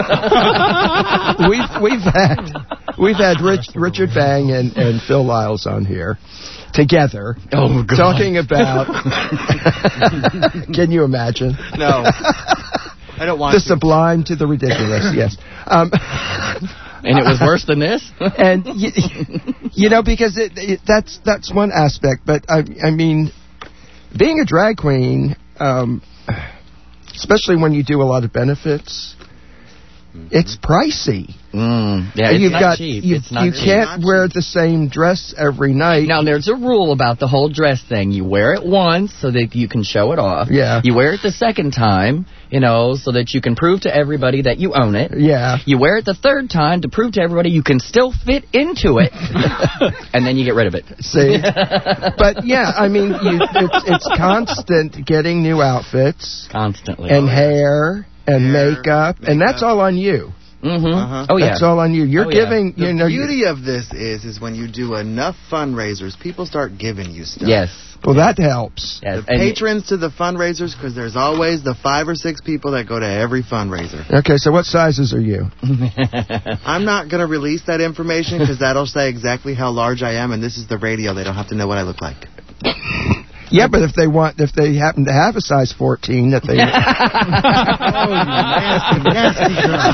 S3: we've we've had we've had Rich, Richard Fang and, and Phil Lyles on here together.
S8: Oh, God.
S3: Talking about. Can you imagine?
S13: No. I don't want
S3: The
S13: to.
S3: sublime to the ridiculous. Yes. Um,
S8: And it was worse than this?
S3: and you, you know, because it, it, that's that's one aspect, but I, I mean, being a drag queen, um, especially when you do a lot of benefits, it's pricey.
S8: Mm, yeah,
S3: And
S8: it's
S3: you've
S8: not
S3: got
S8: cheap.
S3: you,
S8: it's not
S3: you
S8: cheap.
S3: can't wear the same dress every night.
S8: Now, there's a rule about the whole dress thing. You wear it once so that you can show it off.
S3: Yeah.
S8: You wear it the second time, you know, so that you can prove to everybody that you own it.
S3: Yeah.
S8: You wear it the third time to prove to everybody you can still fit into it. And then you get rid of it.
S3: See? But, yeah, I mean, you, it's, it's constant getting new outfits.
S8: Constantly.
S3: And hair and
S13: Hair,
S3: makeup, and that's all on you.
S8: Mm-hmm.
S13: Uh-huh.
S8: Oh, yeah.
S3: That's all on you. You're
S8: Oh, yeah.
S3: giving,
S13: The
S3: you know. you-
S13: beauty of this is, is when you do enough fundraisers, people start giving you stuff.
S8: Yes.
S3: Well, that helps.
S8: Yes.
S13: The
S8: And-
S13: patrons to the fundraisers, because there's always the five or six people that go to every fundraiser.
S3: Okay, so what sizes are you?
S13: I'm not going to release that information because that'll say exactly how large I am, and this is the radio. They don't have to know what I look like.
S3: Yeah, but if they want, if they happen to have a size fourteen, that they.
S13: Oh, you nasty, nasty girl.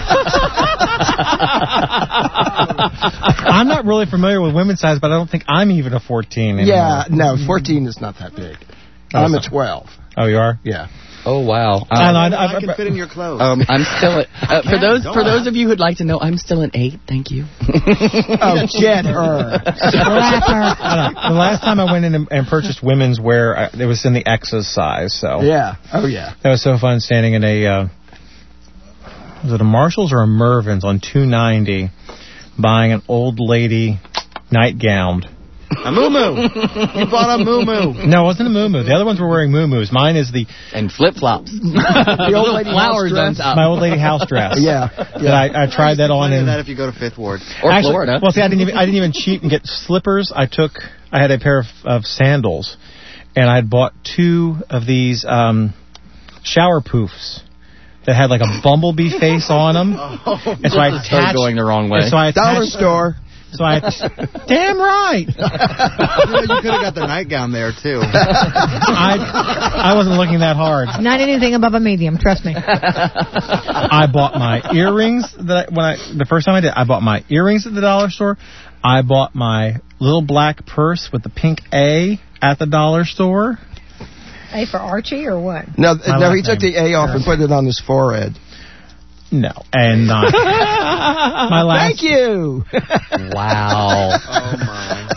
S12: I'm not really familiar with women's size, but I don't think I'm even a fourteen anymore.
S3: Yeah, no, fourteen is not that big.
S12: Oh,
S3: I'm a
S12: so-
S3: twelve.
S12: Oh, you are?
S3: Yeah.
S8: Oh wow! Um,
S12: I, I,
S13: I can fit in your clothes.
S8: um, I'm still at, uh, for those
S13: Go
S8: for
S13: on.
S8: those of you who'd like to know, I'm still an eight. Thank you.
S3: Oh, get her.
S12: I don't know. The last time I went in and, and purchased women's wear, I, it was in the X's size. So
S3: Yeah. Oh, yeah.
S12: that was so fun standing in a uh, was it a Marshalls or a Mervyn's on two ninety, buying an old lady nightgown.
S13: A moo-moo. You bought a moo-moo.
S12: No, it wasn't a moo-moo. The other ones were wearing moo-moos. Mine is the
S8: and flip flops.
S3: The old lady
S8: flowers
S3: house dress.
S8: on top.
S12: my old lady house dress.
S3: Yeah.
S12: That
S3: Yeah.
S12: I, I tried that on
S13: Plenty of
S12: in
S13: that if you go to Fifth Ward.
S8: Or
S12: Actually,
S8: Florida.
S12: Well, see, I didn't even I didn't even cheat and get slippers. I took I had a pair of, of sandals, and I had bought two of these um, shower poofs that had like a bumblebee face on them. And so I
S8: This is so
S12: attached
S8: going the wrong way.
S12: and so I
S3: Dollar
S12: attached,
S3: store.
S12: So I damn right.
S13: You know, you could have got the nightgown there, too.
S12: I I wasn't looking that hard.
S6: Not anything above a medium, trust me.
S12: I bought my earrings that I, when I the first time I did. I bought my earrings at the dollar store. I bought my little black purse with the pink A at the dollar store.
S6: A for Archie or what?
S3: No,
S12: My
S3: no,
S12: last
S3: he took
S12: name.
S3: the A off and put it on his forehead.
S12: No, and uh, my last.
S3: Thank you.
S8: Wow.
S13: Oh, my.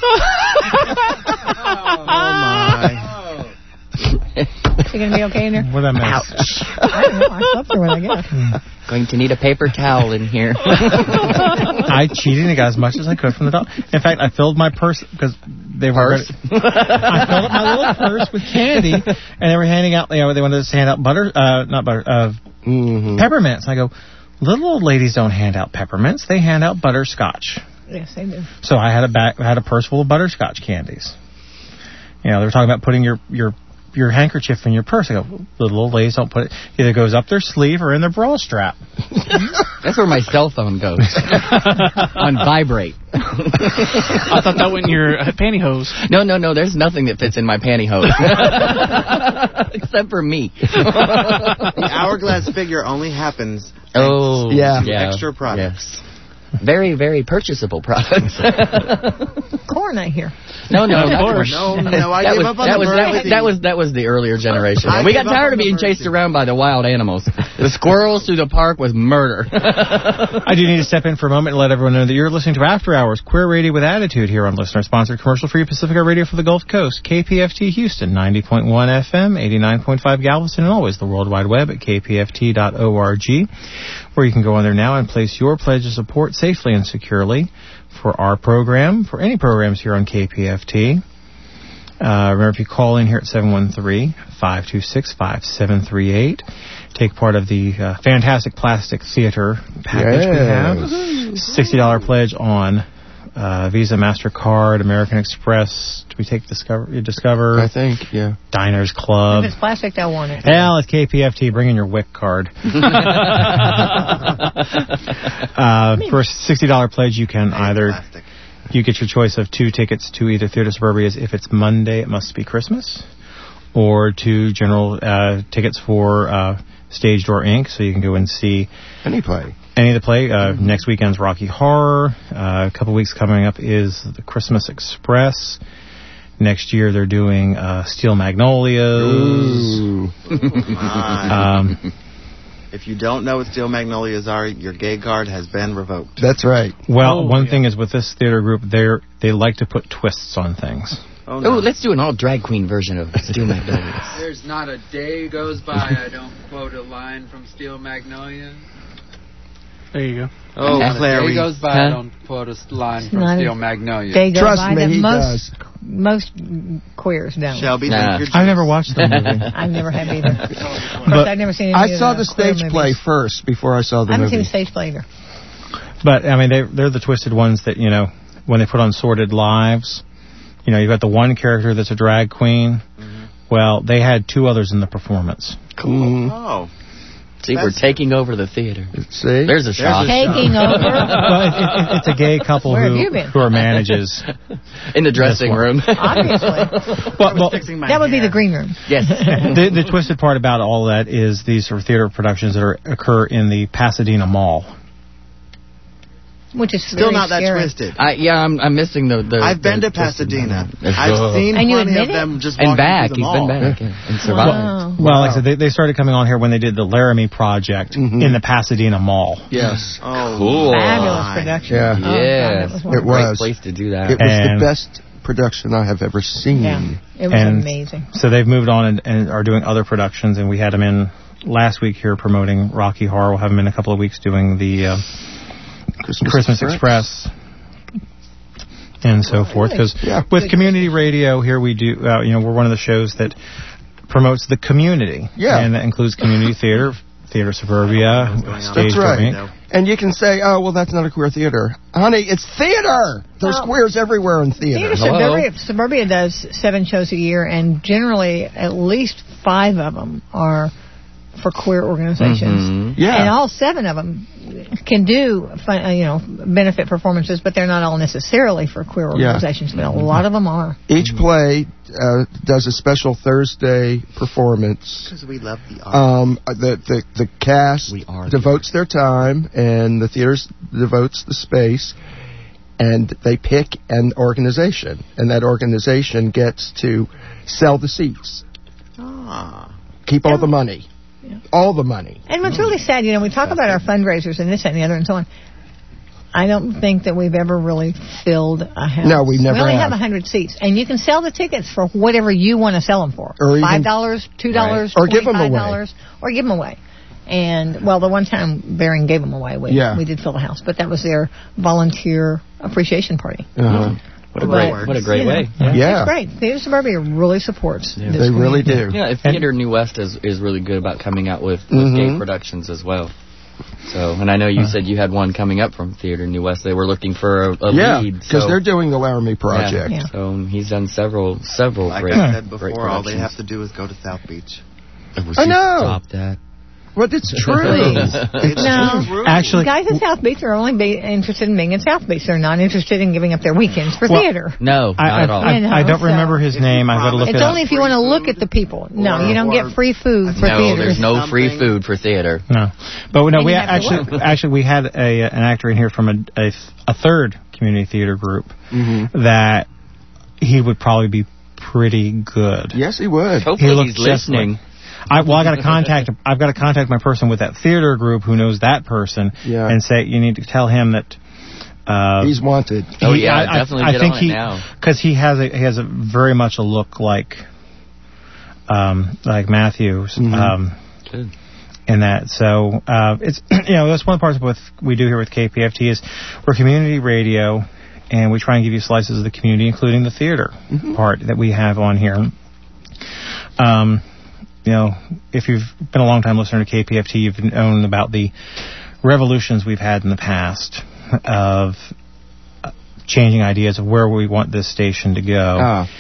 S13: Oh, my.
S6: Is he going to be okay in there?
S12: What did I miss?
S6: I don't know. I slept through it, I guess.
S8: Going to need a paper towel in here.
S12: I cheated and got as much as I could from the dollar. In fact, I filled my purse because they were.
S8: Purse?
S12: I filled up my little purse with candy, and they were handing out. You know, they wanted us to hand out butter, uh, not butter, uh,
S3: Mm-hmm.
S12: peppermints. And I go, little old ladies don't hand out peppermints; they hand out butterscotch.
S6: Yes, they do.
S12: So I had a bag, I had a purse full of butterscotch candies. You know, they were talking about putting your your your handkerchief in your purse. I go, little old ladies don't put it. Either goes up their sleeve or in their bra strap.
S8: That's where my cell phone goes. On vibrate.
S5: I thought that went in your uh, pantyhose.
S8: No, no, no. There's nothing that fits in my pantyhose. Except for me.
S13: The hourglass figure only happens
S8: Oh,
S3: Yeah.
S8: yeah.
S13: extra products.
S8: Yes. Very, very purchasable products.
S6: Corn, I hear.
S8: No, no,
S5: Of
S8: that
S5: course.
S13: No, no, I
S8: that
S13: gave
S8: was,
S13: up on
S8: that
S13: the
S8: was, that was
S13: birdie.
S8: that was that was the earlier generation.
S13: I
S8: we got
S13: gave up
S8: tired
S13: on
S8: of
S13: the
S8: being
S13: birdie.
S8: chased around by the wild animals. The squirrels through the park was murder.
S12: I do need to step in for a moment and let everyone know that you're listening to After Hours, Queer Radio with Attitude here on listener-sponsored commercial-free Pacifica Radio for the Gulf Coast, K P F T Houston, ninety point one F M, eighty-nine point five Galveston, and always the World Wide Web at k p f t dot org, where you can go on there now and place your pledge of support safely and securely for our program, for any programs here on K P F T. Uh, remember, if you call in here at seven one three, five two six, five seven three eight, take part of the uh, fantastic plastic theater package we have. sixty dollars pledge on uh, Visa, MasterCard, American Express. Do we take Discover? Discover?
S3: I think, yeah.
S12: Diners Club.
S6: If it's plastic, they'll want it.
S12: Hell, it's K P F T. Bring in your W I C card. uh, for a sixty dollars pledge, you can either...
S13: Plastic.
S12: You get your choice of two tickets to either Theater Suburbia's If It's Monday, It Must Be Christmas, or two general uh, tickets for uh, Stage Door Incorporated, so you can go and see
S3: Any play.
S12: any of the play. Uh, mm-hmm. Next weekend's Rocky Horror. Uh, a couple weeks coming up is the Christmas Express. Next year they're doing uh, Steel Magnolias.
S3: Ooh.
S12: um,
S13: If you don't know what Steel Magnolias are, your gay card has been revoked.
S3: That's right.
S12: well,
S5: Oh,
S12: one
S5: yeah.
S12: thing is with this theater group, they they like to put twists on things.
S13: Oh,
S8: Oh,
S13: no.
S8: let's do an all drag queen version of Steel Magnolias.
S11: There's not a day goes by I don't quote a line from Steel Magnolia.
S5: There you go.
S13: Oh,
S11: Not a day
S13: Clary.
S11: goes by
S8: Huh?
S11: I don't quote a line from
S6: Not a
S11: Steel Magnolia.
S6: They go
S3: Trust
S6: by
S3: me,
S6: that
S3: he
S6: most, most queers don't.
S13: Shelby,
S8: Nah.
S13: think you're
S12: I've never watched the movie.
S6: I've never have either. Of course,
S12: But
S6: I've never seen any
S3: I
S6: of
S3: saw
S6: the
S3: the
S6: queer
S3: stage
S6: movies.
S3: play first before I saw the
S6: I haven't
S3: movie.
S6: seen the stage play either.
S12: But, I mean, they, they're the twisted ones that, you know, when they put on Sordid Lives, you know, you've got the one character that's a drag queen.
S13: Mm-hmm.
S12: Well, they had two others in the performance.
S3: Cool.
S13: Oh.
S8: See, we're taking over the theater.
S3: See?
S8: There's a shot.
S6: Taking over.
S12: Well, it, it, it's a gay couple
S6: Where have
S12: who
S6: you been?
S12: who are manages
S8: in the dressing room.
S6: Obviously.
S12: Well, well,
S6: That would be the green room.
S8: Yes.
S12: the, the twisted part about all that is these are theater productions that are, occur in the Pasadena Mall.
S6: Which is
S13: Still
S6: very
S13: not that
S6: scary.
S13: twisted.
S8: I, yeah, I'm, I'm missing the. the
S13: I've been
S8: the
S13: to Pasadena.
S8: That's
S13: I've
S8: good.
S13: seen
S6: And you
S13: plenty of
S6: admit
S13: them
S6: it?
S13: just
S8: And
S13: walking
S8: back.
S13: through the
S8: He's
S13: mall.
S8: been back yeah, and survived.
S6: Wow.
S12: Well, like I said, they, they started coming on here when they did the Laramie Project
S3: Mhm.
S12: in the Pasadena Mall.
S3: Yes.
S13: Oh,
S8: Cool.
S6: Fabulous
S13: my.
S6: production.
S3: Yeah.
S6: Oh, God,
S8: Yeah.
S6: that was
S3: It
S6: wonderful.
S8: Great
S3: was.
S8: place to do that.
S3: It was
S12: And-
S3: the best production I have ever seen.
S6: Yeah, it was
S12: And
S6: amazing.
S12: So they've moved on and, and are doing other productions, and we had them in last week here promoting Rocky Horror. We'll have them in a couple of weeks doing the uh,
S3: Christmas,
S12: Christmas
S3: Express.
S12: Express. And so forth, because
S3: Yeah.
S12: with community radio here, we do, uh, you know, we're one of the shows that promotes the community,
S3: Yeah.
S12: and that includes community theater, Theater Suburbia, Stage
S3: That's
S12: Door
S3: right.
S12: Incorporated.
S3: And you can say, oh, well, that's not a queer theater. Honey, it's theater! There's
S6: Well,
S3: queers everywhere in theater.
S6: Theater Suburbia, Suburbia does seven shows a year, and generally at least five of them are for queer organizations.
S8: Mhm.
S3: Yeah.
S6: And all seven of them can do, fun, uh, you know, benefit performances, but they're not all necessarily for queer
S3: Yeah.
S6: organizations. But a lot of them are.
S3: Each play uh, does a special Thursday performance.
S13: Because we love the art.
S3: Um, the, the, the cast
S8: We are
S3: devotes their time, and the theater devotes the space, and they pick an organization, and that organization gets to sell the seats,
S13: Ah.
S3: keep all the money, all the money.
S6: And what's really sad, you know, we talk about our fundraisers and this, that, and the other, and so on. I don't think that we've ever really filled a house.
S3: No, we never
S6: We only have
S3: have.
S6: a hundred seats, and you can sell the tickets for whatever you want to sell them for.
S3: Or even-
S6: Five dollars, two dollars,
S3: Right. Or give 'em away.
S6: twenty-five dollars, or give them away. And well, the one time Bering gave them away, we
S3: Yeah.
S6: we did fill the house, but that was their volunteer appreciation party.
S3: Uh-huh.
S8: What a
S6: But,
S8: great, what a great
S6: you know,
S8: way.
S3: Yeah.
S6: It's great. Theater Suburbia really supports.
S8: Yeah.
S6: this
S3: They really
S6: community.
S3: do.
S8: Yeah, Theater New West is, is really good about coming out with, with
S3: Mhm.
S8: gay productions as well. So, and I know you said you had one coming up from Theater New West. They were looking for a, a
S3: Yeah,
S8: lead.
S3: because
S8: so,
S3: they're doing the Laramie Project.
S8: Yeah, so he's done several, several
S13: Like
S8: great,
S13: I said
S8: great
S13: before, all they
S8: productions.
S13: have to do is go to South Beach.
S3: I know.
S8: Stop that.
S3: Well, it's true.
S13: It's
S6: No.
S13: true.
S12: Actually,
S6: Guys in South Beach are only be interested in being in South Beach. They're not interested in giving up their weekends for
S12: Well,
S6: theater.
S8: No,
S12: I,
S8: not
S12: I,
S8: at all.
S12: I,
S6: You know,
S12: I don't
S6: so-
S12: remember his name. I've got to look
S6: It's
S12: it up.
S6: only if you want to look at the people. No, you don't
S13: or-
S6: get free food for
S8: no,
S6: theater.
S8: there's no free
S13: Something.
S8: food for theater.
S12: No, but no,
S6: And
S12: we
S6: you have to
S12: actually
S6: work.
S12: actually we had a an actor in here from a a, a third community theater group
S3: Mm-hmm.
S12: that he would probably be pretty good.
S3: Yes, he would.
S8: Hopefully
S12: He looks
S8: he's
S12: just
S8: listening.
S12: like- I, well, I got to contact. I've got to contact my person with that theater group who knows that person,
S3: Yeah.
S12: and say you need to tell him that. Uh,
S3: He's wanted.
S8: Oh,
S12: he-
S8: yeah,
S12: I, I-
S8: definitely
S12: I
S8: get
S12: think
S8: on it
S12: he,
S8: now.
S12: because he has a he has a very much a look like, um, like Matthews.
S3: Mhm.
S12: Um,
S8: Good.
S12: in that. So uh, it's you know that's one of the parts of what we do here with K P F T is we're community radio, and we try and give you slices of the community, including the theater
S3: Mhm.
S12: part that we have on here. Um, you know, if you've been a long time listener to K P F T, you've known about the revolutions we've had in the past of uh, changing ideas of where we want this station to go.
S3: Ah.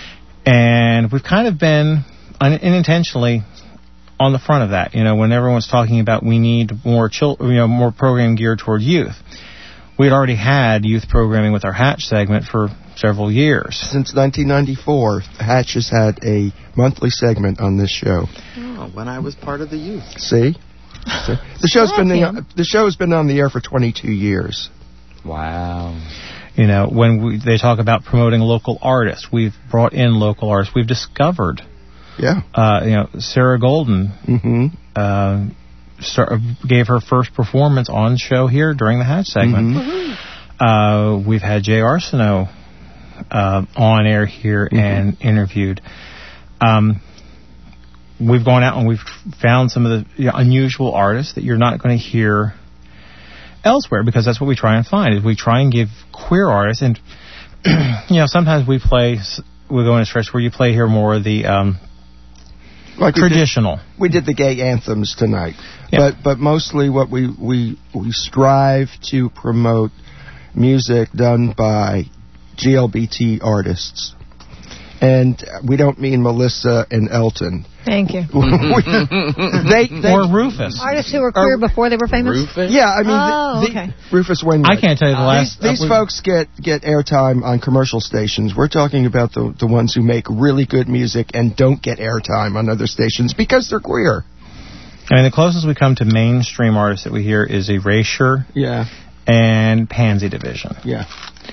S12: And we've kind of been un- unintentionally on the front of that. You know, when everyone's talking about we need more chil- you know, more programming geared toward youth. We'd already had youth programming with our Hatch segment for several years.
S3: Since nineteen ninety-four, Hatch has had a monthly segment on this show.
S13: Oh, when I was part of the youth.
S3: See? So, the show's
S6: Love
S3: been the,
S6: him.
S3: the show's been on the air for twenty-two years.
S8: Wow.
S12: You know, when we, they talk about promoting local artists, we've brought in local artists. We've discovered,
S3: Yeah.
S12: uh, you know, Sarah Golden
S3: Mm-hmm.
S12: uh, start, gave her first performance on show here during the Hatch segment.
S3: Mhm.
S12: Uh, we've had Jay Arsenault uh, on air here
S3: Mm-hmm.
S12: and interviewed. Um, we've gone out and we've found some of the you know, unusual artists that you're not going to hear elsewhere, because that's what we try and find. Is we try and give queer artists, and you know, sometimes we play, we go in a stretch where you play here more of the um,
S3: Like we did-
S12: traditional.
S3: We did the gay anthems tonight,
S12: Yeah.
S3: but but mostly what we we we strive to promote music done by G L B T artists, And we don't mean Melissa and Elton.
S6: Thank you.
S3: they, they,
S12: or Rufus.
S6: Artists who were queer before they were famous?
S3: Rufus? Yeah, I mean,
S6: oh,
S3: the, the,
S6: okay.
S3: Rufus Wainwright.
S12: I can't tell you the last...
S3: These, these uh, folks get, get airtime on commercial stations. We're talking about the, the ones who make really good music and don't get airtime on other stations because they're queer.
S12: I mean, the closest we come to mainstream artists that we hear is Erasure
S3: yeah.
S12: and Pansy Division.
S3: Yeah.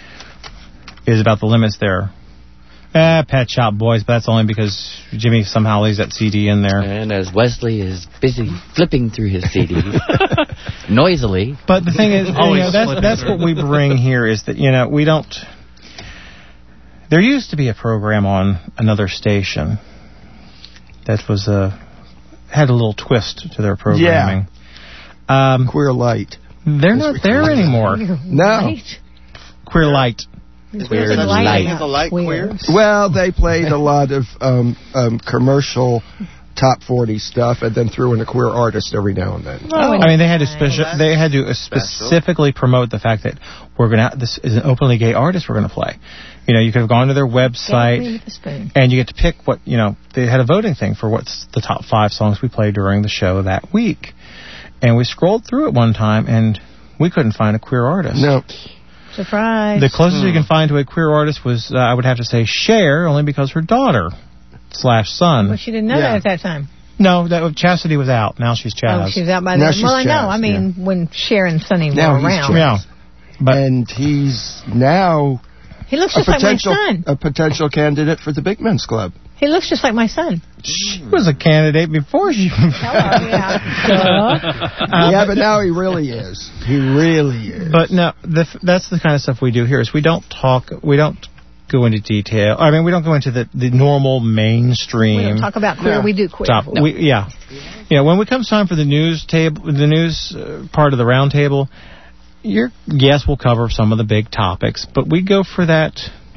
S12: Is about the limits there. Eh, Pet Shop Boys, but that's only because Jimmy somehow leaves that C D in there.
S8: And as Wesley is busy flipping through his C Ds, noisily.
S12: But the thing is, you know, that's, that's what we bring here is that, you know, we don't... There used to be a program on another station that was uh, had a little twist to their programming.
S3: Yeah.
S12: Um,
S3: Queer Light.
S12: They're not there anymore.
S3: No.
S12: Queer Light.
S8: Queer Light.
S13: Is the light queer?
S3: Well, they played a lot of um, um, commercial top forty stuff and then threw in a queer artist every now and then.
S12: Oh, I mean, they had to speci- they had to specifically promote the fact that we're gonna this is an openly gay artist we're gonna play. You know, you could have gone to their website and you get to pick what, you know, they had a voting thing for what's the top five songs we played during the show that week. And we scrolled through it one time and we couldn't find a queer artist.
S3: No.
S6: Surprise.
S12: The closest you can find to a queer artist was, uh, I would have to say, Cher, only because her daughter slash son.
S6: Well, she didn't know yeah. that at that time.
S12: No, that Chastity was out. Now she's Chaz.
S6: Oh, she's out by then. Well, I know. Chaz, I mean, yeah. when Cher and Sonny
S3: now
S6: were around.
S12: Yeah.
S3: But and he's now
S6: he looks just like my son.
S3: A potential candidate for the Big Men's Club.
S6: He looks just like my son.
S12: She was a candidate before she...
S6: Hello, yeah.
S3: um, yeah, but now he really is. He really is.
S12: But no, the, that's the kind of stuff we do here is we don't talk... We don't go into detail. I mean, we don't go into the, the normal mainstream...
S6: We don't talk about queer, no. we do queer.
S12: Stuff. No. We, yeah. Yeah, when it comes time for the news table, the news uh, part of the round table, you're, yes, we'll cover some of the big topics, but we go for that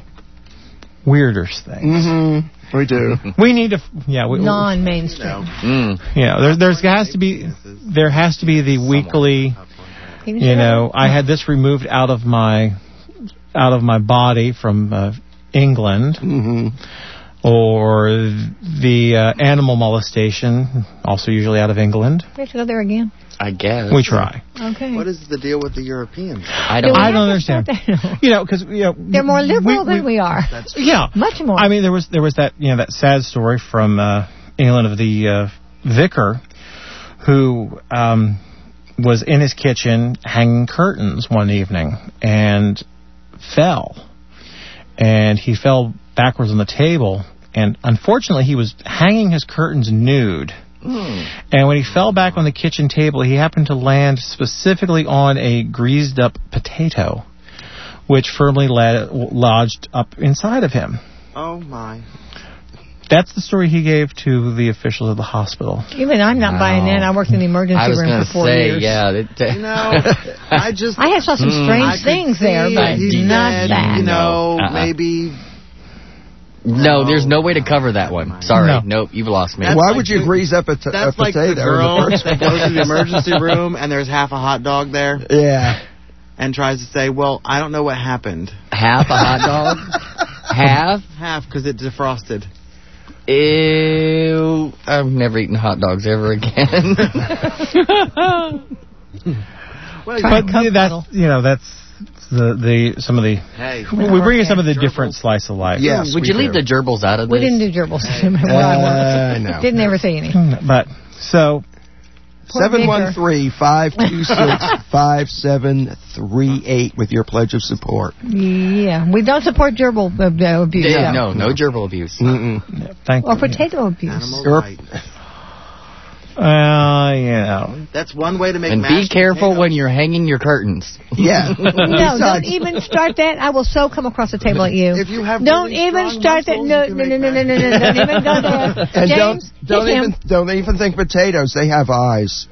S12: weirder things.
S3: Mm-hmm. We do.
S12: We need to, yeah. We,
S6: non-mainstream.
S8: No. Mm.
S12: Yeah, there, there's has to be, there has to be the weekly. You know, I had this removed out of my, out of my body from uh, England,
S3: mm-hmm.
S12: or the uh, animal molestation, also usually out of England.
S6: We have to go there again.
S8: I guess
S12: we try.
S6: Okay.
S13: What is the deal with the Europeans?
S8: I don't.
S12: I don't understand. You know, because you know
S6: they're more liberal we, we, than we are.
S13: That's true.
S12: Yeah,
S6: much more.
S12: I mean, there was there was that you know that sad story from uh, England of the uh, vicar who um, was in his kitchen hanging curtains one evening and fell, and he fell backwards on the table, and unfortunately he was hanging his curtains nude.
S8: Mm.
S12: And when he fell back on the kitchen table, he happened to land specifically on a greased up potato, which firmly led, lodged up inside of him.
S13: Oh, my.
S12: That's the story he gave to the officials of the hospital.
S6: Even I'm not wow. buying that. I worked in the emergency
S8: I was
S6: room for four
S8: say,
S6: years.
S8: Yeah, it, uh,
S13: you know, I just...
S6: I have saw some strange mm. things there, but not
S13: said,
S6: that.
S13: You know,
S8: uh-uh.
S13: maybe...
S8: No, there's no way to cover that one. Sorry.
S12: No.
S8: Nope, you've lost me.
S13: That's
S3: Why
S13: like
S3: would you
S13: the,
S3: grease up a, t-
S13: that's
S3: a
S13: like
S3: potato?
S13: That's like the girl that goes to the emergency room and there's half a hot dog there.
S3: Yeah.
S13: And tries to say, well, I don't know what happened.
S8: Half a hot dog? Half?
S13: Half, because it defrosted.
S8: Ew. I've never eaten hot dogs ever again.
S12: well, but that's, you know, that's... The, the some of the
S13: hey,
S12: we bring in some of the gerbils. Different slice of life.
S3: Yes,
S8: would you do. leave the gerbils out of this?
S6: We didn't do gerbils.
S3: uh, no.
S6: Didn't ever say any.
S12: But so
S3: seven one three five two six five seven three eight with your pledge of support.
S6: Yeah, we don't support gerbil uh, abuse.
S8: Yeah, no, no gerbil abuse.
S12: Yeah, thank
S6: or
S12: you.
S6: potato abuse.
S3: Or,
S12: Uh, you know.
S13: That's one way to make.
S8: And be careful potatoes. When you're hanging your curtains.
S3: Yeah.
S6: No, don't even start that. I will so come across the table at you.
S13: If you have
S6: don't
S13: really
S6: even start that. No, no, no, no, no, no, no, don't even go there.
S3: And
S6: James,
S3: don't don't even him. don't even think potatoes. They have eyes.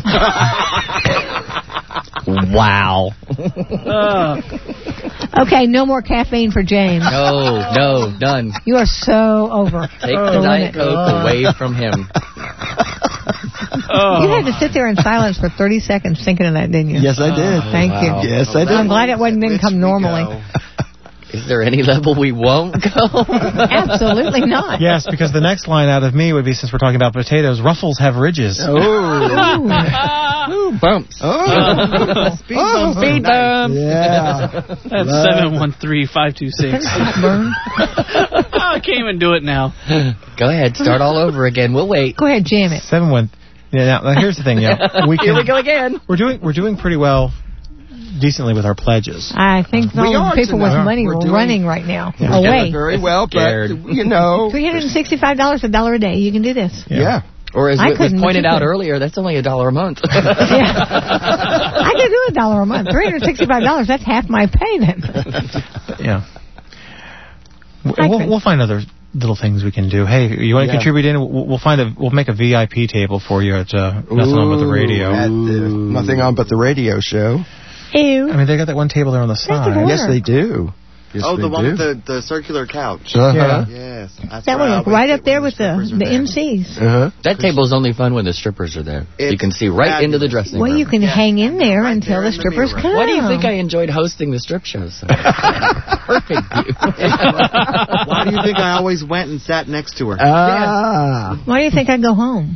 S8: Wow.
S6: uh. Okay, no more caffeine for James.
S8: No, no, done.
S6: You are so over.
S8: Take the Diet Coke oh. away from him.
S6: Oh. You had to sit there in silence for thirty seconds thinking of that, didn't you?
S3: Yes, I did.
S6: Thank
S8: wow.
S6: you.
S3: Yes, I did.
S6: I'm glad it wasn't didn't come normally.
S8: Is there any level we won't go?
S6: Absolutely not.
S12: Yes, because the next line out of me would be, since we're talking about potatoes, ruffles have ridges.
S3: Oh.
S8: Ooh, bumps.
S3: Oh.
S8: Speed bumps. Speed bumps.
S3: Yeah.
S5: That's seven one three, five two six. Oh, I can't even do it now.
S8: Go ahead. Start all over again. We'll wait.
S6: Go ahead, jam it.
S12: Seven one. Yeah. Now, here's the thing. Yeah, we can,
S8: Here we go again.
S12: We're doing we're doing pretty well, decently with our pledges.
S6: I think
S3: We
S6: all
S3: are
S6: the people with
S3: tonight.
S6: money
S3: We're
S6: are
S3: doing-
S6: running right now.
S12: Yeah.
S6: Away.
S3: Very well, but,
S8: Scared.
S3: you know.
S6: three hundred sixty-five dollars, a dollar a day. You can do this.
S12: Yeah.
S3: Yeah.
S8: Or as
S6: I
S8: it was
S6: couldn't, but
S8: pointed
S6: you
S8: out
S6: could.
S8: earlier, that's only a dollar a month.
S6: Yeah. I could do a dollar a month. three hundred sixty-five dollars, that's half my pay then.
S12: Yeah. W-
S6: I
S12: We'll,
S6: could.
S12: we'll find other little things we can do. Hey, you want to
S3: Yeah.
S12: contribute in? We'll, we'll find a we'll make a V I P table for you at uh, Nothing On But the Radio.
S3: At the Nothing On But the Radio show.
S6: Ew.
S12: I mean, they got that one table there on the
S6: That's
S12: side.
S6: the
S3: Yes, they do. Yes,
S13: oh, the
S3: they
S13: one
S3: do.
S13: with the, the circular couch.
S3: Uh-huh.
S13: Yes. That's
S6: That
S13: where I
S6: one,
S13: always
S6: right
S13: sit
S6: up there
S13: when
S6: with the,
S13: strippers are
S6: the
S13: there.
S6: M Cs.
S3: Uh-huh.
S8: That table's only fun when the strippers are there. you
S13: It's
S8: can see right into the dressing
S6: Well,
S8: room.
S6: you can hang in there until
S13: there
S6: the
S13: in the
S6: strippers
S13: mirror.
S6: come.
S8: Why do you think I enjoyed hosting the strip shows? So perfect view.
S13: Why do you think I always went and sat next to her?
S3: Ah.
S6: Why do you think I go home?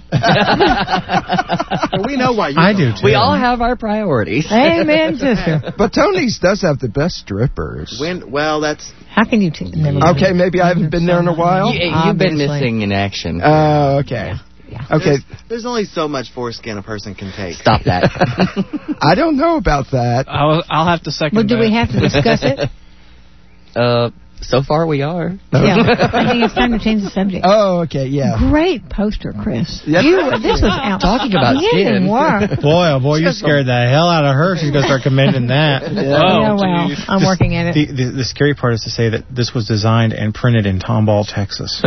S13: we know why you
S12: I
S13: go.
S12: do too.
S8: We all have our priorities.
S6: Amen, sister.
S3: But Tony's does have the best strippers.
S13: When, well, that's...
S6: How can you t- never
S3: Okay, maybe I haven't been there in a while.
S8: You, you've been
S6: Obviously.
S8: missing in action.
S3: Oh, okay. Okay,
S13: There's, there's only so much foreskin a person can take.
S8: Stop that.
S3: I don't know about that.
S5: I'll, I'll have to second
S6: Well, do
S5: that.
S6: we have to discuss it?
S8: uh, so far we are.
S6: Yeah. I think it's time to change the subject.
S3: Oh, okay, yeah.
S6: Great poster, Chris.
S3: Yes.
S6: You, this was out.
S8: Talking about
S6: Outstanding
S8: skin.
S6: work.
S12: Boy, oh boy, you scared the hell out of her. She's going to start commending that.
S5: Oh,
S6: yeah, well,
S5: geez.
S6: I'm working at it.
S12: The, the, the scary part is to say that this was designed and printed in Tomball, Texas.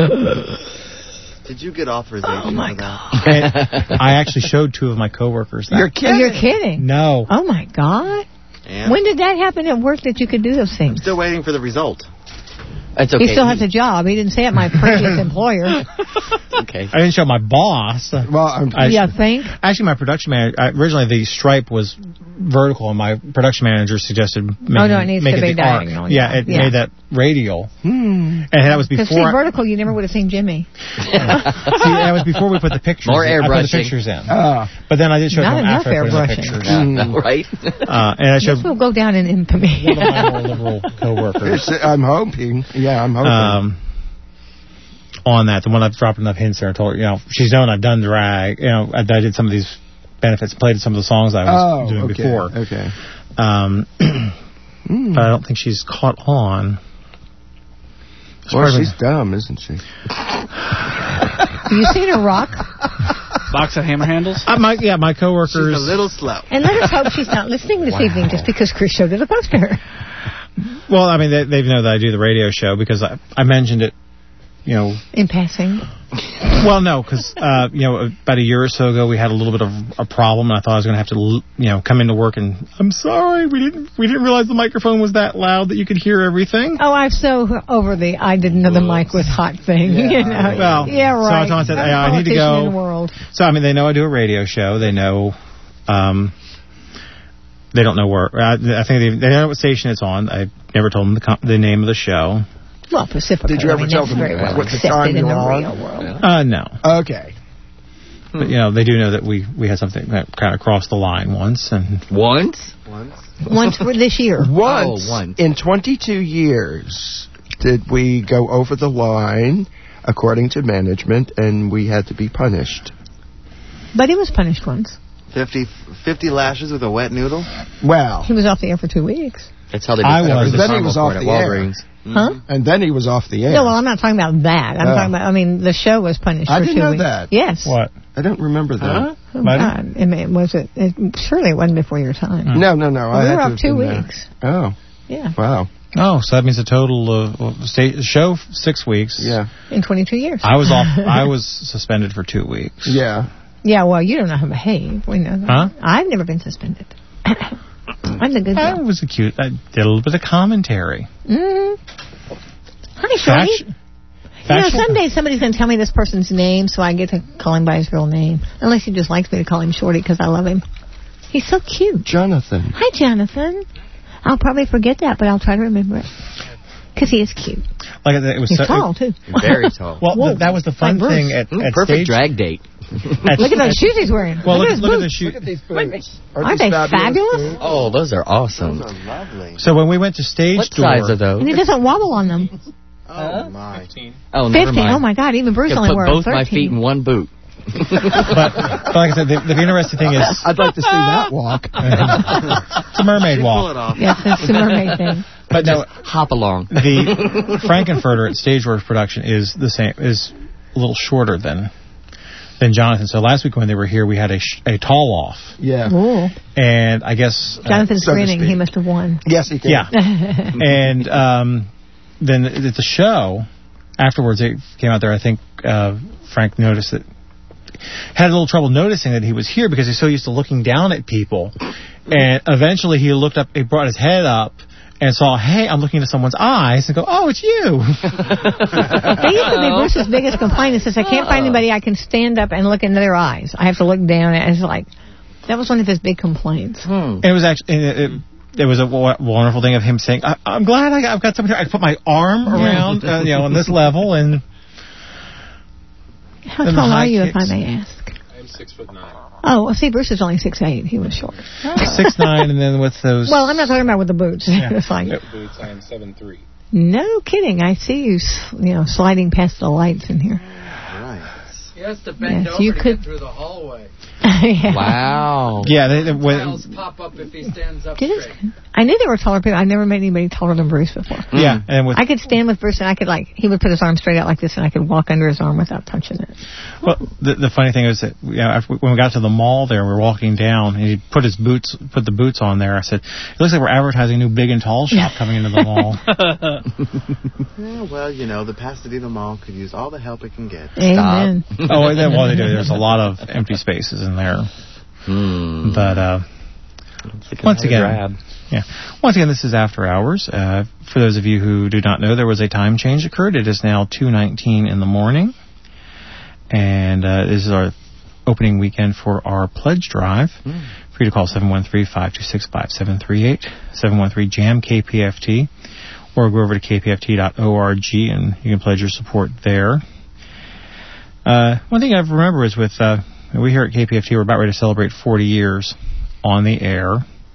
S13: Did you get authorization
S6: Oh, my
S13: for that?
S12: And I actually showed two of my coworkers that.
S3: You're
S6: Oh,
S3: kidding.
S6: you're kidding.
S12: No.
S6: Oh, my God.
S13: And
S6: When did that happen at work that you could do those things?
S13: still waiting for the result.
S8: It's okay.
S6: He still has a job. He didn't say at my previous employer.
S8: Okay.
S12: I didn't show my boss.
S3: Well, I'm,
S12: I,
S6: Yeah, think?
S12: Actually, my production manager, uh, originally the stripe was vertical, and my production manager suggested making,
S6: Oh, no, it needs
S12: make
S6: to
S12: it
S6: be
S12: the arc.
S6: diagonal,
S12: Yeah,
S6: yeah.
S12: it
S6: Yeah.
S12: made that radial.
S3: hmm.
S12: And that was
S6: Because see,
S12: before.
S6: vertical, you never would have seen Jimmy.
S12: See, that was before we put the pictures
S8: More
S12: in. I put the
S8: airbrushing.
S12: pictures in.
S3: Ah.
S12: But then I did show
S6: Not
S12: them
S6: enough
S12: after I put in the
S6: airbrushing.
S12: pictures.
S8: Yeah, right?
S12: Uh, and I showed
S6: This will go down in infamy.
S12: one of my more liberal coworkers.
S3: It's- I'm hoping. Yeah, I'm hoping.
S12: Um, on that, the one I've dropped enough hints there and told her, you know, she's known I've done drag. You know, I, I did some of these benefits, played some of the songs I was
S3: oh,
S12: doing
S3: okay.
S12: before.
S3: Okay.
S12: Um,
S3: Mm.
S12: but I don't think she's caught on. As far
S3: Well,
S12: as I-
S3: she's dumb, isn't she?
S6: Have you seen her rock?
S5: Box of hammer handles?
S12: Uh, my, yeah, my coworkers.
S13: She's a little slow.
S6: And let us hope she's not listening this
S12: Wow.
S6: evening just because Chris showed her the poster.
S12: Well, I mean, they, they know that I do the radio show because I, I mentioned it, you know.
S6: In passing.
S12: Well, no, because, uh, you know, about a year or so ago, we had a little bit of a problem, and I thought I was going to have to, l- you know, come into work and, I'm sorry, we didn't we didn't realize the microphone was that loud that you could hear everything.
S6: Oh, I'm so over the I didn't know the mic was hot thing.
S12: Yeah.
S6: You know?
S12: Well,
S6: yeah,
S12: so I
S6: right.
S12: told them, I said,
S6: Every
S12: "Yeah, I need to
S6: politician
S12: go."
S6: in the world.
S12: So, I mean, they know I do a radio show. They know, um, they don't know where, I, I think they, they know what station it's on. I never told them the, com- the name of the show.
S6: Well, Pacifica.
S3: Did you
S6: I
S3: ever
S6: mean,
S3: tell
S6: that's
S3: them
S6: very well
S3: what the
S6: accepted
S3: time
S6: in the
S3: you're on?
S6: real world.
S12: Uh, no.
S3: Okay.
S12: But, you know, they do know that we, we had something that kind of crossed the line once. and
S8: Once?
S13: Once.
S6: Once for this year.
S3: Once,
S8: Oh, once.
S3: in twenty-two years, did we go over the line, according to management, and we had to be punished.
S6: But he was punished once.
S13: fifty, fifty lashes with a wet noodle?
S3: Well,
S6: He was off the air for two weeks.
S8: That's how they
S3: I
S8: discovered
S3: was.
S8: the
S3: Then he
S8: caramel
S3: was off
S8: corn at
S3: the air.
S8: Walgreens.
S6: Huh?
S3: and then he was off the air.
S6: No, well, I'm not talking about that. I'm
S3: Oh.
S6: talking about, I mean, the show was punished
S3: I
S6: for
S3: didn't
S6: two
S3: know
S6: weeks.
S3: that.
S6: Yes.
S12: What?
S3: I don't remember that.
S12: Huh?
S6: Oh,
S12: Buddy?
S6: God. I mean, was it, it? Surely it wasn't before your time.
S3: No, no, no. I
S6: we
S3: had
S6: were
S3: to
S6: off
S3: have
S6: two
S3: been there.
S6: weeks.
S3: Oh,
S6: Yeah.
S3: wow.
S12: Oh, so that means a total of, of sta- show six weeks.
S3: Yeah.
S6: In twenty-two years.
S12: I was off. I was suspended for two weeks.
S3: Yeah.
S6: Yeah, well, you don't know how to behave. We know that.
S12: Huh?
S6: I've never been suspended. I'm the good
S12: I
S6: girl.
S12: was a cute. I did a little bit of commentary.
S6: Mm. Hi, Shorty.
S12: Fact-
S6: You know,
S12: factual-
S6: someday somebody's going to tell me this person's name so I get to call him by his real name. Unless he just likes me to call him Shorty because I love him. He's so cute.
S3: Jonathan.
S6: Hi, Jonathan. I'll probably forget that, but I'll try to remember it. Because he is cute.
S12: Like it was
S6: He's
S12: so,
S6: tall, too.
S8: Very tall.
S12: Well,
S6: Whoa.
S12: th- that was the fun
S6: Like
S12: thing
S6: Bruce.
S12: at,
S8: Ooh,
S12: at
S8: perfect
S12: stage.
S8: drag date.
S12: At,
S6: Look at those shoes he's wearing.
S12: Well, look,
S6: look at
S12: look at
S6: his
S12: the
S6: boots.
S12: shoe.
S11: these boots.
S6: Aren't they fabulous?
S8: Oh, those are awesome.
S13: Those are lovely.
S12: So when we went to stage
S8: What
S12: door,
S8: size are those?
S6: And he doesn't wobble on them.
S13: Oh, my.
S8: Oh, never
S6: fifty.
S8: mind.
S6: Oh, my God. Even Bruce
S8: Could
S6: only
S8: put
S6: wore
S8: both
S6: thirteen.
S8: my feet in one boot.
S12: but, but like I said, the, the interesting thing is
S10: I'd like to see that walk.
S12: it's a mermaid
S13: Pull
S12: walk.
S13: it off.
S6: Yes, it's a mermaid thing.
S12: But no,
S8: Hop along.
S12: the Frankenfurter at Stageworks production is the same, is a little shorter than than Jonathan. So last week when they were here, we had a sh- a tall off,
S10: Yeah.
S6: Ooh.
S12: and I guess uh,
S6: Jonathan's
S10: so to
S6: grinning.
S10: speak.
S6: He must have won.
S10: Yes, he can.
S12: yeah, and um, then at the show afterwards, it came out there. I think uh, Frank noticed that. Had a little trouble noticing that he was here because he's so used to looking down at people, and eventually he looked up. He brought his head up and saw, "Hey, I'm looking into someone's eyes," and go, "Oh, it's you."
S6: That used to be Bruce's biggest complaint. He says, I can't find anybody I can stand up and look into their eyes. I have to look down. And it's like, that was one of his big complaints.
S8: Hmm.
S12: And it was actually it, it, it was a w- wonderful thing of him saying, I, "I'm glad I got, I've got someone here. I can put my arm around, uh, you know, on this level." And
S6: How
S12: And the
S6: tall
S12: high
S6: are you, if I
S12: kicks.
S6: may ask?
S20: I'm six foot nine.
S6: Oh, well, see, Bruce is only six eight. He was short.
S12: six nine, and then with those.
S6: Well, I'm not talking about with the boots.
S12: Yeah.
S6: It's like,
S20: Boots, I am seven three.
S6: no kidding. I see you, s- you know, sliding past the lights in here.
S13: Right.
S11: He has to bend
S6: Yes,
S11: over
S6: you
S11: to
S6: could-
S11: get through the hallway.
S6: Yeah.
S8: Wow.
S12: Yeah, they, they, when,
S11: Tiles pop up if he stands up
S6: Did it-
S11: straight.
S6: I knew there were taller people. I've never met anybody taller than Bruce before.
S12: yeah, and with
S6: I could stand with Bruce and I could like, he would put his arm straight out like this and I could walk under his arm without touching it.
S12: well, the, the funny thing is that you know, after, when we got to the mall there, we were walking down, and he put his boots, put the boots on there. I said, "It looks like we're advertising a new big and tall shop coming into the mall."
S13: Yeah, well, you know, the Pasadena Mall could use all the help it can get.
S6: Amen.
S12: oh, and then, well, they do. There's a lot of empty spaces in there.
S8: Hmm.
S12: But uh, once again, yeah. Once again, this is After Hours. Uh, for those of you who do not know, there was a time change occurred. It is now two nineteen in the morning, and uh, this is our opening weekend for our pledge drive.
S8: Mm.
S12: For you to call seven one three, five two six, five seven three eight, seven one three, jam K P F T, or go over to k p f t dot org and you can pledge your support there. Uh, one thing I remember is with uh, we here at K P F T, we're about ready to celebrate forty years on the air.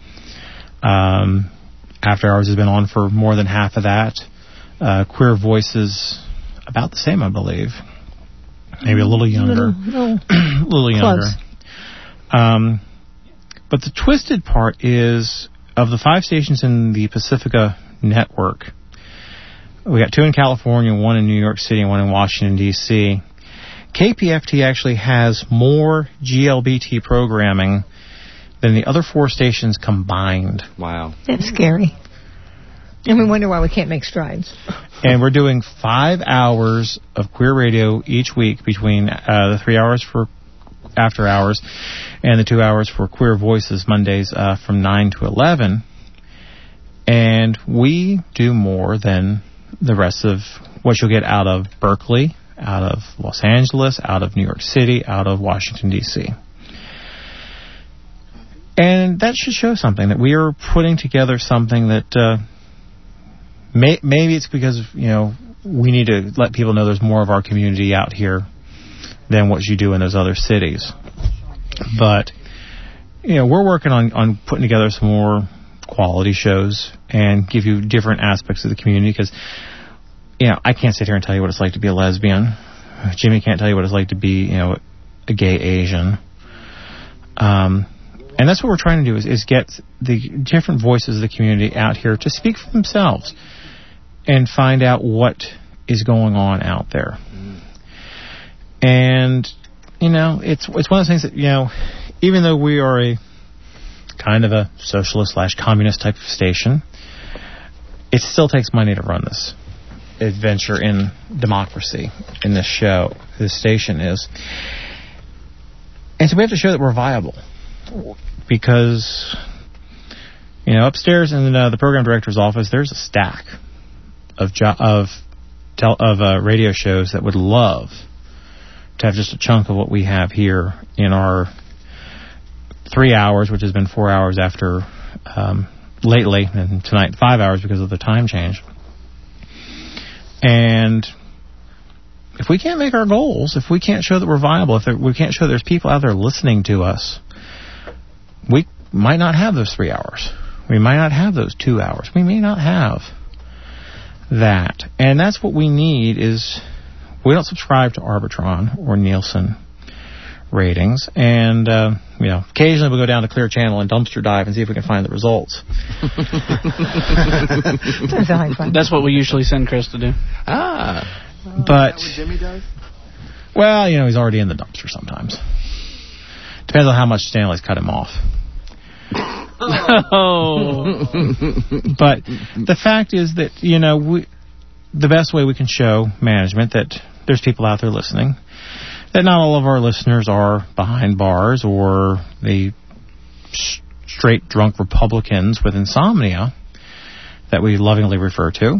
S12: Um, After Hours has been on for more than half of that. Uh, Queer Voices, about the same, I believe. Maybe a little younger.
S6: Little,
S12: A little younger.
S6: Close.
S12: Um, but the twisted part is, of the five stations in the Pacifica network, we got two in California, one in New York City, and one in Washington, D C K P F T actually has more G L B T programming than the other four stations combined.
S8: Wow.
S6: That's scary. And we wonder why we can't make strides.
S12: And we're doing five hours of queer radio each week between uh, the three hours for After Hours and the two hours for Queer Voices Mondays uh, from nine to eleven. And we do more than the rest of what you'll get out of Berkeley, out of Los Angeles, out of New York City, out of Washington, D C And that should show something, that we are putting together something that uh, may, maybe it's because, you know, we need to let people know there's more of our community out here than what you do in those other cities. But, you know, we're working on, on putting together some more quality shows and give you different aspects of the community because, you know, I can't sit here and tell you what it's like to be a lesbian. Jimmy can't tell you what it's like to be, you know, a gay Asian. Um, and that's what we're trying to do is, is get the different voices of the community out here to speak for themselves and find out what is going on out there. Mm. And, you know, it's it's one of those things that, you know, even though we are a kind of a socialist slash communist type of station, it still takes money to run this adventure in democracy in this show, this station is. And so we have to show that we're viable because, you know, upstairs in uh, the program director's office, there's a stack of jo- of tel- of uh, radio shows that would love to have just a chunk of what we have here in our three hours, which has been four hours after um, lately, and tonight five hours because of the time change. And if we can't make our goals, if we can't show that we're viable, if there, we can't show there's people out there listening to us, we might not have those three hours. We might not have those two hours. We may not have that. And that's what we need is we don't subscribe to Arbitron or Nielsen ratings. And, uh, you know, occasionally we'll go down to Clear Channel and dumpster dive and see if we can find the results.
S5: That's what we usually send Chris to do.
S8: Ah.
S12: But,
S13: is that what Jimmy does?
S12: Well, you know, he's already in the dumpster sometimes. Depends on how much Stanley's cut him off.
S5: Oh.
S12: But the fact is that, you know, we, the best way we can show management that there's people out there listening, that not all of our listeners are behind bars or the sh- straight drunk Republicans with insomnia that we lovingly refer to,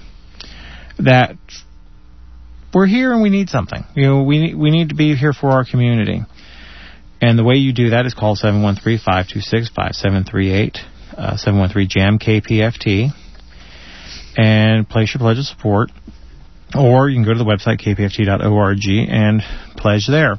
S12: that we're here and we need something. You know, we need, we need to be here for our community. And the way you do that is call seven one three, five two six, five seven three eight, uh, seven one three jam K P F T, and place your pledge of support. Or you can go to the website, k p f t dot org, and pledge there.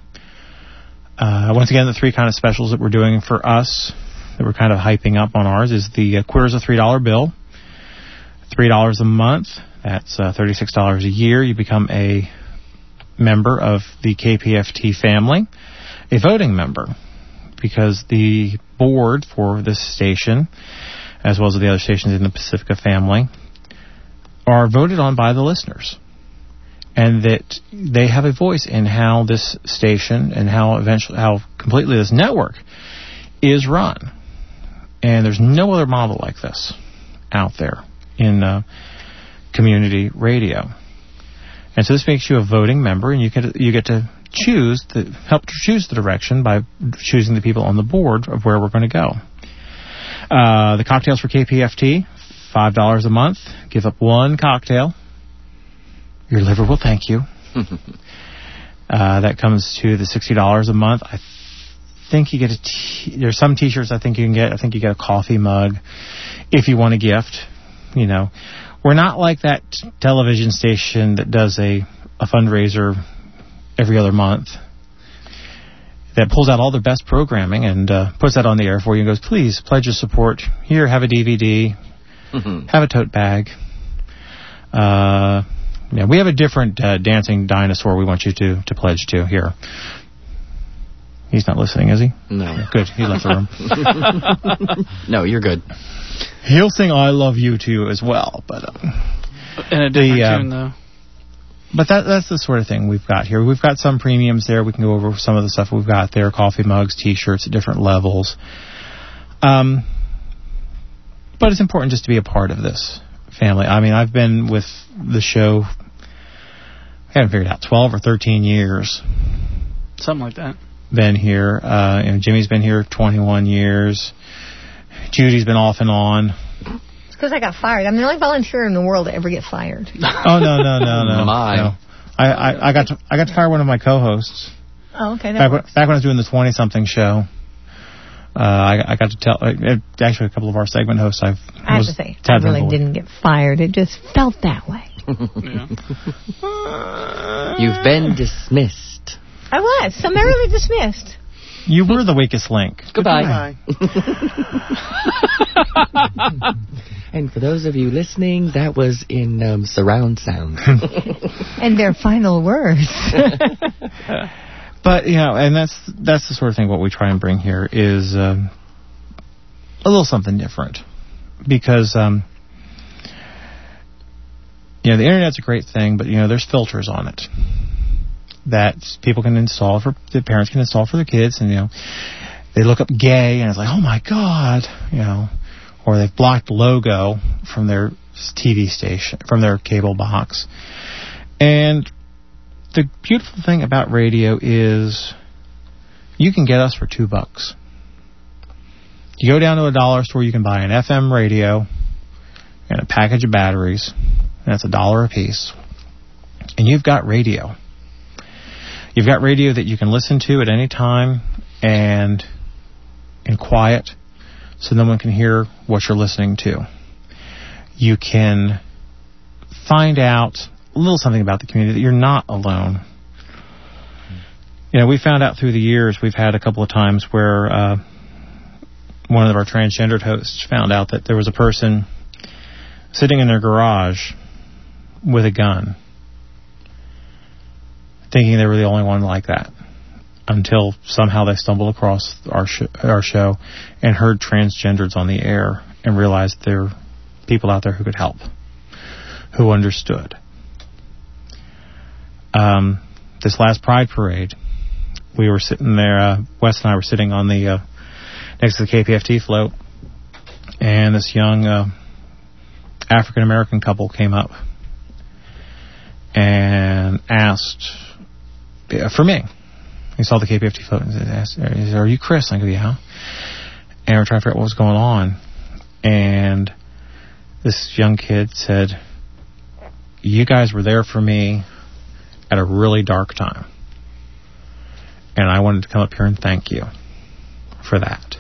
S12: Uh, once again, the three kind of specials that we're doing for us, that we're kind of hyping up on ours, is the uh, Queer's a three dollar bill, three dollars a month. That's uh, thirty-six dollars a year. You become a member of the K P F T family, a voting member, because the board for this station, as well as the other stations in the Pacifica family, are voted on by the listeners. And that they have a voice in how this station and how eventually, how completely this network is run. And there's no other model like this out there in uh, community radio. And so this makes you a voting member, and you get you get to choose the help to choose the direction by choosing the people on the board of where we're going to go. Uh, the cocktails for K P F T, five dollars a month. Give up one cocktail. Your liver will thank you. uh, that comes to the sixty dollars a month. I think you get a t- there's some T-shirts I think you can get. I think you get a coffee mug if you want a gift. You know, we're not like that t- television station that does a, a fundraiser every other month that pulls out all their best programming and uh, puts that on the air for you and goes, please pledge your support. Here, have a D V D, mm-hmm. have a tote bag. Uh, yeah, we have a different uh, dancing dinosaur we want you to, to pledge to here. He's not listening, is he?
S8: No.
S12: Good, he left the
S8: room. No, you're good.
S12: He'll sing I Love You to you as well, but uh,
S5: in a different
S12: the, uh,
S5: tune, though.
S12: But that that's the sort of thing we've got here. We've got some premiums there. We can go over some of the stuff we've got there, coffee mugs, T-shirts at different levels. Um, but it's important just to be a part of this family. I mean, I've been with the show, I haven't figured out, twelve or thirteen years.
S5: Something like that.
S12: Been here. Uh, you know, Jimmy's been here twenty-one years. Judy's been off and on.
S6: It's because I got fired. I'm the only volunteer in the world to ever get fired.
S12: Oh, no, no, no, no.
S8: My.
S12: no. I, I, I, got to, I got to fire one of my co-hosts.
S6: Oh, okay. That
S12: back,
S6: works.
S12: when, back when I was doing the twenty-something show. Uh, I, I got to tell, uh, actually a couple of our segment hosts I've
S6: I have to say, I really didn't get fired. It just felt that way.
S8: You've been dismissed.
S6: I was summarily dismissed.
S12: You were the weakest link.
S8: Goodbye. And for those of you listening, that was in um, surround sound.
S6: And their final words.
S12: But, you know, and that's that's the sort of thing what we try and bring here is um, a little something different. Because, um, you know, the Internet's a great thing, but, you know, there's filters on it that people can install for, the parents can install for their kids, and, you know, they look up gay, and it's like, oh, my God, you know, or they've blocked logo from their T V station, from their cable box. And the beautiful thing about radio is you can get us for two bucks. You go down to a dollar store, you can buy an F M radio and a package of batteries, and that's a dollar a piece. And you've got radio. You've got radio that you can listen to at any time and in quiet, so no one can hear what you're listening to. You can find out a little something about the community, that you're not alone. You know, we found out through the years, we've had a couple of times where uh, one of our transgendered hosts found out that there was a person sitting in their garage with a gun, thinking they were the only one like that, until somehow they stumbled across our sh- our show and heard transgenders on the air and realized there were people out there who could help, who understood. Um, this last Pride Parade, we were sitting there, uh, Wes and I were sitting on the, uh, next to the K P F T float, and this young uh, African-American couple came up and asked uh, for me. He saw the K P F T float and asked, "Are you Chris?" I go, "Yeah." And we're trying to figure out what was going on. And this young kid said, "You guys were there for me at a really dark time. And I wanted to come up here and thank you for that."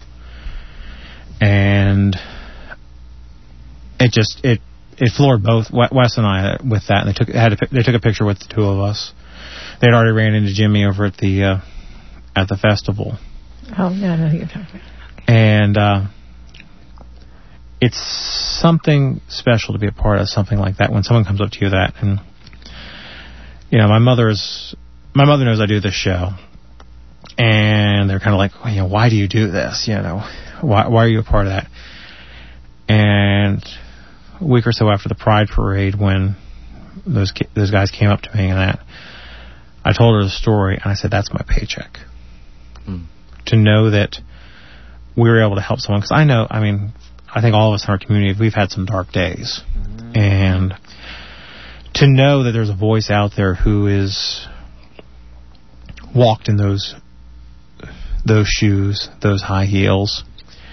S12: And it just, it it floored both Wes and I with that. And they took had a, they took a picture with the two of us. They'd already ran into Jimmy over at the uh, at the festival.
S6: Oh, no, I know who you're talking about.
S12: And uh, it's something special to be a part of something like that when someone comes up to you that. And, you know, my mother's, my mother knows I do this show. And they're kind of like, well, you know, why do you do this? You know, why, why are you a part of that? And a week or so after the Pride Parade, when those those guys came up to me and that, I told her the story, and I said, that's my paycheck. Mm. To know that we were able to help someone. Because I know, I mean, I think all of us in our community, we've had some dark days. Mm-hmm. And to know that there's a voice out there who is walked in those those shoes, those high heels,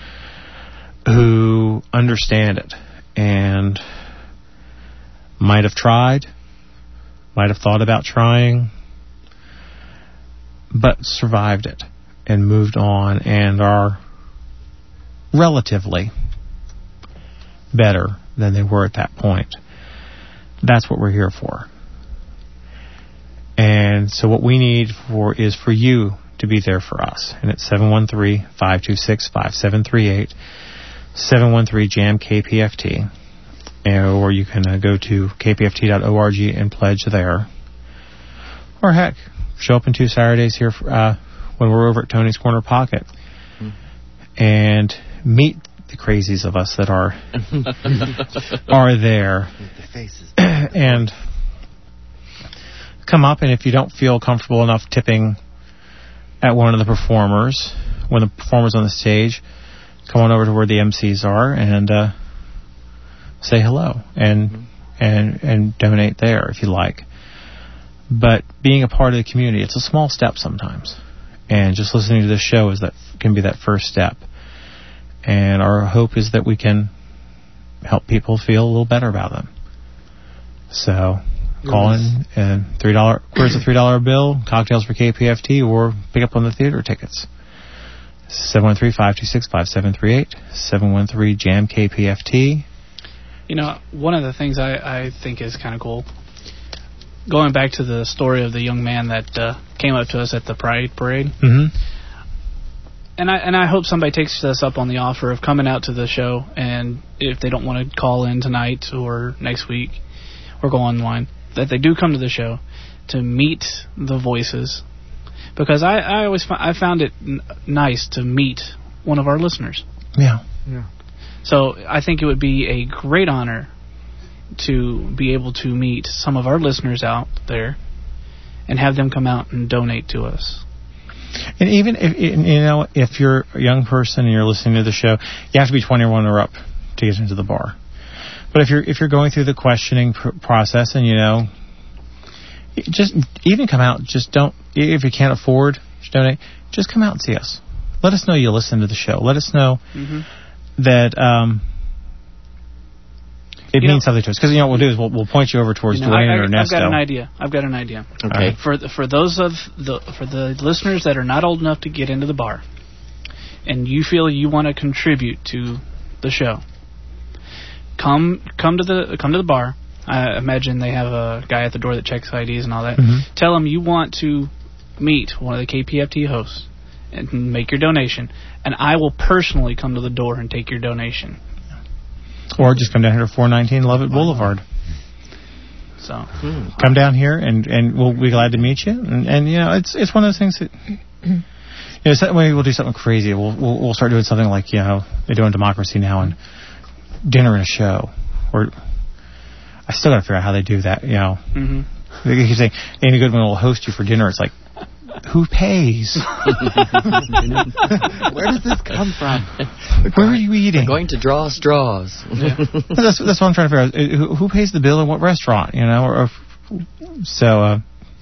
S12: who understand it and might have tried, might have thought about trying, but survived it and moved on and are relatively better than they were at that point. That's what we're here for. And so what we need for is for you to be there for us. And it's seven one three, five two six, five seven three eight, seven one three, jam K P F T. Or you can uh, go to k p f t dot org and pledge there. Or heck, show up in two Saturdays here for, uh, when we're over at Tony's Corner Pocket mm. and meet the crazies of us that are are there.
S13: The faces.
S12: And come up, and if you don't feel comfortable enough tipping at one of the performers, when the performer's on the stage, come on over to where the M Cs are and uh, say hello and mm-hmm. and and donate there if you like. But being a part of the community, it's a small step sometimes. And just listening to this show is that can be that first step. And our hope is that we can help people feel a little better about them. So call in and three dollar where's the three dollar bill, cocktails for K P F T, or pick up on the theater tickets. seven one three, five two six, five seven three eight, seven one three, jam K P F T.
S5: You know, one of the things I, I think is kind of cool, going back to the story of the young man that uh, came up to us at the Pride Parade.
S12: Mm-hmm.
S5: And I and I hope somebody takes us up on the offer of coming out to the show, and if they don't want to call in tonight or next week or go online, that they do come to the show to meet the voices. Because I, I always f- I found it n- nice to meet one of our listeners.
S12: Yeah.
S5: Yeah. So I think it would be a great honor to be able to meet some of our listeners out there and have them come out and donate to us.
S12: And even if you know, if you're a young person and you're listening to the show, you have to be twenty-one or up to get into the bar. But if you're if you're going through the questioning pr- process and you know, just even come out. Just don't, if you can't afford to donate, just come out and see us. Let us know you listen to the show. Let us know mm-hmm. that um, it you means know, something to us. Because you know what we'll do is we'll, we'll point you over towards you know, Dwayne
S5: I, I,
S12: or Ernesto.
S5: I've got an idea. I've got an idea.
S8: Okay.
S5: For the, for those of the for the listeners that are not old enough to get into the bar, and you feel you want to contribute to the show, come come to the come to the bar I imagine they have a guy at the door that checks I Ds and all that.
S12: Mm-hmm.
S5: Tell them you want to meet one of the K P F T hosts and make your donation, and I will personally come to the door and take your donation.
S12: Or just come down here to four nineteen Lovett Boulevard.
S5: So
S12: come down here, and, and we'll be glad to meet you. And, and you know, it's it's one of those things that, you know, so maybe we'll do something crazy. We'll, we'll we'll start doing something like, you know, they do in Democracy Now! And dinner and a show. Or I still got to figure out how they do that. You know,
S5: mm-hmm.
S12: They keep saying Amy Goodman will host you for dinner. It's like, who pays?
S13: Where does this come from?
S12: Where are you eating?
S8: We're going to draw straws.
S5: Yeah.
S12: that's that's what I'm trying to figure out. Who, who pays the bill at what restaurant? You know, or, or so. Uh,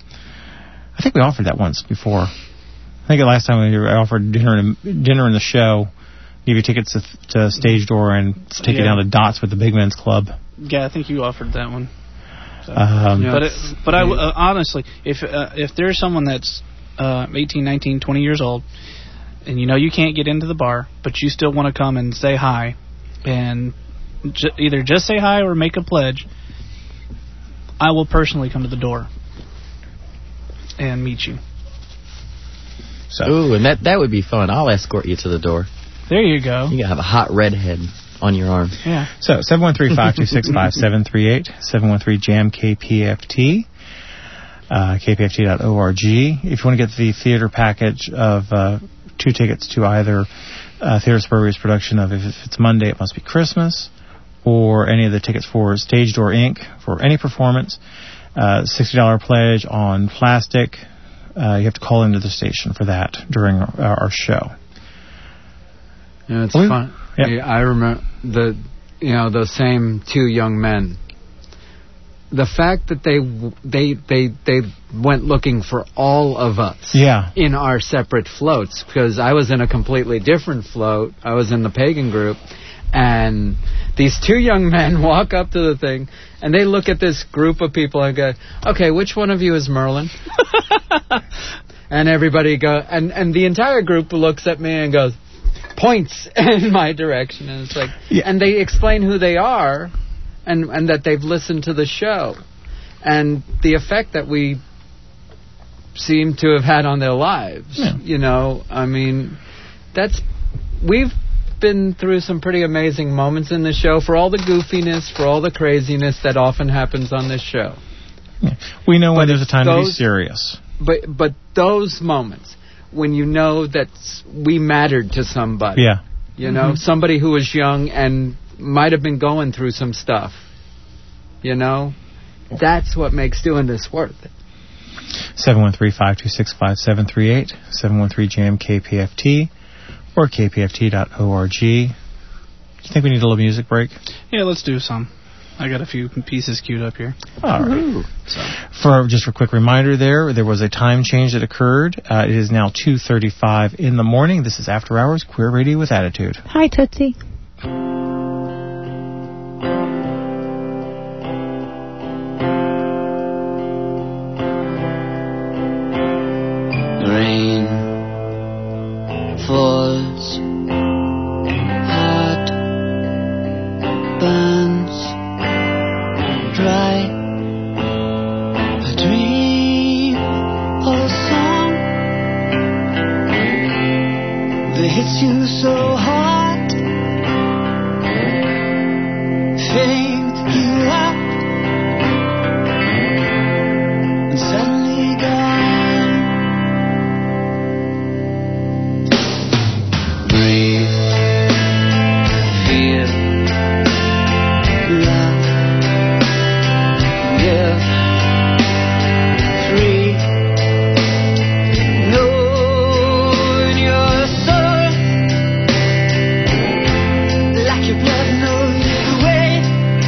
S12: I think we offered that once before. I think the last time we offered dinner and dinner in the show, give you tickets to, to Stage Door and take
S5: Yeah.
S12: you down to Dots with the Big Men's Club.
S5: Yeah, I think you offered that one. So.
S12: Um,
S5: but it, but I uh, honestly, if uh, if there's someone that's uh, eighteen, nineteen, twenty years old, and you know you can't get into the bar, but you still want to come and say hi, and j- either just say hi or make a pledge, I will personally come to the door and meet you.
S12: So.
S8: Ooh, and that that would be fun. I'll escort you to the door.
S5: There you go.
S8: You gotta have a hot redhead on your arm.
S5: Yeah.
S12: So seven one three, five two six, five seven three eight, seven one three jam K P F T, uh, k p f t dot org. If you want to get the theater package of uh, two tickets to either uh, Theater Suburbia's production of If It's Monday, It Must Be Christmas, or any of the tickets for Stage Door Incorporated for any performance, uh, sixty dollars pledge on plastic. Uh, you have to call into the station for that during our, our show.
S11: Yeah, it's
S12: We-
S11: fun.
S12: Yep.
S11: Yeah, I remember the, you know, those same two young men. The fact that they they they they went looking for all of us.
S12: Yeah.
S11: In our separate floats, because I was in a completely different float. I was in the pagan group, and these two young men walk up to the thing, and they look at this group of people and go, "Okay, which one of you is Merlin?" And everybody go, and and the entire group looks at me and goes, points in my direction, and it's like,
S12: yeah.
S11: And they explain who they are, and and that they've listened to the show, and the effect that we seem to have had on their lives.
S12: Yeah.
S11: You know, I mean, that's we've been through some pretty amazing moments in the show, for all the goofiness, for all the craziness that often happens on this show.
S12: Yeah. We know when
S11: But
S12: there's a time
S11: those,
S12: to be serious.
S11: But but those moments when you know that we mattered to somebody.
S12: Yeah.
S11: You know,
S12: Mm-hmm.
S11: somebody who was young and might have been going through some stuff. You know, that's what makes doing this worth it.
S12: seven one three, five two six, five seven three eight, seven one three jam K P F T, or k p f t dot org. Do you think we need a little music break?
S5: Yeah, let's do some. I got a few pieces queued up here.
S12: All right. So. For just a quick reminder there, there was a time change that occurred. Uh, it is now two thirty-five in the morning. This is After Hours, Queer Radio with Attitude.
S6: Hi, Tootsie.
S2: Rain falls hard, burns dry. A dream or a song that hits you so hard, fade you out, and suddenly gone. Breathe, feel, love, live, free. Know in your soul, like your blood knows the way.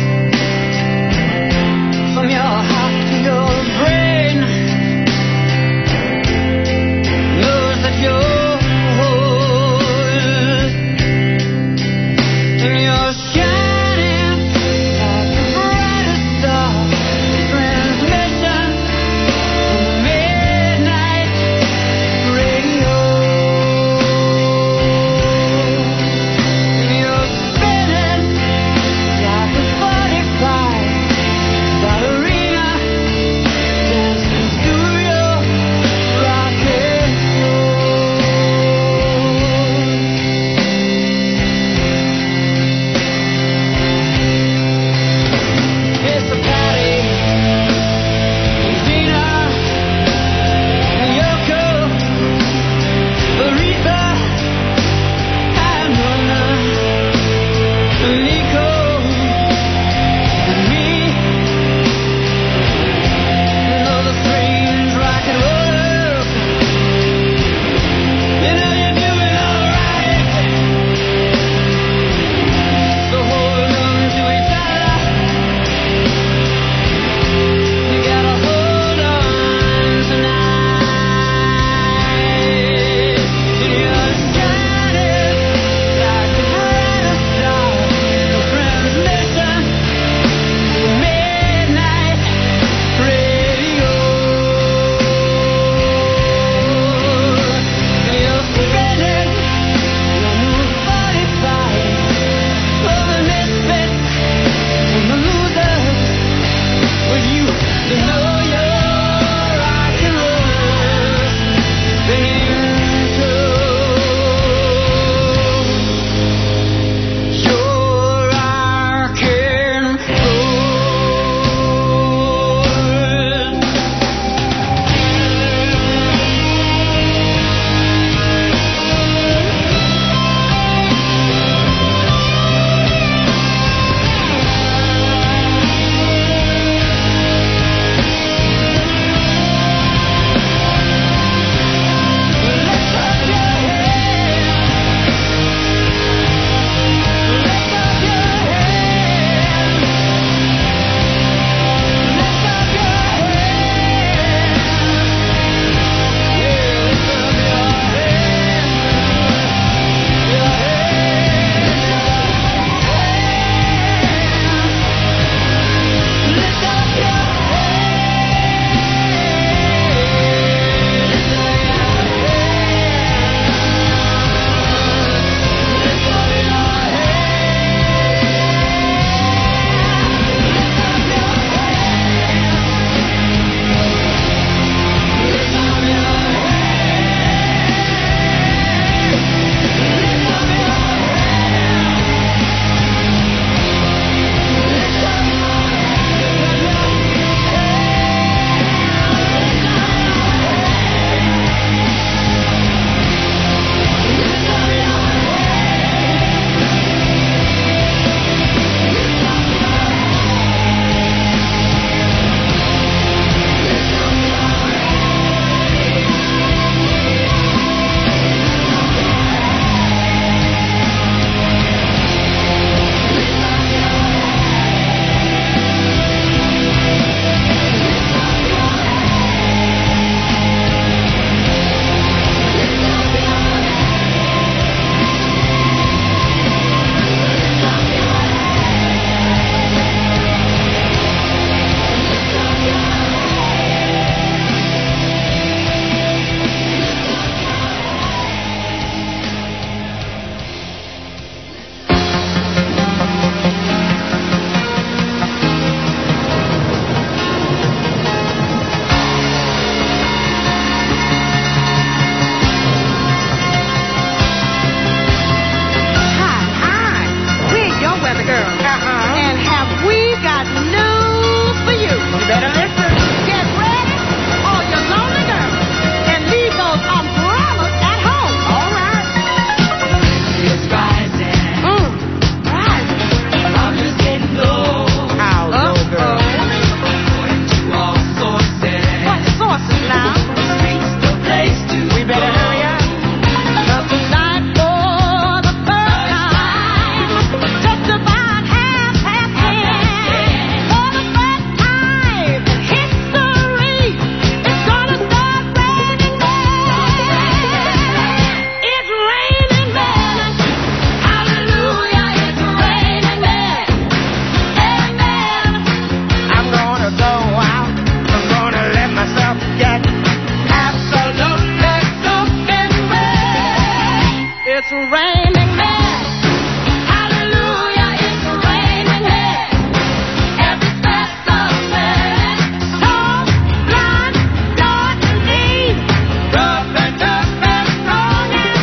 S14: it's raining men. Hallelujah, it's raining men. Every specimen, tall, blind, short and deep, rough and tough and strong and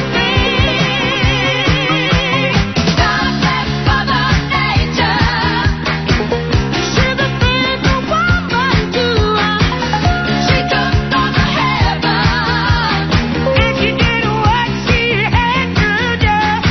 S14: free. God bless Mother Nature. She's the faithful woman too. She took on the heaven and she did what she had to do.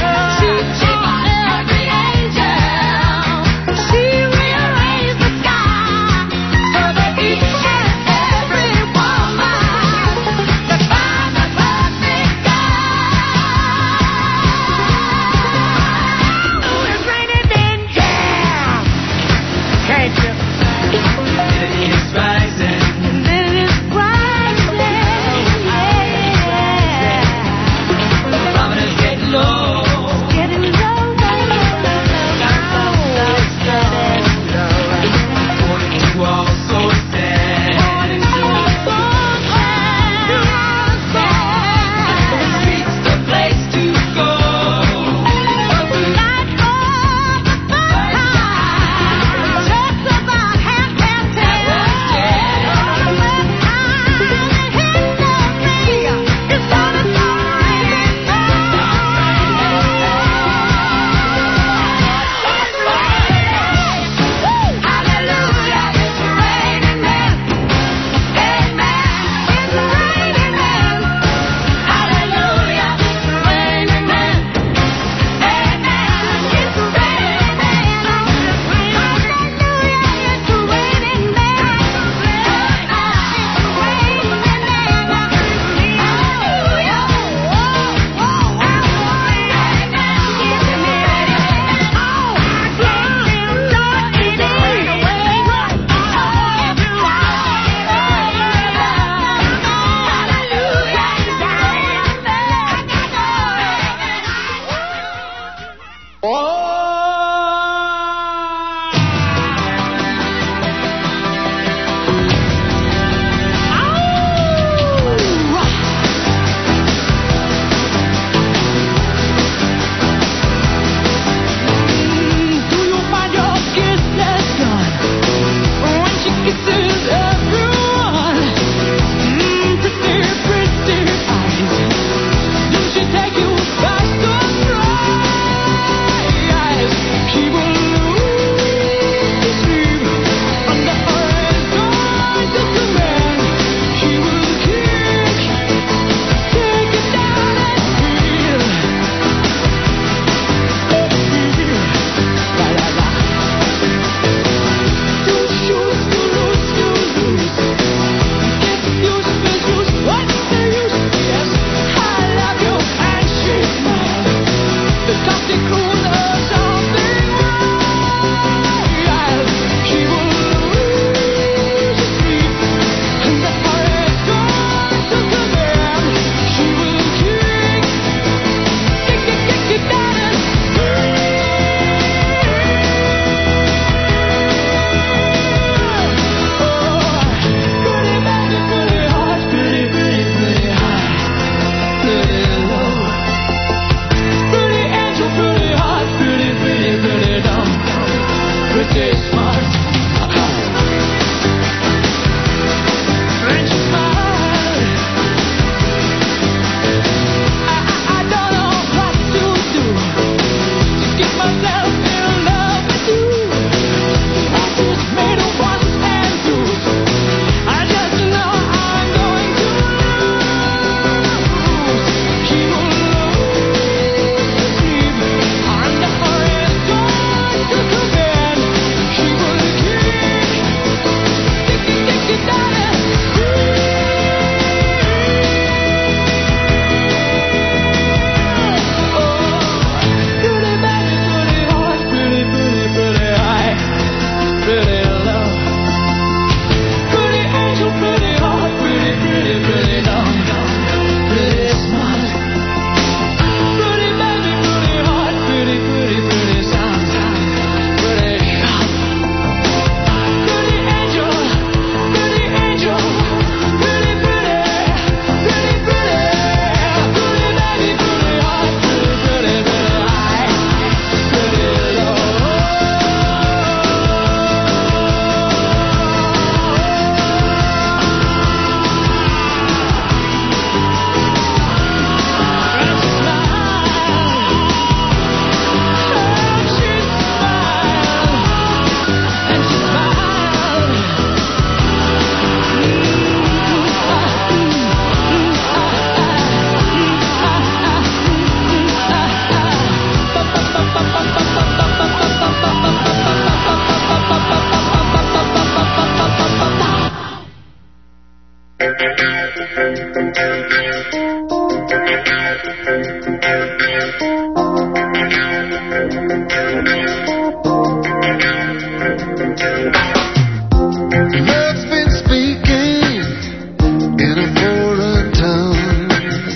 S14: Love's been speaking in a foreign tongue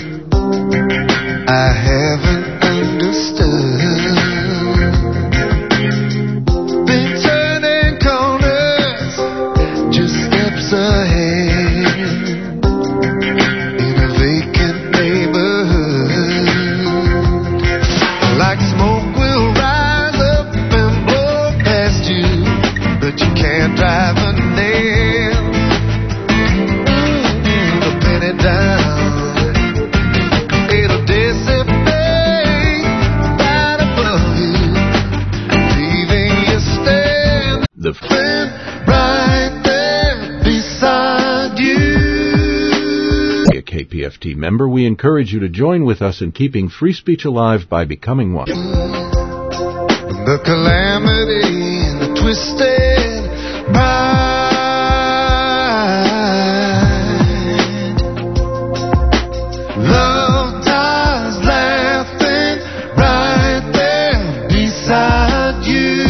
S14: I haven't understood. Been turning corners, just steps ahead in a vacant neighborhood. Like smoke will rise up and blow past you, but you can't drive a nail. Mm, a penny down, it'll dissipate right above you, leaving you standing
S1: The
S14: right there beside you.
S1: Be a K P F T member, we encourage you to join with us in keeping free speech alive by becoming one.
S14: The calamity and the twisted pride. Love dies laughing right there beside you.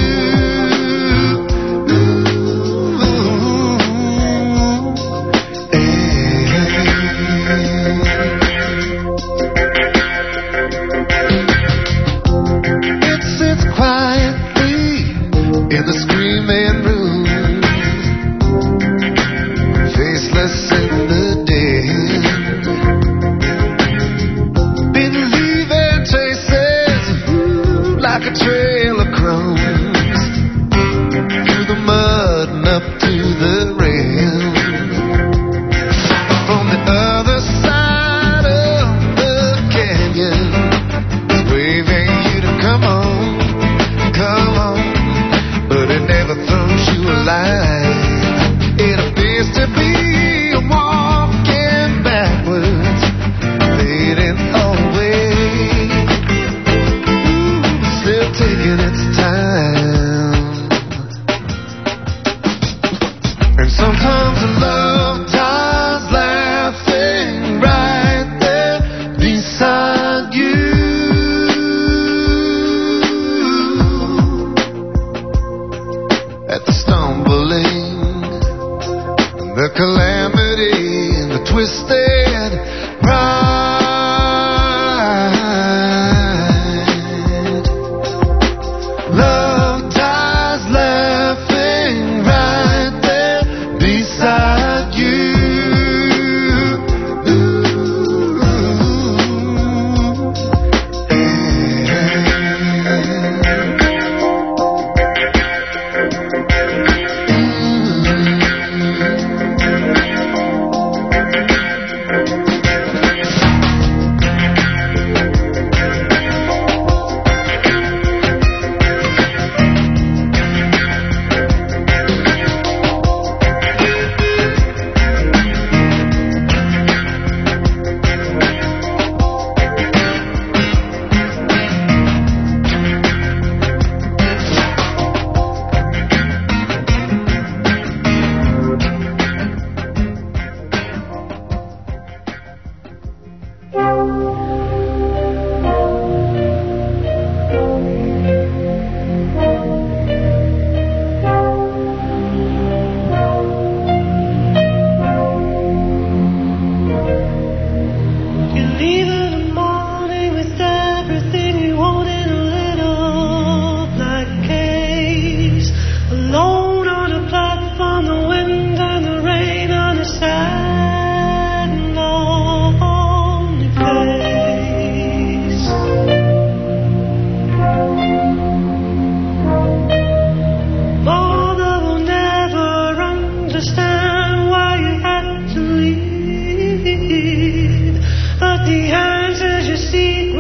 S14: It sits quietly in the screaming room, faceless in the dead. Been leaving traces ooh, like a trail of crumbs through the mud and up to the rail. From the other side of the canyon, it's waving you to come on, come on, but it never throws you a line. It appears to be walking backwards, fading away, ooh, still taking its time. And sometimes love dies laughing right there beside you. At the stumbling, the calamity, and the twisted pride. Love dies laughing right there beside you.
S17: You leave in the morning with everything you want in a little black case. Alone on a platform, the wind and the rain on a sad and lonely face. Mother will never understand why you had to leave. But the answers you seek